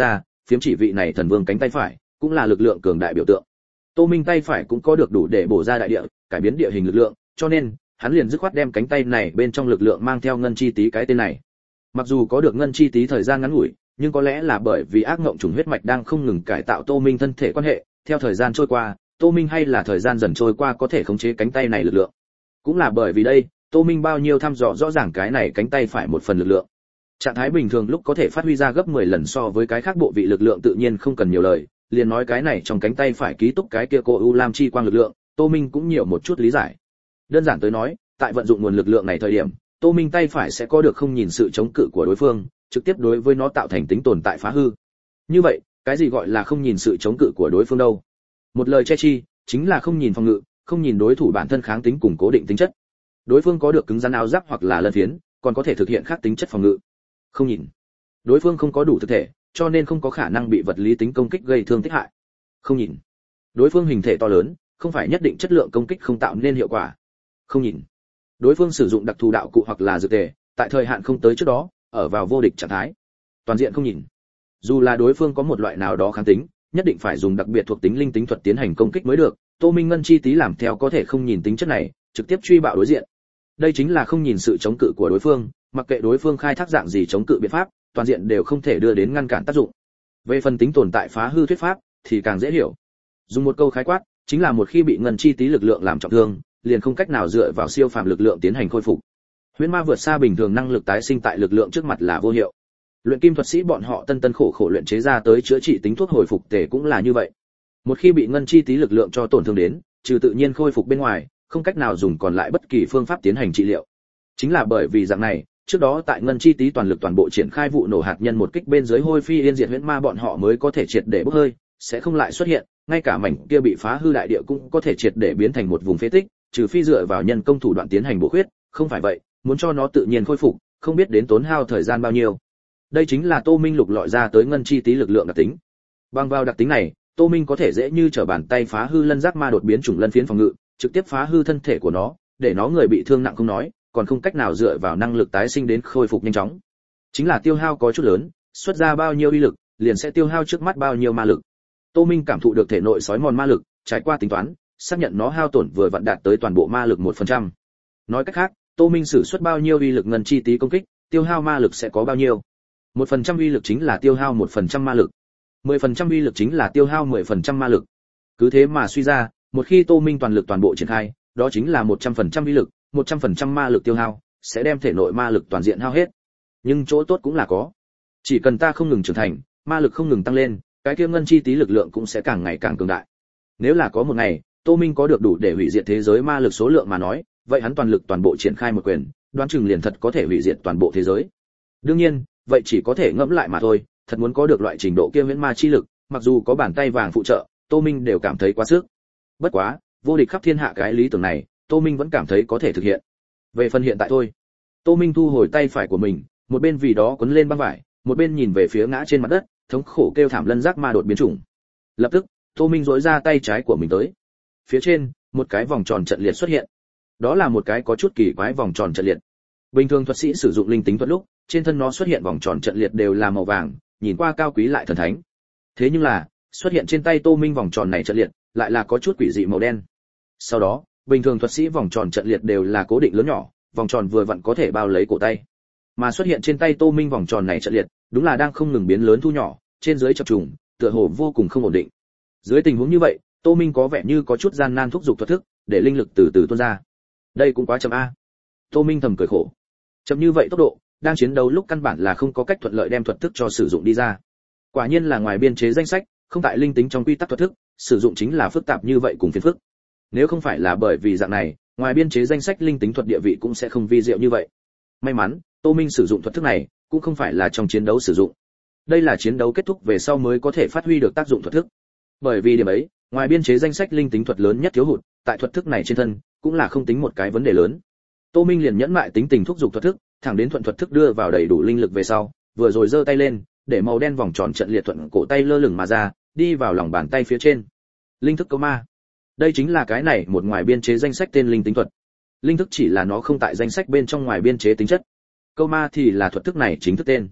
phiếm chỉ vị này thần vương cánh tay phải cũng là lực lượng cường đại biểu tượng. Tô Minh tay phải cũng có được đủ để bổ ra đại địa, cải biến địa hình lực lượng, cho nên hắn liền dứt khoát đem cánh tay này bên trong lực lượng mang theo ngân chi tí cái tên này. Mặc dù có được ngân chi tí thời gian ngắn ngủi, nhưng có lẽ là bởi vì ác ngộng trùng huyết mạch đang không ngừng cải tạo Tô Minh thân thể quan hệ, theo thời gian trôi qua, Tô Minh hay là thời gian dần trôi qua có thể khống chế cánh tay này lực lượng. Cũng là bởi vì đây, Tô Minh bao nhiêu thăm dò rõ ràng cái này cánh tay phải một phần lực lượng. Trạng thái bình thường lúc có thể phát huy ra gấp mười lần so với cái khác bộ vị lực lượng tự nhiên không cần nhiều lời, liền nói cái này trong cánh tay phải ký túc cái kia cô u lam chi quang lực lượng, Tô Minh cũng nhiều một chút lý giải. Đơn giản tới nói, tại vận dụng nguồn lực lượng này thời điểm, Tô Minh tay phải sẽ có được không nhìn sự chống cự của đối phương, trực tiếp đối với nó tạo thành tính tồn tại phá hư. Như vậy, cái gì gọi là không nhìn sự chống cự của đối phương đâu? Một lời che chi, chính là không nhìn phòng ngự, không nhìn đối thủ bản thân kháng tính cùng cố định tính chất. Đối phương có được cứng rắn áo giáp hoặc là lân phiến, còn có thể thực hiện khác tính chất phòng ngự. Không nhìn. Đối phương không có đủ thực thể, cho nên không có khả năng bị vật lý tính công kích gây thương tích hại. Không nhìn. Đối phương hình thể to lớn, không phải nhất định chất lượng công kích không tạo nên hiệu quả. Không nhìn. Đối phương sử dụng đặc thù đạo cụ hoặc là dược tề, tại thời hạn không tới trước đó, ở vào vô địch trạng thái. Toàn diện không nhìn. Dù là đối phương có một loại nào đó kháng tính, nhất định phải dùng đặc biệt thuộc tính linh tính thuật tiến hành công kích mới được. Tô Minh ngân chi tí làm theo có thể không nhìn tính chất này, trực tiếp truy bạo đối diện. Đây chính là không nhìn sự chống cự của đối phương, mặc kệ đối phương khai thác dạng gì chống cự biện pháp, toàn diện đều không thể đưa đến ngăn cản tác dụng. Về phần tính tồn tại phá hư thuyết pháp thì càng dễ hiểu. Dùng một câu khái quát, chính là một khi bị ngân chi tí lực lượng làm trọng thương, liền không cách nào dựa vào siêu phàm lực lượng tiến hành khôi phục. Huyễn ma vượt xa bình thường năng lực tái sinh tại lực lượng trước mặt là vô hiệu. Luyện kim thuật sĩ bọn họ tân tân khổ khổ luyện chế ra tới chữa trị tính thuốc hồi phục tề cũng là như vậy. Một khi bị ngân chi tí lực lượng cho tổn thương đến, trừ tự nhiên khôi phục bên ngoài, không cách nào dùng còn lại bất kỳ phương pháp tiến hành trị liệu. Chính là bởi vì dạng này, trước đó tại ngân chi tí toàn lực toàn bộ triển khai vụ nổ hạt nhân một kích bên dưới hôi phi yên diệt huyễn ma bọn họ mới có thể triệt để bốc hơi, sẽ không lại xuất hiện, ngay cả mảnh kia bị phá hư đại địa cũng có thể triệt để biến thành một vùng phế tích, trừ phi dựa vào nhân công thủ đoạn tiến hành bổ khuyết, không phải vậy, muốn cho nó tự nhiên khôi phục, không biết đến tốn hao thời gian bao nhiêu. Đây chính là Tô Minh lục lọi ra tới ngân chi tí lực lượng đặc tính. Bằng vào đặc tính này, Tô Minh có thể dễ như trở bàn tay phá hư lân giác ma đột biến chủng lân phiến phòng ngự, trực tiếp phá hư thân thể của nó, để nó người bị thương nặng không nói, còn không cách nào dựa vào năng lực tái sinh đến khôi phục nhanh chóng. Chính là tiêu hao có chút lớn, xuất ra bao nhiêu uy lực, liền sẽ tiêu hao trước mắt bao nhiêu ma lực. Tô Minh cảm thụ được thể nội sói mòn ma lực, trải qua tính toán, xác nhận nó hao tổn vừa vặn đạt tới toàn bộ ma lực một phần trăm. Nói cách khác, Tô Minh sử xuất bao nhiêu uy lực ngân chi tí công kích, tiêu hao ma lực sẽ có bao nhiêu. một phần trăm uy lực chính là tiêu hao một phần trăm ma lực. mười phần trăm uy lực chính là tiêu hao mười phần trăm ma lực. Cứ thế mà suy ra, một khi Tô Minh toàn lực toàn bộ triển khai, đó chính là một trăm phần trăm uy lực, một trăm phần trăm ma lực tiêu hao, sẽ đem thể nội ma lực toàn diện hao hết. Nhưng chỗ tốt cũng là có. Chỉ cần ta không ngừng trưởng thành, ma lực không ngừng tăng lên, cái kia ngân chi tí lực lượng cũng sẽ càng ngày càng cường đại. Nếu là có một ngày, Tô Minh có được đủ để hủy diệt thế giới ma lực số lượng mà nói, vậy hắn toàn lực toàn bộ triển khai một quyền, đoán chừng liền thật có thể hủy diệt toàn bộ thế giới. Đương nhiên, vậy chỉ có thể ngẫm lại mà thôi, thật muốn có được loại trình độ kia huyễn ma chi lực, mặc dù có bàn tay vàng phụ trợ, Tô Minh đều cảm thấy quá sức. Bất quá, vô địch khắp thiên hạ cái lý tưởng này, Tô Minh vẫn cảm thấy có thể thực hiện. Về phần hiện tại thôi, Tô Minh thu hồi tay phải của mình, một bên vì đó quấn lên băng vải, một bên nhìn về phía ngã trên mặt đất, thống khổ kêu thảm lân giác ma đột biến chủng. Lập tức, Tô Minh duỗi ra tay trái của mình tới. Phía trên, một cái vòng tròn trận liệt xuất hiện. Đó là một cái có chút kỳ quái vòng tròn trận liệt. Bình thường thuật sĩ sử dụng linh tính thuật lúc, trên thân nó xuất hiện vòng tròn trận liệt đều là màu vàng, nhìn qua cao quý lại thần thánh. Thế nhưng là, xuất hiện trên tay Tô Minh vòng tròn này trận liệt, lại là có chút quỷ dị màu đen. Sau đó, bình thường thuật sĩ vòng tròn trận liệt đều là cố định lớn nhỏ, vòng tròn vừa vặn có thể bao lấy cổ tay. Mà xuất hiện trên tay Tô Minh vòng tròn này trận liệt, đúng là đang không ngừng biến lớn thu nhỏ, trên dưới chập trùng, tựa hồ vô cùng không ổn định. Dưới tình huống như vậy, Tô Minh có vẻ như có chút gian nan thúc giục thuật thức, để linh lực từ từ tuôn ra. Đây cũng quá chậm a. Tô Minh thầm cười khổ. Chậm như vậy tốc độ, đang chiến đấu lúc căn bản là không có cách thuận lợi đem thuật thức cho sử dụng đi ra. Quả nhiên là ngoài biên chế danh sách, không tại linh tính trong quy tắc thuật thức, sử dụng chính là phức tạp như vậy cùng phiền phức. Nếu không phải là bởi vì dạng này, ngoài biên chế danh sách linh tính thuật địa vị cũng sẽ không vi diệu như vậy. May mắn, Tô Minh sử dụng thuật thức này, cũng không phải là trong chiến đấu sử dụng. Đây là chiến đấu kết thúc về sau mới có thể phát huy được tác dụng thuật thức. Bởi vì điểm ấy, ngoài biên chế danh sách linh tính thuật lớn nhất thiếu hụt, tại thuật thức này trên thân, cũng là không tính một cái vấn đề lớn. Tô Minh liền nhẫn mại tính tình thúc giục thuật thức, thẳng đến thuận thuật thức đưa vào đầy đủ linh lực về sau, vừa rồi giơ tay lên, để màu đen vòng tròn trận liệt thuận cổ tay lơ lửng mà ra, đi vào lòng bàn tay phía trên. Linh thức câu ma. Đây chính là cái này một ngoài biên chế danh sách tên linh tính thuật. Linh thức chỉ là nó không tại danh sách bên trong ngoài biên chế tính chất. Câu ma thì là thuật thức này chính thức tên.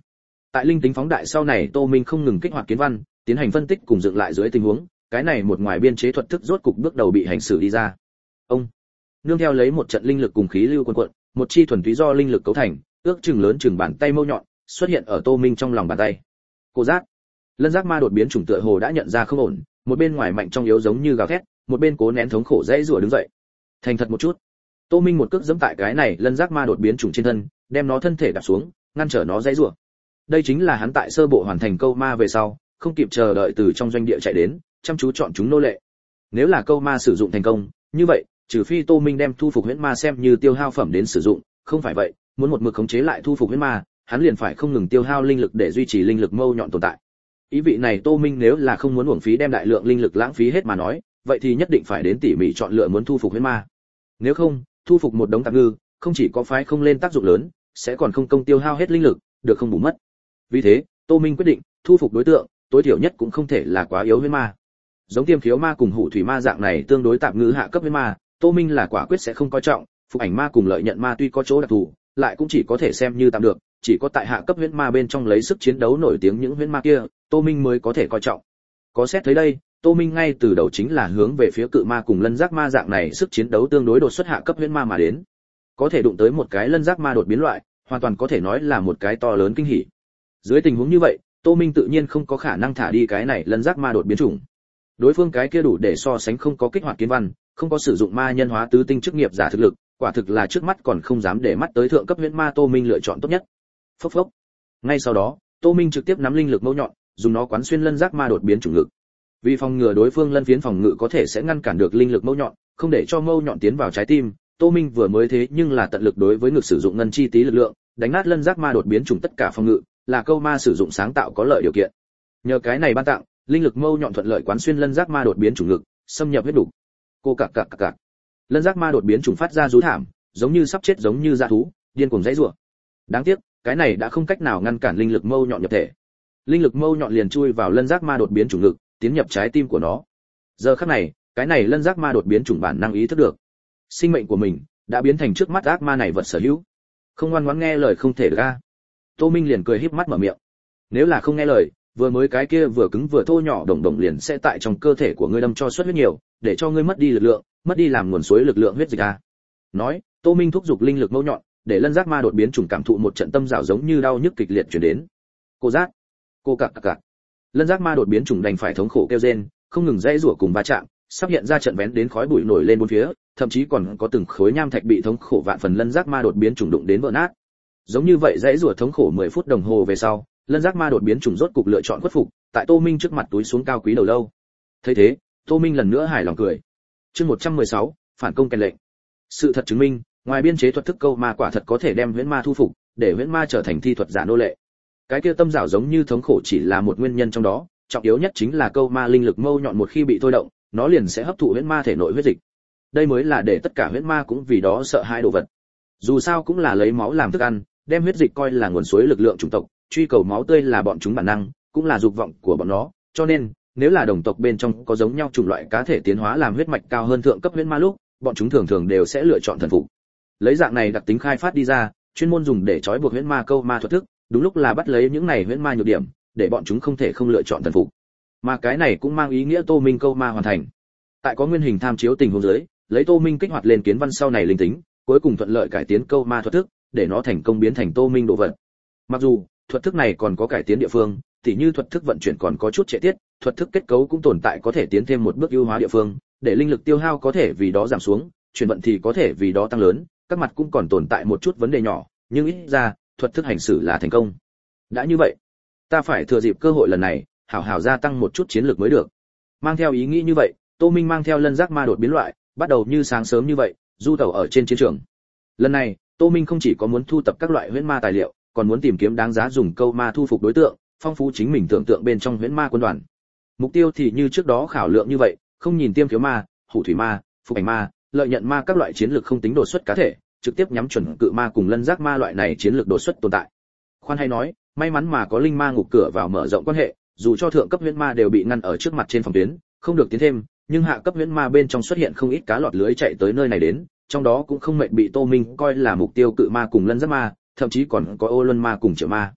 Tại linh tính phóng đại sau này, Tô Minh không ngừng kích hoạt kiến văn, tiến hành phân tích cùng dựng lại dưới tình huống, cái này một ngoài biên chế thuật thức rốt cục bước đầu bị hành xử đi ra. Ông nương theo lấy một trận linh lực cùng khí lưu cuồn cuộn, một chi thuần túy do linh lực cấu thành, ước chừng lớn chừng bàn tay mâu nhọn, xuất hiện ở Tô Minh trong lòng bàn tay. Cô giác, lân giác ma đột biến chủng tựa hồ đã nhận ra không ổn, một bên ngoài mạnh trong yếu giống như gào thét, một bên cố nén thống khổ dãy rủa đứng dậy. Thành thật một chút. Tô Minh một cước giẫm tại cái này lân giác ma đột biến chủng trên thân, đem nó thân thể đạp xuống, ngăn trở nó dãy rủa. Đây chính là hắn tại sơ bộ hoàn thành câu ma về sau, không kịp chờ đợi từ trong doanh địa chạy đến, chăm chú chọn chúng nô lệ. Nếu là câu ma sử dụng thành công, như vậy, trừ phi Tô Minh đem thu phục huyễn ma xem như tiêu hao phẩm đến sử dụng, không phải vậy, muốn một mực khống chế lại thu phục huyễn ma, hắn liền phải không ngừng tiêu hao linh lực để duy trì linh lực mâu nhọn tồn tại. Ý vị này Tô Minh nếu là không muốn uổng phí đem đại lượng linh lực lãng phí hết mà nói, vậy thì nhất định phải đến tỉ mỉ chọn lựa muốn thu phục huyễn ma. Nếu không, thu phục một đống tạp ngư, không chỉ có phái không lên tác dụng lớn, sẽ còn không công tiêu hao hết linh lực, được không bù mất. Vì thế, Tô Minh quyết định, thu phục đối tượng, tối thiểu nhất cũng không thể là quá yếu huyễn ma. Giống Tiêm Khiếu ma cùng Hủ Thủy ma dạng này tương đối tạp ngư hạ cấp huyễn ma, Tô Minh là quả quyết sẽ không coi trọng, Phục Ảnh ma cùng Lợi Nhận ma tuy có chỗ đặc thù, lại cũng chỉ có thể xem như tạm được, chỉ có tại hạ cấp huyễn ma bên trong lấy sức chiến đấu nổi tiếng những huyễn ma kia, Tô Minh mới có thể coi trọng. Có xét thấy đây, Tô Minh ngay từ đầu chính là hướng về phía Cự ma cùng Lân Giác ma dạng này sức chiến đấu tương đối đột xuất hạ cấp huyễn ma mà đến. Có thể đụng tới một cái Lân Giác ma đột biến loại, hoàn toàn có thể nói là một cái to lớn kinh hỉ. Dưới tình huống như vậy, Tô Minh tự nhiên không có khả năng thả đi cái này Lân Giác ma đột biến chủng. Đối phương cái kia đủ để so sánh không có kích hoạt kiến văn, không có sử dụng ma nhân hóa tứ tinh chức nghiệp giả thực lực, quả thực là trước mắt còn không dám để mắt tới thượng cấp huyễn ma Tô Minh lựa chọn tốt nhất. Phốc phốc. Ngay sau đó, Tô Minh trực tiếp nắm linh lực mâu nhọn, dùng nó quán xuyên Lân Giác ma đột biến chủng lực. Vì phòng ngừa đối phương lân phiến phòng ngự có thể sẽ ngăn cản được linh lực mâu nhọn, không để cho mâu nhọn tiến vào trái tim, Tô Minh vừa mới thế nhưng là tận lực đối với ngực sử dụng ngân chi tí lực lượng, đánh nát Lân Giác ma đột biến chủng tất cả phòng ngự, là câu ma sử dụng sáng tạo có lợi điều kiện. Nhờ cái này ban tặng, linh lực mâu nhọn thuận lợi quán xuyên Lân Giác ma đột biến chủng lực, xâm nhập huyết đủ. Cô cặc cặc cặc cặc. Lân Giác ma đột biến chủng phát ra rú thảm, giống như sắp chết giống như dã thú, điên cuồng dãy rủa. Đáng tiếc, cái này đã không cách nào ngăn cản linh lực mâu nhọn nhập thể. Linh lực mâu nhọn liền chui vào Lân Giác ma đột biến chủng lực, tiến nhập trái tim của nó. Giờ khắc này, cái này Lân Giác ma đột biến chủng bản năng ý thức được, sinh mệnh của mình đã biến thành trước mắt ác ma này vật sở hữu. Không ngoan ngoãn nghe lời không thể ra. Tô Minh liền cười híp mắt mở miệng. Nếu là không nghe lời, vừa mới cái kia vừa cứng vừa thô nhỏ đồng đồng liền sẽ tại trong cơ thể của ngươi đâm cho xuất huyết nhiều, để cho ngươi mất đi lực lượng, mất đi làm nguồn suối lực lượng huyết dịch a. Nói, Tô Minh thúc giục linh lực mâu nhọn, để Lân Giác ma đột biến chủng cảm thụ một trận tâm rào giống như đau nhức kịch liệt truyền đến. Cô giác, cô cặc cặc cặc. Lân Giác ma đột biến chủng đành phải thống khổ kêu rên, không ngừng dãy rủa cùng va chạm, sắp hiện ra trận vén đến khói bụi nổi lên bốn phía, thậm chí còn có từng khối nham thạch bị thống khổ vạn phần Lân Giác ma đột biến chủng đụng đến vỡ nát. Giống như vậy dãy rủa thống khổ mười phút đồng hồ về sau, Lân Giác ma đột biến chủng rốt cục lựa chọn khuất phục, tại Tô Minh trước mặt túi xuống cao quý đầu lâu. Thấy thế, Tô Minh lần nữa hài lòng cười. Chương một trăm mười sáu, phản công kèn lệnh. Sự thật chứng minh, ngoài biên chế thuật thức câu ma quả thật có thể đem huyễn ma thu phục, để huyễn ma trở thành thi thuật giả nô lệ. Cái kia tâm rảo giống như thống khổ chỉ là một nguyên nhân trong đó, trọng yếu nhất chính là câu ma linh lực mâu nhọn một khi bị thôi động, nó liền sẽ hấp thụ huyễn ma thể nội huyết dịch. Đây mới là để tất cả huyễn ma cũng vì đó sợ hãi đồ vật. Dù sao cũng là lấy máu làm thức ăn, đem huyết dịch coi là nguồn suối lực lượng chủng tộc, truy cầu máu tươi là bọn chúng bản năng, cũng là dục vọng của bọn nó, cho nên, nếu là đồng tộc bên trong có giống nhau chủng loại cá thể tiến hóa làm huyết mạch cao hơn thượng cấp huyễn ma lúc, bọn chúng thường thường đều sẽ lựa chọn thần phục. Lấy dạng này đặc tính khai phát đi ra, chuyên môn dùng để trói buộc huyễn ma câu ma thuật thức, đúng lúc là bắt lấy những này huyễn ma nhược điểm, để bọn chúng không thể không lựa chọn thần phục. Mà cái này cũng mang ý nghĩa Tô Minh câu ma hoàn thành. Tại có nguyên hình tham chiếu tình huống dưới, lấy Tô Minh kích hoạt lên kiến văn sau này linh tính, cuối cùng thuận lợi cải tiến câu ma thuật thức, để nó thành công biến thành Tô Minh độ vật. Mặc dù, thuật thức này còn có cải tiến địa phương, tỉ như thuật thức vận chuyển còn có chút trễ tiết, thuật thức kết cấu cũng tồn tại có thể tiến thêm một bước ưu hóa địa phương, để linh lực tiêu hao có thể vì đó giảm xuống, chuyển vận thì có thể vì đó tăng lớn, các mặt cũng còn tồn tại một chút vấn đề nhỏ, nhưng ít ra, thuật thức hành xử là thành công. Đã như vậy, ta phải thừa dịp cơ hội lần này, hảo hảo gia tăng một chút chiến lược mới được. Mang theo ý nghĩ như vậy, Tô Minh mang theo Lân Giác ma đột biến loại, bắt đầu như sáng sớm như vậy, du tẩu ở trên chiến trường. Lần này, Tô Minh không chỉ có muốn thu tập các loại huyễn ma tài liệu, còn muốn tìm kiếm đáng giá dùng câu ma thu phục đối tượng, phong phú chính mình tưởng tượng bên trong huyễn ma quân đoàn. Mục tiêu thì như trước đó khảo lượng như vậy, không nhìn Tiêm Khiếu ma, Hủ Thủy ma, Phục Ảnh ma, Lợi Nhận ma các loại chiến lược không tính đột xuất cá thể, trực tiếp nhắm chuẩn Cự ma cùng Lân Giác ma loại này chiến lược đột xuất tồn tại. Khoan hay nói, may mắn mà có linh ma ngục cửa vào mở rộng quan hệ, dù cho thượng cấp huyễn ma đều bị ngăn ở trước mặt trên phòng tuyến, không được tiến thêm, nhưng hạ cấp huyễn ma bên trong xuất hiện không ít cá lọt lưới chạy tới nơi này đến, trong đó cũng không mệt bị Tô Minh coi là mục tiêu Cự ma cùng Lân Giác ma, thậm chí còn có Ô Luân ma cùng Triệu ma.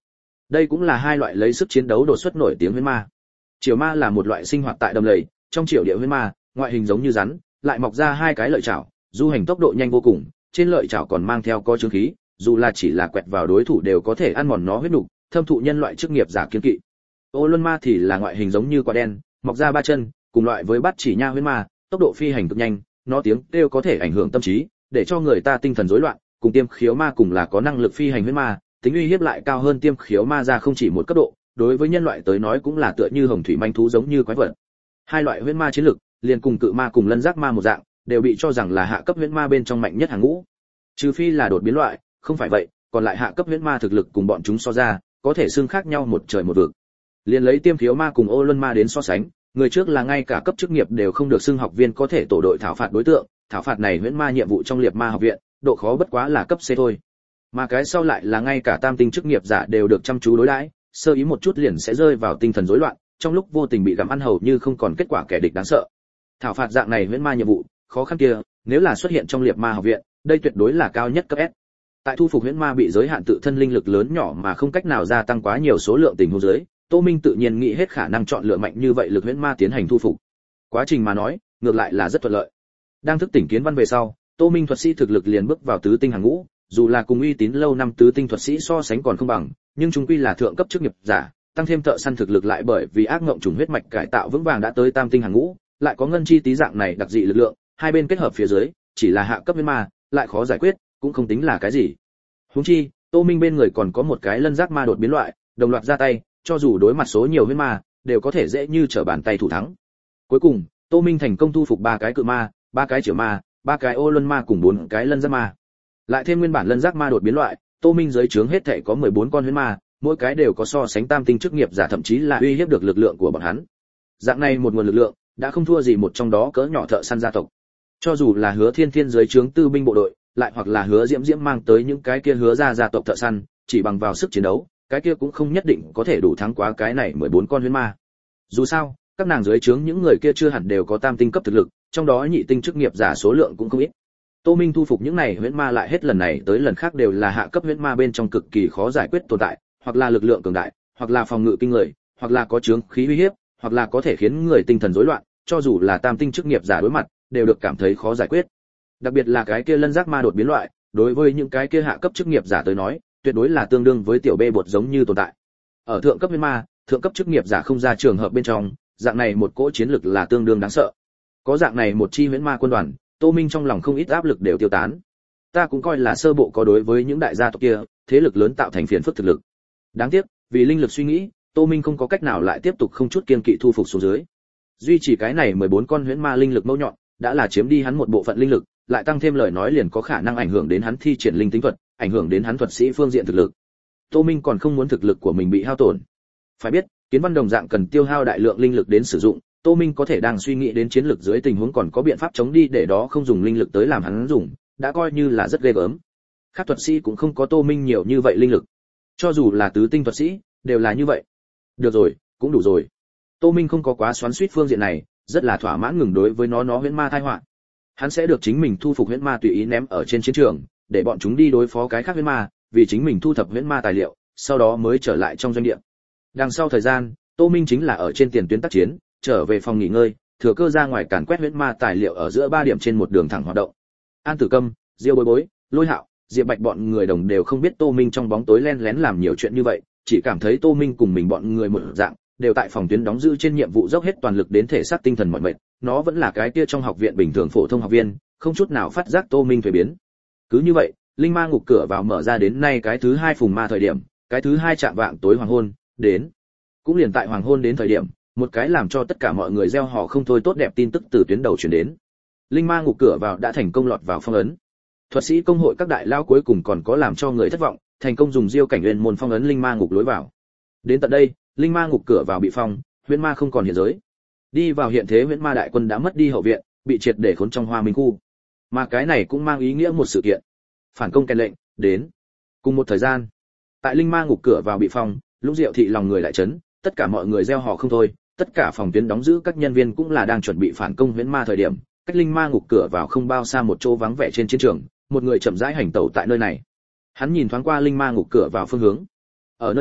Đây cũng là hai loại lấy sức chiến đấu đột xuất nổi tiếng huyễn ma. Triều ma là một loại sinh hoạt tại đầm lầy, trong triều địa huyễn ma, ngoại hình giống như rắn, lại mọc ra hai cái lợi chảo, du hành tốc độ nhanh vô cùng, trên lợi chảo còn mang theo có chướng khí, dù là chỉ là quẹt vào đối thủ đều có thể ăn mòn nó huyết nục, thâm thụ nhân loại chức nghiệp giả kiên kỵ. Ô Luân ma thì là ngoại hình giống như quả đen, mọc ra ba chân, cùng loại với bát chỉ nha huyễn ma, tốc độ phi hành cực nhanh, nó tiếng kêu có thể ảnh hưởng tâm trí, để cho người ta tinh thần rối loạn, cùng tiêm khiếu ma cùng là có năng lực phi hành huyễn ma, tính uy hiếp lại cao hơn tiêm khiếu ma ra không chỉ một cấp độ, đối với nhân loại tới nói cũng là tựa như hồng thủy manh thú giống như quái vật. Hai loại huyễn ma chiến lực, liền cùng cự ma cùng lân giác ma một dạng, đều bị cho rằng là hạ cấp huyễn ma bên trong mạnh nhất hàng ngũ. Trừ phi là đột biến loại, không phải vậy, còn lại hạ cấp huyễn ma thực lực cùng bọn chúng so ra, có thể xưng khác nhau một trời một vực. Liền lấy tiêm khiếu ma cùng ô luân ma đến so sánh, người trước là ngay cả cấp chức nghiệp đều không được xưng học viên có thể tổ đội thảo phạt đối tượng, thảo phạt này huyễn ma nhiệm vụ trong liệt ma học viện, độ khó bất quá là cấp C thôi. Mà cái sau lại là ngay cả tam tinh chức nghiệp giả đều được chăm chú đối đãi, sơ ý một chút liền sẽ rơi vào tinh thần rối loạn, trong lúc vô tình bị gặm ăn hầu như không còn kết quả kẻ địch đáng sợ. Thảo phạt dạng này huyễn ma nhiệm vụ, khó khăn kia, nếu là xuất hiện trong liệt ma học viện, đây tuyệt đối là cao nhất cấp S. Tại thu phục huyễn ma bị giới hạn tự thân linh lực lớn nhỏ mà không cách nào gia tăng quá nhiều số lượng tình huống dưới, Tô Minh tự nhiên nghĩ hết khả năng chọn lựa mạnh như vậy lực huyễn ma tiến hành thu phục. Quá trình mà nói, ngược lại là rất thuận lợi. Đang thức tỉnh kiến văn về sau, Tô Minh thuật sĩ thực lực liền bước vào tứ tinh hàng ngũ, dù là cùng uy tín lâu năm tứ tinh thuật sĩ so sánh còn không bằng, nhưng chung quy là thượng cấp chức nghiệp giả, tăng thêm thợ săn thực lực lại bởi vì ác ngộng trùng huyết mạch cải tạo vững vàng đã tới tam tinh hàng ngũ, lại có ngân chi tí dạng này đặc dị lực lượng, hai bên kết hợp phía dưới, chỉ là hạ cấp huyễn ma, lại khó giải quyết, cũng không tính là cái gì. Huống chi, Tô Minh bên người còn có một cái lân giác ma đột biến loại, đồng loạt ra tay, cho dù đối mặt số nhiều huyễn ma, đều có thể dễ như trở bàn tay thủ thắng. Cuối cùng, Tô Minh thành công thu phục ba cái cự ma, ba cái triều ma, ba cái ô luân ma cùng bốn cái lân giác ma. Lại thêm nguyên bản lân giác ma đột biến loại, Tô Minh dưới trướng hết thảy có mười bốn con huyễn ma, mỗi cái đều có so sánh tam tinh chức nghiệp giả thậm chí là uy hiếp được lực lượng của bọn hắn. Dạng này một nguồn lực lượng, đã không thua gì một trong đó cỡ nhỏ thợ săn gia tộc. Cho dù là Hứa Thiên Thiên dưới trướng tư binh bộ đội, lại hoặc là Hứa Diễm Diễm mang tới những cái kia Hứa gia gia tộc thợ săn, chỉ bằng vào sức chiến đấu, cái kia cũng không nhất định có thể đủ thắng quá cái này mười bốn con huyễn ma. Dù sao, các nàng dưới trướng những người kia chưa hẳn đều có tam tinh cấp thực lực, trong đó nhị tinh chức nghiệp giả số lượng cũng không ít. Tô Minh thu phục những này huyễn ma lại hết lần này tới lần khác đều là hạ cấp huyễn ma bên trong cực kỳ khó giải quyết tồn tại, hoặc là lực lượng cường đại, hoặc là phòng ngự kinh người, hoặc là có chướng khí uy hiếp, hoặc là có thể khiến người tinh thần rối loạn, cho dù là tam tinh chức nghiệp giả đối mặt, đều được cảm thấy khó giải quyết. Đặc biệt là cái kia lân giác ma đột biến loại, đối với những cái kia hạ cấp chức nghiệp giả tới nói, tuyệt đối là tương đương với tiểu bê bột giống như tồn tại. Ở thượng cấp huyễn ma, thượng cấp chức nghiệp giả không ra trường hợp bên trong, dạng này một cỗ chiến lực là tương đương đáng sợ. Có dạng này một chi huyễn ma quân đoàn, Tô Minh trong lòng không ít áp lực đều tiêu tán. Ta cũng coi là sơ bộ có đối với những đại gia tộc kia, thế lực lớn tạo thành phiền phức thực lực. Đáng tiếc, vì linh lực suy nghĩ, Tô Minh không có cách nào lại tiếp tục không chút kiên kỵ thu phục xuống dưới. Duy chỉ cái này mười bốn con huyễn ma linh lực mâu nhọn, đã là chiếm đi hắn một bộ phận linh lực, lại tăng thêm lời nói liền có khả năng ảnh hưởng đến hắn thi triển linh tính thuật, ảnh hưởng đến hắn thuật sĩ phương diện thực lực. Tô Minh còn không muốn thực lực của mình bị hao tổn. Phải biết, kiến văn đồng dạng cần tiêu hao đại lượng linh lực đến sử dụng, Tô Minh có thể đang suy nghĩ đến chiến lược dưới tình huống còn có biện pháp chống đi để đó không dùng linh lực tới làm hắn dùng, đã coi như là rất ghê gớm. Các thuật sĩ cũng không có Tô Minh nhiều như vậy linh lực. Cho dù là tứ tinh thuật sĩ, đều là như vậy. Được rồi, cũng đủ rồi. Tô Minh không có quá xoắn xuýt phương diện này, rất là thỏa mãn ngừng đối với nó nó huyễn ma tai họa. Hắn sẽ được chính mình thu phục huyễn ma tùy ý ném ở trên chiến trường, để bọn chúng đi đối phó cái khác huyễn ma, vì chính mình thu thập huyễn ma tài liệu, sau đó mới trở lại trong doanh địa. Đằng sau thời gian, Tô Minh chính là ở trên tiền tuyến tác chiến, trở về phòng nghỉ ngơi, thừa cơ ra ngoài càn quét huyễn ma tài liệu ở giữa ba điểm trên một đường thẳng hoạt động. An Tử Câm, Diêu Bối Bối, Lôi Hạo, Diệp Bạch bọn người đồng đều không biết Tô Minh trong bóng tối len lén làm nhiều chuyện như vậy, chỉ cảm thấy Tô Minh cùng mình bọn người một dạng, đều tại phòng tuyến đóng giữ trên nhiệm vụ dốc hết toàn lực đến thể xác tinh thần mọi mệt, nó vẫn là cái kia trong học viện bình thường phổ thông học viên, không chút nào phát giác Tô Minh thay biến. Cứ như vậy, linh ma ngục cửa vào mở ra đến nay cái thứ hai phùng ma thời điểm, cái thứ hai chạm vạng tối hoàng hôn đến. Cũng liền tại hoàng hôn đến thời điểm, một cái làm cho tất cả mọi người reo hò không thôi tốt đẹp tin tức từ tuyến đầu truyền đến. Linh ma ngục cửa vào đã thành công lọt vào phong ấn. Thuật sĩ công hội các đại lao cuối cùng còn có làm cho người thất vọng, thành công dùng diêu cảnh nguyên môn phong ấn linh ma ngục lối vào. Đến tận đây, linh ma ngục cửa vào bị phong, huyễn ma không còn hiện giới. Đi vào hiện thế huyễn ma đại quân đã mất đi hậu viện, bị triệt để khốn trong Hoa Minh khu. Mà cái này cũng mang ý nghĩa một sự kiện. Phản công kèn lệnh đến. Cùng một thời gian, tại linh ma ngục cửa vào bị phong, Lũng Diệu thị lòng người lại chấn, tất cả mọi người reo hò không thôi, tất cả phòng tuyến đóng giữ các nhân viên cũng là đang chuẩn bị phản công huyễn ma thời điểm, cách linh ma ngục cửa vào không bao xa một chỗ vắng vẻ trên chiến trường, một người chậm rãi hành tẩu tại nơi này. Hắn nhìn thoáng qua linh ma ngục cửa vào phương hướng. Ở nơi đó,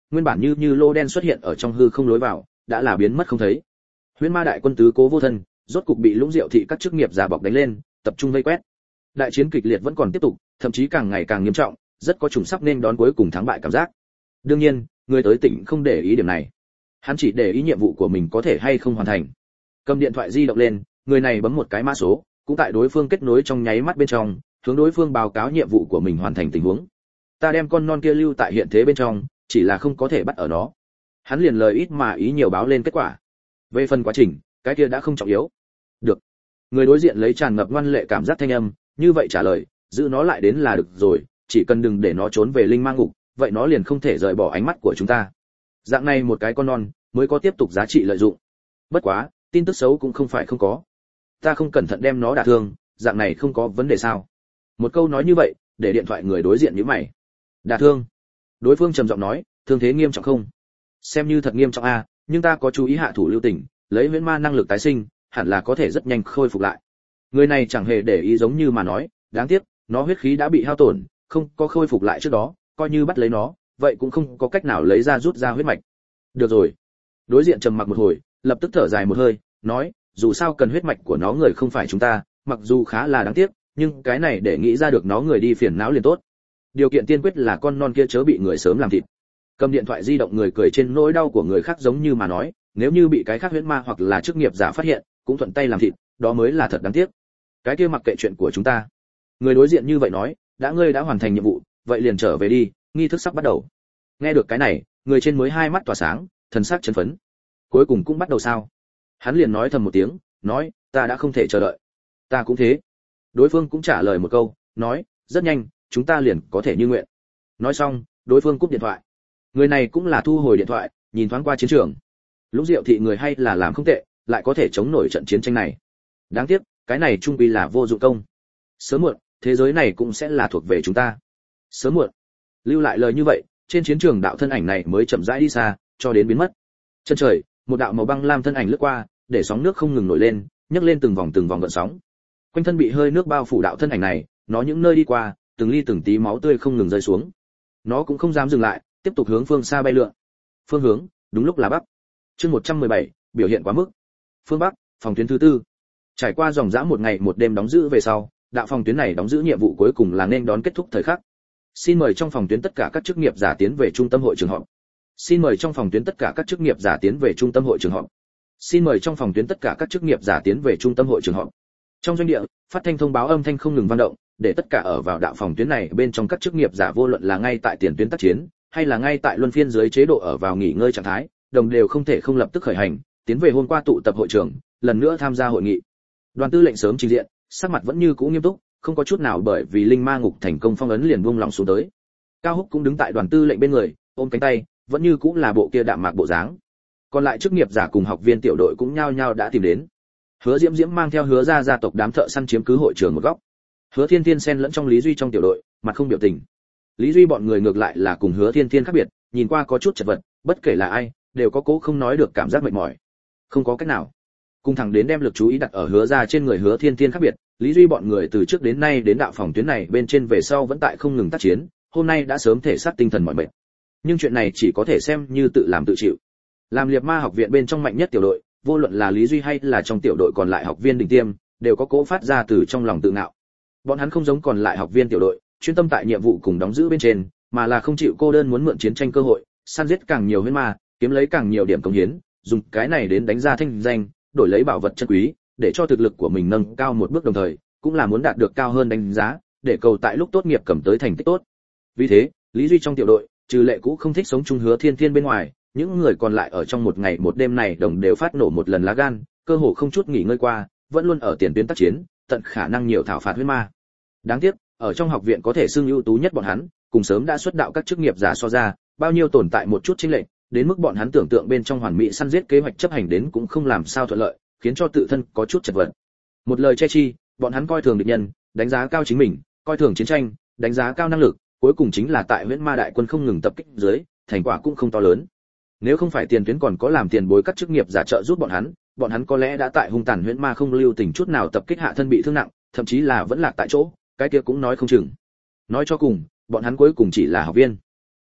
nguyên bản như như lô đen xuất hiện ở trong hư không lối vào, đã là biến mất không thấy. Huyễn Ma đại quân tứ cố vô thân, rốt cục bị Lũng Diệu thị các chức nghiệp giả bọc đánh lên, tập trung vây quét. Đại chiến kịch liệt vẫn còn tiếp tục, thậm chí càng ngày càng nghiêm trọng, rất có chủng sắp nên đón cuối cùng thắng bại cảm giác. Đương nhiên, người tới tỉnh không để ý điểm này. Hắn chỉ để ý nhiệm vụ của mình có thể hay không hoàn thành. Cầm điện thoại di động lên, người này bấm một cái mã số, cũng tại đối phương kết nối trong nháy mắt bên trong, hướng đối phương báo cáo nhiệm vụ của mình hoàn thành tình huống. Ta đem con non kia lưu tại hiện thế bên trong, chỉ là không có thể bắt ở nó. Hắn liền lời ít mà ý nhiều báo lên kết quả. Về phần quá trình, cái kia đã không trọng yếu. Được. Người đối diện lấy tràn ngập ngoan lệ cảm giác thanh âm, như vậy trả lời, giữ nó lại đến là được rồi, chỉ cần đừng để nó trốn về linh mang ngục, vậy nó liền không thể rời bỏ ánh mắt của chúng ta. Dạng này một cái con non mới có tiếp tục giá trị lợi dụng. Bất quá, tin tức xấu cũng không phải không có. Ta không cẩn thận đem nó đả thương, dạng này không có vấn đề sao? Một câu nói như vậy, để điện thoại người đối diện nhíu mày. Đả thương? Đối phương trầm giọng nói, thương thế nghiêm trọng không? Xem như thật nghiêm trọng a, nhưng ta có chú ý hạ thủ lưu tình, lấy huyễn ma năng lực tái sinh, hẳn là có thể rất nhanh khôi phục lại. Người này chẳng hề để ý giống như mà nói, đáng tiếc, nó huyết khí đã bị hao tổn, không có khôi phục lại trước đó, coi như bắt lấy nó, vậy cũng không có cách nào lấy ra rút ra huyết mạch. Được rồi. Đối diện trầm mặc một hồi, lập tức thở dài một hơi, nói, dù sao cần huyết mạch của nó người không phải chúng ta, mặc dù khá là đáng tiếc, nhưng cái này để nghĩ ra được nó người đi phiền não liền tốt. Điều kiện tiên quyết là con non kia chớ bị người sớm làm thịt. Cầm điện thoại di động người cười trên nỗi đau của người khác giống như mà nói, nếu như bị cái khác huyễn ma hoặc là chức nghiệp giả phát hiện, cũng thuận tay làm thịt, đó mới là thật đáng tiếc. Cái kia mặc kệ chuyện của chúng ta. Người đối diện như vậy nói, đã ngươi đã hoàn thành nhiệm vụ, vậy liền trở về đi, nghi thức sắp bắt đầu. Nghe được cái này, người trên mới hai mắt tỏa sáng, thần sắc chấn phấn. Cuối cùng cũng bắt đầu sao? Hắn liền nói thầm một tiếng, nói, ta đã không thể chờ đợi. Ta cũng thế. Đối phương cũng trả lời một câu, nói, rất nhanh, chúng ta liền có thể như nguyện. Nói xong, đối phương cúp điện thoại. Người này cũng là thu hồi điện thoại, nhìn thoáng qua chiến trường. Lũng Diệu thị người hay là làm không tệ, lại có thể chống nổi trận chiến tranh này. Đáng tiếc, cái này trung quy là vô dụng công. Sớm muộn, thế giới này cũng sẽ là thuộc về chúng ta. Sớm muộn. Lưu lại lời như vậy, trên chiến trường đạo thân ảnh này mới chậm rãi đi xa, cho đến biến mất. Chân trời, một đạo màu băng lam thân ảnh lướt qua, để sóng nước không ngừng nổi lên, nhấc lên từng vòng từng vòng gợn sóng. Quanh thân bị hơi nước bao phủ đạo thân ảnh này, nó những nơi đi qua, từng ly từng tí máu tươi không ngừng rơi xuống. Nó cũng không dám dừng lại, tiếp tục hướng phương xa bay lượn. Phương hướng, đúng lúc là bắc. Chương một trăm mười bảy, biểu hiện quá mức. Phương bắc, phòng tuyến thứ tư. Trải qua dòng dã một ngày một đêm đóng giữ về sau, đạo phòng tuyến này đóng giữ nhiệm vụ cuối cùng là nên đón kết thúc thời khắc. Xin mời trong phòng tuyến tất cả các chức nghiệp giả tiến về trung tâm hội trường họp. Xin mời trong phòng tuyến tất cả các chức nghiệp giả tiến về trung tâm hội trường họp. Xin mời trong phòng tuyến tất cả các chức nghiệp giả tiến về trung tâm hội trường họp. Trong doanh địa, phát thanh thông báo âm thanh không ngừng vang động, để tất cả ở vào đạo phòng tuyến này bên trong các chức nghiệp giả vô luận là ngay tại tiền tuyến tác chiến, hay là ngay tại luân phiên dưới chế độ ở vào nghỉ ngơi trạng thái, đồng đều không thể không lập tức khởi hành, tiến về hôm qua tụ tập hội trường, lần nữa tham gia hội nghị. Đoàn tư lệnh sớm trình diện, sắc mặt vẫn như cũ nghiêm túc, không có chút nào bởi vì linh ma ngục thành công phong ấn liền buông lòng xuống tới. Cao Húc cũng đứng tại đoàn tư lệnh bên người, ôm cánh tay, vẫn như cũ là bộ kia đạm mạc bộ dáng. Còn lại chức nghiệp giả cùng học viên tiểu đội cũng nhao nhao đã tìm đến. Hứa Diễm Diễm mang theo Hứa gia gia tộc đám thợ săn chiếm cứ hội trường một góc. Hứa Thiên Thiên xen lẫn trong Lý Duy trong tiểu đội, mặt không biểu tình. Lý Duy bọn người ngược lại là cùng Hứa Thiên Thiên khác biệt, nhìn qua có chút chật vật, bất kể là ai, đều có cố không nói được cảm giác mệt mỏi. Không có cách nào. Cùng thẳng đến đem lực chú ý đặt ở Hứa gia trên người Hứa Thiên Thiên khác biệt, Lý Duy bọn người từ trước đến nay đến đạo phòng tuyến này bên trên về sau vẫn tại không ngừng tác chiến, hôm nay đã sớm thể xác tinh thần mỏi mệt. Nhưng chuyện này chỉ có thể xem như tự làm tự chịu. Làm Liệt Ma học viện bên trong mạnh nhất tiểu đội, vô luận là Lý Duy hay là trong tiểu đội còn lại học viên đỉnh tiêm, đều có cố phát ra từ trong lòng tự ngạo. Bọn hắn không giống còn lại học viên tiểu đội, chuyên tâm tại nhiệm vụ cùng đóng giữ bên trên, mà là không chịu cô đơn muốn mượn chiến tranh cơ hội, săn giết càng nhiều huyễn ma, kiếm lấy càng nhiều điểm công hiến, dùng cái này đến đánh ra thanh danh, đổi lấy bảo vật chân quý, để cho thực lực của mình nâng cao một bước đồng thời, cũng là muốn đạt được cao hơn đánh giá, để cầu tại lúc tốt nghiệp cầm tới thành tích tốt. Vì thế, Lý Duy trong tiểu đội, trừ Lệ Cũ không thích sống chung Hứa Thiên Thiên bên ngoài, những người còn lại ở trong một ngày một đêm này đồng đều phát nổ một lần lá gan, cơ hồ không chút nghỉ ngơi qua, vẫn luôn ở tiền tuyến tác chiến, tận khả năng nhiều thảo phạt huyết ma. Đáng tiếc, ở trong học viện có thể xưng ưu tú nhất bọn hắn, cùng sớm đã xuất đạo các chức nghiệp giả so ra, bao nhiêu tồn tại một chút chênh lệch, đến mức bọn hắn tưởng tượng bên trong hoàn mỹ săn giết kế hoạch chấp hành đến cũng không làm sao thuận lợi, khiến cho tự thân có chút chật vật. Một lời che chi, bọn hắn coi thường địch nhân, đánh giá cao chính mình, coi thường chiến tranh, đánh giá cao năng lực, cuối cùng chính là tại huyễn ma đại quân không ngừng tập kích dưới, thành quả cũng không to lớn. Nếu không phải tiền tuyến còn có làm tiền bối các chức nghiệp giả trợ giúp bọn hắn, bọn hắn có lẽ đã tại hung tàn huyễn ma không lưu tình chút nào tập kích hạ thân bị thương nặng, thậm chí là vẫn lạc tại chỗ, cái kia cũng nói không chừng. Nói cho cùng, bọn hắn cuối cùng chỉ là học viên.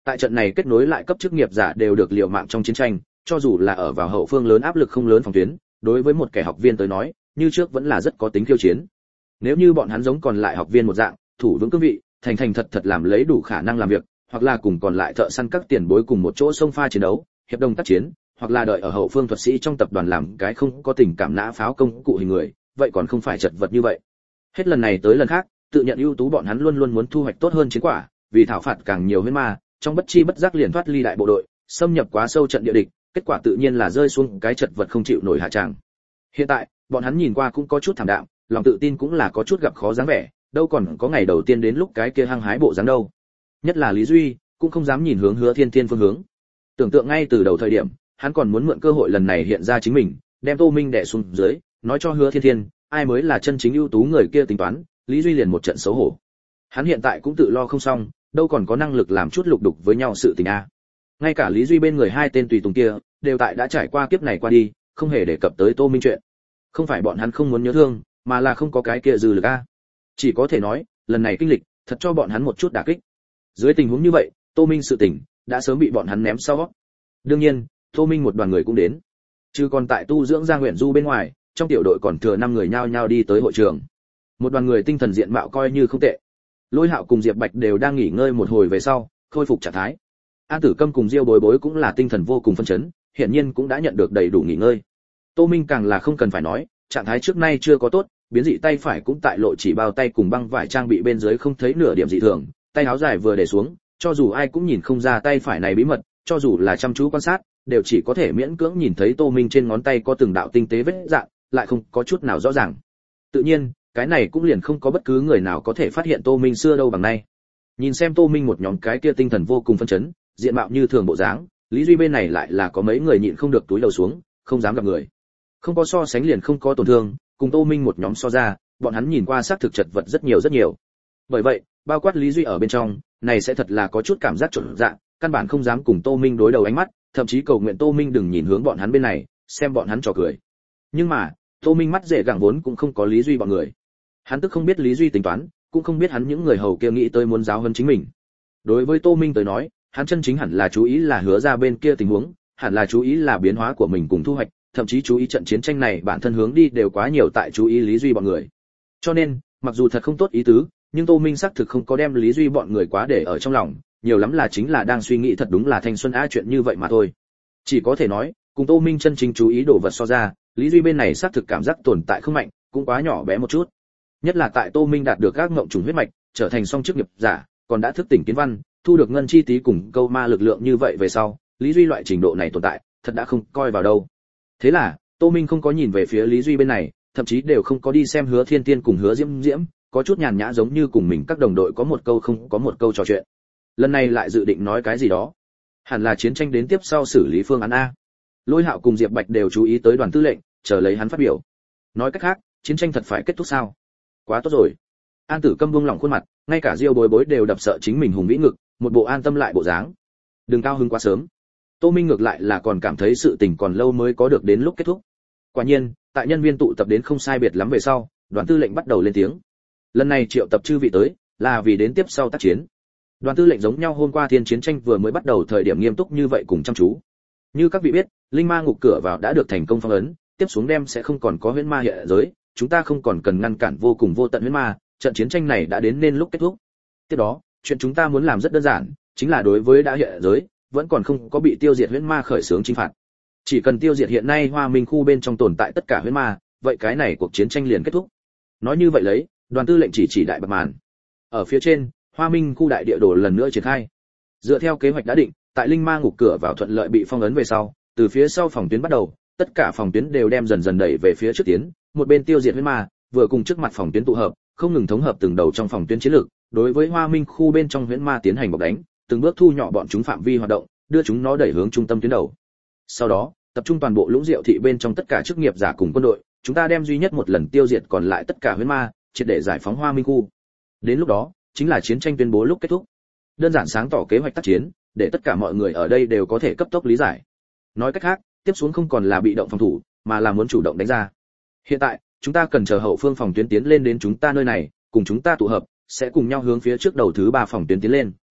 Tại trận này kết nối lại cấp chức nghiệp giả đều được liều mạng trong chiến tranh, cho dù là ở vào hậu phương lớn áp lực không lớn phòng tuyến, đối với một kẻ học viên tới nói, như trước vẫn là rất có tính khiêu chiến. Nếu như bọn hắn giống còn lại học viên một dạng, thủ vững cương vị, thành thành thật thật làm lấy đủ khả năng làm việc, hoặc là cùng còn lại thợ săn các tiền bối cùng một chỗ xông pha chiến đấu, hiệp đồng tác chiến, hoặc là đợi ở hậu phương thuật sĩ trong tập đoàn làm cái không có tình cảm nã pháo công cụ hình người, vậy còn không phải chật vật như vậy. Hết lần này tới lần khác, tự nhận ưu tú bọn hắn luôn luôn muốn thu hoạch tốt hơn chiến quả, vì thảo phạt càng nhiều huyễn ma, trong bất chi bất giác liền thoát ly đại bộ đội, xâm nhập quá sâu trận địa địch, kết quả tự nhiên là rơi xuống cái chật vật không chịu nổi hạ tràng. Hiện tại, bọn hắn nhìn qua cũng có chút thảm đạm, lòng tự tin cũng là có chút gặp khó dáng vẻ, đâu còn có ngày đầu tiên đến lúc cái kia hăng hái bộ dáng đâu. Nhất là Lý Duy, cũng không dám nhìn hướng Hứa Thiên Thiên phương hướng. Tưởng tượng ngay từ đầu thời điểm, hắn còn muốn mượn cơ hội lần này hiện ra chính mình, đem Tô Minh đè xuống dưới, nói cho Hứa Thiên Thiên, ai mới là chân chính ưu tú người kia tính toán, Lý Duy liền một trận xấu hổ. Hắn hiện tại cũng tự lo không xong, đâu còn có năng lực làm chút lục đục với nhau sự tình a. Ngay cả Lý Duy bên người hai tên tùy tùng kia, đều tại đã trải qua kiếp này qua đi, không hề đề cập tới Tô Minh chuyện. Không phải bọn hắn không muốn nhớ thương, mà là không có cái kia dư lực a. Chỉ có thể nói, lần này kinh lịch, thật cho bọn hắn một chút đả kích. Dưới tình huống như vậy, Tô Minh sự tình đã sớm bị bọn hắn ném sau. Đương nhiên, Tô Minh một đoàn người cũng đến. Chứ còn tại tu dưỡng Giang Nguyện Du bên ngoài, trong tiểu đội còn thừa năm người nhao nhao đi tới hội trường. Một đoàn người tinh thần diện mạo coi như không tệ. Lôi Hạo cùng Diệp Bạch đều đang nghỉ ngơi một hồi về sau, khôi phục trạng thái. An Tử Câm cùng Diêu Bối Bối cũng là tinh thần vô cùng phấn chấn, hiển nhiên cũng đã nhận được đầy đủ nghỉ ngơi. Tô Minh càng là không cần phải nói, trạng thái trước nay chưa có tốt, biến dị tay phải cũng tại lộ chỉ bao tay cùng băng vải trang bị bên dưới không thấy nửa điểm dị thường, tay áo dài vừa để xuống, cho dù ai cũng nhìn không ra tay phải này bí mật, cho dù là chăm chú quan sát, đều chỉ có thể miễn cưỡng nhìn thấy Tô Minh trên ngón tay có từng đạo tinh tế vết dạn, lại không có chút nào rõ ràng. Tự nhiên, cái này cũng liền không có bất cứ người nào có thể phát hiện Tô Minh xưa đâu bằng nay. Nhìn xem Tô Minh một nhóm cái kia tinh thần vô cùng phấn chấn, diện mạo như thường bộ dáng, Lý Duy bên này lại là có mấy người nhịn không được túi đầu xuống, không dám gặp người. Không có so sánh liền không có tổn thương, cùng Tô Minh một nhóm so ra, bọn hắn nhìn qua xác thực chật vật rất nhiều rất nhiều. Bởi vậy, bao quát Lý Duy ở bên trong, này sẽ thật là có chút cảm giác trộn dạng, căn bản không dám cùng Tô Minh đối đầu ánh mắt, thậm chí cầu nguyện Tô Minh đừng nhìn hướng bọn hắn bên này, xem bọn hắn trò cười. Nhưng mà, Tô Minh mắt dễ gẳng vốn cũng không có Lý Duy bọn người. Hắn tức không biết Lý Duy tính toán, cũng không biết hắn những người hầu kia nghĩ tới muốn giáo hơn chính mình. Đối với Tô Minh tới nói, hắn chân chính hẳn là chú ý là Hứa ra bên kia tình huống, hẳn là chú ý là biến hóa của mình cùng thu hoạch, thậm chí chú ý trận chiến tranh này bản thân hướng đi đều quá nhiều tại chú ý Lý Duy bọn người. Cho nên, mặc dù thật không tốt ý tứ, nhưng Tô Minh xác thực không có đem Lý Duy bọn người quá để ở trong lòng, nhiều lắm là chính là đang suy nghĩ thật đúng là thanh xuân á chuyện như vậy mà thôi. Chỉ có thể nói, cùng Tô Minh chân chính chú ý đồ vật so ra, Lý Duy bên này xác thực cảm giác tồn tại không mạnh, cũng quá nhỏ bé một chút. Nhất là tại Tô Minh đạt được các ngộng trùng huyết mạch, trở thành song chức nghiệp giả, còn đã thức tỉnh kiến văn, thu được ngân chi tí cùng câu ma lực lượng như vậy về sau, Lý Duy loại trình độ này tồn tại, thật đã không coi vào đâu. Thế là, Tô Minh không có nhìn về phía Lý Duy bên này, thậm chí đều không có đi xem Hứa Thiên Tiên cùng Hứa Diễm Diễm, có chút nhàn nhã giống như cùng mình các đồng đội có một câu không có một câu trò chuyện. Lần này lại dự định nói cái gì đó. Hẳn là chiến tranh đến tiếp sau xử lý phương án a. Lôi Hạo cùng Diệp Bạch đều chú ý tới Đoàn Tư lệnh, chờ lấy hắn phát biểu. Nói cách khác, chiến tranh thật phải kết thúc sao? Quá tốt rồi. An Tử Câm buông lỏng khuôn mặt, ngay cả Diêu Bối Bối đều đập sợ chính mình hùng vĩ ngực, một bộ an tâm lại bộ dáng. Đừng cao hứng quá sớm. Tô Minh ngược lại là còn cảm thấy sự tình còn lâu mới có được đến lúc kết thúc. Quả nhiên, tại nhân viên tụ tập đến không sai biệt lắm về sau, Đoàn Tư lệnh bắt đầu lên tiếng. Lần này triệu tập chư vị tới, là vì đến tiếp sau tác chiến. Đoàn Tư lệnh giống nhau hôm qua thiên chiến tranh vừa mới bắt đầu thời điểm nghiêm túc như vậy cùng chăm chú. Như các vị biết, linh ma ngục cửa vào đã được thành công phong ấn, tiếp xuống đem sẽ không còn có huyễn ma hiện giới, chúng ta không còn cần ngăn cản vô cùng vô tận huyễn ma, trận chiến tranh này đã đến nên lúc kết thúc. Tiếp đó, chuyện chúng ta muốn làm rất đơn giản, chính là đối với đã hiện giới, vẫn còn không có bị tiêu diệt huyễn ma khởi xướng chinh phạt. Chỉ cần tiêu diệt hiện nay Hoa Minh khu bên trong tồn tại tất cả huyễn ma, vậy cái này cuộc chiến tranh liền kết thúc. Nói như vậy lấy, Đoàn Tư lệnh chỉ chỉ đại bạc màn. Ở phía trên, Hoa Minh khu đại địa đồ lần nữa triển khai. Dựa theo kế hoạch đã định, tại linh ma ngục cửa vào thuận lợi bị phong ấn về sau, từ phía sau phòng tuyến bắt đầu, tất cả phòng tuyến đều đem dần dần đẩy về phía trước tiến, một bên tiêu diệt huyễn ma, vừa cùng trước mặt phòng tuyến tụ hợp, không ngừng thống hợp từng đầu trong phòng tuyến chiến lược, đối với Hoa Minh khu bên trong huyễn ma tiến hành bọc đánh, từng bước thu nhỏ bọn chúng phạm vi hoạt động, đưa chúng nó đẩy hướng trung tâm tuyến đầu. Sau đó, tập trung toàn bộ Lũng Diệu thị bên trong tất cả chức nghiệp giả cùng quân đội, chúng ta đem duy nhất một lần tiêu diệt còn lại tất cả huyễn ma, triệt để giải phóng Hoa Minh khu. Đến lúc đó, chính là chiến tranh tuyên bố lúc kết thúc. Đơn giản sáng tỏ kế hoạch tác chiến, để tất cả mọi người ở đây đều có thể cấp tốc lý giải. Nói cách khác, tiếp xuống không còn là bị động phòng thủ, mà là muốn chủ động đánh ra. Hiện tại, chúng ta cần chờ hậu phương phòng tuyến tiến lên đến chúng ta nơi này, cùng chúng ta tụ hợp, sẽ cùng nhau hướng phía trước đầu thứ ba phòng tuyến tiến lên.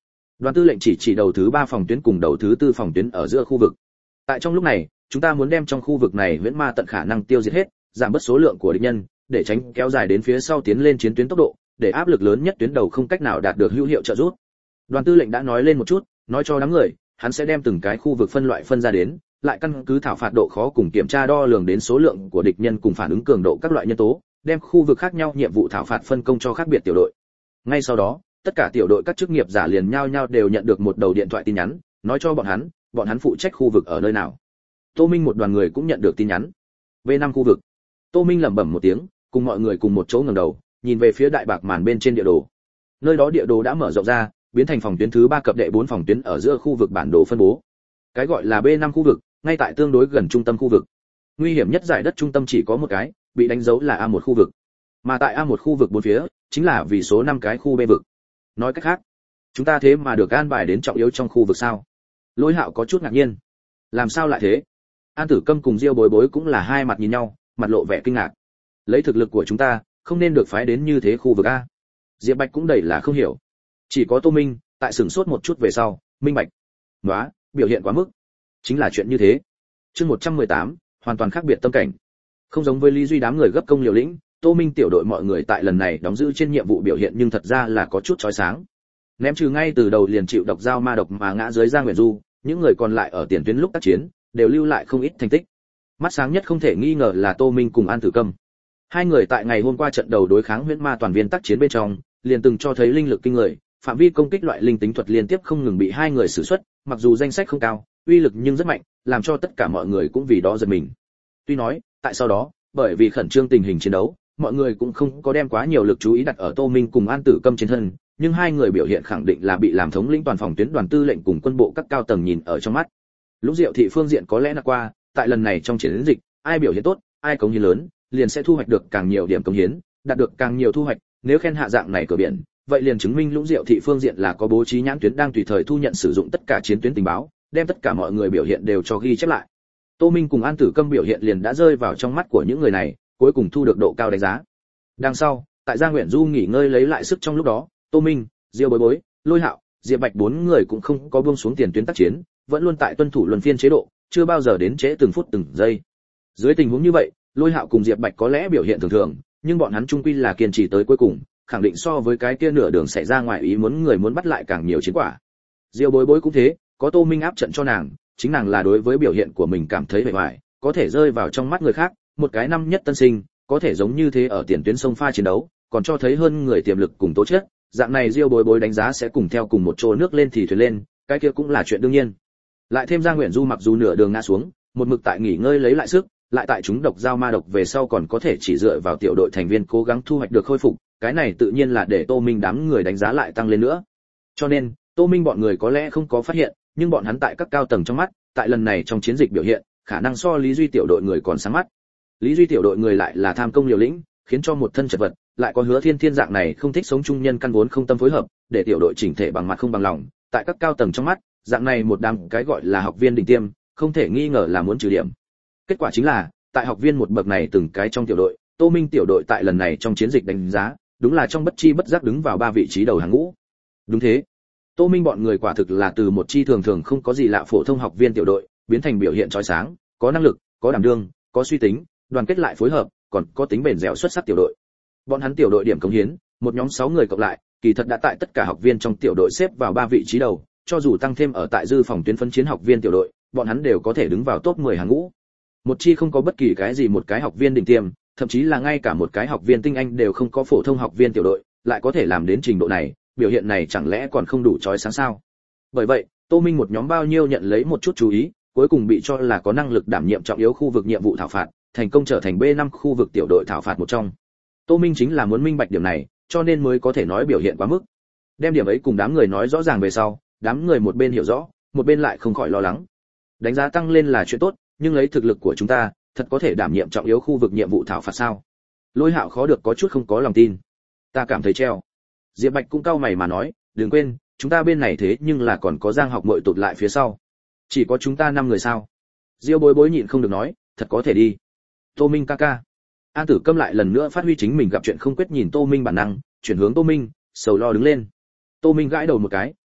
Đoàn tư lệnh chỉ chỉ đầu thứ ba phòng tuyến cùng đầu thứ tư phòng tuyến ở giữa khu vực. Tại trong lúc này, chúng ta muốn đem trong khu vực này huyễn ma tận khả năng tiêu diệt hết, giảm bớt số lượng của địch nhân, để tránh kéo dài đến phía sau tiến lên chiến tuyến tốc độ, để áp lực lớn nhất tuyến đầu không cách nào đạt được hữu hiệu trợ giúp. Đoàn tư lệnh đã nói lên một chút, nói cho đám người, hắn sẽ đem từng cái khu vực phân loại phân ra đến, lại căn cứ thảo phạt độ khó cùng kiểm tra đo lường đến số lượng của địch nhân cùng phản ứng cường độ các loại nhân tố, đem khu vực khác nhau nhiệm vụ thảo phạt phân công cho khác biệt tiểu đội. Ngay sau đó, tất cả tiểu đội các chức nghiệp giả liền nhau nhau đều nhận được một đầu điện thoại tin nhắn, nói cho bọn hắn, bọn hắn phụ trách khu vực ở nơi nào. Tô Minh một đoàn người cũng nhận được tin nhắn. B năm khu vực. Tô Minh lẩm bẩm một tiếng, cùng mọi người cùng một chỗ ngẩng đầu, nhìn về phía đại bạc màn bên trên địa đồ. Nơi đó địa đồ đã mở rộng ra, biến thành phòng tuyến thứ ba cập đệ bốn phòng tuyến ở giữa khu vực bản đồ phân bố. Cái gọi là B năm khu vực, ngay tại tương đối gần trung tâm khu vực. Nguy hiểm nhất giải đất trung tâm chỉ có một cái, bị đánh dấu là A một khu vực. Mà tại A một khu vực bốn phía, chính là vì số năm cái khu B vực. Nói cách khác, chúng ta thế mà được an bài đến trọng yếu trong khu vực sao? Lôi Hạo có chút ngạc nhiên. Làm sao lại thế? An Tử Câm cùng Diêu Bối Bối cũng là hai mặt nhìn nhau, mặt lộ vẻ kinh ngạc. Lấy thực lực của chúng ta, không nên được phái đến như thế khu vực a. Diệp Bạch cũng đầy là không hiểu. Chỉ có Tô Minh, tại sửng sốt một chút về sau, minh bạch. Nóa, biểu hiện quá mức. Chính là chuyện như thế. Chương một trăm mười tám, hoàn toàn khác biệt tâm cảnh. Không giống với Lý Duy đám người gấp công liều lĩnh, Tô Minh tiểu đội mọi người tại lần này đóng giữ trên nhiệm vụ biểu hiện nhưng thật ra là có chút chói sáng. Ném trừ ngay từ đầu liền chịu độc dao ma độc mà ngã dưới Giang Nguyện Du, những người còn lại ở tiền tuyến lúc tác chiến, đều lưu lại không ít thành tích. Mắt sáng nhất không thể nghi ngờ là Tô Minh cùng An Tử Câm. Hai người tại ngày hôm qua trận đầu đối kháng huyễn ma toàn viên tác chiến bên trong, liền từng cho thấy linh lực kinh người, phạm vi công kích loại linh tính thuật liên tiếp không ngừng bị hai người sử xuất, mặc dù danh sách không cao, uy lực nhưng rất mạnh, làm cho tất cả mọi người cũng vì đó giật mình. Tuy nói, tại sau đó, bởi vì khẩn trương tình hình chiến đấu, mọi người cũng không có đem quá nhiều lực chú ý đặt ở Tô Minh cùng An Tử Câm trên thân, nhưng hai người biểu hiện khẳng định là bị làm thống lĩnh toàn phòng tuyến đoàn tư lệnh cùng quân bộ các cao tầng nhìn ở trong mắt. Lũng Diệu thị phương diện có lẽ là qua, tại lần này trong chiến dịch, ai biểu hiện tốt, ai cống hiến lớn, liền sẽ thu hoạch được càng nhiều điểm cống hiến, đạt được càng nhiều thu hoạch, nếu khen hạ dạng này cửa biển, vậy liền chứng minh Lũng Diệu thị phương diện là có bố trí nhãn tuyến đang tùy thời thu nhận sử dụng tất cả chiến tuyến tình báo, đem tất cả mọi người biểu hiện đều cho ghi chép lại. Tô Minh cùng An Tử Câm biểu hiện liền đã rơi vào trong mắt của những người này, cuối cùng thu được độ cao đánh giá. Đằng sau, tại Giang Nguyện Du nghỉ ngơi lấy lại sức trong lúc đó, Tô Minh, Diêu Bối Bối, Lôi Hạo, Diệp Bạch bốn người cũng không có buông xuống tiền tuyến tác chiến, vẫn luôn tại tuân thủ luân phiên chế độ, chưa bao giờ đến trễ từng phút từng giây. Dưới tình huống như vậy, Lôi Hạo cùng Diệp Bạch có lẽ biểu hiện thường thường, nhưng bọn hắn chung quy là kiên trì tới cuối cùng, khẳng định so với cái kia nửa đường xảy ra ngoài ý muốn người muốn bắt lại càng nhiều chiến quả. Diêu Bối Bối cũng thế, có Tô Minh áp trận cho nàng, chính nàng là đối với biểu hiện của mình cảm thấy bề ngoài, có thể rơi vào trong mắt người khác, một cái năm nhất tân sinh, có thể giống như thế ở tiền tuyến sông pha chiến đấu, còn cho thấy hơn người tiềm lực cùng tố chất, dạng này Diêu Bối Bối đánh giá sẽ cùng theo cùng một chỗ nước lên thì thuyền lên, cái kia cũng là chuyện đương nhiên. Lại thêm Giang Nguyện Du mặc dù nửa đường ngã xuống, một mực tại nghỉ ngơi lấy lại sức, lại tại chúng độc dao ma độc về sau còn có thể chỉ dựa vào tiểu đội thành viên cố gắng thu hoạch được khôi phục, cái này tự nhiên là để Tô Minh đám người đánh giá lại tăng lên nữa. Cho nên, Tô Minh bọn người có lẽ không có phát hiện, nhưng bọn hắn tại các cao tầng trong mắt, tại lần này trong chiến dịch biểu hiện, khả năng so Lý Duy tiểu đội người còn sáng mắt. Lý Duy tiểu đội người lại là tham công liều lĩnh, khiến cho một thân chật vật, lại có Hứa Thiên Thiên dạng này không thích sống chung nhân căn vốn không tâm phối hợp, để tiểu đội chỉnh thể bằng mặt không bằng lòng, tại các cao tầng trong mắt, dạng này một đám cái gọi là học viên đỉnh tiêm, không thể nghi ngờ là muốn trừ điểm. Kết quả chính là, tại học viên một bậc này từng cái trong tiểu đội, Tô Minh tiểu đội tại lần này trong chiến dịch đánh giá, đúng là trong bất chi bất giác đứng vào ba vị trí đầu hàng ngũ. Đúng thế. Tô Minh bọn người quả thực là từ một chi thường thường không có gì lạ phổ thông học viên tiểu đội, biến thành biểu hiện chói sáng, có năng lực, có đảm đương, có suy tính, đoàn kết lại phối hợp, còn có tính bền dẻo xuất sắc tiểu đội. Bọn hắn tiểu đội điểm cống hiến, một nhóm sáu người cộng lại, kỳ thật đã tại tất cả học viên trong tiểu đội xếp vào ba vị trí đầu, cho dù tăng thêm ở tại dư phòng tuyến phân chiến học viên tiểu đội, bọn hắn đều có thể đứng vào top mười hàng ngũ. Một chi không có bất kỳ cái gì một cái học viên đỉnh tiêm, thậm chí là ngay cả một cái học viên tinh anh đều không có phổ thông học viên tiểu đội, lại có thể làm đến trình độ này, biểu hiện này chẳng lẽ còn không đủ chói sáng sao? Bởi vậy, Tô Minh một nhóm bao nhiêu nhận lấy một chút chú ý, cuối cùng bị cho là có năng lực đảm nhiệm trọng yếu khu vực nhiệm vụ thảo phạt, thành công trở thành B năm khu vực tiểu đội thảo phạt một trong. Tô Minh chính là muốn minh bạch điểm này, cho nên mới có thể nói biểu hiện quá mức. Đem điểm ấy cùng đám người nói rõ ràng về sau, đám người một bên hiểu rõ, một bên lại không khỏi lo lắng. Đánh giá tăng lên là chuyện tốt, nhưng lấy thực lực của chúng ta, thật có thể đảm nhiệm trọng yếu khu vực nhiệm vụ thảo phạt sao? Lôi Hạo khó được có chút không có lòng tin. Ta cảm thấy treo. Diệp Bạch cũng cau mày mà nói, đừng quên, chúng ta bên này thế nhưng là còn có Giang Học Muội tụt lại phía sau. Chỉ có chúng ta năm người sao? Diêu Bối Bối nhịn không được nói, thật có thể đi. Tô Minh ca ca. An Tử Câm lại lần nữa phát huy chính mình gặp chuyện không quyết nhìn Tô Minh bản năng, chuyển hướng Tô Minh, sầu lo đứng lên. Tô Minh gãi đầu một cái,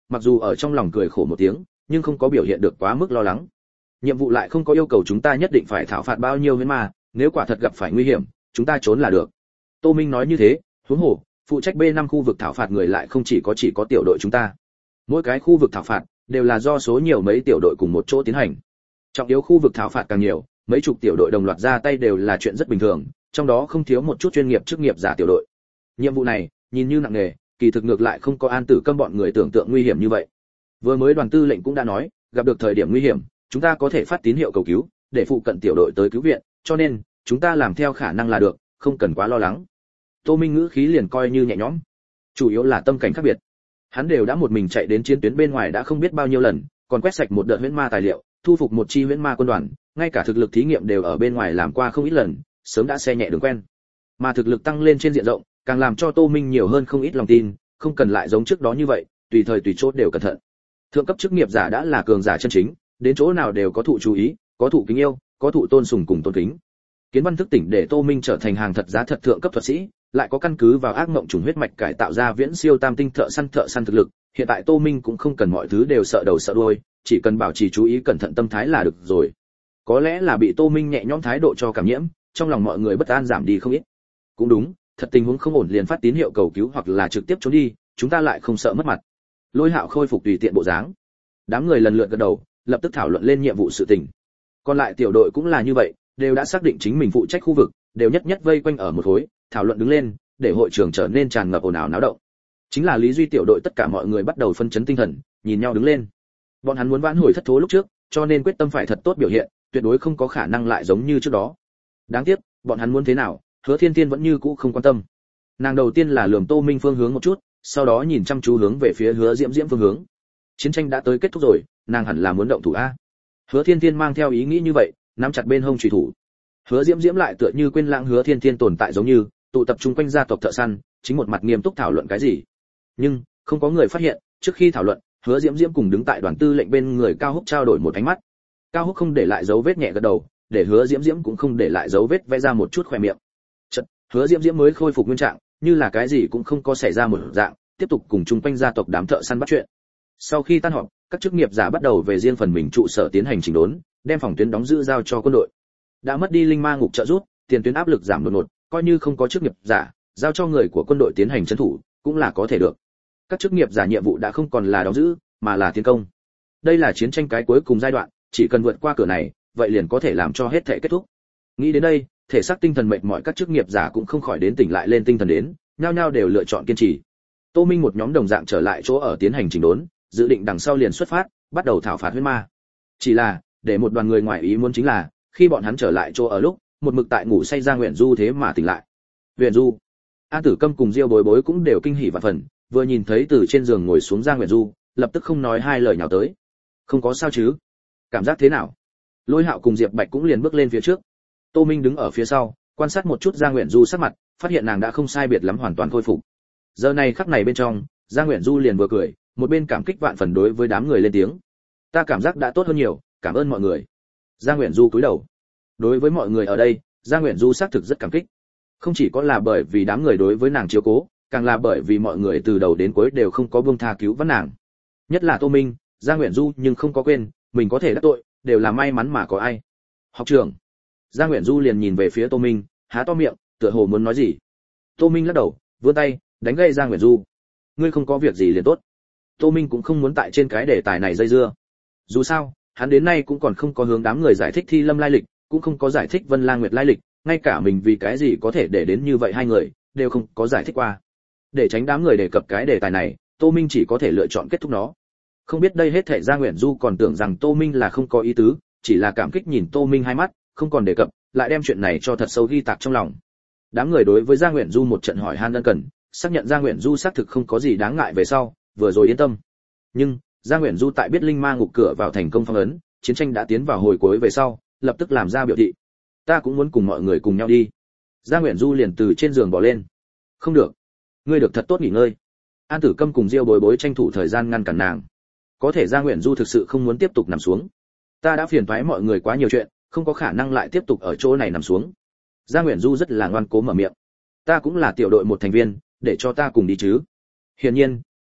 mặc dù ở trong lòng cười khổ một tiếng, nhưng không có biểu hiện được quá mức lo lắng. Nhiệm vụ lại không có yêu cầu chúng ta nhất định phải thảo phạt bao nhiêu huyễn ma, nếu quả thật gặp phải nguy hiểm, chúng ta trốn là được. Tô Minh nói như thế, huống hồ, phụ trách B năm khu vực thảo phạt người lại không chỉ có chỉ có tiểu đội chúng ta. Mỗi cái khu vực thảo phạt đều là do số nhiều mấy tiểu đội cùng một chỗ tiến hành. Trọng yếu khu vực thảo phạt càng nhiều, mấy chục tiểu đội đồng loạt ra tay đều là chuyện rất bình thường, trong đó không thiếu một chút chuyên nghiệp chức nghiệp giả tiểu đội. Nhiệm vụ này, nhìn như nặng nề, kỳ thực ngược lại không có An Tử Câm bọn người tưởng tượng nguy hiểm như vậy. Vừa mới đoàn tư lệnh cũng đã nói, gặp được thời điểm nguy hiểm, chúng ta có thể phát tín hiệu cầu cứu, để phụ cận tiểu đội tới cứu viện, cho nên chúng ta làm theo khả năng là được, không cần quá lo lắng. Tô Minh ngữ khí liền coi như nhẹ nhõm. Chủ yếu là tâm cảnh khác biệt. Hắn đều đã một mình chạy đến chiến tuyến bên ngoài đã không biết bao nhiêu lần, còn quét sạch một đợt huyễn ma tài liệu, thu phục một chi huyễn ma quân đoàn, ngay cả thực lực thí nghiệm đều ở bên ngoài làm qua không ít lần, sớm đã xe nhẹ đường quen. Mà thực lực tăng lên trên diện rộng, càng làm cho Tô Minh nhiều hơn không ít lòng tin, không cần lại giống trước đó như vậy, tùy thời tùy chốt đều cẩn thận. Thượng cấp chức nghiệp giả đã là cường giả chân chính, đến chỗ nào đều có thụ chú ý, có thụ kính yêu, có thụ tôn sùng cùng tôn kính. Kiến Văn thức tỉnh để Tô Minh trở thành hàng thật giá thật thượng cấp thuật sĩ, lại có căn cứ vào ác mộng trùng huyết mạch cải tạo ra viễn siêu tam tinh thợ săn thợ săn thực lực, hiện tại Tô Minh cũng không cần mọi thứ đều sợ đầu sợ đuôi, chỉ cần bảo trì chú ý cẩn thận tâm thái là được rồi. Có lẽ là bị Tô Minh nhẹ nhõm thái độ cho cảm nhiễm, trong lòng mọi người bất an giảm đi không ít. Cũng đúng, thật tình huống không ổn liền phát tín hiệu cầu cứu hoặc là trực tiếp trốn đi, chúng ta lại không sợ mất mặt. Lôi Hạo khôi phục tùy tiện bộ dáng. Đám người lần lượt gật đầu, lập tức thảo luận lên nhiệm vụ sự tình. Còn lại tiểu đội cũng là như vậy, đều đã xác định chính mình phụ trách khu vực, đều nhất nhất vây quanh ở một khối, thảo luận đứng lên, để hội trường trở nên tràn ngập ồn ào náo động. Chính là Lý Duy tiểu đội tất cả mọi người bắt đầu phân chấn tinh thần, nhìn nhau đứng lên. Bọn hắn muốn vãn hồi thất thố lúc trước, cho nên quyết tâm phải thật tốt biểu hiện, tuyệt đối không có khả năng lại giống như trước đó. Đáng tiếc, bọn hắn muốn thế nào, Hứa Thiên Tiên vẫn như cũ không quan tâm. Nàng đầu tiên là lườm Tô Minh phương hướng một chút, sau đó nhìn chăm chú hướng về phía Hứa Diễm Diễm phương hướng. Chiến tranh đã tới kết thúc rồi, nàng hẳn là muốn động thủ a. Hứa Thiên Tiên mang theo ý nghĩ như vậy, nắm chặt bên hông chủy thủ. Hứa Diễm Diễm lại tựa như quên lãng Hứa Thiên Tiên tồn tại giống như, tụ tập trung quanh gia tộc thợ săn, chính một mặt nghiêm túc thảo luận cái gì. Nhưng, không có người phát hiện, trước khi thảo luận, Hứa Diễm Diễm cùng đứng tại đoàn tư lệnh bên người Cao Húc trao đổi một ánh mắt. Cao Húc không để lại dấu vết nhẹ gật đầu, để Hứa Diễm Diễm cũng không để lại dấu vết vẽ ra một chút khóe miệng. Chợt, Hứa Diễm Diễm mới khôi phục nguyên trạng, như là cái gì cũng không có xảy ra một dạng, tiếp tục cùng chung quanh gia tộc đám thợ săn bắt chuyện. Sau khi tan họp, các chức nghiệp giả bắt đầu về riêng phần mình trụ sở tiến hành chỉnh đốn, đem phòng tuyến đóng giữ giao cho quân đội. Đã mất đi linh ma ngục trợ giúp, tiền tuyến áp lực giảm đột ngột, coi như không có chức nghiệp giả, giao cho người của quân đội tiến hành trấn thủ, cũng là có thể được. Các chức nghiệp giả nhiệm vụ đã không còn là đóng giữ, mà là tiến công. Đây là chiến tranh cái cuối cùng giai đoạn, chỉ cần vượt qua cửa này, vậy liền có thể làm cho hết thể kết thúc. Nghĩ đến đây, thể xác tinh thần mệt mỏi các chức nghiệp giả cũng không khỏi đến tỉnh lại lên tinh thần đến, nhao nhao đều lựa chọn kiên trì. Tô Minh một nhóm đồng dạng trở lại chỗ ở tiến hành chỉnh đốn, dự định đằng sau liền xuất phát, bắt đầu thảo phạt huyễn ma. Chỉ là, để một đoàn người ngoài ý muốn chính là, khi bọn hắn trở lại chỗ ở lúc, một mực tại ngủ say Giang Uyển Du thế mà tỉnh lại. Uyển Du, An Tử Câm cùng Diêu Bối Bối cũng đều kinh hỉ vạn phần, vừa nhìn thấy từ trên giường ngồi xuống Giang Uyển Du, lập tức không nói hai lời nhào tới. Không có sao chứ? Cảm giác thế nào? Lôi Hạo cùng Diệp Bạch cũng liền bước lên phía trước. Tô Minh đứng ở phía sau, quan sát một chút Giang Uyển Du sắc mặt, phát hiện nàng đã không sai biệt lắm hoàn toàn khôi phục. Giờ này khắc này bên trong, Giang Uyển Du liền vừa cười, một bên cảm kích vạn phần đối với đám người lên tiếng. Ta cảm giác đã tốt hơn nhiều, cảm ơn mọi người. Giang Uyển Du cúi đầu. Đối với mọi người ở đây, Giang Uyển Du xác thực rất cảm kích. Không chỉ có là bởi vì đám người đối với nàng chiếu cố, càng là bởi vì mọi người từ đầu đến cuối đều không có buông tha cứu vãn nàng. Nhất là Tô Minh, Giang Uyển Du nhưng không có quên, mình có thể đắc tội, đều là may mắn mà có ai. Học trưởng. Giang Uyển Du liền nhìn về phía Tô Minh, há to miệng, tựa hồ muốn nói gì. Tô Minh lắc đầu, vươn tay, đánh gây Giang Uyển Du. Ngươi không có việc gì liền tốt. Tô Minh cũng không muốn tại trên cái đề tài này dây dưa. Dù sao, hắn đến nay cũng còn không có hướng đám người giải thích Thi Lâm lai lịch, cũng không có giải thích Vân Lang Nguyệt lai lịch, ngay cả mình vì cái gì có thể để đến như vậy hai người, đều không có giải thích qua. Để tránh đám người đề cập cái đề tài này, Tô Minh chỉ có thể lựa chọn kết thúc nó. Không biết đây hết thảy Giang Uyển Du còn tưởng rằng Tô Minh là không có ý tứ, chỉ là cảm kích nhìn Tô Minh hai mắt, không còn đề cập, lại đem chuyện này cho thật sâu ghi tạc trong lòng. Đám người đối với Giang Uyển Du một trận hỏi han ân cần, xác nhận Giang Uyển Du xác thực không có gì đáng ngại về sau, vừa rồi yên tâm. Nhưng, Giang Uyển Du tại biết linh ma ngục cửa vào thành công phong ấn, chiến tranh đã tiến vào hồi cuối về sau, lập tức làm ra biểu thị. Ta cũng muốn cùng mọi người cùng nhau đi. Giang Uyển Du liền từ trên giường bò lên. Không được, ngươi được thật tốt nghỉ ngơi. An Tử Câm cùng Diêu Bối Bối tranh thủ thời gian ngăn cản nàng. Có thể Giang Uyển Du thực sự không muốn tiếp tục nằm xuống. Ta đã phiền toái mọi người quá nhiều chuyện, không có khả năng lại tiếp tục ở chỗ này nằm xuống. Giang Uyển Du rất là ngoan cố mở miệng. Ta cũng là tiểu đội một thành viên, để cho ta cùng đi chứ. Hiển nhiên,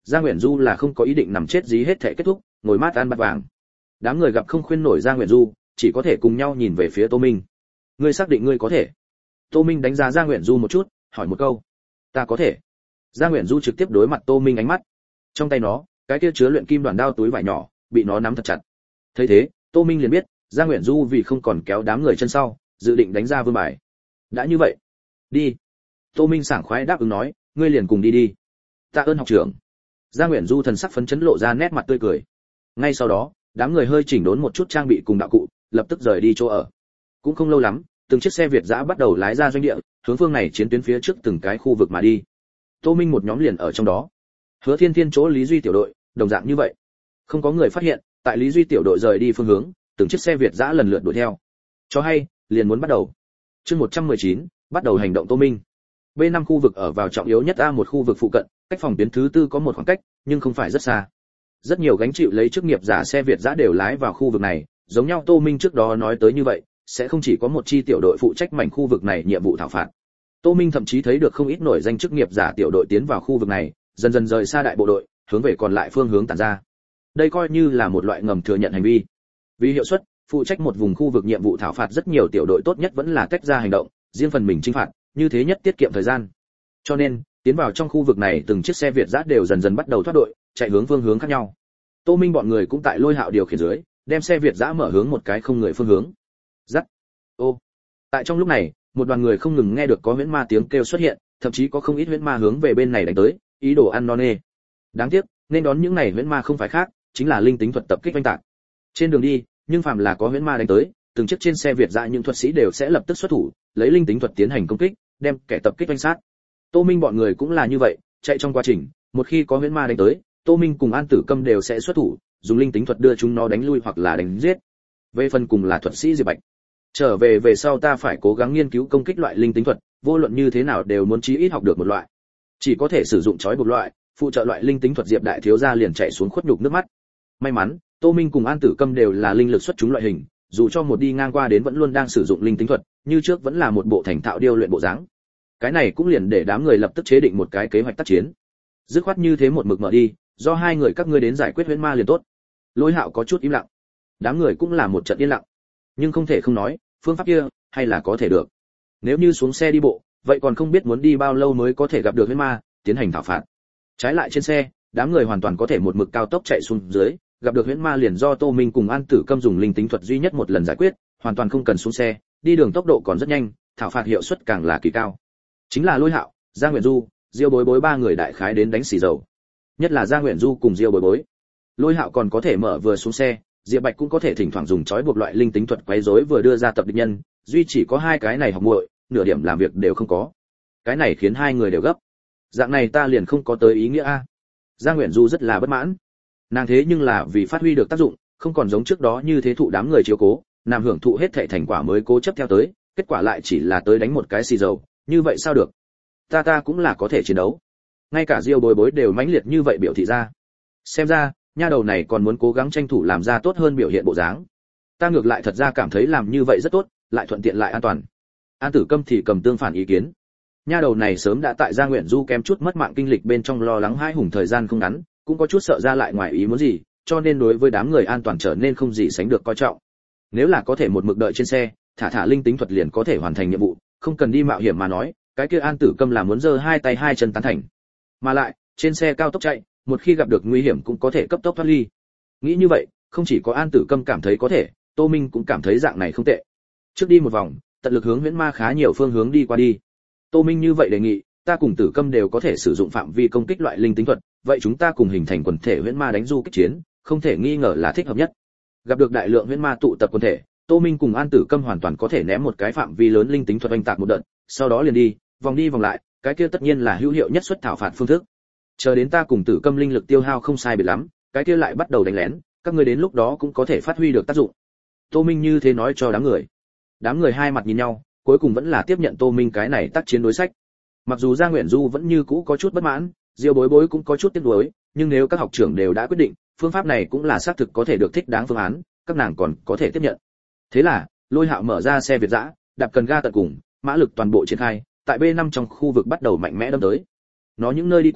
Gia Nguyễn Du là không có ý định nằm chết dí hết thể kết thúc, ngồi mát ăn bát vàng. Đám người gặp không khuyên nổi Gia Nguyễn Du, chỉ có thể cùng nhau nhìn về phía Tô Minh. Ngươi xác định ngươi có thể? Tô Minh đánh giá Gia Nguyễn Du một chút, hỏi một câu. Ta có thể. Gia Nguyễn Du trực tiếp đối mặt Tô Minh ánh mắt. Trong tay nó, cái kia chứa luyện kim đoàn đao túi vải nhỏ, bị nó nắm thật chặt. Thấy thế, Tô Minh liền biết, Gia Nguyễn Du vì không còn kéo đám người chân sau, dự định đánh ra vương bài. Đã như vậy, đi. Tô Minh sảng khoái đáp ứng nói, ngươi liền cùng đi đi. Tạ ơn học trưởng. Gia Nguyễn Du thần sắc phấn chấn lộ ra nét mặt tươi cười. Ngay sau đó, đám người hơi chỉnh đốn một chút trang bị cùng đạo cụ, lập tức rời đi chỗ ở. Cũng không lâu lắm, từng chiếc xe Việt dã bắt đầu lái ra doanh địa, hướng phương này chiến tuyến phía trước từng cái khu vực mà đi. Tô Minh một nhóm liền ở trong đó. Hứa Thiên Thiên chỗ Lý Duy tiểu đội, đồng dạng như vậy. Không có người phát hiện, tại Lý Duy tiểu đội rời đi phương hướng, từng chiếc xe Việt dã lần lượt đuổi theo. Cho hay, liền muốn bắt đầu. Chương một trăm mười chín, bắt đầu hành động Tô Minh. B năm khu vực ở vào trọng yếu nhất A một khu vực phụ cận, cách phòng tuyến thứ tư có một khoảng cách, nhưng không phải rất xa. Rất nhiều gánh chịu lấy chức nghiệp giả xe Việt dã đều lái vào khu vực này, giống nhau Tô Minh trước đó nói tới như vậy, sẽ không chỉ có một chi tiểu đội phụ trách mảnh khu vực này nhiệm vụ thảo phạt. Tô Minh thậm chí thấy được không ít nổi danh chức nghiệp giả tiểu đội tiến vào khu vực này, dần dần rời xa đại bộ đội, hướng về còn lại phương hướng tản ra. Đây coi như là một loại ngầm thừa nhận hành vi. Vì hiệu suất, phụ trách một vùng khu vực nhiệm vụ thảo phạt rất nhiều tiểu đội tốt nhất vẫn là tách ra hành động, riêng phần mình chinh phạt, như thế nhất tiết kiệm thời gian. Cho nên, tiến vào trong khu vực này từng chiếc xe Việt dã đều dần dần bắt đầu thoát đội, chạy hướng phương hướng khác nhau. Tô Minh bọn người cũng tại Lôi Hạo điều khiển dưới, đem xe Việt dã mở hướng một cái không người phương hướng. Dắt. Ô. Tại trong lúc này, một đoàn người không ngừng nghe được có huyễn ma tiếng kêu xuất hiện, thậm chí có không ít huyễn ma hướng về bên này đánh tới, ý đồ ăn non nê. Đáng tiếc, nên đón những này huyễn ma không phải khác, chính là linh tính thuật tập kích oanh tạc. Trên đường đi, nhưng phàm là có huyễn ma đánh tới, từng chiếc trên xe Việt dã những thuật sĩ đều sẽ lập tức xuất thủ, lấy linh tính thuật tiến hành công kích, đem kẻ tập kích oanh sát. Tô Minh bọn người cũng là như vậy, chạy trong quá trình, một khi có huyễn ma đánh tới, Tô Minh cùng An Tử Câm đều sẽ xuất thủ, dùng linh tính thuật đưa chúng nó đánh lui hoặc là đánh giết. Về phần cùng là thuật sĩ Diệp Bạch. Trở về về sau ta phải cố gắng nghiên cứu công kích loại linh tính thuật, vô luận như thế nào đều muốn chí ít học được một loại. Chỉ có thể sử dụng chói buộc loại, phụ trợ loại linh tính thuật Diệp đại thiếu gia liền chạy xuống khuất nhục nước mắt. May mắn, Tô Minh cùng An Tử Câm đều là linh lực xuất chúng loại hình, dù cho một đi ngang qua đến vẫn luôn đang sử dụng linh tính thuật, như trước vẫn là một bộ thành thạo điêu luyện bộ dáng. Cái này cũng liền để đám người lập tức chế định một cái kế hoạch tác chiến. Dứt khoát như thế một mực mở đi, do hai người các ngươi đến giải quyết huyễn ma liền tốt. Lôi Hạo có chút im lặng. Đám người cũng là một trận yên lặng. Nhưng không thể không nói, phương pháp kia hay là có thể được. Nếu như xuống xe đi bộ, vậy còn không biết muốn đi bao lâu mới có thể gặp được huyễn ma, tiến hành thảo phạt. Trái lại trên xe, đám người hoàn toàn có thể một mực cao tốc chạy xuống dưới, gặp được huyễn ma liền do Tô Minh cùng An Tử Câm dùng linh tính thuật duy nhất một lần giải quyết, hoàn toàn không cần xuống xe, đi đường tốc độ còn rất nhanh, thảo phạt hiệu suất càng là kỳ cao. Chính là Lôi Hạo, Gia Nguyễn Du, Diêu Bối Bối ba người đại khái đến đánh xì dầu. Nhất là Gia Nguyễn Du cùng Diêu Bối Bối. Lôi Hạo còn có thể mở vừa xuống xe, Diệp Bạch cũng có thể thỉnh thoảng dùng chói buộc loại linh tính thuật quấy rối vừa đưa ra tập địch nhân, duy chỉ có hai cái này học muội, nửa điểm làm việc đều không có. Cái này khiến hai người đều gấp. Dạng này ta liền không có tới ý nghĩa a. Gia Nguyễn Du rất là bất mãn. Nàng thế nhưng là vì phát huy được tác dụng, không còn giống trước đó như thế thụ đám người chiếu cố, nàng hưởng thụ hết thảy thành quả mới cố chấp theo tới, kết quả lại chỉ là tới đánh một cái xì dầu, như vậy sao được? Ta ta cũng là có thể chiến đấu. Ngay cả Diêu Bối Bối đều mãnh liệt như vậy biểu thị ra. Xem ra, nha đầu này còn muốn cố gắng tranh thủ làm ra tốt hơn biểu hiện bộ dáng. Ta ngược lại thật ra cảm thấy làm như vậy rất tốt, lại thuận tiện lại an toàn. An Tử Câm thì cầm tương phản ý kiến. Nha đầu này sớm đã tại Gia Nguyễn Du kém chút mất mạng kinh lịch bên trong lo lắng hai hùng thời gian không ngắn, cũng có chút sợ ra lại ngoài ý muốn gì, cho nên đối với đám người an toàn trở nên không gì sánh được coi trọng. Nếu là có thể một mực đợi trên xe, thả thả linh tính thuật liền có thể hoàn thành nhiệm vụ, không cần đi mạo hiểm mà nói, cái kia An Tử Câm là muốn giơ hai tay hai chân tán thành. Mà lại, trên xe cao tốc chạy, một khi gặp được nguy hiểm cũng có thể cấp tốc thoát ly. Nghĩ như vậy, không chỉ có An Tử Câm cảm thấy có thể, Tô Minh cũng cảm thấy dạng này không tệ. Trước đi một vòng, tận lực hướng huyễn ma khá nhiều phương hướng đi qua đi. Tô Minh như vậy đề nghị, ta cùng Tử Câm đều có thể sử dụng phạm vi công kích loại linh tính thuật, vậy chúng ta cùng hình thành quần thể huyễn ma đánh du kích chiến, không thể nghi ngờ là thích hợp nhất. Gặp được đại lượng huyễn ma tụ tập quần thể, Tô Minh cùng An Tử Câm hoàn toàn có thể ném một cái phạm vi lớn linh tính thuật oanh tạc một đợt, sau đó liền đi, vòng đi vòng lại, cái kia tất nhiên là hữu hiệu nhất xuất thảo phạt phương thức. Chờ đến ta cùng Tử Câm linh lực tiêu hao không sai biệt lắm, cái kia lại bắt đầu đánh lén, các ngươi đến lúc đó cũng có thể phát huy được tác dụng. Tô Minh như thế nói cho đám người. Đám người hai mặt nhìn nhau, cuối cùng vẫn là tiếp nhận Tô Minh cái này tác chiến đối sách. Mặc dù Gia Nguyễn Du vẫn như cũ có chút bất mãn, Diêu Bối Bối cũng có chút tiếc nuối, nhưng nếu các học trưởng đều đã quyết định, phương pháp này cũng là xác thực có thể được thích đáng phương án, các nàng còn có thể tiếp nhận. Thế là, Lôi Hạo mở ra xe Việt dã, đạp cần ga tận cùng, mã lực toàn bộ triển khai, tại B năm trong khu vực bắt đầu mạnh mẽ đâm tới. Nó những nơi đi qua,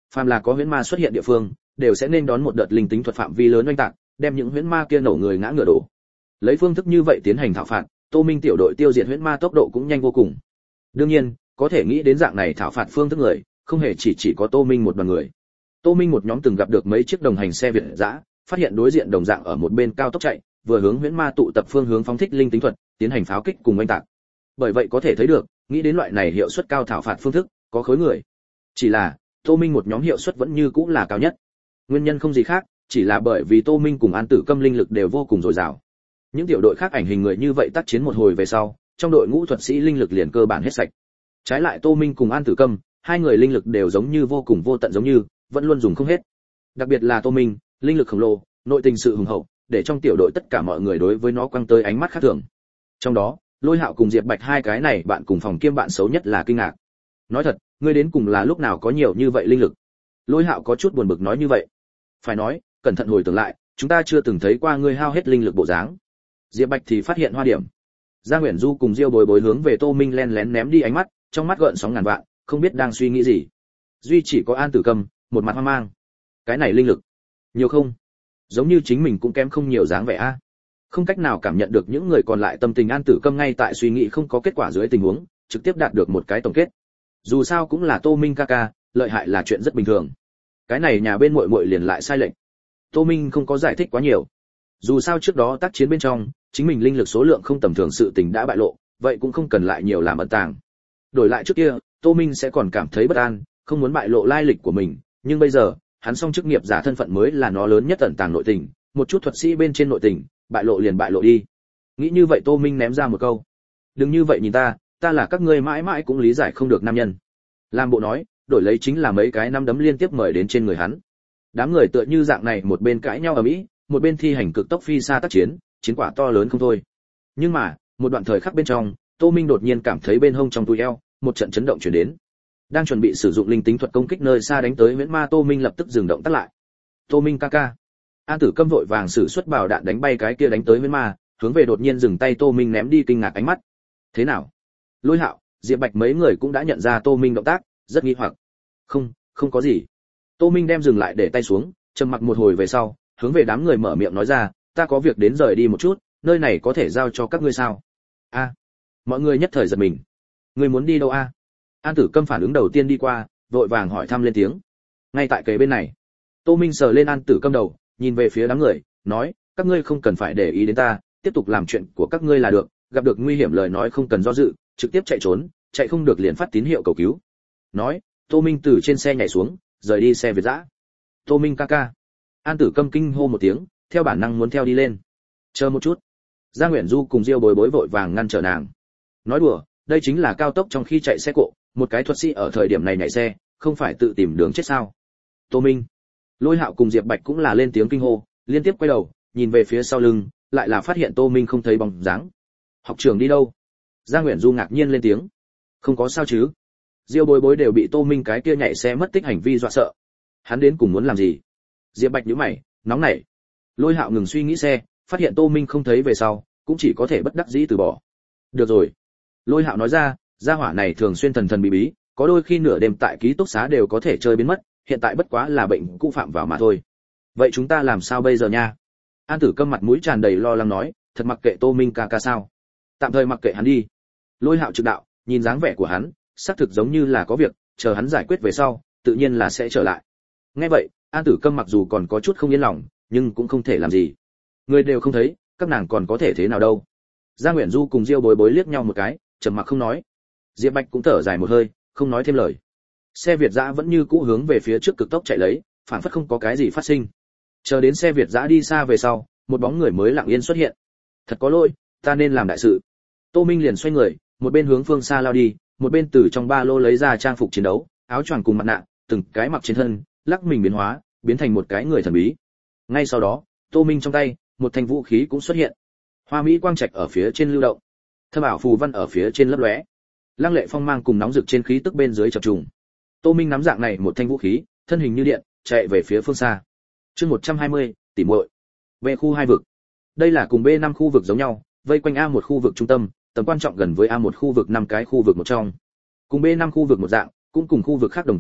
phàm là có huyễn ma xuất hiện địa phương, đều sẽ nên đón một đợt linh tính thuật phạm vi lớn oanh tạc, đem những huyễn ma kia nổ người ngã ngựa đổ. Lấy phương thức như vậy tiến hành thảo phạt, Tô Minh tiểu đội tiêu diệt huyễn ma tốc độ cũng nhanh vô cùng. Đương nhiên, có thể nghĩ đến dạng này thảo phạt phương thức người, không hề chỉ chỉ có Tô Minh một đoàn người. Tô Minh một nhóm từng gặp được mấy chiếc đồng hành xe Việt dã, phát hiện đối diện đồng dạng ở một bên cao tốc chạy, vừa hướng huyễn ma tụ tập phương hướng phóng thích linh tính thuật, tiến hành pháo kích cùng oanh tạc. Bởi vậy có thể thấy được, nghĩ đến loại này hiệu suất cao thảo phạt phương thức, có khối người. Chỉ là, Tô Minh một nhóm hiệu suất vẫn như cũ là cao nhất. Nguyên nhân không gì khác, chỉ là bởi vì Tô Minh cùng An Tử Câm linh lực đều vô cùng dồi dào. Những tiểu đội khác ảnh hình người như vậy tác chiến một hồi về sau, trong đội ngũ thuật sĩ linh lực liền cơ bản hết sạch. Trái lại Tô Minh cùng An Tử Câm, hai người linh lực đều giống như vô cùng vô tận giống như, vẫn luôn dùng không hết. Đặc biệt là Tô Minh, linh lực khổng lồ, nội tình sự hùng hậu, để trong tiểu đội tất cả mọi người đối với nó quăng tới ánh mắt khác thường. Trong đó, Lôi Hạo cùng Diệp Bạch hai cái này bạn cùng phòng kiêm bạn xấu nhất là kinh ngạc. Nói thật, ngươi đến cùng là lúc nào có nhiều như vậy linh lực? Lôi Hạo có chút buồn bực nói như vậy. Phải nói, cẩn thận hồi tưởng lại, chúng ta chưa từng thấy qua ngươi hao hết linh lực bộ dáng. Diệp Bạch thì phát hiện hoa điểm. Gia Nguyễn Du cùng Diêu Bối Bối hướng về Tô Minh lén lén ném đi ánh mắt, trong mắt gợn sóng ngàn vạn, không biết đang suy nghĩ gì. Duy chỉ có An Tử Câm, một mặt hoang mang. Cái này linh lực, nhiều không? Giống như chính mình cũng kém không nhiều dáng vẻ a. Không cách nào cảm nhận được những người còn lại tâm tình. An Tử Câm ngay tại suy nghĩ không có kết quả dưới tình huống, trực tiếp đạt được một cái tổng kết. Dù sao cũng là Tô Minh ca ca, lợi hại là chuyện rất bình thường. Cái này nhà bên muội muội liền lại sai lệch. Tô Minh không có giải thích quá nhiều. Dù sao trước đó tác chiến bên trong, chính mình linh lực số lượng không tầm thường sự tình đã bại lộ, vậy cũng không cần lại nhiều làm ẩn tàng. Đổi lại trước kia, Tô Minh sẽ còn cảm thấy bất an, không muốn bại lộ lai lịch của mình, nhưng bây giờ, hắn song chức nghiệp giả thân phận mới là nó lớn nhất ẩn tàng nội tình, một chút thuật sĩ bên trên nội tình, bại lộ liền bại lộ đi. Nghĩ như vậy Tô Minh ném ra một câu: "Đừng như vậy nhìn ta, ta là các ngươi mãi mãi cũng lý giải không được nam nhân." Làm bộ nói, đổi lấy chính là mấy cái năm đấm liên tiếp mời đến trên người hắn. Đám người tựa như dạng này một bên cãi nhau ầm ĩ, một bên thi hành cực tốc phi xa tác chiến, chiến quả to lớn không thôi. Nhưng mà, một đoạn thời khắc bên trong, Tô Minh đột nhiên cảm thấy bên hông trong túi eo, một trận chấn động truyền đến. Đang chuẩn bị sử dụng linh tính thuật công kích nơi xa đánh tới huyễn ma, Tô Minh lập tức dừng động tác lại. "Tô Minh ca ca." An Tử Câm vội vàng sử xuất bảo đạn đánh bay cái kia đánh tới huyễn ma, hướng về đột nhiên dừng tay Tô Minh ném đi kinh ngạc ánh mắt. "Thế nào?" Lôi Hạo, Diệp Bạch mấy người cũng đã nhận ra Tô Minh động tác, rất nghi hoặc. "Không, không có gì." Tô Minh đem dừng lại để tay xuống, trầm mặc một hồi về sau, hướng về đám người mở miệng nói ra, "Ta có việc đến rời đi một chút, nơi này có thể giao cho các ngươi sao?" "A." Mọi người nhất thời giật mình. "Ngươi muốn đi đâu a?" An Tử Câm phản ứng đầu tiên đi qua, vội vàng hỏi thăm lên tiếng. Ngay tại kế bên này, Tô Minh sờ lên An Tử Câm đầu, nhìn về phía đám người, nói, "Các ngươi không cần phải để ý đến ta, tiếp tục làm chuyện của các ngươi là được, gặp được nguy hiểm lời nói không cần do dự, trực tiếp chạy trốn, chạy không được liền phát tín hiệu cầu cứu." Nói, Tô Minh từ trên xe nhảy xuống, rời đi xe Việt dã. "Tô Minh ca ca." An Tử Câm kinh hô một tiếng, theo bản năng muốn theo đi lên. "Chờ một chút." Gia Nguyễn Du cùng Diêu Bối Bối vội vàng ngăn trở nàng. "Nói đùa, đây chính là cao tốc trong khi chạy xe cộ, một cái thuật sĩ ở thời điểm này nhảy xe, không phải tự tìm đường chết sao?" "Tô Minh." Lôi Hạo cùng Diệp Bạch cũng là lên tiếng kinh hô, liên tiếp quay đầu, nhìn về phía sau lưng, lại là phát hiện Tô Minh không thấy bóng dáng. "Học trưởng đi đâu?" Gia Nguyễn Du ngạc nhiên lên tiếng. "Không có sao chứ?" Diêu Bối Bối đều bị Tô Minh cái kia nhảy xe mất tích hành vi dọa sợ. "Hắn đến cùng muốn làm gì?" Diệp Bạch nhíu mày, nóng nảy. Lôi Hạo ngừng suy nghĩ xe, phát hiện Tô Minh không thấy về sau, cũng chỉ có thể bất đắc dĩ từ bỏ. "Được rồi." Lôi Hạo nói ra, gia hỏa này thường xuyên thần thần bí bí, có đôi khi nửa đêm tại ký túc xá đều có thể chơi biến mất, hiện tại bất quá là bệnh cũ phạm vào mà thôi. "Vậy chúng ta làm sao bây giờ nha?" An Tử Câm mặt mũi tràn đầy lo lắng nói, "Thật mặc kệ Tô Minh ca ca sao?" "Tạm thời mặc kệ hắn đi." Lôi Hạo trực đạo, nhìn dáng vẻ của hắn, xác thực giống như là có việc, chờ hắn giải quyết về sau, tự nhiên là sẽ trở lại. Nghe vậy, An Tử Câm mặc dù còn có chút không yên lòng, nhưng cũng không thể làm gì. Người đều không thấy, các nàng còn có thể thế nào đâu. Gia Nguyễn Du cùng Diêu Bối Bối liếc nhau một cái, trầm mặc không nói. Diệp Bạch cũng thở dài một hơi, không nói thêm lời. Xe Việt dã vẫn như cũ hướng về phía trước cực tốc chạy lấy, phản phất không có cái gì phát sinh. Chờ đến xe Việt dã đi xa về sau, một bóng người mới lặng yên xuất hiện. "Thật có lỗi, ta nên làm đại sự." Tô Minh liền xoay người, một bên hướng phương xa lao đi, một bên từ trong ba lô lấy ra trang phục chiến đấu, áo choàng cùng mặt nạ, từng cái mặc trên thân, lắc mình biến hóa, biến thành một cái người thần bí. Ngay sau đó, Tô Minh trong tay, một thanh vũ khí cũng xuất hiện. Hoa mỹ quang trạch ở phía trên lưu động, thâm ảo phù văn ở phía trên lấp lóe, lăng lệ phong mang cùng nóng rực trên khí tức bên dưới chập trùng. Tô Minh nắm dạng này một thanh vũ khí, thân hình như điện, chạy về phía phương xa. Chương một trăm hai mươi, tỉ muội. Về khu hai vực. Đây là cùng B năm khu vực giống nhau, vây quanh A một khu vực trung tâm, tầm quan trọng gần với A một khu vực năm cái khu vực một trong. Cùng B năm khu vực một dạng, cũng cùng khu vực khác đồng dạng,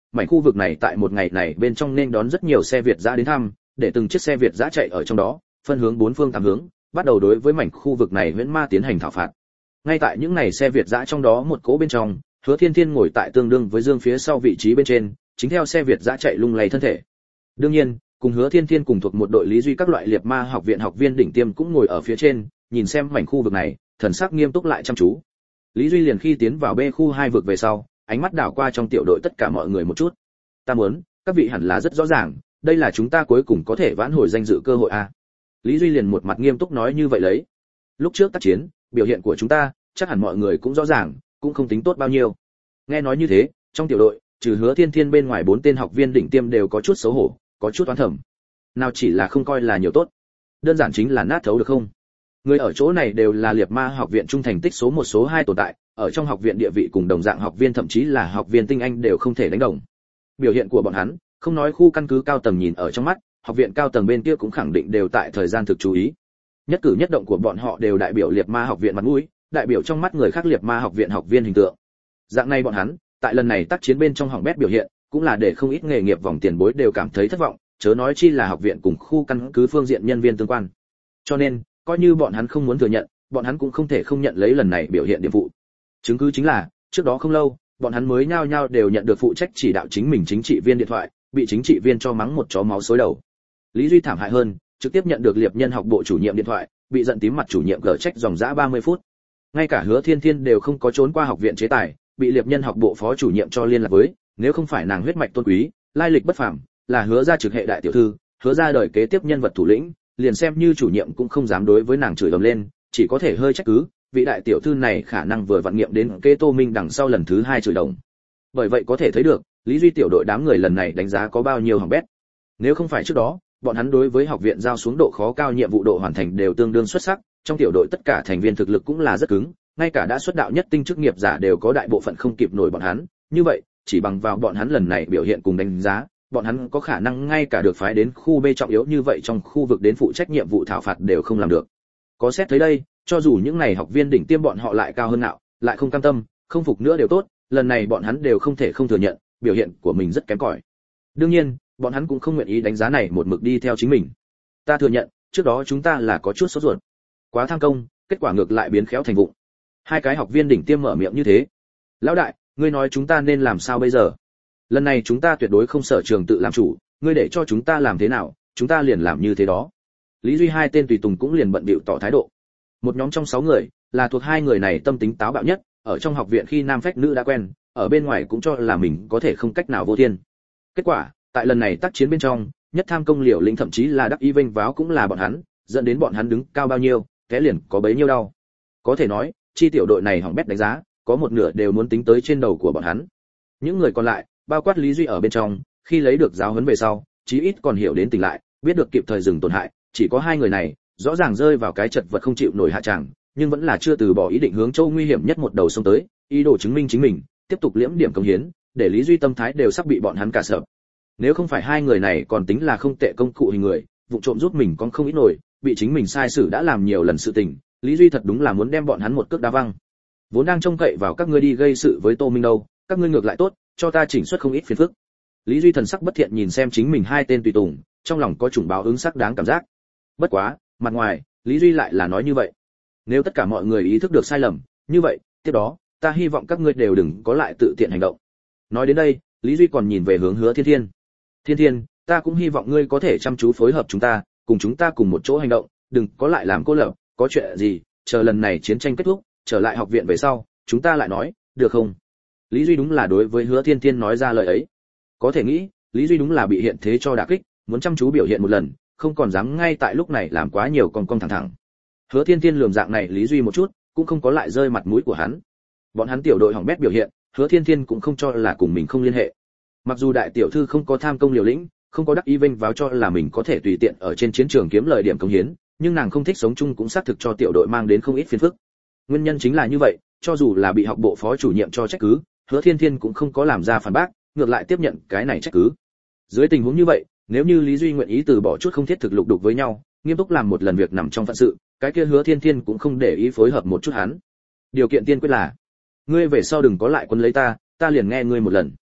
mảnh khu vực này tại một ngày này bên trong nên đón rất nhiều xe Việt dã đến thăm, để từng chiếc xe Việt dã chạy ở trong đó, phân hướng bốn phương tám hướng, bắt đầu đối với mảnh khu vực này huyễn ma tiến hành thảo phạt. Ngay tại những này xe Việt dã trong đó một cỗ bên trong, Hứa Thiên Thiên ngồi tại tương đương với Dương phía sau vị trí bên trên, chính theo xe Việt dã chạy lung lay thân thể. Đương nhiên, cùng Hứa Thiên Thiên cùng thuộc một đội Lý Duy các loại liệt ma học viện học viên đỉnh tiêm cũng ngồi ở phía trên, nhìn xem mảnh khu vực này, thần sắc nghiêm túc lại chăm chú. Lý Duy liền khi tiến vào B khu hai vực về sau, ánh mắt đảo qua trong tiểu đội tất cả mọi người một chút. Ta muốn, các vị hẳn là rất rõ ràng, đây là chúng ta cuối cùng có thể vãn hồi danh dự cơ hội a. Lý Duy liền một mặt nghiêm túc nói như vậy lấy. Lúc trước tác chiến, biểu hiện của chúng ta, chắc hẳn mọi người cũng rõ ràng, cũng không tính tốt bao nhiêu. Nghe nói như thế, trong tiểu đội, trừ Hứa Thiên Thiên bên ngoài bốn tên học viên đỉnh tiêm đều có chút xấu hổ, có chút oán thầm. Nào chỉ là không coi là nhiều tốt, đơn giản chính là nát thấu được không? Người ở chỗ này đều là liệt ma học viện trung thành tích số một số hai tồn tại, ở trong học viện địa vị cùng đồng dạng học viên thậm chí là học viên tinh anh đều không thể đánh đồng. Biểu hiện của bọn hắn, không nói khu căn cứ cao tầng nhìn ở trong mắt, học viện cao tầng bên kia cũng khẳng định đều tại thời gian thực chú ý. Nhất cử nhất động của bọn họ đều đại biểu liệt ma học viện mặt mũi, đại biểu trong mắt người khác liệt ma học viện học viên hình tượng. Dạng này bọn hắn, tại lần này tác chiến bên trong hỏng bét biểu hiện, cũng là để không ít nghề nghiệp vòng tiền bối đều cảm thấy thất vọng, chớ nói chi là học viện cùng khu căn cứ phương diện nhân viên tương quan. Cho nên, coi như bọn hắn không muốn thừa nhận, bọn hắn cũng không thể không nhận lấy lần này biểu hiện điểm vụ. Chứng cứ chính là, trước đó không lâu, bọn hắn mới nhao nhao đều nhận được phụ trách chỉ đạo chính mình chính trị viên điện thoại, bị chính trị viên cho mắng một chó máu xối đầu. Lý Duy thảm hại hơn, trực tiếp nhận được liệp nhân học bộ chủ nhiệm điện thoại, bị giận tím mặt chủ nhiệm gở trách dòng dã ba mươi phút. Ngay cả Hứa Thiên Thiên đều không có trốn qua học viện chế tài, bị liệp nhân học bộ phó chủ nhiệm cho liên lạc với, nếu không phải nàng huyết mạch tôn quý, lai lịch bất phàm, là Hứa gia trực hệ đại tiểu thư, Hứa gia đời kế tiếp nhân vật thủ lĩnh, liền xem như chủ nhiệm cũng không dám đối với nàng chửi ầm lên, chỉ có thể hơi trách cứ, vị đại tiểu thư này khả năng vừa vận nghiệm đến kế Tô Minh đằng sau lần thứ hai chửi đồng. Bởi vậy có thể thấy được, Lý Duy tiểu đội đám người lần này đánh giá có bao nhiêu hỏng bét. Nếu không phải trước đó, bọn hắn đối với học viện giao xuống độ khó cao nhiệm vụ độ hoàn thành đều tương đương xuất sắc, trong tiểu đội tất cả thành viên thực lực cũng là rất cứng, ngay cả đã xuất đạo nhất tinh chức nghiệp giả đều có đại bộ phận không kịp nổi bọn hắn, như vậy, chỉ bằng vào bọn hắn lần này biểu hiện cùng đánh giá, bọn hắn có khả năng ngay cả được phái đến khu B trọng yếu như vậy trong khu vực đến phụ trách nhiệm vụ thảo phạt đều không làm được. Có xét thấy đây, cho dù những này học viên đỉnh tiêm bọn họ lại cao hơn nào, lại không cam tâm, không phục nữa đều tốt, lần này bọn hắn đều không thể không thừa nhận, biểu hiện của mình rất kém cỏi. Đương nhiên, bọn hắn cũng không nguyện ý đánh giá này một mực đi theo chính mình. Ta thừa nhận, trước đó chúng ta là có chút sốt ruột, quá tham công, kết quả ngược lại biến khéo thành vụng. Hai cái học viên đỉnh tiêm mở miệng như thế. Lão đại, ngươi nói chúng ta nên làm sao bây giờ? Lần này chúng ta tuyệt đối không sở trường tự làm chủ, ngươi để cho chúng ta làm thế nào, chúng ta liền làm như thế đó. Lý Duy hai tên tùy tùng cũng liền bận bịu tỏ thái độ. Một nhóm trong sáu người, là thuộc hai người này tâm tính táo bạo nhất, ở trong học viện khi nam phách nữ đã quen, ở bên ngoài cũng cho là mình có thể không cách nào vô thiên. Kết quả, tại lần này tác chiến bên trong, nhất tham công liều lĩnh thậm chí là đắc ý vênh váo cũng là bọn hắn, dẫn đến bọn hắn đứng cao bao nhiêu, té liền có bấy nhiêu đau. Có thể nói, chi tiểu đội này hỏng bét đánh giá, có một nửa đều muốn tính tới trên đầu của bọn hắn. Những người còn lại, bao quát Lý Duy ở bên trong, khi lấy được giáo huấn về sau, chí ít còn hiểu đến tỉnh lại, biết được kịp thời dừng tổn hại, chỉ có hai người này, rõ ràng rơi vào cái chật vật không chịu nổi hạ tràng, nhưng vẫn là chưa từ bỏ ý định hướng châu nguy hiểm nhất một đầu sông tới, ý đồ chứng minh chính mình, tiếp tục liễm điểm công hiến, để Lý Duy tâm thái đều sắp bị bọn hắn cả sợ. Nếu không phải hai người này còn tính là không tệ công cụ hình người, vụ trộm giúp mình con không ít nổi, bị chính mình sai xử đã làm nhiều lần sự tình, Lý Duy thật đúng là muốn đem bọn hắn một cước đá văng. Vốn đang trông cậy vào các ngươi đi gây sự với Tô Minh đâu, các ngươi ngược lại tốt, cho ta chỉnh xuất không ít phiền phức. Lý Duy thần sắc bất thiện nhìn xem chính mình hai tên tùy tùng, trong lòng có chủng báo ứng sắc đáng cảm giác. Bất quá, mặt ngoài, Lý Duy lại là nói như vậy. Nếu tất cả mọi người ý thức được sai lầm, như vậy, tiếp đó, ta hy vọng các ngươi đều đừng có lại tự tiện hành động. Nói đến đây, Lý Duy còn nhìn về hướng Hứa Thiên Thiên. Thiên Thiên, ta cũng hy vọng ngươi có thể chăm chú phối hợp chúng ta, cùng chúng ta cùng một chỗ hành động, đừng có lại làm cô lập, có chuyện gì, chờ lần này chiến tranh kết thúc, trở lại học viện về sau, chúng ta lại nói, được không? Lý Duy đúng là đối với Hứa Thiên Thiên nói ra lời ấy. Có thể nghĩ, Lý Duy đúng là bị hiện thế cho đả kích, muốn chăm chú biểu hiện một lần, không còn dám ngay tại lúc này làm quá nhiều con con thẳng thẳng. Hứa Thiên Thiên lườm dạng này Lý Duy một chút, cũng không có lại rơi mặt mũi của hắn. Bọn hắn tiểu đội hỏng bét biểu hiện, Hứa Thiên Thiên cũng không cho là cùng mình không liên hệ. Mặc dù đại tiểu thư không có tham công liều lĩnh, không có đắc ý vênh váo cho là mình có thể tùy tiện ở trên chiến trường kiếm lời điểm công hiến, nhưng nàng không thích sống chung cũng xác thực cho tiểu đội mang đến không ít phiền phức. Nguyên nhân chính là như vậy, cho dù là bị học bộ phó chủ nhiệm cho trách cứ, Hứa Thiên Thiên cũng không có làm ra phản bác, ngược lại tiếp nhận cái này trách cứ. Dưới tình huống như vậy, nếu như Lý Duy nguyện ý từ bỏ chút không thiết thực lục đục với nhau, nghiêm túc làm một lần việc nằm trong phận sự, cái kia Hứa Thiên Thiên cũng không để ý phối hợp một chút hắn. Điều kiện tiên quyết là, ngươi về sau đừng có lại quấn lấy ta, ta liền nghe ngươi một lần.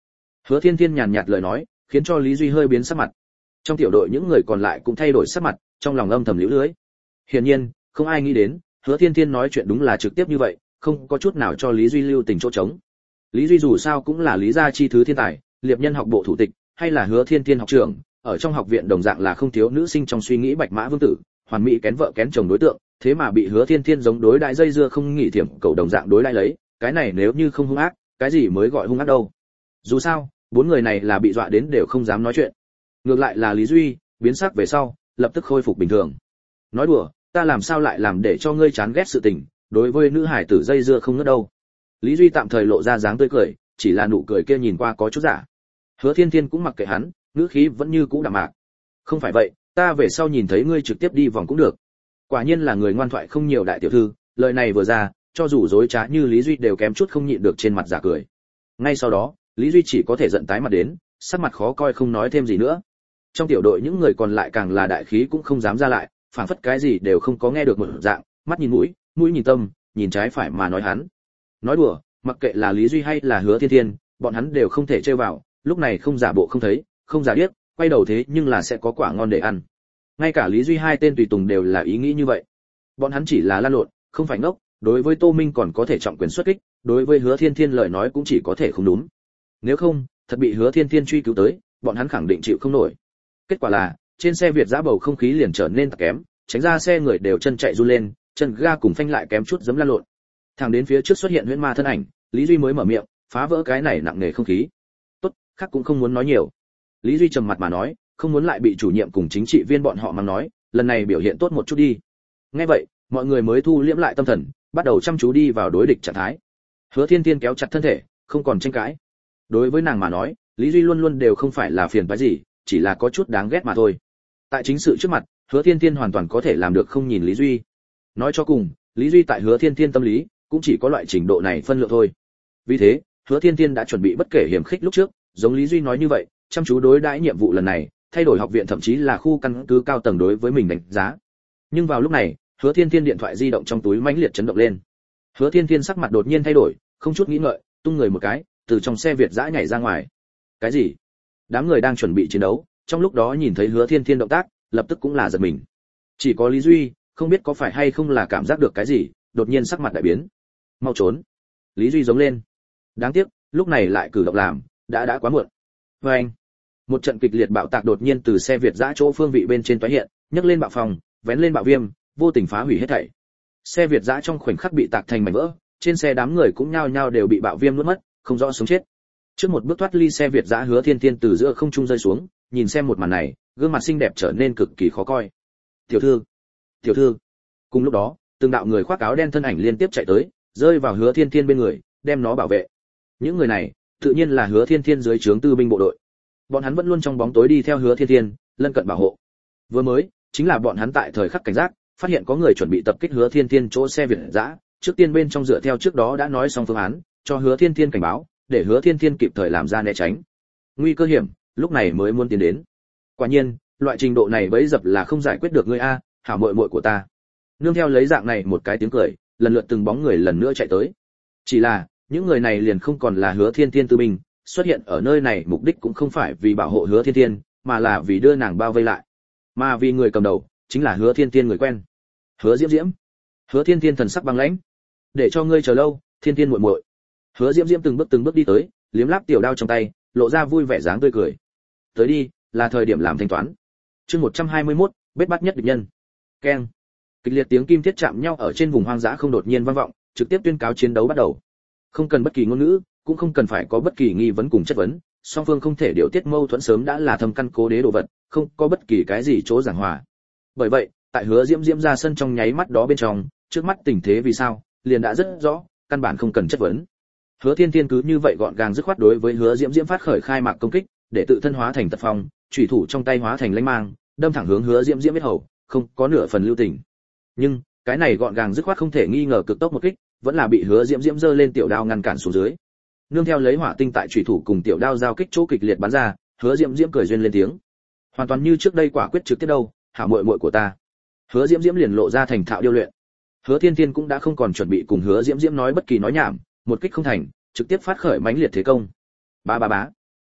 Hứa Thiên Thiên nhàn nhạt lời nói, khiến cho Lý Duy hơi biến sắc mặt. Trong tiểu đội những người còn lại cũng thay đổi sắc mặt, trong lòng âm thầm liễu lưới. Hiển nhiên, không ai nghĩ đến, Hứa Thiên Thiên nói chuyện đúng là trực tiếp như vậy, không có chút nào cho Lý Duy lưu tình chỗ trống. Lý Duy dù sao cũng là Lý gia chi thứ thiên tài, Liệp Nhân học bộ thủ tịch, hay là Hứa Thiên Thiên học trưởng, ở trong học viện đồng dạng là không thiếu nữ sinh trong suy nghĩ bạch mã vương tử, hoàn mỹ kén vợ kén chồng đối tượng, thế mà bị Hứa Thiên Thiên giống đối đãi dây dưa không nghỉ thiểm cầu đồng dạng đối đãi lấy, cái này nếu như không hung ác, cái gì mới gọi hung ác đâu. Dù sao, bốn người này là bị dọa đến đều không dám nói chuyện. Ngược lại là Lý Duy, biến sắc về sau, lập tức khôi phục bình thường. Nói đùa, ta làm sao lại làm để cho ngươi chán ghét sự tình, đối với nữ hải tử dây dưa không ngớt đâu. Lý Duy tạm thời lộ ra dáng tươi cười, chỉ là nụ cười kia nhìn qua có chút giả. Hứa Thiên Thiên cũng mặc kệ hắn, ngữ khí vẫn như cũ đạm mạc. Không phải vậy, ta về sau nhìn thấy ngươi trực tiếp đi vòng cũng được. Quả nhiên là người ngoan thoại không nhiều đại tiểu thư, lời này vừa ra, cho dù dối trá như Lý Duy đều kém chút không nhịn được trên mặt giả cười. Ngay sau đó, Lý Duy chỉ có thể giận tái mặt đến, sắc mặt khó coi không nói thêm gì nữa. Trong tiểu đội những người còn lại càng là đại khí cũng không dám ra lại, phảng phất cái gì đều không có nghe được một dạng, mắt nhìn mũi, mũi nhìn tâm, nhìn trái phải mà nói hắn. Nói đùa, mặc kệ là Lý Duy hay là Hứa Thiên Thiên, bọn hắn đều không thể trêu vào, lúc này không giả bộ không thấy, không giả điếc, quay đầu thế nhưng là sẽ có quả ngon để ăn. Ngay cả Lý Duy hai tên tùy tùng đều là ý nghĩ như vậy. Bọn hắn chỉ là lan lộn, không phải ngốc, đối với Tô Minh còn có thể trọng quyền xuất kích, đối với Hứa Thiên Thiên lời nói cũng chỉ có thể không đúng. Nếu không, thật bị Hứa Thiên Thiên truy cứu tới, bọn hắn khẳng định chịu không nổi. Kết quả là, trên xe Việt giã bầu không khí liền trở nên tặc kém, tránh ra xe người đều chân chạy run lên, chân ga cùng phanh lại kém chút giẫm lăn lộn. Thẳng đến phía trước xuất hiện huyễn ma thân ảnh, Lý Duy mới mở miệng, phá vỡ cái này nặng nề không khí. Tốt, khác cũng không muốn nói nhiều. Lý Duy trầm mặt mà nói, không muốn lại bị chủ nhiệm cùng chính trị viên bọn họ mang nói, lần này biểu hiện tốt một chút đi. Nghe vậy, mọi người mới thu liễm lại tâm thần, bắt đầu chăm chú đi vào đối địch trạng thái. Hứa Thiên Thiên kéo chặt thân thể, không còn tranh cãi. Đối với nàng mà nói, Lý Duy luôn luôn đều không phải là phiền phức gì, chỉ là có chút đáng ghét mà thôi. Tại chính sự trước mặt, Hứa Thiên Thiên hoàn toàn có thể làm được không nhìn Lý Duy. Nói cho cùng, Lý Duy tại Hứa Thiên Thiên tâm lý, cũng chỉ có loại trình độ này phân lượng thôi. Vì thế, Hứa Thiên Thiên đã chuẩn bị bất kể hiểm khích lúc trước, giống Lý Duy nói như vậy, chăm chú đối đãi nhiệm vụ lần này, thay đổi học viện thậm chí là khu căn cứ cao tầng đối với mình đánh giá. Nhưng vào lúc này, Hứa Thiên Thiên điện thoại di động trong túi mãnh liệt chấn động lên. Hứa Thiên Thiên sắc mặt đột nhiên thay đổi, không chút nghĩ ngợi, tung người một cái, từ trong xe Việt dã nhảy ra ngoài. Cái gì? Đám người đang chuẩn bị chiến đấu, trong lúc đó nhìn thấy Hứa Thiên Thiên động tác, lập tức cũng là giật mình. Chỉ có Lý Duy, không biết có phải hay không là cảm giác được cái gì, đột nhiên sắc mặt đại biến. Mau trốn! Lý Duy giống lên. Đáng tiếc, lúc này lại cử động làm, đã đã quá muộn. Và anh, một trận kịch liệt bạo tạc đột nhiên từ xe Việt dã chỗ phương vị bên trên tái hiện, nhấc lên bạo phòng, vén lên bạo viêm, vô tình phá hủy hết thảy. Xe Việt dã trong khoảnh khắc bị tạc thành mảnh vỡ, trên xe đám người cũng nhao nhao đều bị bạo viêm nuốt mất, không rõ sống chết. Trước một bước thoát ly xe Việt dã Hứa Thiên Thiên từ giữa không trung rơi xuống, nhìn xem một màn này, gương mặt xinh đẹp trở nên cực kỳ khó coi. "Tiểu thư, tiểu thư." Cùng lúc đó, từng đạo người khoác áo đen thân ảnh liên tiếp chạy tới, rơi vào Hứa Thiên Thiên bên người, đem nó bảo vệ. Những người này, tự nhiên là Hứa Thiên Thiên dưới trướng tư binh bộ đội. Bọn hắn vẫn luôn trong bóng tối đi theo Hứa Thiên Thiên, lân cận bảo hộ. Vừa mới, chính là bọn hắn tại thời khắc cảnh giác, phát hiện có người chuẩn bị tập kích Hứa Thiên Thiên chỗ xe Việt dã, trước tiên bên trong dựa theo trước đó đã nói xong phương án, cho Hứa Thiên Thiên cảnh báo, để Hứa Thiên Thiên kịp thời làm ra né tránh. Nguy cơ hiểm, lúc này mới muốn tiến đến. Quả nhiên, loại trình độ này bấy dập là không giải quyết được ngươi a, hảo muội muội của ta. Nương theo lấy dạng này một cái tiếng cười, lần lượt từng bóng người lần nữa chạy tới. Chỉ là, những người này liền không còn là Hứa Thiên Thiên tư binh, xuất hiện ở nơi này mục đích cũng không phải vì bảo hộ Hứa Thiên Thiên, mà là vì đưa nàng bao vây lại. Mà vì người cầm đầu, chính là Hứa Thiên Thiên người quen. Hứa Diễm Diễm. Hứa Thiên Thiên thần sắc băng lãnh. Để cho ngươi chờ lâu, Thiên Thiên muội muội. Hứa Diễm Diễm từng bước từng bước đi tới, liếm láp tiểu đao trong tay, lộ ra vui vẻ dáng tươi cười. Tới đi, là thời điểm làm thanh toán. Chương một trăm hai mươi mốt, bết bát nhất địch nhân. Keng. Kịch liệt tiếng kim thiết chạm nhau ở trên vùng hoang dã không đột nhiên vang vọng, trực tiếp tuyên cáo chiến đấu bắt đầu. Không cần bất kỳ ngôn ngữ, cũng không cần phải có bất kỳ nghi vấn cùng chất vấn, song phương không thể điều tiết mâu thuẫn sớm đã là thâm căn cố đế đồ vật, không có bất kỳ cái gì chỗ giảng hòa. Bởi vậy, tại Hứa Diễm Diễm ra sân trong nháy mắt đó bên trong, trước mắt tình thế vì sao, liền đã rất rõ, căn bản không cần chất vấn. Hứa Thiên Thiên cứ như vậy gọn gàng dứt khoát đối với Hứa Diễm Diễm phát khởi khai mạc công kích, để tự thân hóa thành tật phong, chủy thủ trong tay hóa thành lãnh mang, đâm thẳng hướng Hứa Diễm Diễm huyết hầu, không có nửa phần lưu tình. Nhưng, cái này gọn gàng dứt khoát không thể nghi ngờ cực tốc một kích, vẫn là bị Hứa Diễm Diễm giơ lên tiểu đao ngăn cản xuống dưới. Nương theo lấy hỏa tinh tại chủy thủ cùng tiểu đao giao kích chỗ kịch liệt bắn ra, Hứa Diễm Diễm cười duyên lên tiếng. Hoàn toàn như trước đây quả quyết trực tiếp đâu, hảo muội muội của ta. Hứa Diễm Diễm liền lộ ra thành thạo điêu luyện. Hứa Thiên Thiên cũng đã không còn chuẩn bị cùng Hứa Diễm Diễm nói bất kỳ nói nhảm, một kích không thành, trực tiếp phát khởi mãnh liệt thế công. Ba ba bá.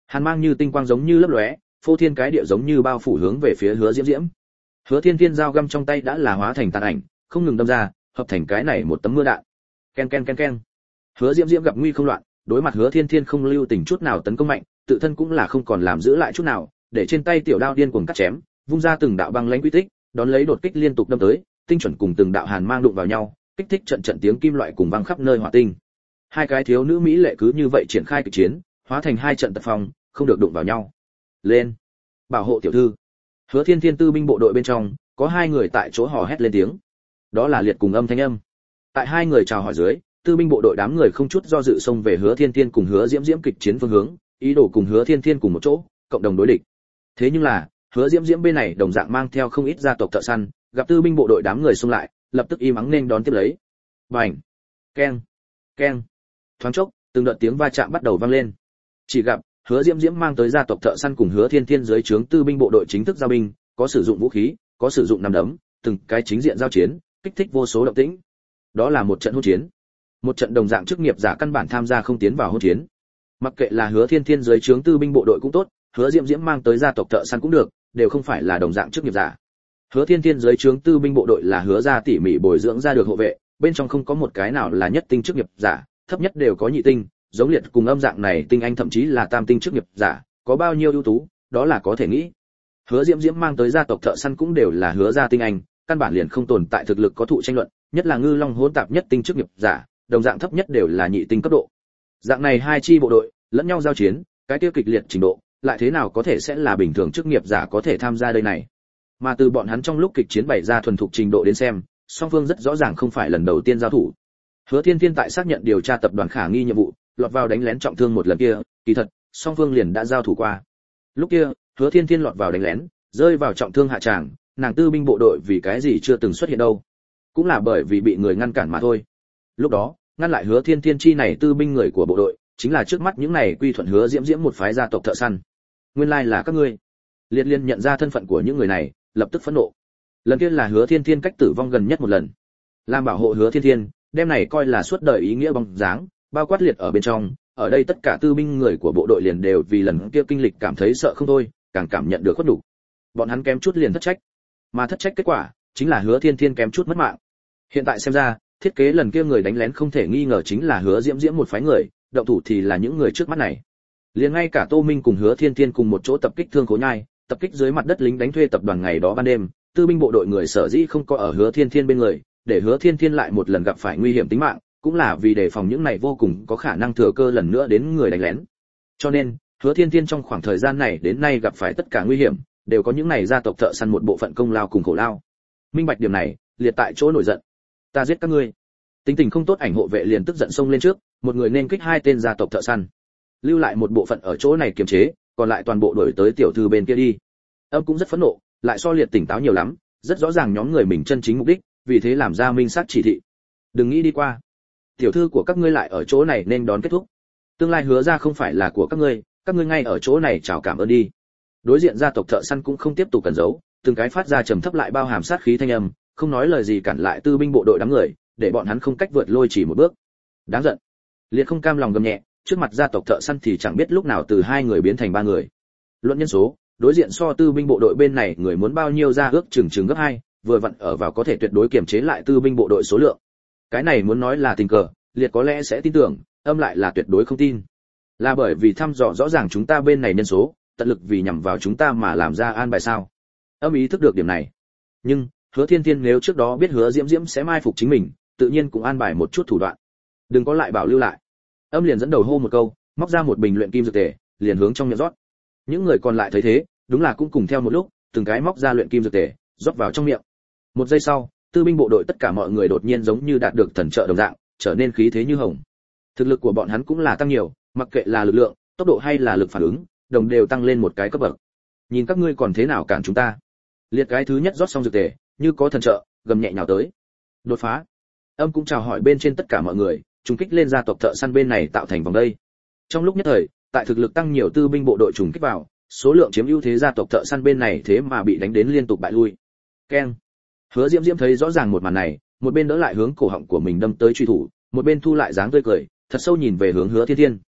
Hàn mang như tinh quang giống như lấp lóe, phô thiên cái địa giống như bao phủ hướng về phía Hứa Diễm Diễm. Hứa Thiên Thiên dao găm trong tay đã là hóa thành tàn ảnh, không ngừng đâm ra, hợp thành cái này một tấm mưa đạn. Ken ken ken ken. Hứa Diễm Diễm gặp nguy không loạn, đối mặt Hứa Thiên Thiên không lưu tình chút nào tấn công mạnh, tự thân cũng là không còn làm giữ lại chút nào, để trên tay tiểu đao điên cuồng cắt chém, vung ra từng đạo băng lãnh quy tích, đón lấy đột kích liên tục đâm tới, tinh chuẩn cùng từng đạo hàn mang đụng vào nhau, kích thích trận trận tiếng kim loại cùng vang khắp nơi hỏa tinh. Hai cái thiếu nữ mỹ lệ cứ như vậy triển khai kịch chiến, hóa thành hai trận tật phong, không được đụng vào nhau. Lên, bảo hộ tiểu thư. Hứa Thiên Thiên tư binh bộ đội bên trong, có hai người tại chỗ hò hét lên tiếng. Đó là Liệt cùng Âm Thanh Âm. Tại hai người chào hỏi dưới, tư binh bộ đội đám người không chút do dự xông về Hứa Thiên Thiên cùng Hứa Diễm Diễm kịch chiến phương hướng, ý đồ cùng Hứa Thiên Thiên cùng một chỗ, cộng đồng đối địch. Thế nhưng là, Hứa Diễm Diễm bên này đồng dạng mang theo không ít gia tộc thợ săn, gặp tư binh bộ đội đám người xông lại, lập tức im ắng nên đón tiếp lấy. Bành, keng, keng. Thoáng chốc, từng đợt tiếng va chạm bắt đầu vang lên. Chỉ gặp Hứa Diễm Diễm mang tới gia tộc thợ săn cùng Hứa Thiên Thiên dưới trướng tư binh bộ đội chính thức giao binh, có sử dụng vũ khí, có sử dụng nắm đấm, từng cái chính diện giao chiến, kích thích vô số động tĩnh. Đó là một trận hỗn chiến. Một trận đồng dạng chức nghiệp giả căn bản tham gia không tiến vào hỗn chiến. Mặc kệ là Hứa Thiên Thiên dưới trướng tư binh bộ đội cũng tốt, Hứa Diễm Diễm mang tới gia tộc thợ săn cũng được, đều không phải là đồng dạng chức nghiệp giả. Hứa Thiên Thiên dưới trướng tư binh bộ đội là Hứa gia tỉ mỉ bồi dưỡng ra được hộ vệ, bên trong không có một cái nào là nhất tinh chức nghiệp giả, thấp nhất đều có nhị tinh, giống Liệt cùng Âm dạng này tinh anh thậm chí là tam tinh chức nghiệp giả, có bao nhiêu ưu tú, đó là có thể nghĩ. Hứa Diễm Diễm mang tới gia tộc thợ săn cũng đều là Hứa gia tinh anh, căn bản liền không tồn tại thực lực có thụ tranh luận, nhất là Ngư Long hỗn tạp nhất tinh chức nghiệp giả, đồng dạng thấp nhất đều là nhị tinh cấp độ. Dạng này hai chi bộ đội, lẫn nhau giao chiến, cái tiêu kịch liệt trình độ, lại thế nào có thể sẽ là bình thường chức nghiệp giả có thể tham gia đây này. Mà từ bọn hắn trong lúc kịch chiến bày ra thuần thục trình độ đến xem, song phương rất rõ ràng không phải lần đầu tiên giao thủ. Hứa Thiên Thiên tại xác nhận điều tra tập đoàn khả nghi nhiệm vụ, lọt vào đánh lén trọng thương một lần kia, kỳ thật, song phương liền đã giao thủ qua. Lúc kia, Hứa Thiên Thiên lọt vào đánh lén, rơi vào trọng thương hạ tràng, nàng tư binh bộ đội vì cái gì chưa từng xuất hiện đâu? Cũng là bởi vì bị người ngăn cản mà thôi. Lúc đó, ngăn lại Hứa Thiên Thiên chi này tư binh người của bộ đội, chính là trước mắt những này quy thuận Hứa Diễm Diễm một phái gia tộc thợ săn. Nguyên lai là các ngươi. Liệt Liên nhận ra thân phận của những người này, lập tức phẫn nộ. Lần kia là Hứa Thiên Thiên cách tử vong gần nhất một lần. Làm bảo hộ Hứa Thiên Thiên, đem này coi là suốt đời ý nghĩa bóng dáng, bao quát Liệt ở bên trong, ở đây tất cả tư binh người của bộ đội liền đều vì lần kia kinh lịch cảm thấy sợ không thôi, càng cảm nhận được khuất đủ. Bọn hắn kém chút liền thất trách. Mà thất trách kết quả, chính là Hứa Thiên Thiên kém chút mất mạng. Hiện tại xem ra, thiết kế lần kia người đánh lén không thể nghi ngờ chính là Hứa Diễm Diễm một phái người, động thủ thì là những người trước mắt này. Liền ngay cả Tô Minh cùng Hứa Thiên Thiên cùng một chỗ tập kích Thương Khố Nhai, tập kích dưới mặt đất lính đánh thuê tập đoàn ngày đó ban đêm, tư binh bộ đội người sở dĩ không có ở Hứa Thiên Thiên bên người, để Hứa Thiên Thiên lại một lần gặp phải nguy hiểm tính mạng, cũng là vì đề phòng những này vô cùng có khả năng thừa cơ lần nữa đến người đánh lén. Cho nên, Hứa Thiên Thiên trong khoảng thời gian này đến nay gặp phải tất cả nguy hiểm, đều có những này gia tộc thợ săn một bộ phận công lao cùng khổ lao. Minh bạch điểm này, Liệt tại chỗ nổi giận. Ta giết các ngươi. Tính tình không tốt ảnh hộ vệ liền tức giận xông lên trước, một người nên kích hai tên gia tộc thợ săn, lưu lại một bộ phận ở chỗ này kiềm chế, còn lại toàn bộ đuổi tới tiểu thư bên kia đi. Âm cũng rất phẫn nộ, lại so Liệt tỉnh táo nhiều lắm, rất rõ ràng nhóm người mình chân chính mục đích, vì thế làm ra minh xác chỉ thị. Đừng nghĩ đi qua. Tiểu thư của các ngươi lại ở chỗ này nên đón kết thúc. Tương lai Hứa ra không phải là của các ngươi, các ngươi ngay ở chỗ này chào cảm ơn đi. Đối diện gia tộc thợ săn cũng không tiếp tục cẩn giấu, từng cái phát ra trầm thấp lại bao hàm sát khí thanh âm, không nói lời gì cản lại tư binh bộ đội đám người, để bọn hắn không cách vượt lôi chỉ một bước. Đáng giận. Liệt không cam lòng gầm nhẹ, trước mặt gia tộc thợ săn thì chẳng biết lúc nào từ hai người biến thành ba người. Luận nhân số, đối diện so tư binh bộ đội bên này người muốn bao nhiêu ra ước chừng chừng gấp hai, vừa vặn ở vào có thể tuyệt đối kiểm chế lại tư binh bộ đội số lượng. Cái này muốn nói là tình cờ, Liệt có lẽ sẽ tin tưởng, Âm lại là tuyệt đối không tin. Là bởi vì thăm dò rõ ràng chúng ta bên này nhân số, tận lực vì nhằm vào chúng ta mà làm ra an bài sao? Âm ý thức được điểm này. Nhưng, Hứa Thiên Thiên nếu trước đó biết Hứa Diễm Diễm sẽ mai phục chính mình, tự nhiên cũng an bài một chút thủ đoạn. Đừng có lại bảo lưu lại. Âm liền dẫn đầu hô một câu, móc ra một bình luyện kim dược tề, liền hướng trong miệng rót. Những người còn lại thấy thế, đúng là cũng cùng theo một lúc, từng cái móc ra luyện kim dược tề, rót vào trong miệng. Một giây sau, tư binh bộ đội tất cả mọi người đột nhiên giống như đạt được thần trợ đồng dạng, trở nên khí thế như hồng. Thực lực của bọn hắn cũng là tăng nhiều, mặc kệ là lực lượng, tốc độ hay là lực phản ứng, đồng đều tăng lên một cái cấp bậc. Nhìn các ngươi còn thế nào cản chúng ta? Liệt cái thứ nhất rót xong dược tề, như có thần trợ, gầm nhẹ nhào tới. Đột phá. Âm cũng chào hỏi bên trên tất cả mọi người, trùng kích lên gia tộc thợ săn bên này tạo thành vòng đây. Trong lúc nhất thời, tại thực lực tăng nhiều tư binh bộ đội trùng kích vào, số lượng chiếm ưu thế gia tộc thợ săn bên này thế mà bị đánh đến liên tục bại lui. Keng. Hứa Diễm Diễm thấy rõ ràng một màn này, một bên đỡ lại hướng cổ họng của mình đâm tới truy thủ, một bên thu lại dáng tươi cười, thật sâu nhìn về hướng Hứa Thiên Thiên.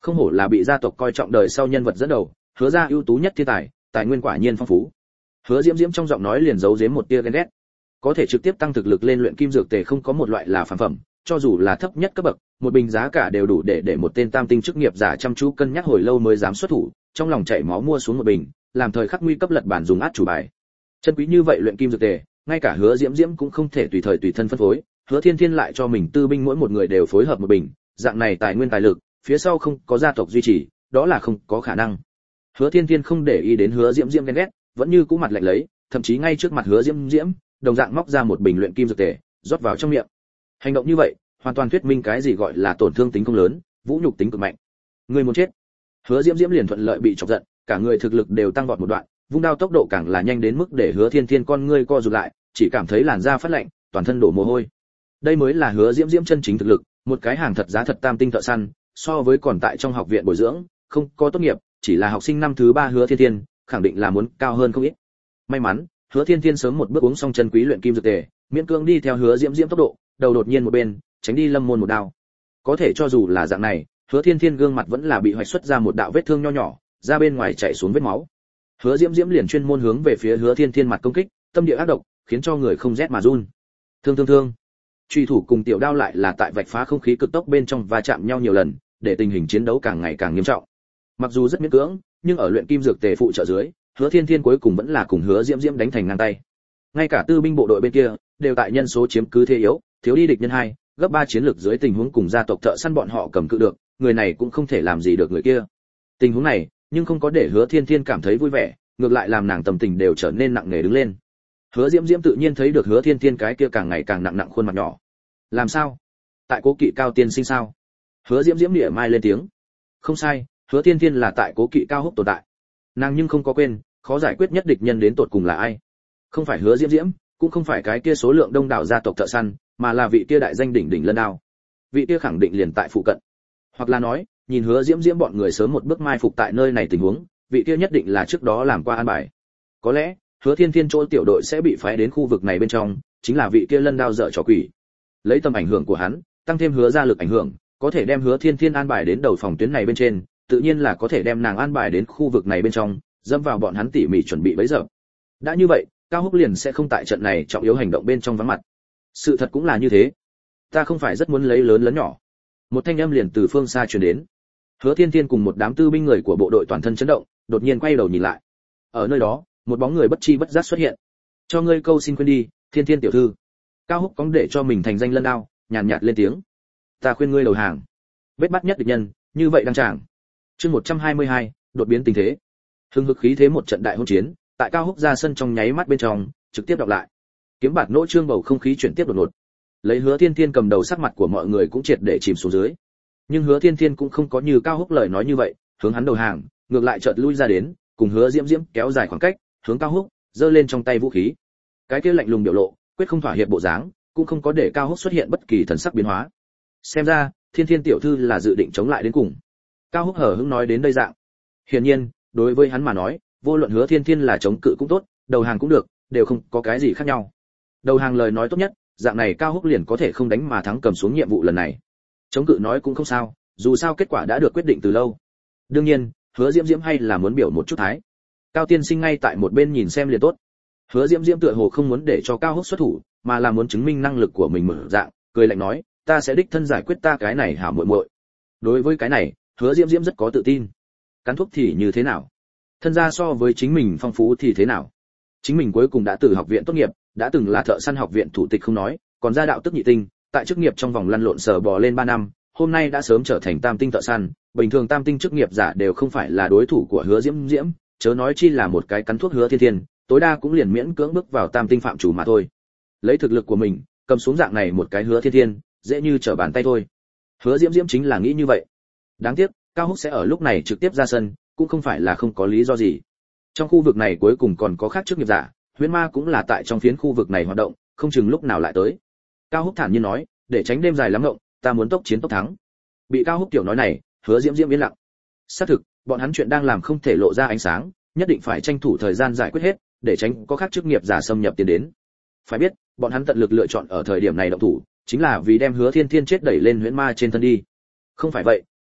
Không hổ là bị gia tộc coi trọng đời sau nhân vật dẫn đầu, Hứa gia ưu tú nhất thiên tài, tài nguyên quả nhiên phong phú. Hứa Diễm Diễm trong giọng nói liền giấu giếm một tia ghen ghét. Có thể trực tiếp tăng thực lực lên luyện kim dược tề không có một loại là phàm phẩm, cho dù là thấp nhất cấp bậc, một bình giá cả đều đủ để để một tên tam tinh chức nghiệp giả chăm chú cân nhắc hồi lâu mới dám xuất thủ, trong lòng chảy máu mua xuống một bình, làm thời khắc nguy cấp lật bản dùng át chủ bài. Chân quý như vậy luyện kim dược tề, ngay cả Hứa Diễm Diễm cũng không thể tùy thời tùy thân phân phối, Hứa Thiên Thiên lại cho mình tư binh mỗi một người đều phối hợp một bình, dạng này tài nguyên tài lực, phía sau không có gia tộc duy trì, đó là không có khả năng. Hứa Thiên Thiên không để ý đến Hứa Diễm Diễm ghen ghét, vẫn như cũ mặt lạnh lấy, thậm chí ngay trước mặt Hứa Diễm Diễm, đồng dạng móc ra một bình luyện kim dược tề, rót vào trong miệng. Hành động như vậy, hoàn toàn thuyết minh cái gì gọi là tổn thương tính không lớn, vũ nhục tính cực mạnh. Người muốn chết. Hứa Diễm Diễm liền thuận lợi bị chọc giận, cả người thực lực đều tăng vọt một đoạn, vung đao tốc độ càng là nhanh đến mức để Hứa Thiên Thiên con ngươi co rụt lại, chỉ cảm thấy làn da phát lạnh, toàn thân đổ mồ hôi. Đây mới là Hứa Diễm Diễm chân chính thực lực, một cái hàng thật giá thật tam tinh thợ săn, so với còn tại trong học viện bồi dưỡng, không có tốt nghiệp, chỉ là học sinh năm thứ ba Hứa Thiên Thiên, khẳng định là muốn cao hơn không ít. May mắn, Hứa Thiên Thiên sớm một bước uống xong chân quý luyện kim dược tề, miễn cưỡng đi theo Hứa Diễm Diễm tốc độ, đầu đột nhiên một bên, tránh đi Lâm Môn một đao. Có thể cho dù là dạng này, Hứa Thiên Thiên gương mặt vẫn là bị hoạch xuất ra một đạo vết thương nho nhỏ, ra bên ngoài chảy xuống vết máu. Hứa Diễm Diễm liền chuyên môn hướng về phía Hứa Thiên Thiên mặt công kích, tâm địa ác độc, khiến cho người không rét mà run. Thương thương thương. Truy thủ cùng tiểu đao lại là tại vạch phá không khí cực tốc bên trong va chạm nhau nhiều lần, để tình hình chiến đấu càng ngày càng nghiêm trọng. Mặc dù rất miễn cưỡng, nhưng ở luyện kim dược tề phụ trợ dưới, Hứa Thiên Thiên cuối cùng vẫn là cùng Hứa Diễm Diễm đánh thành ngang tay. Ngay cả tư binh bộ đội bên kia đều tại nhân số chiếm cứ thế yếu, thiếu đi địch nhân hai, gấp ba chiến lược dưới tình huống cùng gia tộc thợ săn bọn họ cầm cự được, người này cũng không thể làm gì được người kia. Tình huống này, nhưng không có để Hứa Thiên Thiên cảm thấy vui vẻ, ngược lại làm nàng tâm tình đều trở nên nặng nề đứng lên. Hứa Diễm Diễm tự nhiên thấy được Hứa Thiên Thiên cái kia càng ngày càng nặng nặng khuôn mặt nhỏ. Làm sao? Tại Cố Kỵ Cao tiên sinh sao? Hứa Diễm Diễm nhẹ mai lên tiếng. Không sai, Hứa Thiên Thiên là tại Cố Kỵ Cao Húc tồn tại. Nàng nhưng không có quên, khó giải quyết nhất địch nhân đến tột cùng là ai. Không phải Hứa Diễm Diễm, cũng không phải cái kia số lượng đông đảo gia tộc thợ săn, mà là vị kia đại danh đỉnh đỉnh Lân Đao. Vị kia khẳng định liền tại phụ cận. Hoặc là nói, nhìn Hứa Diễm Diễm bọn người sớm một bước mai phục tại nơi này tình huống, vị kia nhất định là trước đó làm qua an bài. Có lẽ, Hứa Thiên Thiên chỗ tiểu đội sẽ bị phái đến khu vực này bên trong, chính là vị kia Lân Đao dở trò quỷ. Lấy tầm ảnh hưởng của hắn, tăng thêm Hứa gia lực ảnh hưởng, có thể đem Hứa Thiên Thiên an bài đến đầu phòng tuyến này bên trên, tự nhiên là có thể đem nàng an bài đến khu vực này bên trong, dẫm vào bọn hắn tỉ mỉ chuẩn bị bấy giờ. Đã như vậy, Cao Húc liền sẽ không tại trận này trọng yếu hành động bên trong vắng mặt. Sự thật cũng là như thế. Ta không phải rất muốn lấy lớn lớn nhỏ. Một thanh âm liền từ phương xa truyền đến. Hứa Thiên Thiên cùng một đám tư binh người của bộ đội toàn thân chấn động, đột nhiên quay đầu nhìn lại. Ở nơi đó, một bóng người bất chi bất giác xuất hiện. Cho ngươi câu xin khuyên đi, Thiên Thiên tiểu thư. Cao Húc cóng để cho mình thành danh Lân Đao, nhàn nhạt lên tiếng. Ta khuyên ngươi đầu hàng. Vết bắt nhất địch nhân, như vậy đang chàng. Chương một trăm hai mươi hai, đột biến tình thế. Hưng hực khí thế một trận đại hôn chiến, tại Cao Húc ra sân trong nháy mắt bên trong, trực tiếp đọc lại. Kiếm bạt nỗ trương bầu không khí chuyển tiếp đột ngột. Lấy Hứa Thiên Thiên cầm đầu, sắc mặt của mọi người cũng triệt để chìm xuống dưới. Nhưng Hứa Thiên Thiên cũng không có như Cao Húc lời nói như vậy, hướng hắn đầu hàng, ngược lại chợt lui ra đến, cùng Hứa Diễm Diễm kéo dài khoảng cách, hướng Cao Húc giơ lên trong tay vũ khí. Cái kia lạnh lùng biểu lộ, quyết không thỏa hiệp bộ dáng, cũng không có để Cao Húc xuất hiện bất kỳ thần sắc biến hóa. Xem ra, Thiên Thiên tiểu thư là dự định chống lại đến cùng. Cao Húc hờ hững nói đến đây dạng. Hiển nhiên, đối với hắn mà nói, vô luận Hứa Thiên Thiên là chống cự cũng tốt, đầu hàng cũng được, đều không có cái gì khác nhau. Đầu hàng lời nói tốt nhất, dạng này Cao Húc liền có thể không đánh mà thắng cầm xuống nhiệm vụ lần này. Chống cự nói cũng không sao, dù sao kết quả đã được quyết định từ lâu. Đương nhiên, Hứa Diễm Diễm hay là muốn biểu một chút thái. Cao tiên sinh ngay tại một bên nhìn xem liền tốt. Hứa Diễm Diễm tựa hồ không muốn để cho Cao Húc xuất thủ, mà là muốn chứng minh năng lực của mình mở dạng, cười lạnh nói, ta sẽ đích thân giải quyết ta cái này hảo muội muội. Đối với cái này, Hứa Diễm Diễm rất có tự tin. Cắn thuốc thì như thế nào? Thân gia so với chính mình phong phú thì thế nào? Chính mình cuối cùng đã từ học viện tốt nghiệp, đã từng là thợ săn học viện thủ tịch không nói, còn ra đạo tức nhị tinh, tại chức nghiệp trong vòng lăn lộn sờ bò lên ba năm, hôm nay đã sớm trở thành tam tinh thợ săn, bình thường tam tinh chức nghiệp giả đều không phải là đối thủ của Hứa Diễm Diễm, chớ nói chi là một cái cắn thuốc Hứa Thiên Thiên, tối đa cũng liền miễn cưỡng bước vào tam tinh phạm chủ mà thôi. Lấy thực lực của mình, cầm xuống dạng này một cái Hứa Thiên Thiên, dễ như trở bàn tay thôi. Hứa Diễm Diễm chính là nghĩ như vậy. Đáng tiếc, Cao Húc sẽ ở lúc này trực tiếp ra sân, cũng không phải là không có lý do gì. Trong khu vực này cuối cùng còn có khác chức nghiệp giả, Huyễn Ma cũng là tại trong phiến khu vực này hoạt động, không chừng lúc nào lại tới. Cao Húc thản nhiên nói, để tránh đêm dài lắm ngộng, ta muốn tốc chiến tốc thắng. Bị Cao Húc tiểu nói này, Hứa Diễm Diễm yên lặng. Xác thực, bọn hắn chuyện đang làm không thể lộ ra ánh sáng, nhất định phải tranh thủ thời gian giải quyết hết, để tránh có khác chức nghiệp giả xâm nhập tiến đến. Phải biết, bọn hắn tận lực lựa chọn ở thời điểm này động thủ, chính là vì đem Hứa Thiên Thiên chết đẩy lên Huyễn Ma trên thân đi. Không phải vậy,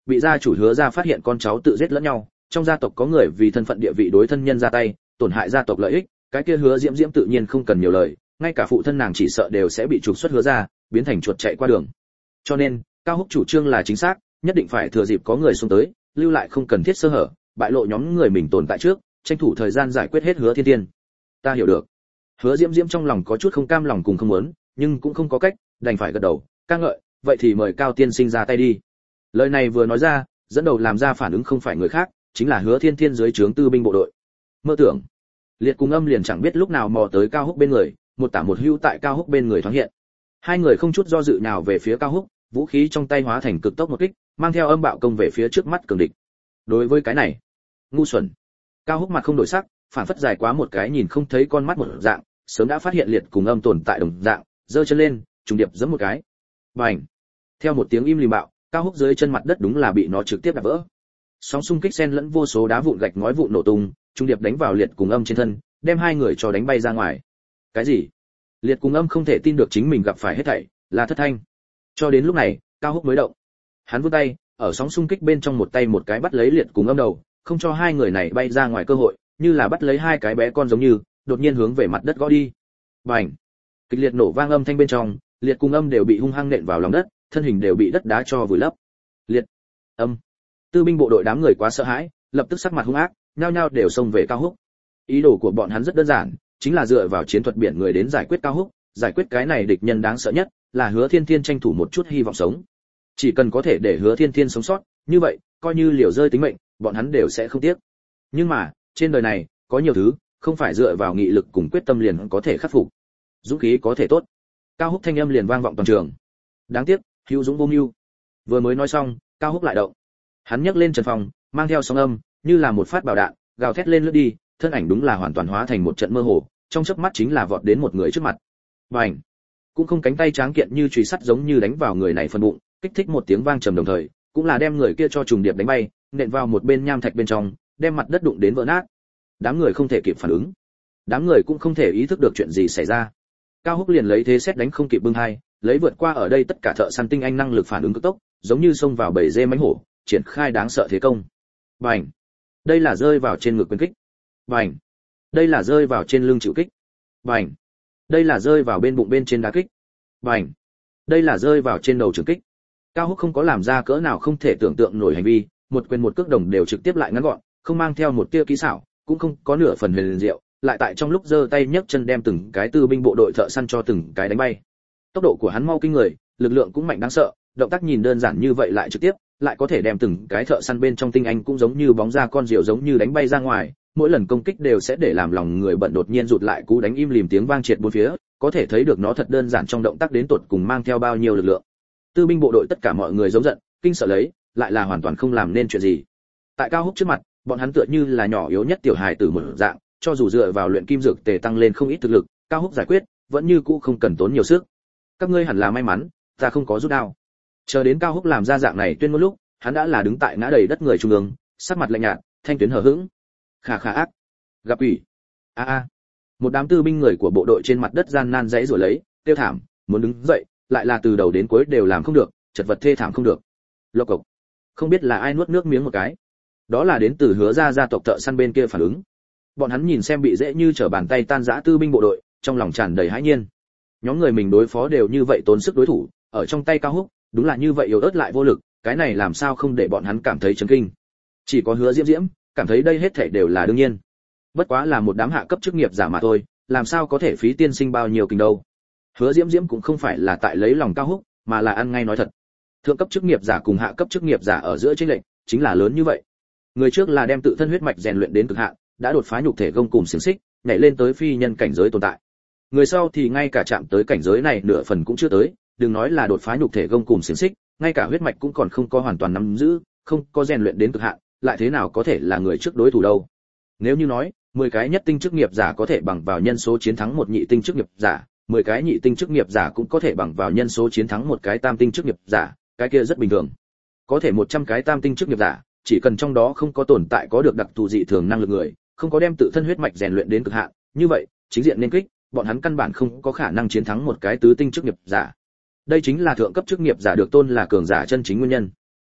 bị gia chủ Hứa gia phát hiện con cháu tự giết lẫn nhau, trong gia tộc có người vì thân phận địa vị đối thân nhân ra tay, tổn hại gia tộc lợi ích, cái kia Hứa Diễm Diễm tự nhiên không cần nhiều lời, ngay cả phụ thân nàng chỉ sợ đều sẽ bị trục xuất Hứa gia, biến thành chuột chạy qua đường. Cho nên, Cao Húc chủ trương là chính xác, nhất định phải thừa dịp có người xông tới, lưu lại không cần thiết sơ hở, bại lộ nhóm người mình tồn tại trước, tranh thủ thời gian giải quyết hết Hứa Thiên Thiên. Ta hiểu được. Hứa Diễm Diễm trong lòng có chút không cam lòng cùng không muốn, nhưng cũng không có cách, đành phải gật đầu, ca ngợi, vậy thì mời Cao tiên sinh ra tay đi. Lời này vừa nói ra, dẫn đầu làm ra phản ứng không phải người khác, chính là Hứa Thiên Thiên dưới trướng tư binh bộ đội. Mơ tưởng. Liệt cùng Âm liền chẳng biết lúc nào mò tới Cao Húc bên người, một tả một hữu tại Cao Húc bên người thoáng hiện. Hai người không chút do dự nào về phía Cao Húc, vũ khí trong tay hóa thành cực tốc một kích, mang theo âm bạo công về phía trước mắt cường địch. Đối với cái này, ngu xuẩn. Cao Húc mặt không đổi sắc, phản phất dài quá một cái nhìn không thấy con mắt một dạng, sớm đã phát hiện Liệt cùng Âm tồn tại đồng dạng, giơ chân lên, trùng điệp giẫm một cái. Bành! Theo một tiếng im lìm bạo, Cao Húc dưới chân mặt đất đúng là bị nó trực tiếp đạp vỡ. Sóng xung kích xen lẫn vô số đá vụn gạch ngói vụn nổ tung, trùng điệp đánh vào Liệt cùng Âm trên thân, đem hai người cho đánh bay ra ngoài. Cái gì? Liệt cùng Âm không thể tin được chính mình gặp phải hết thảy, là thất thanh. Cho đến lúc này, Cao Húc mới động. Hắn vươn tay, ở sóng xung kích bên trong một tay một cái bắt lấy Liệt cùng Âm đầu, không cho hai người này bay ra ngoài cơ hội, như là bắt lấy hai cái bé con giống như, đột nhiên hướng về mặt đất gõ đi. Bành! Kịch liệt nổ vang âm thanh bên trong, Liệt cùng Âm đều bị hung hăng nện vào lòng đất, thân hình đều bị đất đá cho vùi lấp. Liệt, Âm, tư binh bộ đội đám người quá sợ hãi, lập tức sắc mặt hung ác, nhao nhao đều xông về Cao Húc. Ý đồ của bọn hắn rất đơn giản, chính là dựa vào chiến thuật biển người đến giải quyết Cao Húc, giải quyết cái này địch nhân đáng sợ nhất, là Hứa Thiên Thiên tranh thủ một chút hy vọng sống. Chỉ cần có thể để Hứa Thiên Thiên sống sót, như vậy, coi như liều rơi tính mệnh, bọn hắn đều sẽ không tiếc. Nhưng mà, trên đời này, có nhiều thứ, không phải dựa vào nghị lực cùng quyết tâm liền có thể khắc phục. Dũng khí có thể tốt. Cao Húc thanh âm liền vang vọng toàn trường. Đáng tiếc, hữu dũng vô mưu. Vừa mới nói xong, Cao Húc lại động. Hắn nhấc lên trần phòng, mang theo sóng âm, như là một phát bảo đạn, gào thét lên lướt đi, thân ảnh đúng là hoàn toàn hóa thành một trận mơ hồ, trong chớp mắt chính là vọt đến một người trước mặt. Bành! Cũng không cánh tay tráng kiện như chùy sắt giống như đánh vào người này phần bụng, kích thích một tiếng vang trầm đồng thời, cũng là đem người kia cho trùng điệp đánh bay, nện vào một bên nham thạch bên trong, đem mặt đất đụng đến vỡ nát. Đám người không thể kịp phản ứng, đám người cũng không thể ý thức được chuyện gì xảy ra. Cao Húc liền lấy thế xét đánh không kịp bưng hai, lấy vượt qua ở đây tất cả thợ săn tinh anh năng lực phản ứng cực tốc, giống như xông vào bầy dê mãnh hổ, triển khai đáng sợ thế công. Bành! Đây là rơi vào trên ngực quyền kích. Bành! Đây là rơi vào trên lưng chịu kích. Bành! Đây là rơi vào bên bụng bên trên đá kích. Bành! Đây là rơi vào trên đầu trường kích. Cao Húc không có làm ra cỡ nào không thể tưởng tượng nổi hành vi, một quyền một cước đồng đều trực tiếp lại ngắn gọn, không mang theo một tia kỹ xảo, cũng không có nửa phần huyền diệu, lại tại trong lúc giơ tay nhấc chân đem từng cái tư binh bộ đội thợ săn cho từng cái đánh bay. Tốc độ của hắn mau kinh người, lực lượng cũng mạnh đáng sợ, động tác nhìn đơn giản như vậy lại trực tiếp, lại có thể đem từng cái thợ săn bên trong tinh anh cũng giống như bóng ra con diều giống như đánh bay ra ngoài, mỗi lần công kích đều sẽ để làm lòng người bận đột nhiên rụt lại cú đánh im lìm tiếng vang triệt bốn phía, có thể thấy được nó thật đơn giản trong động tác đến tột cùng mang theo bao nhiêu lực lượng. Tư binh bộ đội tất cả mọi người giống giận, kinh sợ lấy, lại là hoàn toàn không làm nên chuyện gì. Tại Cao Húc trước mặt, bọn hắn tựa như là nhỏ yếu nhất tiểu hài tử một dạng, cho dù dựa vào luyện kim dược tề tăng lên không ít thực lực, Cao Húc giải quyết, vẫn như cũ không cần tốn nhiều sức. Các ngươi hẳn là may mắn, ta không có rút đao. Chờ đến Cao Húc làm ra dạng này tuyên ngôn lúc, hắn đã là đứng tại ngã đầy đất người trung ương, sắc mặt lạnh nhạt, thanh tuyến hờ hững. Khà khà ác, gặp ủy. A a. Một đám tư binh người của bộ đội trên mặt đất gian nan giãy giụa lấy, tiêu thảm, muốn đứng dậy, lại là từ đầu đến cuối đều làm không được, chật vật thê thảm không được. Lộc cộc. Không biết là ai nuốt nước miếng một cái. Đó là đến từ Hứa gia gia tộc thợ săn bên kia phản ứng. Bọn hắn nhìn xem bị dễ như trở bàn tay tan rã tư binh bộ đội, trong lòng tràn đầy hãi nhiên. Nhóm người mình đối phó đều như vậy tốn sức đối thủ, ở trong tay Cao Húc, đúng là như vậy yếu ớt lại vô lực, cái này làm sao không để bọn hắn cảm thấy chấn kinh. Chỉ có Hứa Diễm Diễm cảm thấy đây hết thảy đều là đương nhiên. Bất quá là một đám hạ cấp chức nghiệp giả mà thôi, làm sao có thể phí tiên sinh bao nhiêu kinh đâu. Hứa Diễm Diễm cũng không phải là tại lấy lòng Cao Húc, mà là ăn ngay nói thật. Thượng cấp chức nghiệp giả cùng hạ cấp chức nghiệp giả ở giữa chênh lệch chính là lớn như vậy. Người trước là đem tự thân huyết mạch rèn luyện đến cực hạn, đã đột phá nhục thể gông cùm xiềng xích, nhảy lên tới phi nhân cảnh giới tồn tại. Người sau thì ngay cả chạm tới cảnh giới này nửa phần cũng chưa tới, đừng nói là đột phá nhục thể gông cùm xiềng xích, ngay cả huyết mạch cũng còn không có hoàn toàn nắm giữ, không có rèn luyện đến cực hạn, lại thế nào có thể là người trước đối thủ đâu. Nếu như nói, mười cái nhất tinh chức nghiệp giả có thể bằng vào nhân số chiến thắng một nhị tinh chức nghiệp giả, mười cái nhị tinh chức nghiệp giả cũng có thể bằng vào nhân số chiến thắng một cái tam tinh chức nghiệp giả, cái kia rất bình thường. Có thể một trăm cái tam tinh chức nghiệp giả, chỉ cần trong đó không có tồn tại có được đặc thù dị thường năng lực người, không có đem tự thân huyết mạch rèn luyện đến cực hạn, như vậy, chính diện nên kích, bọn hắn căn bản không có khả năng chiến thắng một cái tứ tinh chức nghiệp giả. Đây chính là thượng cấp chức nghiệp giả được tôn là cường giả chân chính nguyên nhân.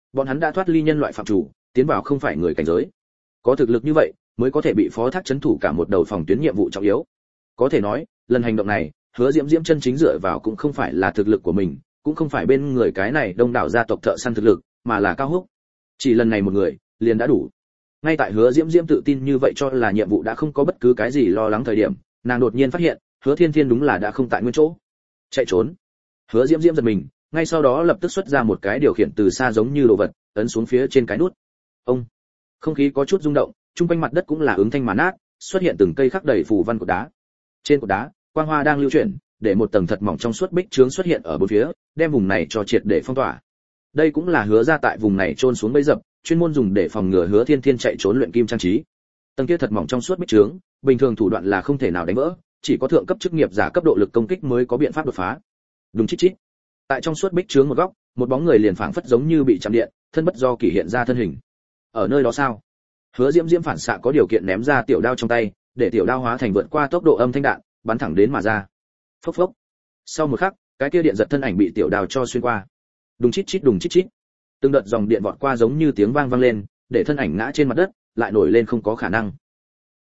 bọn hắn đã thoát ly nhân loại phạm chủ, tiến vào không phải người cảnh giới. Có thực lực như vậy, mới có thể bị phó thác trấn thủ cả một đầu phòng tuyến nhiệm vụ trọng yếu. Có thể nói, lần hành động này, Hứa Diễm Diễm chân chính dựa vào cũng không phải là thực lực của mình, cũng không phải bên người cái này đông đảo gia tộc thợ săn thực lực, mà là Cao Húc. Chỉ lần này một người, liền đã đủ. Ngay tại Hứa Diễm Diễm tự tin như vậy cho là nhiệm vụ đã không có bất cứ cái gì lo lắng thời điểm, nàng đột nhiên phát hiện, Hứa Thiên Thiên đúng là đã không tại nguyên chỗ. Chạy trốn. Hứa Diễm Diễm giật mình, ngay sau đó lập tức xuất ra một cái điều khiển từ xa giống như đồ vật, ấn xuống phía trên cái nút. Ông. Không khí có chút rung động, trung quanh mặt đất cũng là ứng thanh mà nát, xuất hiện từng cây khắc đầy phù văn cột đá. Trên cột đá, quang hoa đang lưu chuyển, để một tầng thật mỏng trong suốt bích trướng xuất hiện ở bốn phía, đem vùng này cho triệt để phong tỏa. Đây cũng là Hứa ra tại vùng này trôn xuống bẫy dập, chuyên môn dùng để phòng ngừa Hứa Thiên Thiên chạy trốn luyện kim trang trí. Tầng kia thật mỏng trong suốt bích trướng, bình thường thủ đoạn là không thể nào đánh vỡ, chỉ có thượng cấp chức nghiệp giả cấp độ lực công kích mới có biện pháp đột phá. Đúng chít chít. Tại trong suốt bích trướng một góc, một bóng người liền phảng phất giống như bị chạm điện, thân bất do kỳ hiện ra thân hình. Ở nơi đó sao? Hứa Diễm Diễm phản xạ có điều kiện ném ra tiểu đao trong tay, để tiểu đao hóa thành vượt qua tốc độ âm thanh đạn, bắn thẳng đến mà ra. Phốc phốc. Sau một khắc, cái kia điện giật thân ảnh bị tiểu đao cho xuyên qua. Đùng chít chít đùng chít chít. Từng đợt dòng điện vọt qua giống như tiếng vang vang lên, để thân ảnh ngã trên mặt đất, lại nổi lên không có khả năng.